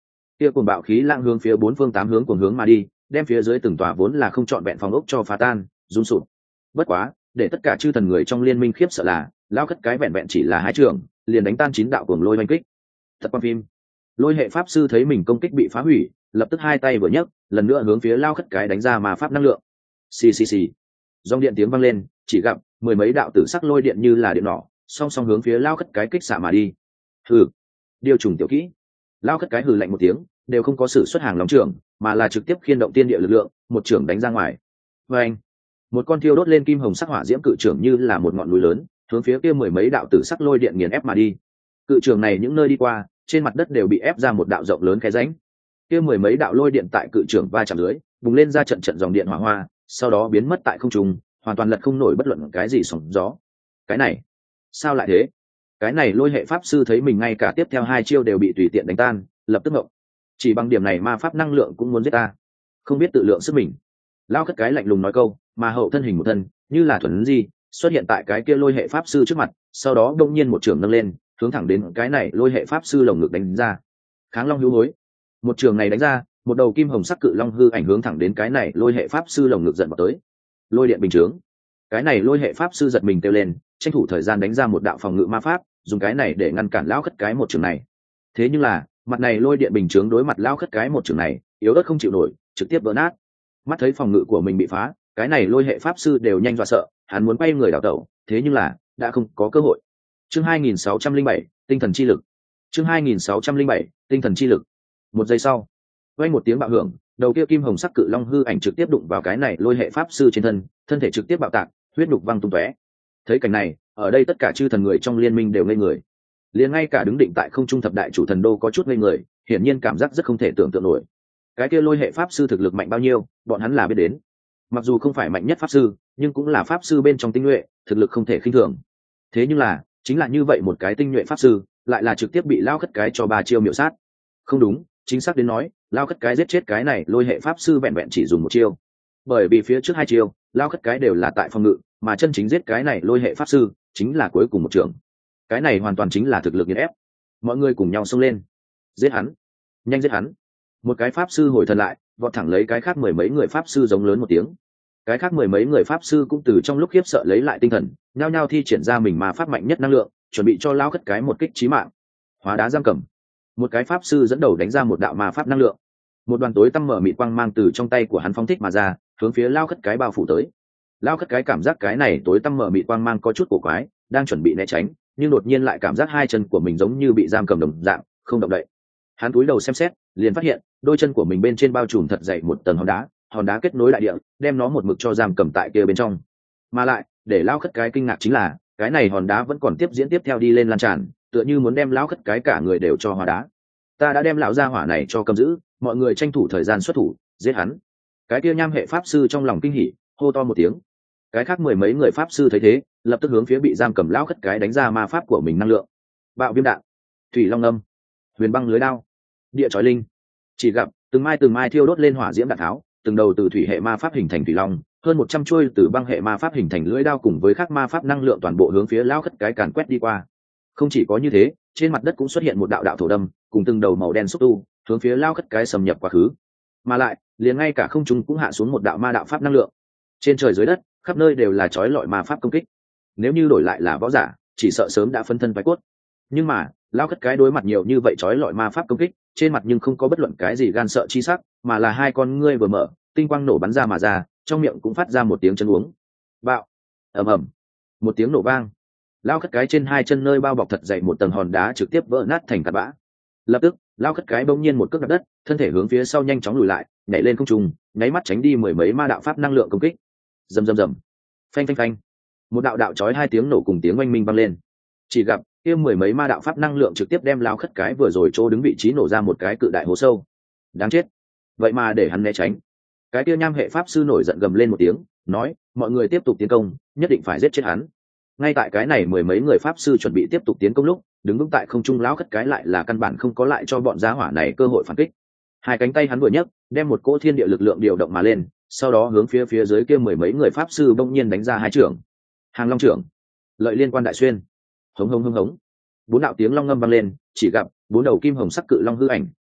kia cuồng bạo khí lãng hướng phía bốn phương tám hướng cuồng hướng mà đi, đem phía dưới từng tòa vốn là không trọn vẹn phòng ốc cho phá tan, rung sụp. Bất quá, để tất cả chư thần người trong liên minh khiếp sợ là, lao khất cái vẹn vẹn chỉ là hai trường, liền đánh tan chín đạo cuồng lôi oanh kích. Thật quan phim. Lôi hệ pháp sư thấy mình công kích bị phá hủy, lập tức hai tay vừa nhấc, lần nữa hướng phía lao khất cái đánh ra mà pháp năng lượng. Xì xì xì. Dòng điện tiếng vang lên, chỉ gặp mười mấy đạo tử sắc lôi điện như là điện nỏ, song song hướng phía lao khất cái kích xạ mà đi. Hừ, điều trùng tiểu kỹ. Lao khất cái hừ lạnh một tiếng, đều không có sự xuất hàng lòng trưởng, mà là trực tiếp khiên động tiên địa lực lượng, một trưởng đánh ra ngoài. Và anh, một con thiêu đốt lên kim hồng sắc hỏa diễm cự trưởng như là một ngọn núi lớn, hướng phía kia mười mấy đạo tử sắc lôi điện nghiền ép mà đi. Cự trưởng này những nơi đi qua, trên mặt đất đều bị ép ra một đạo rộng lớn khe rãnh. Kia mười mấy đạo lôi điện tại cự trưởng va chạm dưới, bùng lên ra trận trận dòng điện hỏa hoa, sau đó biến mất tại không trung, hoàn toàn lật không nổi bất luận cái gì sóng gió. Cái này, sao lại thế? Cái này lôi hệ pháp sư thấy mình ngay cả tiếp theo hai chiêu đều bị tùy tiện đánh tan, lập tức ngộng. Chỉ bằng điểm này ma pháp năng lượng cũng muốn giết ta, không biết tự lượng sức mình. Lao khất cái lạnh lùng nói câu, mà hậu thân hình một thân như là thuần di xuất hiện tại cái kia lôi hệ pháp sư trước mặt, sau đó đông nhiên một trường nâng lên, hướng thẳng đến cái này lôi hệ pháp sư lồng ngực đánh ra. Kháng long hữu hối. Một trường này đánh ra, một đầu kim hồng sắc cự long hư ảnh hướng thẳng đến cái này lôi hệ pháp sư lồng ngực giận vào tới. Lôi điện bình chướng. Cái này lôi hệ pháp sư giật mình kêu lên, tranh thủ thời gian đánh ra một đạo phòng ngự ma pháp, dùng cái này để ngăn cản lão khất cái một trường này. Thế nhưng là mặt này lôi điện bình chướng đối mặt lão khất cái một trường này yếu ớt không chịu nổi, trực tiếp vỡ nát. Mắt thấy phòng ngự của mình bị phá, cái này lôi hệ pháp sư đều nhanh dọa sợ, hắn muốn quay người đảo tẩu, thế nhưng là đã không có cơ hội. Chương hai nghìn sáu trăm lẻ bảy, tinh thần chi lực. Chương hai nghìn sáu trăm lẻ bảy, tinh thần chi lực. Một giây sau, vang một tiếng bạo hưởng, đầu kia kim hồng sắc cự long hư ảnh trực tiếp đụng vào cái này lôi hệ pháp sư trên thân, thân thể trực tiếp bạo tạc, huyết nhục văng tung tóe. Thấy cảnh này, ở đây tất cả chư thần người trong liên minh đều ngây người. Liền ngay cả đứng định tại không trung thập đại chủ thần đô có chút ngây người, hiển nhiên cảm giác rất không thể tưởng tượng nổi. Cái kia lôi hệ pháp sư thực lực mạnh bao nhiêu, bọn hắn là biết đến. Mặc dù không phải mạnh nhất pháp sư, nhưng cũng là pháp sư bên trong tinh nhuệ, thực lực không thể khinh thường. Thế nhưng là, chính là như vậy một cái tinh nhuệ pháp sư, lại là trực tiếp bị lao khất cái cho ba chiêu miểu sát. Không đúng, chính xác đến nói, lao khất cái giết chết cái này lôi hệ pháp sư vẹn vẹn chỉ dùng một chiêu. Bởi vì phía trước hai chiêu, lao khất cái đều là tại phòng ngự, mà chân chính giết cái này lôi hệ pháp sư, chính là cuối cùng một trường. Cái này hoàn toàn chính là thực lực nghiền ép. Mọi người cùng nhau xông lên, giết hắn, nhanh giết hắn. Một cái pháp sư hồi thần lại, vọt thẳng lấy cái khác mười mấy người pháp sư giống lớn một tiếng. Cái khác mười mấy người pháp sư cũng từ trong lúc khiếp sợ lấy lại tinh thần, nhao nhao thi triển ra mình ma pháp mạnh nhất năng lượng, chuẩn bị cho lao khất cái một kích chí mạng. Hóa đá giam cầm. Một cái pháp sư dẫn đầu đánh ra một đạo ma pháp năng lượng. Một đoàn tối tăm mở mịt quang mang từ trong tay của hắn phóng thích mà ra, hướng phía lao khất cái bao phủ tới. Lao khất cái cảm giác cái này tối tăm mở mịt quang mang có chút cổ quái, đang chuẩn bị né tránh, nhưng đột nhiên lại cảm giác hai chân của mình giống như bị giam cầm đồng dạng, không động đậy. Hắn cúi đầu xem xét, liền phát hiện đôi chân của mình bên trên bao trùm thật dày một tầng hòn đá, hòn đá kết nối đại địa, đem nó một mực cho giam cầm tại kia bên trong. Mà lại, để lao khất cái kinh ngạc chính là, cái này hòn đá vẫn còn tiếp diễn tiếp theo đi lên lan tràn, tựa như muốn đem lao khất cái cả người đều cho hóa đá. Ta đã đem lão gia hỏa này cho cầm giữ, mọi người tranh thủ thời gian xuất thủ, giết hắn. Cái kia nham hệ pháp sư trong lòng kinh hỉ, hô to một tiếng. Cái khác mười mấy người pháp sư thấy thế, lập tức hướng phía bị giam cầm lao khất cái đánh ra ma pháp của mình năng lượng. Bạo viêm đạn, thủy long âm, huyền băng lưới đao, địa chói linh. Chỉ gặp từng mai từng mai thiêu đốt lên hỏa diễm đạn tháo, từng đầu từ thủy hệ ma pháp hình thành thủy long, hơn một trăm chuôi từ băng hệ ma pháp hình thành lưỡi đao cùng với các ma pháp năng lượng toàn bộ hướng phía lao khất cái càn quét đi qua. Không chỉ có như thế, trên mặt đất cũng xuất hiện một đạo đạo thổ đâm, cùng từng đầu màu đen xúc tu, hướng phía lao khất cái xâm nhập quá khứ. Mà lại, liền ngay cả không trung cũng hạ xuống một đạo ma đạo pháp năng lượng. Trên trời dưới đất, khắp nơi đều là chói lọi ma pháp công kích. Nếu như đổi lại là võ giả, chỉ sợ sớm đã phân thân vãi cốt. Nhưng mà, lao khất cái đối mặt nhiều như vậy chói lọi ma pháp công kích, trên mặt nhưng không có bất luận cái gì gan sợ chi sắc, mà là hai con ngươi vừa mở, tinh quang nổ bắn ra mà ra, trong miệng cũng phát ra một tiếng chân uống. Bạo, ầm ầm, một tiếng nổ vang. Lao khất cái trên hai chân nơi bao bọc thật dày một tầng hòn đá trực tiếp vỡ nát thành tạt bã. Lập tức, lao khất cái bỗng nhiên một cước đạp đất, thân thể hướng phía sau nhanh chóng lùi lại, nhảy lên không trung, nháy mắt tránh đi mười mấy ma đạo pháp năng lượng công kích. Rầm rầm rầm, phanh phanh phanh, một đạo đạo chói hai tiếng nổ cùng tiếng oanh minh vang lên. Chỉ gặp kia mười mấy ma đạo pháp năng lượng trực tiếp đem lao khất cái vừa rồi chỗ đứng vị trí nổ ra một cái cự đại hố sâu. Đáng chết, vậy mà để hắn né tránh. Cái kia nham hệ pháp sư nổi giận gầm lên một tiếng, nói: mọi người tiếp tục tiến công, nhất định phải giết chết hắn. Ngay tại cái này mười mấy người pháp sư chuẩn bị tiếp tục tiến công lúc, đứng vững tại không trung lão khất cái lại là căn bản không có lại cho bọn giá hỏa này cơ hội phản kích. Hai cánh tay hắn vừa nhấc, đem một cỗ thiên địa lực lượng điều động mà lên, sau đó hướng phía phía dưới kia mười mấy người pháp sư bỗng nhiên đánh ra hai trưởng. Hàng long trưởng, lợi liên quan đại xuyên. Hống hống hống hống, bốn đạo tiếng long ngâm vang lên, chỉ gặp bốn đầu kim hồng sắc cự long hư ảnh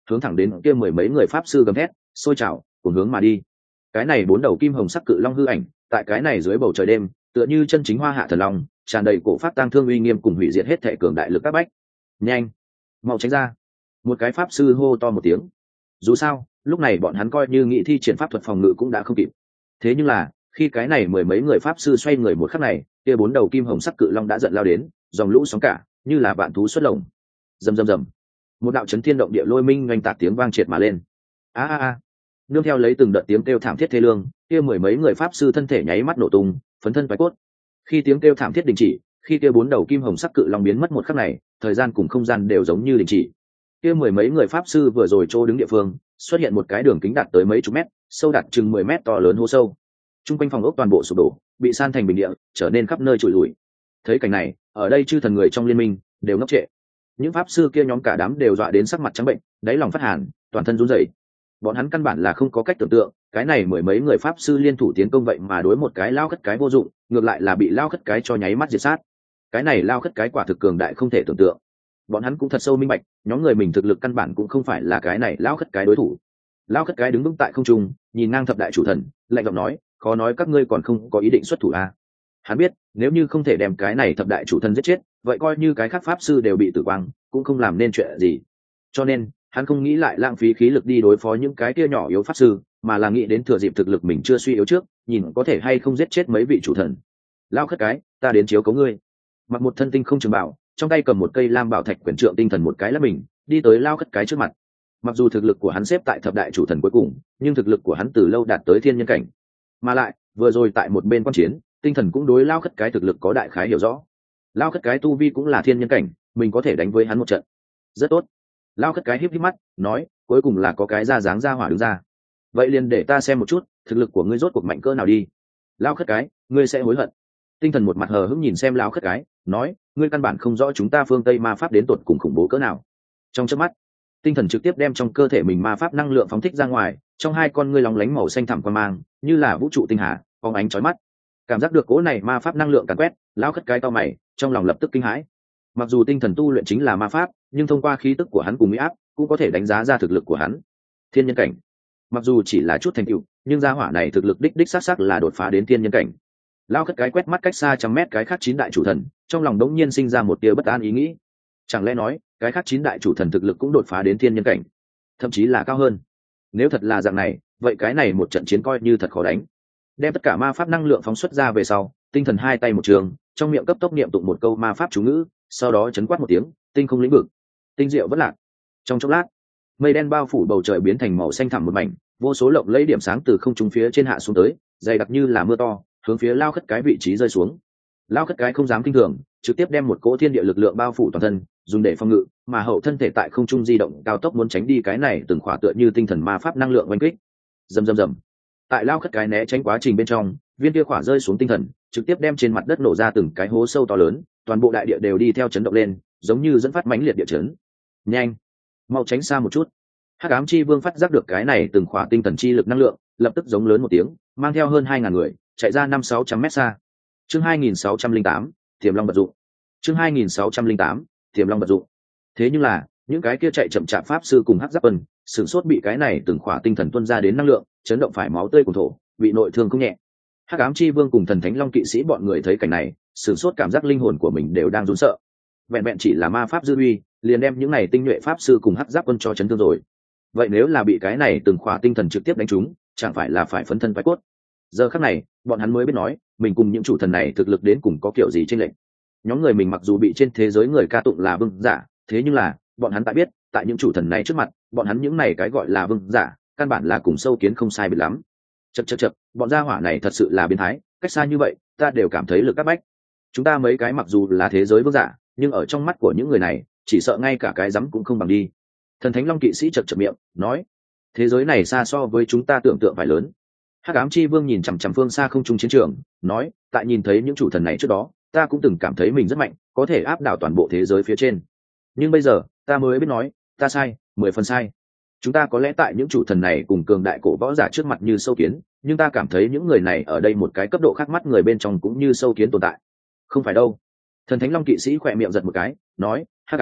hướng thẳng đến kia mười mấy người pháp sư gầm thét sôi trào cùng hướng mà đi. Cái này bốn đầu kim hồng sắc cự long hư ảnh tại cái này dưới bầu trời đêm tựa như chân chính hoa hạ thần long, tràn đầy cổ pháp tang thương uy nghiêm cùng hủy diệt hết thể cường đại lực các bách. Nhanh, mau tránh ra! Một cái pháp sư hô to một tiếng. Dù sao lúc này bọn hắn coi như nghị thi triển pháp thuật phòng ngự cũng đã không kịp. Thế nhưng là khi cái này mười mấy người pháp sư xoay người một khắc này, kia bốn đầu kim hồng sắc cự long đã giận lao đến, dòng lũ sóng cả như là vạn thú xuất lồng. Rầm rầm rầm, một đạo chấn thiên động địa lôi minh oanh tạc tiếng vang triệt mà lên. A a a, nương theo lấy từng đợt tiếng kêu thảm thiết thê lương, kia mười mấy người pháp sư thân thể nháy mắt nổ tung, phấn thân phái cốt. Khi tiếng kêu thảm thiết đình chỉ, khi kia bốn đầu kim hồng sắc cự long biến mất một khắc này, thời gian cùng không gian đều giống như đình chỉ. Kia mười mấy người pháp sư vừa rồi chỗ đứng địa phương, xuất hiện một cái đường kính đạt tới mấy chục mét, sâu đạt chừng mười mét to lớn hố sâu. Trung quanh phòng ốc toàn bộ sụp đổ, bị san thành bình địa, trở nên khắp nơi trụi lùi. Thấy cảnh này, ở đây chư thần người trong liên minh đều ngốc trệ. Những pháp sư kia nhóm cả đám đều dọa đến sắc mặt trắng bệnh, đáy lòng phát hàn, toàn thân run rẩy. Bọn hắn căn bản là không có cách tưởng tượng, cái này mười mấy người pháp sư liên thủ tiến công vậy mà đối một cái lao khất cái vô dụng, ngược lại là bị lao khất cái cho nháy mắt diệt sát. Cái này lao khất cái quả thực cường đại không thể tưởng tượng. Bọn hắn cũng thật sâu minh bạch, nhóm người mình thực lực căn bản cũng không phải là cái này lao khất cái đối thủ. Lao khất cái đứng vững tại không trung, nhìn ngang thập đại chủ thần, lạnh giọng nói, khó nói các ngươi còn không có ý định xuất thủ à. Hắn biết, nếu như không thể đem cái này thập đại chủ thần giết chết, vậy coi như cái khác pháp sư đều bị tử quang, cũng không làm nên chuyện gì. Cho nên, hắn không nghĩ lại lãng phí khí lực đi đối phó những cái kia nhỏ yếu pháp sư, mà là nghĩ đến thừa dịp thực lực mình chưa suy yếu trước, nhìn có thể hay không giết chết mấy vị chủ thần. Lao khất cái, ta đến chiếu cấu ngươi. Mặc một thân tinh không trường bảo, trong tay cầm một cây lam bảo thạch quyển trượng tinh thần một cái là mình, đi tới Lao khất cái trước mặt. Mặc dù thực lực của hắn xếp tại thập đại chủ thần cuối cùng, nhưng thực lực của hắn từ lâu đạt tới thiên nhân cảnh. Mà lại, vừa rồi tại một bên quan chiến, tinh thần cũng đối Lao khất cái thực lực có đại khái hiểu rõ. Lao khất cái tu vi cũng là thiên nhân cảnh, mình có thể đánh với hắn một trận. Rất tốt. Lao khất cái híp híp mắt, nói, cuối cùng là có cái ra dáng ra hỏa đứng ra. Vậy liền để ta xem một chút, thực lực của ngươi rốt cuộc mạnh cỡ nào đi. Lao khất cái, ngươi sẽ hối hận. Tinh thần một mặt hờ hững nhìn xem Lao khất cái, nói, ngươi căn bản không rõ chúng ta phương Tây ma pháp đến tột cùng khủng bố cỡ nào. Trong chớp mắt, tinh thần trực tiếp đem trong cơ thể mình ma pháp năng lượng phóng thích ra ngoài, trong hai con ngươi lóng lánh màu xanh thẳm quan mang, như là vũ trụ tinh hà, phóng ánh chói mắt. Cảm giác được cỗ này ma pháp năng lượng càn quét, Lao khất cái cau mày, trong lòng lập tức kinh hãi. Mặc dù tinh thần tu luyện chính là ma pháp, nhưng thông qua khí tức của hắn cùng mỹ áp, cũng có thể đánh giá ra thực lực của hắn. Thiên nhân cảnh. Mặc dù chỉ là chút thành tựu, nhưng gia hỏa này thực lực đích đích xác xác là đột phá đến thiên nhân cảnh. Lao khất cái quét mắt cách xa trăm mét cái khác chín đại chủ thần, trong lòng đống nhiên sinh ra một tia bất an ý nghĩ. Chẳng lẽ nói, cái khác chín đại chủ thần thực lực cũng đột phá đến thiên nhân cảnh, thậm chí là cao hơn. Nếu thật là dạng này, vậy cái này một trận chiến coi như thật khó đánh. Đem tất cả ma pháp năng lượng phóng xuất ra về sau, tinh thần hai tay một trường, trong miệng cấp tốc niệm tụng một câu ma pháp chú ngữ, sau đó chấn quát một tiếng, tinh không lĩnh vực, tinh diệu vất lạc. Trong chốc lát, mây đen bao phủ bầu trời biến thành màu xanh thẳm một mảnh, vô số lộng lẫy điểm sáng từ không trung phía trên hạ xuống tới, dày đặc như là mưa to, hướng phía Lao khất cái vị trí rơi xuống. Lao khất cái không dám kinh thường, trực tiếp đem một cỗ thiên địa lực lượng bao phủ toàn thân, dùng để phòng ngự, mà hậu thân thể tại không trung di động cao tốc muốn tránh đi cái này từng khỏa tựa như tinh thần ma pháp năng lượng oanh kích. Rầm rầm rầm. Tại Lao khất cái né tránh quá trình bên trong, viên kia khỏa rơi xuống tinh thần, trực tiếp đem trên mặt đất nổ ra từng cái hố sâu to lớn, toàn bộ đại địa đều đi theo chấn động lên, giống như dẫn phát mãnh liệt địa chấn. Nhanh, mau tránh xa một chút. Hắc ám chi vương phát giác được cái này từng khỏa tinh thần chi lực năng lượng, lập tức giống lớn một tiếng, mang theo hơn hai ngàn người chạy ra năm sáu trăm mét xa. Chương hai nghìn sáu trăm linh tám, Tiềm Long vật dụng. Chương hai nghìn sáu trăm linh tám, Tiềm Long vật dụng. Thế nhưng là, những cái kia chạy chậm chạp pháp sư cùng hắc giáp quân, sửng sốt bị cái này từng khỏa tinh thần tuôn ra đến năng lượng, chấn động phải máu tươi cùng thổ, bị nội thương không nhẹ. Hắc ám chi vương cùng thần thánh long kỵ sĩ bọn người thấy cảnh này, sửng sốt cảm giác linh hồn của mình đều đang run sợ. Vẹn vẹn chỉ là ma pháp dư uy, liền đem những này tinh nhuệ pháp sư cùng hắc giáp quân cho chấn thương rồi. Vậy nếu là bị cái này từng khỏa tinh thần trực tiếp đánh trúng, chẳng phải là phải phấn thân phái cốt. Giờ khắc này, bọn hắn mới biết nói, mình cùng những chủ thần này thực lực đến cùng có kiểu gì chênh lệch. Nhóm người mình mặc dù bị trên thế giới người ca tụng là vương giả, thế nhưng là, bọn hắn tại biết, tại những chủ thần này trước mặt, bọn hắn những này cái gọi là vương giả, căn bản là cùng sâu kiến không sai biệt lắm. Chậc chậc chậc, bọn gia hỏa này thật sự là biến thái, cách xa như vậy, ta đều cảm thấy lực áp bách. Chúng ta mấy cái mặc dù là thế giới vương giả, nhưng ở trong mắt của những người này, chỉ sợ ngay cả cái rắm cũng không bằng đi. Thần thánh long kỵ sĩ chật chật miệng, nói, thế giới này xa so với chúng ta tưởng tượng phải lớn. Hắc ám chi vương nhìn chằm chằm phương xa không trung chiến trường, nói, tại nhìn thấy những chủ thần này trước đó, ta cũng từng cảm thấy mình rất mạnh, có thể áp đảo toàn bộ thế giới phía trên. Nhưng bây giờ, ta mới biết nói, ta sai, mười phần sai. Chúng ta có lẽ tại những chủ thần này cùng cường đại cổ võ giả trước mặt như sâu kiến, nhưng ta cảm thấy những người này ở đây một cái cấp độ khác mắt người bên trong cũng như sâu kiến tồn tại. Không phải đâu. Thần thánh long kỵ sĩ khỏe miệng giật một cái, nói, hắc ám,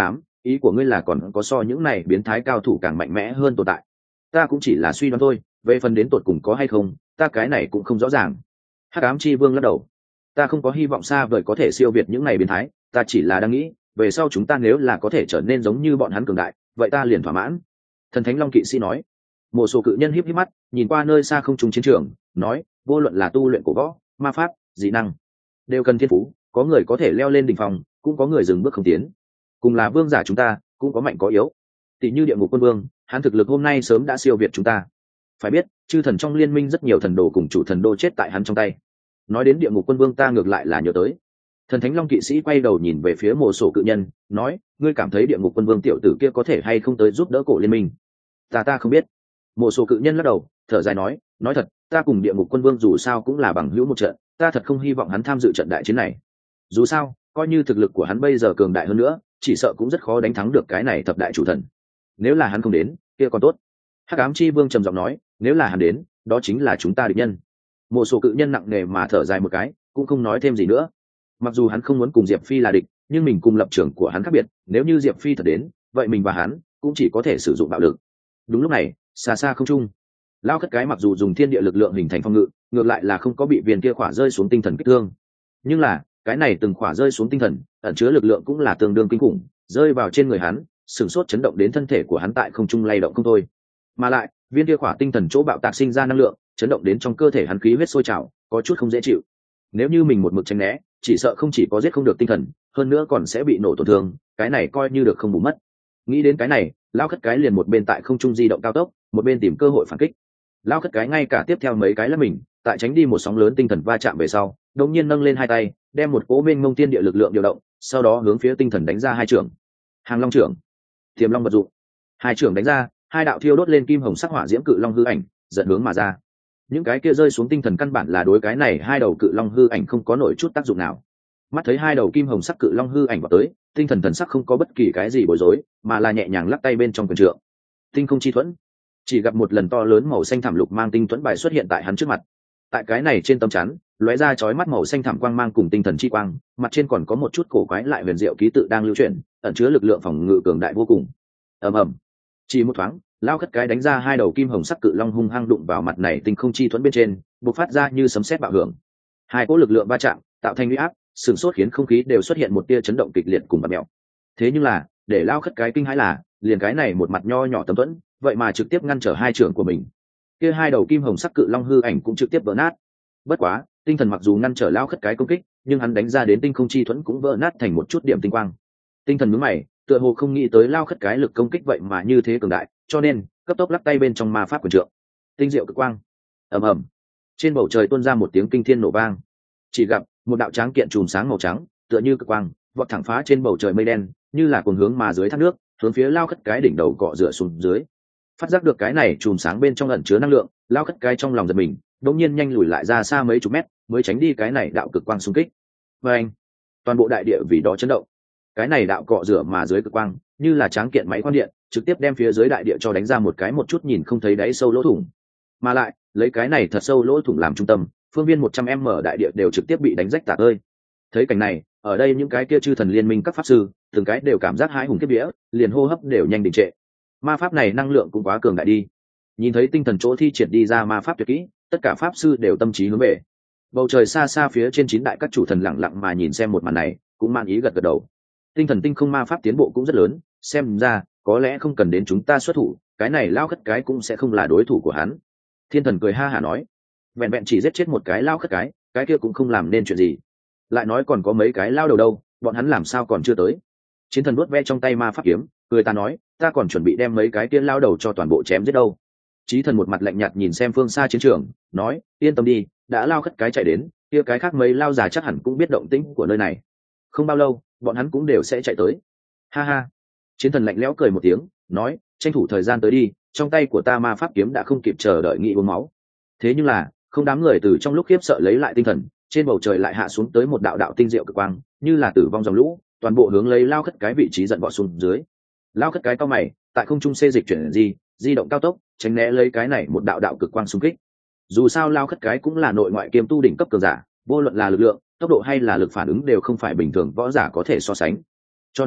ý của ngươi là còn có so những này biến thái cao thủ càng mạnh mẽ hơn tồn tại? Ta cũng chỉ là suy đoán thôi, về phần đến tột cùng có hay không, ta cái này cũng không rõ ràng. Hắc ám chi vương lắc đầu. Ta không có hy vọng xa vời có thể siêu việt những này biến thái, ta chỉ là đang nghĩ, về sau chúng ta nếu là có thể trở nên giống như bọn hắn cường đại, vậy ta liền thỏa mãn. Thần thánh long kỵ sĩ nói. Một số cự nhân híp híp mắt, nhìn qua nơi xa không trung chiến trường, nói, vô luận là tu luyện cổ võ, ma pháp, dị năng, đều cần thiên phú, có người có thể leo lên đỉnh phong, cũng có người dừng bước không tiến. Cùng là vương giả chúng ta, cũng có mạnh có yếu. Tỷ như địa ngục quân vương, hắn thực lực hôm nay sớm đã siêu việt chúng ta. Phải biết, chư thần trong liên minh rất nhiều thần đồ cùng chủ thần đô chết tại hắn trong tay. Nói đến địa ngục quân vương ta ngược lại là nhớ tới. Thần thánh long kỵ sĩ quay đầu nhìn về phía mộ sổ cự nhân, nói, ngươi cảm thấy địa ngục quân vương tiểu tử kia có thể hay không tới giúp đỡ cổ liên minh? Ta ta không biết. Mộ sổ cự nhân lắc đầu, thở dài nói, nói thật, ta cùng địa ngục quân vương dù sao cũng là bằng hữu một trận, ta thật không hy vọng hắn tham dự trận đại chiến này. Dù sao, coi như thực lực của hắn bây giờ cường đại hơn nữa, chỉ sợ cũng rất khó đánh thắng được cái này thập đại chủ thần. Nếu là hắn không đến, kia còn tốt. Hắc ám chi vương trầm giọng nói, nếu là hắn đến, đó chính là chúng ta địch nhân. Một số cự nhân nặng nề mà thở dài một cái, cũng không nói thêm gì nữa. Mặc dù hắn không muốn cùng Diệp Phi là địch, nhưng mình cùng lập trường của hắn khác biệt, nếu như Diệp Phi thật đến, vậy mình và hắn cũng chỉ có thể sử dụng bạo lực. Đúng lúc này, xa xa không trung, lao khất cái mặc dù dùng thiên địa lực lượng hình thành phong ngự, ngược lại là không có bị viên kia khỏa rơi xuống tinh thần kích thương. Nhưng là, cái này từng khỏa rơi xuống tinh thần, ẩn chứa lực lượng cũng là tương đương kinh khủng, rơi vào trên người hắn, sửng sốt chấn động đến thân thể của hắn tại không trung lay động không thôi. Mà lại, viên kia khỏa tinh thần chỗ bạo tạc sinh ra năng lượng, chấn động đến trong cơ thể hắn khí huyết sôi trào, có chút không dễ chịu. Nếu như mình một mực tránh né, chỉ sợ không chỉ có giết không được tinh thần, hơn nữa còn sẽ bị nổ tổn thương, cái này coi như được không bù mất. Nghĩ đến cái này, lao khất cái liền một bên tại không trung di động cao tốc, một bên tìm cơ hội phản kích. Lao khất cái ngay cả tiếp theo mấy cái là mình, tại tránh đi một sóng lớn tinh thần va chạm về sau, đột nhiên nâng lên hai tay, đem một cỗ bên ngông tiên địa lực lượng điều động, sau đó hướng phía tinh thần đánh ra hai trưởng. Hàng long trưởng, Tiềm long vật dụng. Hai trưởng đánh ra, hai đạo thiêu đốt lên kim hồng sắc hỏa diễm cự long hư ảnh, dẫn hướng mà ra. Những cái kia rơi xuống tinh thần căn bản là đối cái này hai đầu cự long hư ảnh không có nổi chút tác dụng nào. Mắt thấy hai đầu kim hồng sắc cự long hư ảnh vào tới, tinh thần thần sắc không có bất kỳ cái gì bối rối, mà là nhẹ nhàng lắc tay bên trong quyền trượng. Tinh không chi thuẫn. Chỉ gặp một lần to lớn màu xanh thảm lục mang tinh thuẫn bài xuất hiện tại hắn trước mặt. Tại cái này trên tấm chắn, lóe ra chói mắt màu xanh thảm quang mang cùng tinh thần chi quang, mặt trên còn có một chút cổ quái lại huyền diệu ký tự đang lưu chuyển, ẩn chứa lực lượng phòng ngự cường đại vô cùng. Ầm ầm. Chỉ một thoáng, lao khất cái đánh ra hai đầu kim hồng sắc cự long hung hăng đụng vào mặt này tinh không chi thuẫn bên trên, bộc phát ra như sấm sét bạo hưởng. Hai cỗ lực lượng va chạm, tạo thành uy áp, sừng sốt khiến không khí đều xuất hiện một tia chấn động kịch liệt cùng bạt mèo. Thế nhưng là, để lao khất cái kinh hãi là, liền cái này một mặt nho nhỏ tấm thuẫn, vậy mà trực tiếp ngăn trở hai trưởng của mình. Kia hai đầu kim hồng sắc cự long hư ảnh cũng trực tiếp vỡ nát. Bất quá, tinh thần mặc dù ngăn trở lao khất cái công kích, nhưng hắn đánh ra đến tinh không chi thuẫn cũng vỡ nát thành một chút điểm tinh quang. Tinh thần nhướng mày, tựa hồ không nghĩ tới lao khất cái lực công kích vậy mà như thế cường đại, cho nên cấp tốc lắc tay bên trong ma pháp quyền trượng. Tinh diệu cực quang. Ầm ầm. Trên bầu trời tuôn ra một tiếng kinh thiên nổ vang. Chỉ gặp một đạo tráng kiện chùm sáng màu trắng, tựa như cực quang, vọt thẳng phá trên bầu trời mây đen, như là cuồng hướng mà dưới thác nước, hướng phía lao khất cái đỉnh đầu cọ rửa xuống dưới. Phát giác được cái này chùm sáng bên trong ẩn chứa năng lượng, lao khất cái trong lòng giật mình, đột nhiên nhanh lùi lại ra xa mấy chục mét, mới tránh đi cái này đạo cực quang xung kích. Và anh, toàn bộ đại địa vì đó chấn động. Cái này đạo cọ rửa mà dưới cực quang, như là tráng kiện máy khoan điện, trực tiếp đem phía dưới đại địa cho đánh ra một cái một chút nhìn không thấy đáy sâu lỗ thủng. Mà lại, lấy cái này thật sâu lỗ thủng làm trung tâm, phương viên một trăm mét đại địa đều trực tiếp bị đánh rách tạc ơi. Thấy cảnh này, ở đây những cái kia chư thần liên minh các pháp sư, từng cái đều cảm giác hãi hùng kiếp vía, liền hô hấp đều nhanh đình trệ. Ma pháp này năng lượng cũng quá cường đại đi. Nhìn thấy tinh thần chỗ thi triển đi ra ma pháp tuyệt kỹ, tất cả pháp sư đều tâm trí hướng về. Bầu trời xa xa phía trên chín đại các chủ thần lặng lặng mà nhìn xem một màn này, cũng man ý gật gật đầu. Tinh thần tinh không ma pháp tiến bộ cũng rất lớn, xem ra có lẽ không cần đến chúng ta xuất thủ, cái này lao khất cái cũng sẽ không là đối thủ của hắn. Thiên thần cười ha hả nói, vẹn vẹn chỉ giết chết một cái lao khất cái, cái kia cũng không làm nên chuyện gì. Lại nói còn có mấy cái lao đầu đâu, bọn hắn làm sao còn chưa tới. Chiến thần vuốt ve trong tay ma pháp kiếm, cười ta nói, ta còn chuẩn bị đem mấy cái kia lao đầu cho toàn bộ chém giết đâu. Chí thần một mặt lạnh nhạt nhìn xem phương xa chiến trường, nói, yên tâm đi, đã lao khất cái chạy đến, kia cái khác mấy lao già chắc hẳn cũng biết động tĩnh của nơi này. Không bao lâu, bọn hắn cũng đều sẽ chạy tới. Ha ha. Chiến thần lạnh lẽo cười một tiếng, nói, tranh thủ thời gian tới đi, trong tay của ta ma pháp kiếm đã không kịp chờ đợi nghị uống máu. Thế nhưng là, không đám người từ trong lúc khiếp sợ lấy lại tinh thần, trên bầu trời lại hạ xuống tới một đạo đạo tinh diệu cực quang, như là tử vong dòng lũ, toàn bộ hướng lấy lao khất cái vị trí giận vọt xuống dưới. Lao khất cái cao mày, tại không trung xê dịch chuyển gì, di động cao tốc, tránh né lấy cái này một đạo đạo cực quang xung kích. Dù sao lao khất cái cũng là nội ngoại kiêm tu đỉnh cấp cường giả, vô luận là lực lượng, tốc độ hay là lực phản ứng đều không phải bình thường võ giả có thể so sánh. Cho nên,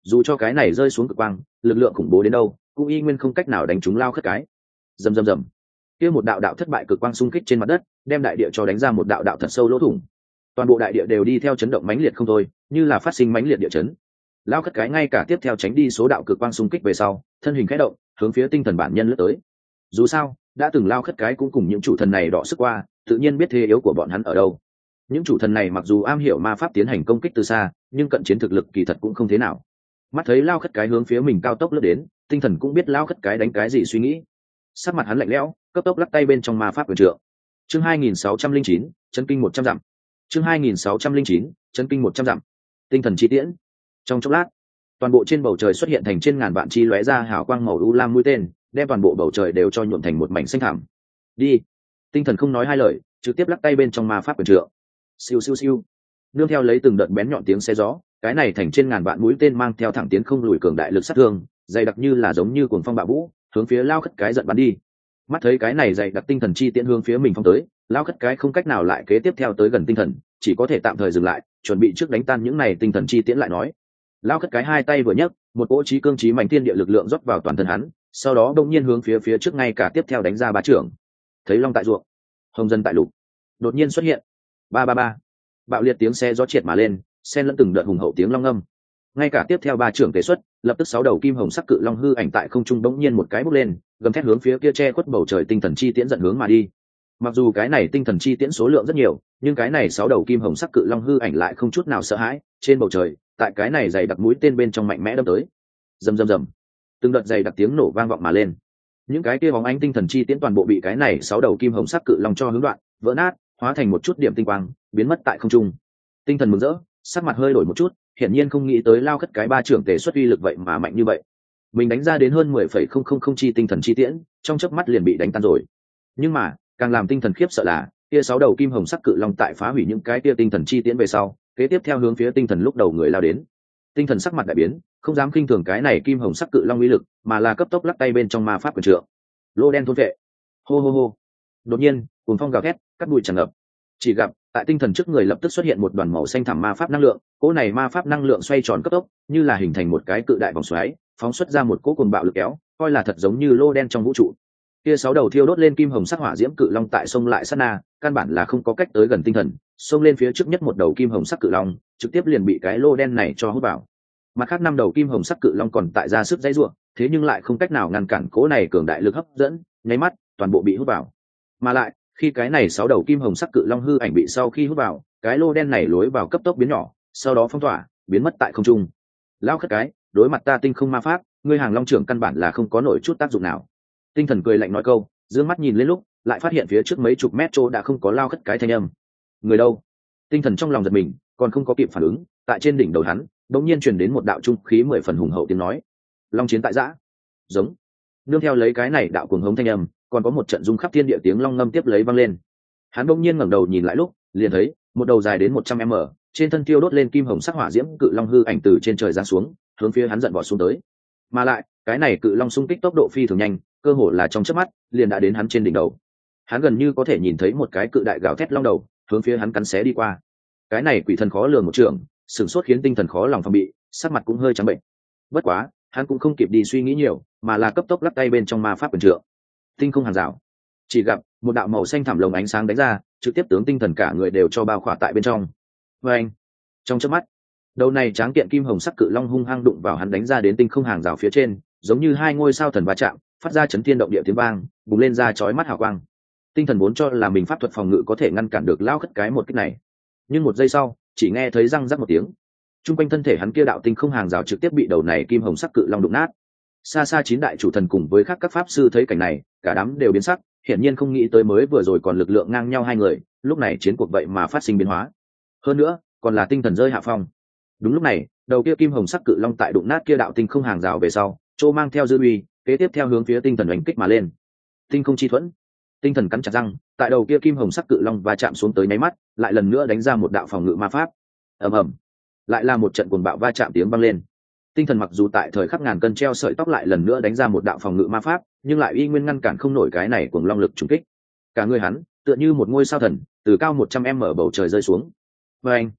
dù cho cái này rơi xuống cực quang lực lượng khủng bố đến đâu cũng y nguyên không cách nào đánh trúng lao khất cái. Rầm rầm rầm, kia một đạo đạo thất bại cực quang xung kích trên mặt đất đem đại địa cho đánh ra một đạo đạo thật sâu lỗ thủng, toàn bộ đại địa đều đi theo chấn động mãnh liệt không thôi, như là phát sinh mãnh liệt địa chấn. Lao khất cái ngay cả tiếp theo tránh đi số đạo cực quang xung kích về sau, thân hình khẽ động hướng phía tinh thần bản nhân lướt tới. Dù sao đã từng Lao khất cái cũng cùng những chủ thần này đọ sức qua, tự nhiên biết thế yếu của bọn hắn ở đâu. Những chủ thần này mặc dù am hiểu ma pháp tiến hành công kích từ xa, nhưng cận chiến thực lực kỳ thật cũng không thế nào. Mắt thấy Lao khất cái hướng phía mình cao tốc lướt đến, tinh thần cũng biết Lao khất cái đánh cái gì suy nghĩ. Sắc mặt hắn lạnh lẽo, cấp tốc lắc tay bên trong ma pháp quyền trượng. Chương hai nghìn sáu trăm linh chín, chấn kinh một trăm dặm. Chương hai nghìn sáu trăm linh chín, chấn kinh một trăm dặm. Tinh thần chi tiễn. Trong chốc lát, toàn bộ trên bầu trời xuất hiện thành trên ngàn vạn chi lóe ra hào quang màu u lam mũi tên, đem toàn bộ bầu trời đều cho nhuộm thành một mảnh xanh thẳm. Đi. Tinh thần không nói hai lời, trực tiếp lắc tay bên trong ma pháp quyền trượng. Siêu siêu siêu. Nương theo lấy từng đợt bén nhọn tiếng xe gió, cái này thành trên ngàn vạn mũi tên mang theo thẳng tiến không lùi cường đại lực sát thương, dày đặc như là giống như cuồng phong bạo vũ, hướng phía Lao khất cái giận bắn đi. Mắt thấy cái này dày đặc tinh thần chi tiễn hướng phía mình phong tới, Lao khất cái không cách nào lại kế tiếp theo tới gần tinh thần, chỉ có thể tạm thời dừng lại, chuẩn bị trước đánh tan những này tinh thần chi tiễn lại nói. Lao khất cái hai tay vừa nhấc, một cỗ trí cương trí mạnh thiên địa lực lượng rót vào toàn thân hắn, sau đó đông nhiên hướng phía phía trước ngay cả tiếp theo đánh ra ba trưởng. Thấy long tại ruộng, hồng dân tại lục, đột nhiên xuất hiện. Ba ba ba. Bạo liệt tiếng xe gió triệt mà lên, xen lẫn từng đợt hùng hậu tiếng long âm. Ngay cả tiếp theo ba trưởng tế xuất, lập tức sáu đầu kim hồng sắc cự long hư ảnh tại không trung bỗng nhiên một cái bốc lên, gầm thét hướng phía kia che khuất bầu trời tinh thần chi tiễn dẫn hướng mà đi. Mặc dù cái này tinh thần chi tiễn số lượng rất nhiều, nhưng cái này sáu đầu kim hồng sắc cự long hư ảnh lại không chút nào sợ hãi, trên bầu trời, tại cái này dày đặc mũi tên bên trong mạnh mẽ đâm tới. Rầm rầm rầm. Từng đợt dày đặc tiếng nổ vang vọng mà lên. Những cái kia bóng ánh tinh thần chi tiễn toàn bộ bị cái này sáu đầu kim hồng sắc cự long cho hướng đoạn, vỡ nát, hóa thành một chút điểm tinh quang, biến mất tại không trung. Tinh thần mừng rỡ, sắc mặt hơi đổi một chút, hiển nhiên không nghĩ tới Lao khất cái ba trưởng tề xuất uy lực vậy mà mạnh như vậy. Mình đánh ra đến hơn mười phẩy không không không chi tinh thần chi tiễn, trong chớp mắt liền bị đánh tan rồi. Nhưng mà, càng làm tinh thần khiếp sợ là, kia sáu đầu kim hồng sắc cự long tại phá hủy những cái kia tinh thần chi tiễn về sau, kế tiếp theo hướng phía tinh thần lúc đầu người lao đến. Tinh thần sắc mặt đại biến, không dám khinh thường cái này kim hồng sắc cự long uy lực, mà là cấp tốc lắc tay bên trong ma pháp quyền trượng. Lô đen thôn vệ. Hô hô hô. Đột nhiên, cuồng phong gào thét, cắt bụi tràn ngập. Chỉ gặp, tại tinh thần trước người lập tức xuất hiện một đoàn màu xanh thẳm ma pháp năng lượng, cỗ này ma pháp năng lượng xoay tròn cấp tốc, như là hình thành một cái cự đại vòng xoáy, phóng xuất ra một cỗ cuồng bạo lực kéo, coi là thật giống như lô đen trong vũ trụ. Kia sáu đầu thiêu đốt lên kim hồng sắc hỏa diễm cự long tại sông lại sát na, căn bản là không có cách tới gần tinh thần, xông lên phía trước nhất một đầu kim hồng sắc cự long, trực tiếp liền bị cái lô đen này cho hút vào. Mặt khác năm đầu kim hồng sắc cự long còn tại ra sức dãy rủa, thế nhưng lại không cách nào ngăn cản cỗ này cường đại lực hấp dẫn, nháy mắt, toàn bộ bị hút vào. Mà lại, khi cái này sáu đầu kim hồng sắc cự long hư ảnh bị sau khi hút vào, cái lô đen này lối vào cấp tốc biến nhỏ, sau đó phong tỏa, biến mất tại không trung. Lao khất cái, đối mặt ta tinh không ma pháp, ngươi hàng long trưởng căn bản là không có nổi chút tác dụng nào. Tinh thần cười lạnh nói câu, dương mắt nhìn lên lúc, lại phát hiện phía trước mấy chục mét chỗ đã không có Lao khất cái thanh âm. Người đâu? Tinh thần trong lòng giật mình, còn không có kịp phản ứng, tại trên đỉnh đầu hắn, đột nhiên truyền đến một đạo trung khí mười phần hùng hậu tiếng nói. Long chiến tại giã. Giống. Nương theo lấy cái này đạo cuồng hống thanh âm, còn có một trận rung khắp thiên địa tiếng long ngâm tiếp lấy vang lên. Hắn bỗng nhiên ngẩng đầu nhìn lại lúc, liền thấy một đầu dài đến một trăm mét, trên thân tiêu đốt lên kim hồng sắc hỏa diễm cự long hư ảnh từ trên trời giáng xuống, hướng phía hắn giận vọt xuống tới. Mà lại, cái này cự long xung kích tốc độ phi thường nhanh, cơ hồ là trong chớp mắt, liền đã đến hắn trên đỉnh đầu. Hắn gần như có thể nhìn thấy một cái cự đại gào thét long đầu, hướng phía hắn cắn xé đi qua. Cái này quỷ thần khó lường một trường, sửng sốt khiến tinh thần khó lòng phòng bị, sắc mặt cũng hơi trắng bệnh. Bất quá, hắn cũng không kịp đi suy nghĩ nhiều, mà là cấp tốc lắc tay bên trong ma pháp quyền trượng. Tinh không hàng rào. Chỉ gặp một đạo màu xanh thẳm lồng ánh sáng đánh ra, trực tiếp tướng tinh thần cả người đều cho bao khỏa tại bên trong. Và anh, trong chớp mắt, đầu này tráng kiện kim hồng sắc cự long hung hăng đụng vào hắn đánh ra đến tinh không hàng rào phía trên, giống như hai ngôi sao thần va chạm, phát ra chấn thiên động địa tiếng vang, bùng lên ra chói mắt hào quang. Tinh thần vốn cho là mình pháp thuật phòng ngự có thể ngăn cản được Lao khất cái một kích này, nhưng một giây sau, chỉ nghe thấy răng rắc một tiếng, trung quanh thân thể hắn kia đạo tinh không hàng rào trực tiếp bị đầu này kim hồng sắc cự long đụng nát. Xa xa chín đại chủ thần cùng với các các pháp sư thấy cảnh này, cả đám đều biến sắc, hiển nhiên không nghĩ tới mới vừa rồi còn lực lượng ngang nhau hai người, lúc này chiến cuộc vậy mà phát sinh biến hóa. Hơn nữa, còn là tinh thần rơi hạ phong. Đúng lúc này, đầu kia kim hồng sắc cự long tại đụng nát kia đạo tinh không hàng rào về sau, chỗ mang theo dư uy, kế tiếp theo hướng phía tinh thần đánh kích mà lên. Tinh không chi thuẫn. Tinh thần cắn chặt răng, tại đầu kia kim hồng sắc cự long va chạm xuống tới nháy mắt, lại lần nữa đánh ra một đạo phòng ngự ma pháp. Ầm ầm, lại là một trận cuồng bạo va chạm tiếng vang lên. Tinh thần mặc dù tại thời khắc ngàn cân treo sợi tóc lại lần nữa đánh ra một đạo phòng ngự ma pháp, nhưng lại y nguyên ngăn cản không nổi cái này cuồng long lực trùng kích. Cả người hắn tựa như một ngôi sao thần, từ cao một trăm mét bầu trời rơi xuống. Và anh,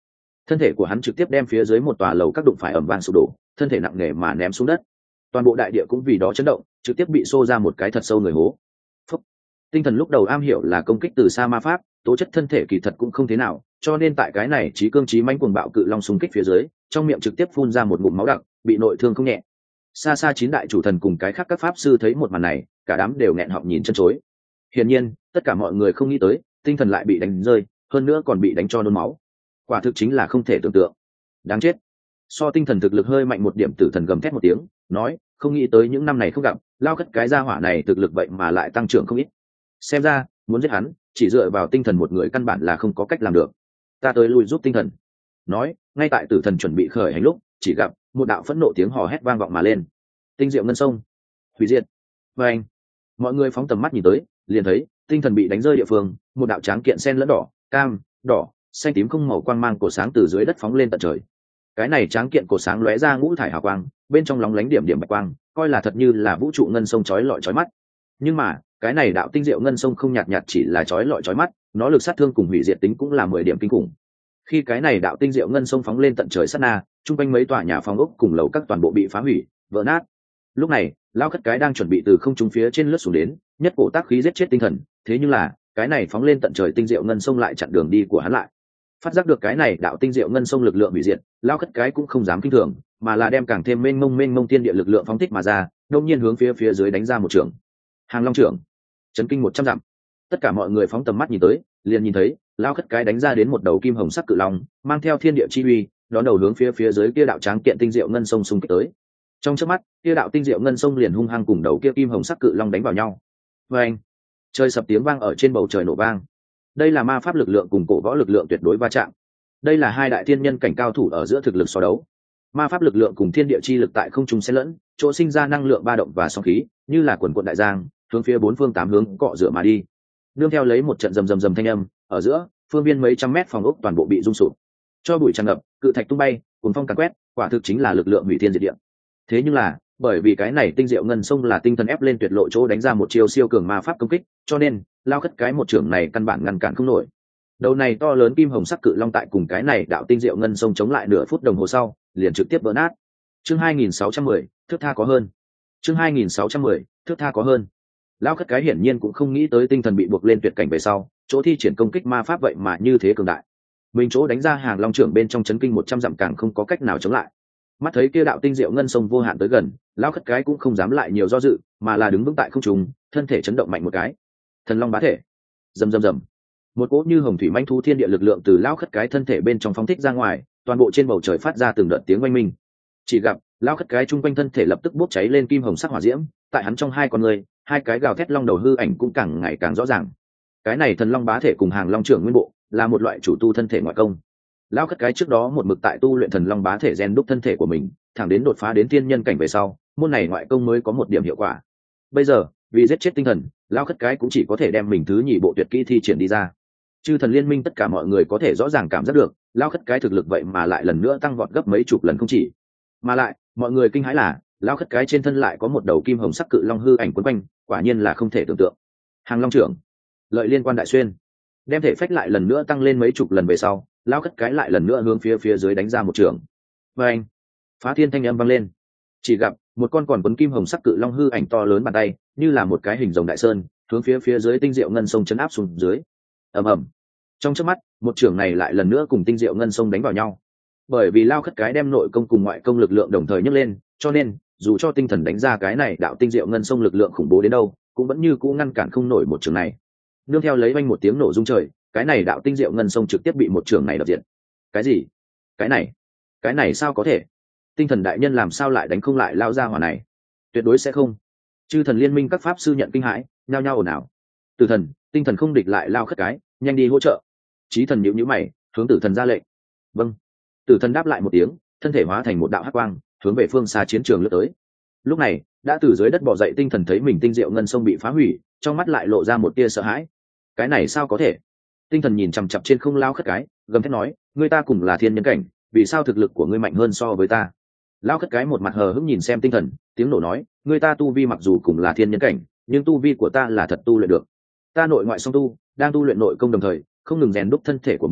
thân thể của hắn trực tiếp đem phía dưới một tòa lầu các đụng phải ẩm vang sụp đổ, thân thể nặng nề mà ném xuống đất. Toàn bộ đại địa cũng vì đó chấn động, trực tiếp bị xô ra một cái thật sâu người hố. Phúc. Tinh thần lúc đầu am hiểu là công kích từ xa ma pháp, tố chất thân thể kỳ thật cũng không thế nào, cho nên tại cái này trí cương trí mãnh cuồng bạo cự long xung kích phía dưới, trong miệng trực tiếp phun ra một ngụm máu đặc, bị nội thương không nhẹ. Xa xa chín đại chủ thần cùng cái khác các pháp sư thấy một màn này, cả đám đều nghẹn họng nhìn chân chối. Hiển nhiên, tất cả mọi người không nghĩ tới, tinh thần lại bị đánh rơi, hơn nữa còn bị đánh cho nôn máu. Quả thực chính là không thể tưởng tượng. Đáng chết. So tinh thần thực lực hơi mạnh một điểm, tử thần gầm thét một tiếng, nói, không nghĩ tới những năm này không gặp, lao khất cái gia hỏa này thực lực vậy mà lại tăng trưởng không ít. Xem ra, muốn giết hắn, chỉ dựa vào tinh thần một người căn bản là không có cách làm được. Ta tới lui giúp tinh thần. Nói, ngay tại tử thần chuẩn bị khởi hành lúc, chỉ gặp một đạo phẫn nộ tiếng hò hét vang vọng mà lên. Tinh diệu ngân sông, hủy diệt. Và anh, mọi người phóng tầm mắt nhìn tới, liền thấy tinh thần bị đánh rơi địa phương, một đạo tráng kiện sen lẫn đỏ, cam, đỏ, xanh tím không màu quang mang cổ sáng từ dưới đất phóng lên tận trời. Cái này tráng kiện cổ sáng lóe ra ngũ thải hào quang, bên trong lóng lánh điểm điểm bạch quang, coi là thật như là vũ trụ ngân sông chói lọi chói mắt. Nhưng mà cái này đạo tinh diệu ngân sông không nhạt nhạt chỉ là chói lọi chói mắt, nó lực sát thương cùng hủy diệt tính cũng là mười điểm kinh khủng. Khi cái này đạo tinh diệu ngân sông phóng lên tận trời sát na, trung quanh mấy tòa nhà phòng ốc cùng lầu các toàn bộ bị phá hủy, vỡ nát. Lúc này, lao khất cái đang chuẩn bị từ không trung phía trên lướt xuống đến, nhất cổ tác khí giết chết tinh thần, thế nhưng là cái này phóng lên tận trời tinh diệu ngân sông lại chặn đường đi của hắn lại. Phát giác được cái này đạo tinh diệu ngân sông lực lượng hủy diệt, lao khất cái cũng không dám kinh thường, mà là đem càng thêm mênh mông mênh mông tiên địa lực lượng phóng thích mà ra, đông nhiên hướng phía phía dưới đánh ra một trường. Hàng long trưởng, chấn kinh một trăm dặm. Tất cả mọi người phóng tầm mắt nhìn tới, liền nhìn thấy lao khất cái đánh ra đến một đầu kim hồng sắc cự long, mang theo thiên địa chi uy, đón đầu hướng phía phía dưới kia đạo tráng kiện tinh diệu ngân sông xung kích tới. Trong chớp mắt, kia đạo tinh diệu ngân sông liền hung hăng cùng đầu kia kim hồng sắc cự long đánh vào nhau. Và anh, trời sập tiếng vang ở trên bầu trời nổ vang. Đây là ma pháp lực lượng cùng cổ võ lực lượng tuyệt đối va chạm. Đây là hai đại thiên nhân cảnh cao thủ ở giữa thực lực so đấu. Ma pháp lực lượng cùng thiên địa chi lực tại không trung xen lẫn, chỗ sinh ra năng lượng ba động và sóng khí, như là quần quần đại giang, hướng phía bốn phương tám hướng cọ rửa mà đi. Nương theo lấy một trận rầm rầm rầm thanh âm, ở giữa phương viên mấy trăm mét phòng ốc toàn bộ bị rung sụp, cho bụi tràn ngập, cự thạch tung bay, cuồng phong càn quét, quả thực chính là lực lượng hủy thiên diệt địa. Thế nhưng là, bởi vì cái này tinh diệu ngân sông là tinh thần ép lên tuyệt lộ chỗ đánh ra một chiêu siêu cường ma pháp công kích, cho nên lao khất cái một trưởng này căn bản ngăn cản không nổi. Đầu này to lớn kim hồng sắc cự long tại cùng cái này đạo tinh diệu ngân sông chống lại nửa phút đồng hồ sau, liền trực tiếp vỡ nát. Chương hai nghìn sáu trăm mười, thước tha có hơn. Chương hai nghìn sáu trăm mười, thước tha có hơn. Lao khất cái hiển nhiên cũng không nghĩ tới tinh thần bị buộc lên tuyệt cảnh về sau, chỗ thi triển công kích ma pháp vậy mà như thế cường đại. Mình chỗ đánh ra hàng long trưởng bên trong chấn kinh một trăm dặm càng không có cách nào chống lại. Mắt thấy kia đạo tinh diệu ngân sông vô hạn tới gần, lao khất cái cũng không dám lại nhiều do dự, mà là đứng vững tại không trung, thân thể chấn động mạnh một cái. Thần long bá thể, rầm rầm rầm. Một cỗ như hồng thủy manh thu thiên địa lực lượng từ lao khất cái thân thể bên trong phóng thích ra ngoài, toàn bộ trên bầu trời phát ra từng đợt tiếng oanh minh. Chỉ gặp lao khất cái chung quanh thân thể lập tức bốc cháy lên kim hồng sắc hỏa diễm, tại hắn trong hai con người, hai cái gào thét long đầu hư ảnh cũng càng ngày càng rõ ràng. Cái này thần long bá thể cùng hàng long trưởng nguyên bộ là một loại chủ tu thân thể ngoại công. Lao khất cái trước đó một mực tại tu luyện thần long bá thể gen đúc thân thể của mình, thẳng đến đột phá đến thiên nhân cảnh về sau, môn này ngoại công mới có một điểm hiệu quả. Bây giờ vì giết chết tinh thần, lao khất cái cũng chỉ có thể đem mình thứ nhì bộ tuyệt kỹ thi triển đi ra. Chư thần liên minh tất cả mọi người có thể rõ ràng cảm giác được, lao khất cái thực lực vậy mà lại lần nữa tăng vọt gấp mấy chục lần không chỉ. Mà lại mọi người kinh hãi là lao khất cái trên thân lại có một đầu kim hồng sắc cự long hư ảnh quấn quanh, quả nhiên là không thể tưởng tượng. Hàng long trưởng, lợi liên quan đại xuyên, đem thể phách lại lần nữa tăng lên mấy chục lần về sau, lao khất cái lại lần nữa hướng phía phía dưới đánh ra một trường. Và anh, phá thiên thanh âm vang lên. Chỉ gặp một con còn quấn kim hồng sắc cự long hư ảnh to lớn bàn tay, như là một cái hình rồng đại sơn, hướng phía phía dưới tinh diệu ngân sông chấn áp xuống dưới. Ầm ầm. Trong chớp mắt, một trường này lại lần nữa cùng tinh diệu ngân sông đánh vào nhau. Bởi vì lao khất cái đem nội công cùng ngoại công lực lượng đồng thời nhấc lên, cho nên dù cho tinh thần đánh ra cái này đạo tinh diệu ngân sông lực lượng khủng bố đến đâu, cũng vẫn như cũ ngăn cản không nổi một trường này. Nương theo lấy vang một tiếng nổ rung trời, cái này đạo tinh diệu ngân sông trực tiếp bị một trường này đập diệt. Cái gì? Cái này? Cái này sao có thể? Tinh thần đại nhân làm sao lại đánh không lại lao ra hỏa này? Tuyệt đối sẽ không. Chư thần liên minh các pháp sư nhận kinh hãi, nhao nhao ồn ào. Tử thần, tinh thần không địch lại lao khất cái, nhanh đi hỗ trợ. Chí thần nhíu nhíu mày, hướng tử thần ra lệnh. Vâng. Tử thần đáp lại một tiếng, thân thể hóa thành một đạo hắc quang, hướng về phương xa chiến trường lướt tới. Lúc này, đã từ dưới đất bò dậy tinh thần thấy mình tinh diệu ngân sông bị phá hủy, trong mắt lại lộ ra một tia sợ hãi. Cái này sao có thể? Tinh thần nhìn chằm chằm trên không lao khất cái, gầm thét nói, ngươi ta cùng là thiên nhân cảnh, vì sao thực lực của ngươi mạnh hơn so với ta? Lao khất cái một mặt hờ hững nhìn xem tinh thần, tiếng nổ nói, ngươi ta tu vi mặc dù cùng là thiên nhân cảnh, nhưng tu vi của ta là thật tu luyện được. Ta nội ngoại song tu, đang tu luyện nội công đồng thời, không ngừng rèn đúc thân thể của mình,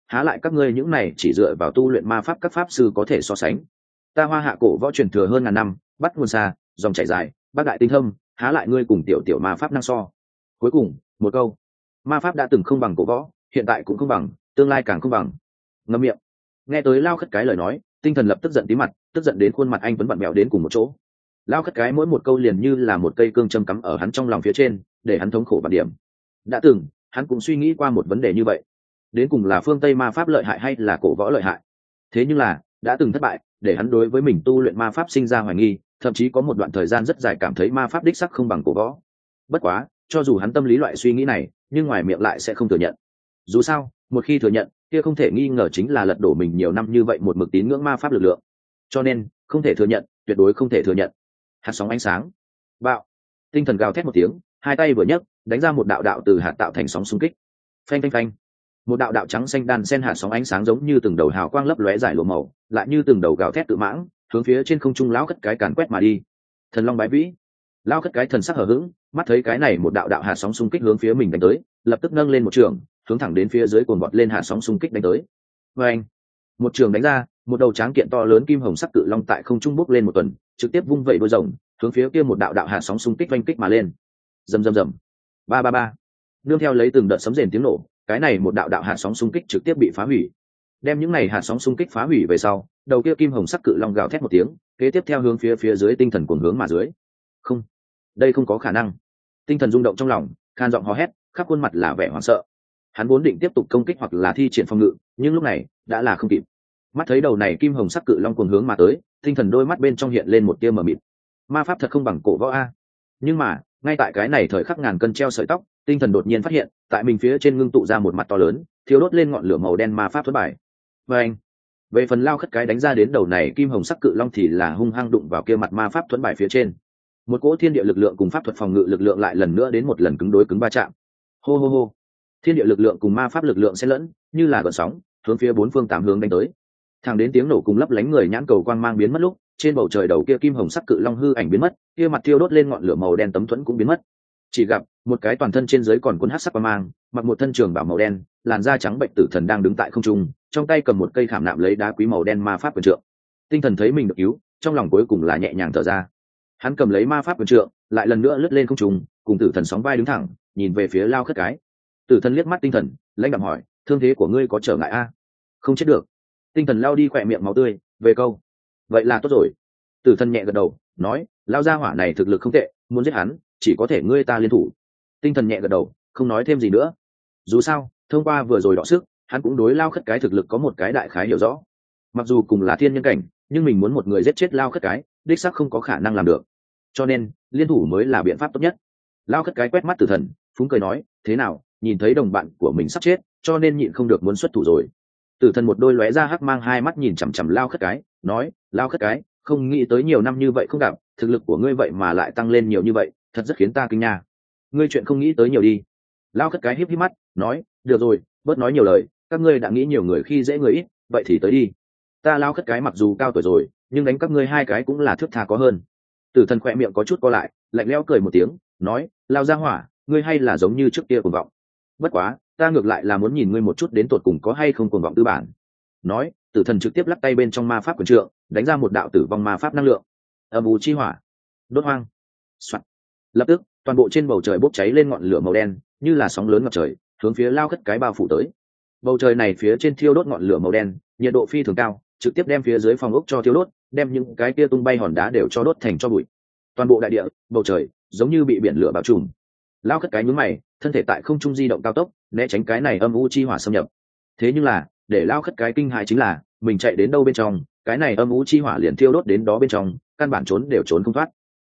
há lại các ngươi những này chỉ dựa vào tu luyện ma pháp các pháp sư có thể so sánh. Ta Hoa Hạ cổ võ truyền thừa hơn ngàn năm, bắt nguồn xa, dòng chảy dài, bác đại tinh thâm, há lại ngươi cùng tiểu tiểu ma pháp năng so. Cuối cùng một câu, ma pháp đã từng không bằng cổ võ, hiện tại cũng không bằng, tương lai càng không bằng. Ngậm miệng. Nghe tới Lao Khất Cái lời nói, Tinh Thần lập tức giận tí mặt, tức giận đến khuôn mặt anh tuấn bặm bèo đến cùng một chỗ. Lao Khất Cái mỗi một câu liền như là một cây cương châm cắm ở hắn trong lòng phía trên, để hắn thống khổ và điểm. Đã từng hắn cũng suy nghĩ qua một vấn đề như vậy, đến cùng là phương Tây ma pháp lợi hại hay là cổ võ lợi hại. Thế nhưng là đã từng thất bại, để hắn đối với mình tu luyện ma pháp sinh ra hoài nghi, thậm chí có một đoạn thời gian rất dài cảm thấy ma pháp đích sắc không bằng cổ võ. Bất quá cho dù hắn tâm lý loại suy nghĩ này, nhưng ngoài miệng lại sẽ không thừa nhận. Dù sao một khi thừa nhận, kia không thể nghi ngờ chính là lật đổ mình nhiều năm như vậy một mực tín ngưỡng ma pháp lực lượng. Cho nên không thể thừa nhận, tuyệt đối không thể thừa nhận. Hạt sóng ánh sáng bạo, Tinh Thần gào thét một tiếng, hai tay vừa nhấc, đánh ra một đạo đạo từ hạt tạo thành sóng xung kích. Phanh phanh phanh, một đạo đạo trắng xanh đan sen hạt sóng ánh sáng giống như từng đầu hào quang lấp lóe giải lụa màu, lại như từng đầu gào thét tự mãng, hướng phía trên không trung Lão Khất Cái càn quét mà đi. Thần long bái vĩ. Lão Khất Cái thần sắc hờ hững, mắt thấy cái này một đạo đạo hạt sóng xung kích hướng phía mình đánh tới, lập tức nâng lên một trường, hướng thẳng đến phía dưới cuồng vọt lên hạt sóng xung kích đánh tới. Oeng! Một trường đánh ra, một đầu tráng kiện to lớn kim hồng sắc cự long tại không trung bốc lên một tuần, trực tiếp vung vẩy đuôi rồng, hướng phía kia một đạo đạo hạt sóng xung kích vanh kích mà lên. Rầm rầm rầm. Ba ba ba. Nương theo lấy từng đợt sấm rền tiếng nổ, cái này một đạo đạo hạt sóng xung kích trực tiếp bị phá hủy. Đem những này hạt sóng xung kích phá hủy về sau, đầu kia kim hồng sắc cự long gào thét một tiếng, kế tiếp theo hướng phía phía dưới Tinh Thần cuồng hướng mà dưới. Không, đây không có khả năng. Tinh Thần rung động trong lòng, khan giọng hò hét, khắp khuôn mặt là vẻ hoảng sợ. Hắn vốn định tiếp tục công kích hoặc là thi triển phòng ngự, nhưng lúc này đã là không kịp. Mắt thấy đầu này kim hồng sắc cự long cuồng hướng mà tới, Tinh Thần đôi mắt bên trong hiện lên một tia mờ mịt. Ma pháp thật không bằng cổ võ a. Nhưng mà ngay tại cái này thời khắc ngàn cân treo sợi tóc, Tinh Thần đột nhiên phát hiện, tại mình phía trên ngưng tụ ra một mặt to lớn, thiếu đốt lên ngọn lửa màu đen ma pháp thuẫn bài. Và anh, về phần Lao Khất Cái đánh ra đến đầu này kim hồng sắc cự long thì là hung hăng đụng vào kia mặt ma pháp thuẫn bài phía trên. Một cỗ thiên địa lực lượng cùng pháp thuật phòng ngự lực lượng lại lần nữa đến một lần cứng đối cứng va chạm. Hô hô hô. Thiên địa lực lượng cùng ma pháp lực lượng xen lẫn, như là gợn sóng, hướng phía bốn phương tám hướng đánh tới. Thẳng đến tiếng nổ cùng lấp lánh người nhãn cầu quang mang biến mất lúc, trên bầu trời đầu kia kim hồng sắc cự long hư ảnh biến mất, kia mặt thiêu đốt lên ngọn lửa màu đen tấm thuẫn cũng biến mất. Chỉ gặp một cái toàn thân trên dưới còn quân hắc sắc quang mang, mặc một thân trường bào màu đen, làn da trắng bệnh tử thần đang đứng tại không trung, trong tay cầm một cây khảm nạm lấy đá quý màu đen ma pháp quyền trượng. Tinh Thần thấy mình được cứu, trong lòng cuối cùng là nhẹ nhàng thở ra. Hắn cầm lấy ma pháp quyền trượng, lại lần nữa lướt lên không trung, cùng tử thần sóng vai đứng thẳng, nhìn về phía Lao Khất Cái. Tử thần liếc mắt Tinh Thần, lãnh đạm hỏi, thương thế của ngươi có trở ngại a? Không chết được. Tinh Thần lao đi khỏe miệng máu tươi, về câu, vậy là tốt rồi. Tử thần nhẹ gật đầu, nói, Lao gia hỏa này thực lực không tệ, muốn giết hắn chỉ có thể ngươi ta liên thủ. Tinh Thần nhẹ gật đầu, không nói thêm gì nữa. Dù sao thông qua vừa rồi đọ sức, hắn cũng đối Lao Khất Cái thực lực có một cái đại khái hiểu rõ. Mặc dù cùng là thiên nhân cảnh, nhưng mình muốn một người giết chết Lao Khất Cái, đích xác không có khả năng làm được. Cho nên liên thủ mới là biện pháp tốt nhất. Lao Khất Cái quét mắt Tử thần, phúng cười nói, thế nào, nhìn thấy đồng bạn của mình sắp chết, cho nên nhịn không được muốn xuất thủ rồi. Tử thần một đôi lóe ra hắc mang hai mắt nhìn chằm chằm Lao Khất Cái, nói, Lao Khất Cái, không nghĩ tới nhiều năm như vậy không gặp, thực lực của ngươi vậy mà lại tăng lên nhiều như vậy, thật rất khiến ta kinh nha. Ngươi chuyện không nghĩ tới nhiều đi. Lao Khất Cái híp híp mắt, nói, được rồi, bớt nói nhiều lời, các ngươi đã nghĩ nhiều người khi dễ người ít, vậy thì tới đi. Ta Lao Khất Cái mặc dù cao tuổi rồi, nhưng đánh các ngươi hai cái cũng là thước tha có hơn. Tử thần khỏe miệng có chút co lại, lạnh lẽo cười một tiếng, nói, Lao gia hỏa, ngươi hay là giống như trước kia cuồng vọng. Bất quá, ta ngược lại là muốn nhìn ngươi một chút đến tột cùng có hay không cuồng vọng tư bản. Nói, Tử thần trực tiếp lắc tay bên trong ma pháp quyền trượng, đánh ra một đạo tử vong ma pháp năng lượng. Âm u chi hỏa, đốt hoang. Soạn. Lập tức toàn bộ trên bầu trời bốc cháy lên ngọn lửa màu đen, như là sóng lớn ngập trời, hướng phía Lao Khất Cái bao phủ tới. Bầu trời này phía trên thiêu đốt ngọn lửa màu đen, nhiệt độ phi thường cao, trực tiếp đem phía dưới phòng ốc cho thiêu đốt, đem những cái kia tung bay hòn đá đều cho đốt thành tro bụi. Toàn bộ đại địa, bầu trời giống như bị biển lửa bao trùm. Lao Khất Cái nhướng mày, thân thể tại không trung di động cao tốc, né tránh cái này âm u chi hỏa xâm nhập. Thế nhưng là, để Lao Khất Cái kinh hãi chính là, mình chạy đến đâu bên trong, cái này âm u chi hỏa liền thiêu đốt đến đó bên trong, căn bản trốn đều trốn không thoát.